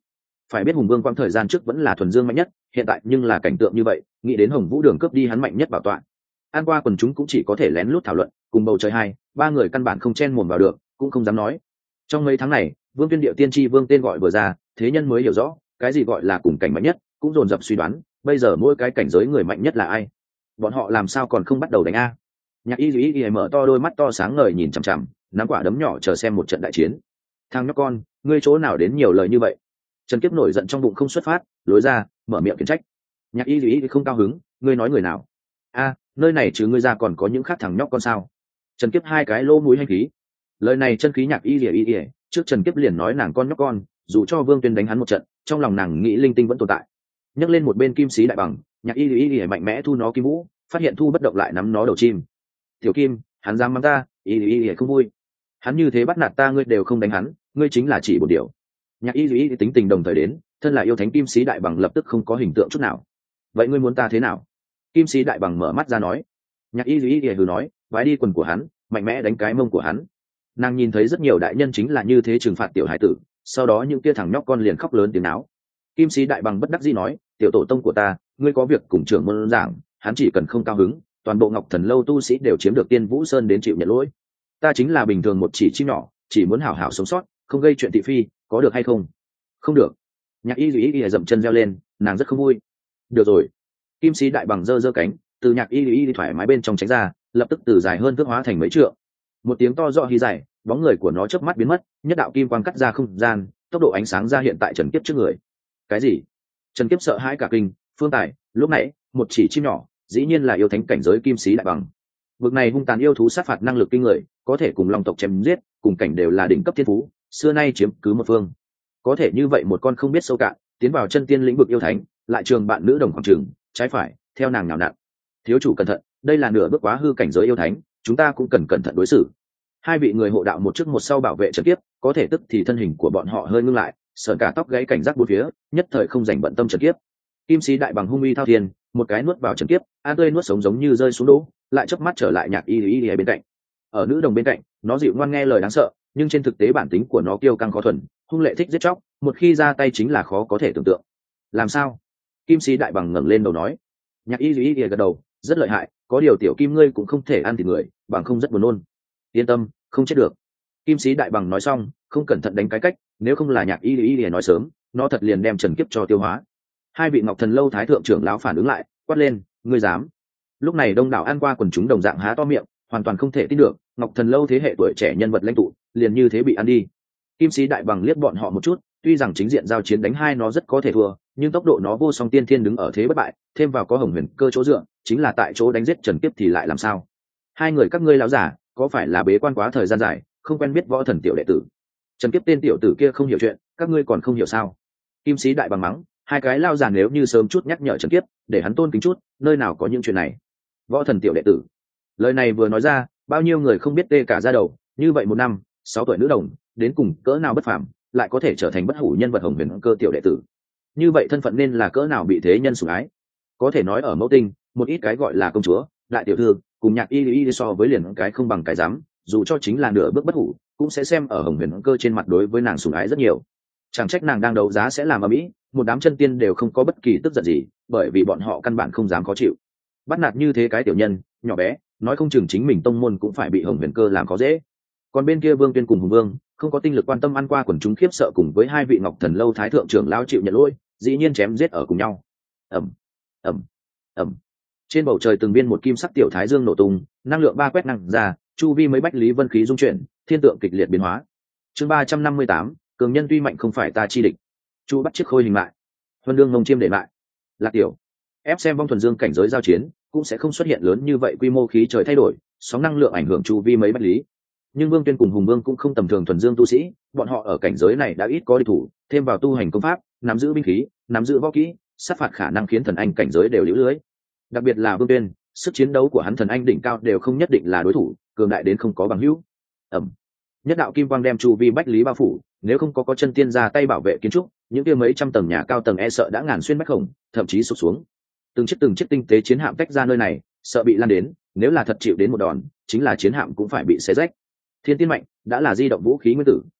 phải biết hùng vương quãng thời gian trước vẫn là thuần dương mạnh nhất, hiện tại nhưng là cảnh tượng như vậy, nghĩ đến hồng vũ đường cướp đi hắn mạnh nhất bảo tọa. An qua quần chúng cũng chỉ có thể lén lút thảo luận, cùng bầu trời hai ba người căn bản không chen mồm vào được, cũng không dám nói. Trong mấy tháng này, vương tuyên điệu tiên tri vương tên gọi vừa ra, thế nhân mới hiểu rõ cái gì gọi là cùng cảnh mạnh nhất, cũng dồn dập suy đoán bây giờ mỗi cái cảnh giới người mạnh nhất là ai. Bọn họ làm sao còn không bắt đầu đánh a? Nhạc y duy y mở to đôi mắt to sáng ngời nhìn chằm chằm, nắm quả đấm nhỏ chờ xem một trận đại chiến. Thằng nhóc con, ngươi chỗ nào đến nhiều lời như vậy? Trần Kiếp nổi giận trong bụng không xuất phát, lối ra mở miệng khiển trách. Nhạc y duy y không cao hứng, ngươi nói người nào? A, nơi này chứ ngươi ra còn có những khác thằng nhóc con sao? Trần Kiếp hai cái lỗ mũi hành khí. Lời này chân khí nhạc y duy y trước Trần Kiếp liền nói nàng con nhóc con, dù cho Vương Tuyên đánh hắn một trận, trong lòng nàng nghĩ linh tinh vẫn tồn tại. Nhấc lên một bên kim sĩ đại bằng, nhạc y duy y mạnh mẽ thu nó kim vũ, phát hiện thu bất động lại nắm nó đầu chim. Tiểu Kim, hắn dám mắng ta, y y y không vui. Hắn như thế bắt nạt ta, ngươi đều không đánh hắn, ngươi chính là chỉ một điều. Nhạc y y tính tình đồng thời đến, thân là yêu thánh kim sĩ đại bằng lập tức không có hình tượng chút nào. Vậy ngươi muốn ta thế nào? Kim sĩ đại bằng mở mắt ra nói. Nhạc y y hừ nói, vái đi quần của hắn, mạnh mẽ đánh cái mông của hắn. Nàng nhìn thấy rất nhiều đại nhân chính là như thế trừng phạt tiểu hải tử, sau đó những kia thằng nhóc con liền khóc lớn tiếng náo. Kim sĩ đại bằng bất đắc dĩ nói, tiểu tổ tông của ta, ngươi có việc cùng trưởng môn giảng, hắn chỉ cần không cao hứng, toàn bộ Ngọc Thần lâu tu sĩ đều chiếm được Tiên Vũ Sơn đến chịu nhận lỗi. Ta chính là bình thường một chỉ chim nhỏ, chỉ muốn hảo hảo sống sót, không gây chuyện thị phi, có được hay không? Không được. Nhạc y y y dậm chân reo lên, nàng rất không vui. Được rồi. Kim sĩ đại bằng giơ giơ cánh, từ nhạc y y thoải mái bên trong tránh ra, lập tức từ dài hơn thước hóa thành mấy trượng. Một tiếng to rõ hí dài, bóng người của nó chớp mắt biến mất, nhất đạo kim quang cắt ra không gian, tốc độ ánh sáng ra hiện tại Trần Kiếp trước người. Cái gì? Trần Kiếp sợ hãi cả kinh, Phương Tài, lúc nãy, một chỉ chim nhỏ, dĩ nhiên là yêu thánh cảnh giới kim sĩ đại bằng. Vực này hung tàn yêu thú sát phạt năng lực kinh người, có thể cùng long tộc chém giết, cùng cảnh đều là đỉnh cấp thiên phú, xưa nay chiếm cứ một phương. Có thể như vậy một con không biết sâu cạn, tiến vào chân tiên lĩnh vực yêu thánh, lại trường bạn nữ đồng khoảng trường, trái phải, theo nàng nào nặn. Thiếu chủ cẩn thận, đây là nửa bước quá hư cảnh giới yêu thánh, chúng ta cũng cần cẩn thận đối xử. Hai vị người hộ đạo một trước một sau bảo vệ Trần Kiếp, có thể tức thì thân hình của bọn họ hơi ngưng lại, sởn cả tóc gáy cảnh giác bốn phía, nhất thời không dành bận tâm Trần Kiếp. Kim sĩ đại bằng hung uy thao thiên, một cái nuốt vào Trần Kiếp, an tươi nuốt sống giống như rơi xuống đỗ, lại chớp mắt trở lại nhạc y y y bên cạnh. Ở nữ đồng bên cạnh, nó dịu ngoan nghe lời đáng sợ, nhưng trên thực tế bản tính của nó kiêu căng khó thuần, hung lệ thích giết chóc, một khi ra tay chính là khó có thể tưởng tượng. Làm sao? Kim sĩ đại bằng ngẩng lên đầu nói. Nhạc y y y gật đầu, rất lợi hại, có điều tiểu kim ngươi cũng không thể ăn thịt người, bằng không rất buồn nôn. Yên tâm, không chết được. Kim sĩ đại bằng nói xong, không cẩn thận đánh cái cách, nếu không là nhạc y y y nói sớm, nó thật liền đem Trần Kiếp cho tiêu hóa. Hai vị Ngọc Thần lâu thái thượng trưởng lão phản ứng lại, quát lên, ngươi dám? Lúc này đông đảo An qua quần chúng đồng dạng há to miệng, hoàn toàn không thể tin được, Ngọc Thần lâu thế hệ tuổi trẻ nhân vật lãnh tụ, liền như thế bị ăn đi. Kim sĩ đại bằng liếc bọn họ một chút, tuy rằng chính diện giao chiến đánh hai nó rất có thể thua, nhưng tốc độ nó vô song tiên thiên đứng ở thế bất bại, thêm vào có Hồng Huyền Cơ chỗ dựa, chính là tại chỗ đánh giết Trần Kiếp thì lại làm sao? Hai người các ngươi lão giả, có phải là bế quan quá thời gian dài, không quen biết võ thần tiểu đệ tử? Trần Kiếp tên tiểu tử kia không hiểu chuyện, các ngươi còn không hiểu sao? Kim sĩ đại bằng mắng, hai cái lao già nếu như sớm chút nhắc nhở Trần Kiếp, để hắn tôn kính chút, nơi nào có những chuyện này? Võ thần tiểu đệ tử. Lời này vừa nói ra, bao nhiêu người không biết tê cả da đầu, như vậy một năm, sáu tuổi nữ đồng, đến cùng cỡ nào bất phàm, lại có thể trở thành bất hủ nhân vật Hồng Huyền Cơ tiểu đệ tử. Như vậy thân phận nên là cỡ nào bị thế nhân sủng ái. Có thể nói ở mẫu tinh, một ít cái gọi là công chúa, đại tiểu thư, cùng nhạc y y so với liền cái không bằng cái dám, dù cho chính là nửa bước bất hủ, cũng sẽ xem ở Hồng Huyền Cơ trên mặt đối với nàng sủng ái rất nhiều. Chẳng trách nàng đang đấu giá sẽ làm ở mỹ, một đám chân tiên đều không có bất kỳ tức giận gì, bởi vì bọn họ căn bản không dám khó chịu. Bắt nạt như thế cái tiểu nhân nhỏ bé, nói không chừng chính mình tông môn cũng phải bị Hồng Huyền Cơ làm khó dễ. Còn bên kia Vương Tuyên cùng Hùng Vương không có tinh lực quan tâm ăn qua quần chúng khiếp sợ, cùng với hai vị Ngọc Thần lâu thái thượng trưởng lão chịu nhận lỗi, dĩ nhiên chém giết ở cùng nhau. Ầm ầm ầm. Trên bầu trời từng viên một kim sắc tiểu thái dương nổ tung, năng lượng ba quét năng ra, chu vi mấy bách lý vân khí dung chuyển, thiên tượng kịch liệt biến hóa. Chương ba trăm năm mươi tám, cường nhân tuy mạnh không phải ta chi địch. Chu bắt chiếc khôi hình lại, huân đương ngông chiêm để lại. Lạc tiểu, ép xem vong thuần dương cảnh giới giao chiến, cũng sẽ không xuất hiện lớn như vậy quy mô khí trời thay đổi, sóng năng lượng ảnh hưởng chu vi mấy bách lý. Nhưng Vương Tuyên cùng Hùng Vương cũng không tầm thường thuần dương tu sĩ, bọn họ ở cảnh giới này đã ít có địch thủ, thêm vào tu hành công pháp, nắm giữ binh khí, nắm giữ võ kỹ, sát phạt khả năng khiến thần anh cảnh giới đều liễu lưới. Đặc biệt là Vương Tuyên, sức chiến đấu của hắn thần anh đỉnh cao đều không nhất định là đối thủ, cường đại đến không có bằng hữu. Ẩm. Nhất đạo kim quang đem chu vi bách lý bao phủ, nếu không có có chân tiên ra tay bảo vệ kiến trúc, những kia mấy trăm tầng nhà cao tầng e sợ đã ngàn xuyên bách khổng, thậm chí sụp xuống. Từng chiếc từng chiếc tinh tế chiến hạm tách ra nơi này, sợ bị lan đến, nếu là thật chịu đến một đòn, chính là chiến hạm cũng phải bị xé rách. Thiên tiên mạnh đã là di động vũ khí nguyên tử,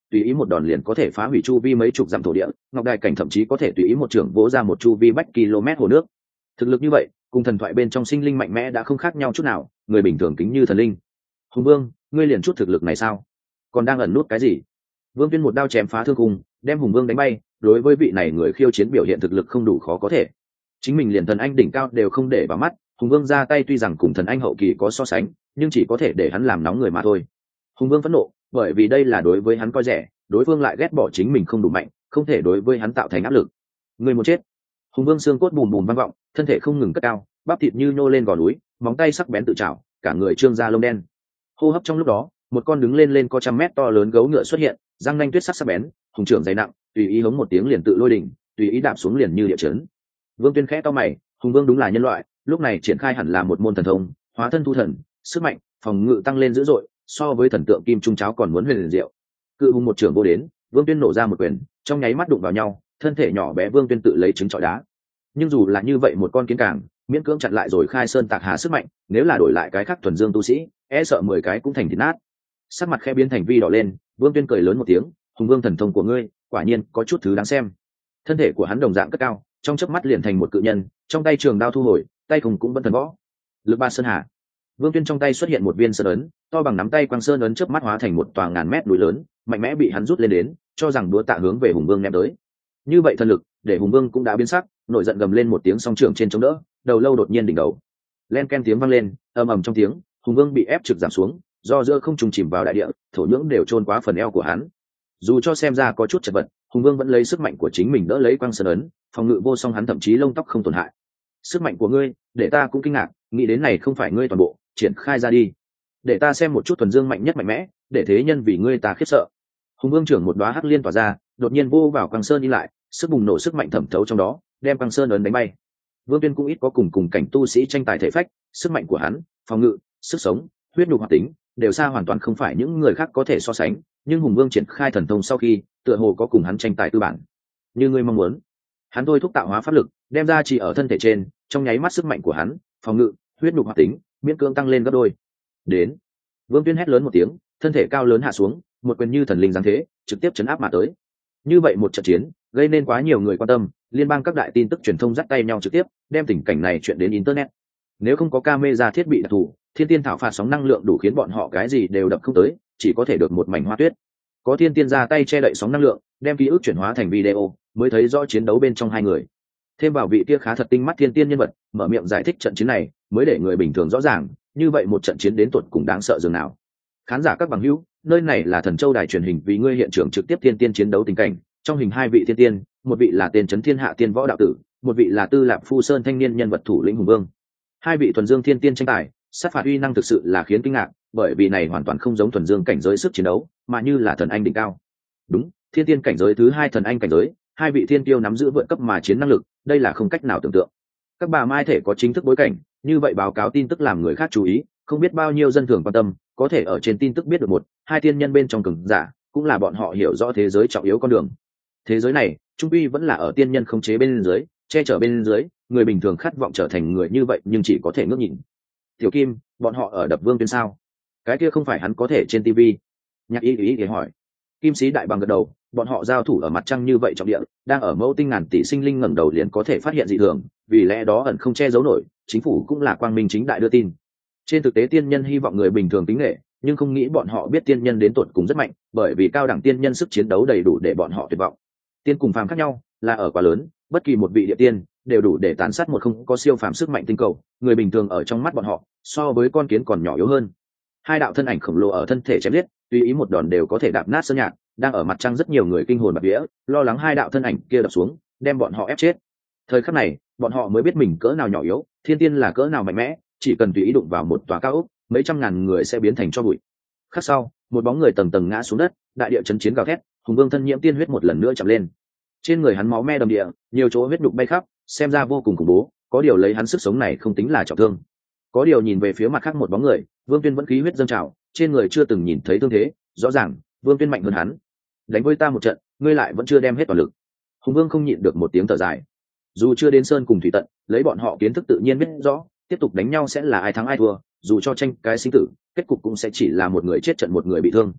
tùy ý một đòn liền có thể phá hủy chu vi mấy chục dặm thổ địa, ngọc đài cảnh thậm chí có thể tùy ý một trưởng vỗ ra một chu vi bách km hồ nước. Thực lực như vậy cùng thần thoại bên trong sinh linh mạnh mẽ đã không khác nhau chút nào, người bình thường kính như thần linh. Hùng Vương, ngươi liền chút thực lực này sao? Còn đang ẩn nút cái gì? Vương Tuyên một đao chém phá thương khung, đem Hùng Vương đánh bay. Đối với vị này người khiêu chiến biểu hiện thực lực không đủ khó có thể, chính mình liền thần anh đỉnh cao đều không để vào mắt, Hùng Vương ra tay tuy rằng cùng thần anh hậu kỳ có so sánh, nhưng chỉ có thể để hắn làm nóng người mà thôi. Hùng Vương phẫn nộ, bởi vì đây là đối với hắn coi rẻ, đối phương lại ghét bỏ chính mình không đủ mạnh, không thể đối với hắn tạo thành áp lực. Người muốn chết. Hùng Vương xương cốt bùm bùm vang vọng, thân thể không ngừng cất cao, bắp thịt như nhô lên gò núi, móng tay sắc bén tự trảo, cả người trương ra lông đen. Hô hấp trong lúc đó, một con đứng lên lên có trăm mét to lớn gấu ngựa xuất hiện, răng nanh tuyết sắc sắc bén, hùng trưởng dày nặng, tùy ý hống một tiếng liền tự lôi đỉnh, tùy ý đạp xuống liền như địa chấn. Vương Tuyên khẽ to mày, Hùng Vương đúng là nhân loại, lúc này triển khai hẳn là một môn thần thông, hóa thân thu thần, sức mạnh, phòng ngự tăng lên dữ dội, so với thần tượng kim trung cháo còn muốn huyền diệu. Cự hùng một trưởng vô đến, Vương Tuyên nổ ra một quyền, trong nháy mắt đụng vào nhau, thân thể nhỏ bé Vương Tuyên tự lấy trứng trọi đá. Nhưng dù là như vậy một con kiến càng miễn cưỡng chặn lại rồi khai sơn tạc hà sức mạnh, nếu là đổi lại cái khác thuần dương tu sĩ, e sợ mười cái cũng thành thịt nát. Sắc mặt khẽ biến thành vi đỏ lên, Vương Tuyên cười lớn một tiếng, Hùng Vương thần thông của ngươi, quả nhiên có chút thứ đáng xem. Thân thể của hắn đồng dạng cất cao, trong chớp mắt liền thành một cự nhân, trong tay trường đao thu hồi, tay không cũng vẫn thần võ. Lực ba sơn hà. Vương Tuyên trong tay xuất hiện một viên sơn ấn, to bằng nắm tay quang sơn ấn chớp mắt hóa thành một tòa ngàn mét núi lớn, mạnh mẽ bị hắn rút lên đến, cho rằng đũa tạ hướng về Hùng Vương ném tới. Như vậy thần lực, để Hùng Vương cũng đã biến sắc, nổi giận gầm lên một tiếng song trưởng trên chống đỡ, đầu lâu đột nhiên đỉnh đầu. Len ken tiếng vang lên, ầm ầm trong tiếng, Hùng Vương bị ép trực giảm xuống, do giữa không trùng chìm vào đại địa, thổ nhưỡng đều chôn quá phần eo của hắn. Dù cho xem ra có chút chật vật, Hùng Vương vẫn lấy sức mạnh của chính mình đỡ lấy quang sơn ấn, phòng ngự vô song, hắn thậm chí lông tóc không tổn hại. Sức mạnh của ngươi, để ta cũng kinh ngạc, nghĩ đến này không phải ngươi toàn bộ, triển khai ra đi, để ta xem một chút thuần dương mạnh nhất mạnh mẽ, để thế nhân vì ngươi ta khiếp sợ. Hùng Vương trưởng một đóa hắc liên tỏa ra, đột nhiên vô vào quang sơn đi lại, sức bùng nổ sức mạnh thẩm thấu trong đó, đem quang sơn ấn đánh bay. Vương Tuyên cũng ít có cùng cùng cảnh tu sĩ tranh tài thể phách, sức mạnh của hắn, phòng ngự, sức sống, huyết nhục hoạt tính đều xa hoàn toàn không phải những người khác có thể so sánh, nhưng Hùng Vương triển khai thần thông sau khi, tựa hồ có cùng hắn tranh tài tư bản. Như ngươi mong muốn, hắn thôi thúc tạo hóa pháp lực, đem ra chỉ ở thân thể trên, trong nháy mắt sức mạnh của hắn, phòng ngự, huyết nhục hoạt tính miễn cưỡng tăng lên gấp đôi. Đến. Vương Tuyên hét lớn một tiếng, thân thể cao lớn hạ xuống, một quyền như thần linh giáng thế, trực tiếp chấn áp mà tới. Như vậy một trận chiến, gây nên quá nhiều người quan tâm, liên bang các đại tin tức truyền thông dắt tay nhau trực tiếp, đem tình cảnh này chuyện đến internet. Nếu không có camera thiết bị đặc thù, thiên tiên thảo phạt sóng năng lượng đủ khiến bọn họ cái gì đều đập không tới, chỉ có thể được một mảnh hoa tuyết. Có thiên tiên ra tay che đậy sóng năng lượng, đem ký ức chuyển hóa thành video, mới thấy rõ chiến đấu bên trong hai người. Thêm vào vị kia khá thật tinh mắt thiên tiên nhân vật, mở miệng giải thích trận chiến này, mới để người bình thường rõ ràng, như vậy một trận chiến đến tột cùng đáng sợ dường nào. Khán giả các bằng hữu, nơi này là Thần Châu đài truyền hình vì ngươi hiện trường trực tiếp thiên tiên chiến đấu tình cảnh, trong hình hai vị thiên tiên, một vị là tên trấn thiên hạ tiên võ đạo tử, một vị là Tư Lạp Phu Sơn thanh niên nhân vật thủ lĩnh Hùng Vương. Hai vị thuần dương thiên tiên tranh tài, sát phạt uy năng thực sự là khiến kinh ngạc, bởi vì này hoàn toàn không giống thuần dương cảnh giới sức chiến đấu, mà như là thần anh đỉnh cao. Đúng, thiên tiên cảnh giới thứ hai thần anh cảnh giới, hai vị thiên tiêu nắm giữ vượt cấp mà chiến năng lực, đây là không cách nào tưởng tượng. Các bà mai thể có chính thức bối cảnh, như vậy báo cáo tin tức làm người khác chú ý, không biết bao nhiêu dân thường quan tâm, có thể ở trên tin tức biết được một, hai tiên nhân bên trong cường giả, cũng là bọn họ hiểu rõ thế giới trọng yếu con đường. Thế giới này, trung quy vẫn là ở tiên nhân khống chế bên dưới, che chở bên dưới, người bình thường khát vọng trở thành người như vậy nhưng chỉ có thể ngước nhìn. Tiểu Kim, bọn họ ở đập Vương Tuyên sao? Cái kia không phải hắn có thể trên tivi. Nhạc Y ý ý hỏi. Kim Sĩ đại bằng gật đầu, bọn họ giao thủ ở mặt trăng như vậy trọng địa, đang ở mẫu tinh ngàn tỷ sinh linh ngẩng đầu liền có thể phát hiện dị thường, vì lẽ đó ẩn không che giấu nổi, chính phủ cũng là quang minh chính đại đưa tin. Trên thực tế tiên nhân hy vọng người bình thường tính nghệ, nhưng không nghĩ bọn họ biết tiên nhân đến tột cùng rất mạnh, bởi vì cao đẳng tiên nhân sức chiến đấu đầy đủ để bọn họ tuyệt vọng. Tiên cùng phàm khác nhau, là ở quá lớn, bất kỳ một vị địa tiên đều đủ để tàn sát một không có siêu phàm sức mạnh tinh cầu, người bình thường ở trong mắt bọn họ, so với con kiến còn nhỏ yếu hơn. Hai đạo thân ảnh khổng lồ ở thân thể chém giết, tùy ý một đòn đều có thể đạp nát sơn nhạc, đang ở mặt trăng rất nhiều người kinh hồn bạt vía, lo lắng hai đạo thân ảnh kia đập xuống, đem bọn họ ép chết. Thời khắc này, bọn họ mới biết mình cỡ nào nhỏ yếu, thiên tiên là cỡ nào mạnh mẽ, chỉ cần tùy ý đụng vào một tòa cao ốc, mấy trăm ngàn người sẽ biến thành tro bụi. Khắc sau, một bóng người tầng tầng ngã xuống đất, đại địa chấn chiến gào thét, Hùng Vương thân nhiễm tiên huyết một lần nữa chạm lên. Trên người hắn máu me đầm địa, nhiều chỗ huyết nhục bay khắp, xem ra vô cùng khủng bố, có điều lấy hắn sức sống này không tính là trọng thương. Có điều nhìn về phía mặt khác một bóng người, Vương Tuyên vẫn khí huyết dâng trào, trên người chưa từng nhìn thấy thương thế, rõ ràng Vương Tuyên mạnh hơn hắn. Đánh với ta một trận, ngươi lại vẫn chưa đem hết toàn lực. Hùng Vương không nhịn được một tiếng thở dài. Dù chưa đến sơn cùng thủy tận, lấy bọn họ kiến thức tự nhiên biết rõ, tiếp tục đánh nhau sẽ là ai thắng ai thua, dù cho tranh cái sinh tử, kết cục cũng sẽ chỉ là một người chết trận một người bị thương.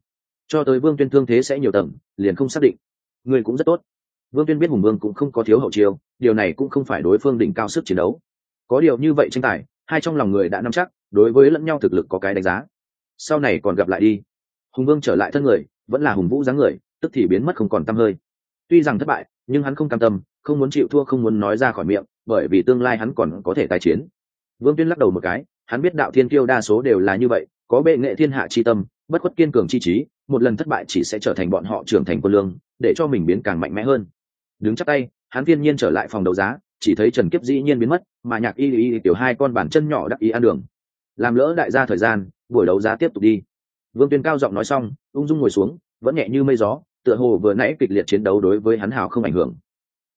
cho tới Vương Tuyên thương thế sẽ nhiều tầng, liền không xác định. Người cũng rất tốt. Vương Tuyên biết Hùng Vương cũng không có thiếu hậu chiêu, điều này cũng không phải đối phương đỉnh cao sức chiến đấu. Có điều như vậy tranh tài, hai trong lòng người đã nắm chắc, đối với lẫn nhau thực lực có cái đánh giá. Sau này còn gặp lại đi. Hùng Vương trở lại thân người, vẫn là Hùng Vũ dáng người, tức thì biến mất không còn tăm hơi. Tuy rằng thất bại, nhưng hắn không cam tâm, không muốn chịu thua, không muốn nói ra khỏi miệng, bởi vì tương lai hắn còn có thể tái chiến. Vương Tuyên lắc đầu một cái, hắn biết đạo thiên kiêu đa số đều là như vậy, có bệ nghệ thiên hạ chi tâm, bất khuất kiên cường chi trí, một lần thất bại chỉ sẽ trở thành bọn họ trưởng thành quân lương, để cho mình biến càng mạnh mẽ hơn. Đứng chắp tay, hắn thiên nhiên trở lại phòng đấu giá, chỉ thấy Trần Kiếp dĩ nhiên biến mất, mà Nhạc Y Y tiểu hai con bàn chân nhỏ đắc ý ăn đường. Làm lỡ đại gia thời gian, buổi đấu giá tiếp tục đi. Vương Tuyên cao giọng nói xong, ung dung ngồi xuống, vẫn nhẹ như mây gió, tựa hồ vừa nãy kịch liệt chiến đấu đối với hắn hào không ảnh hưởng.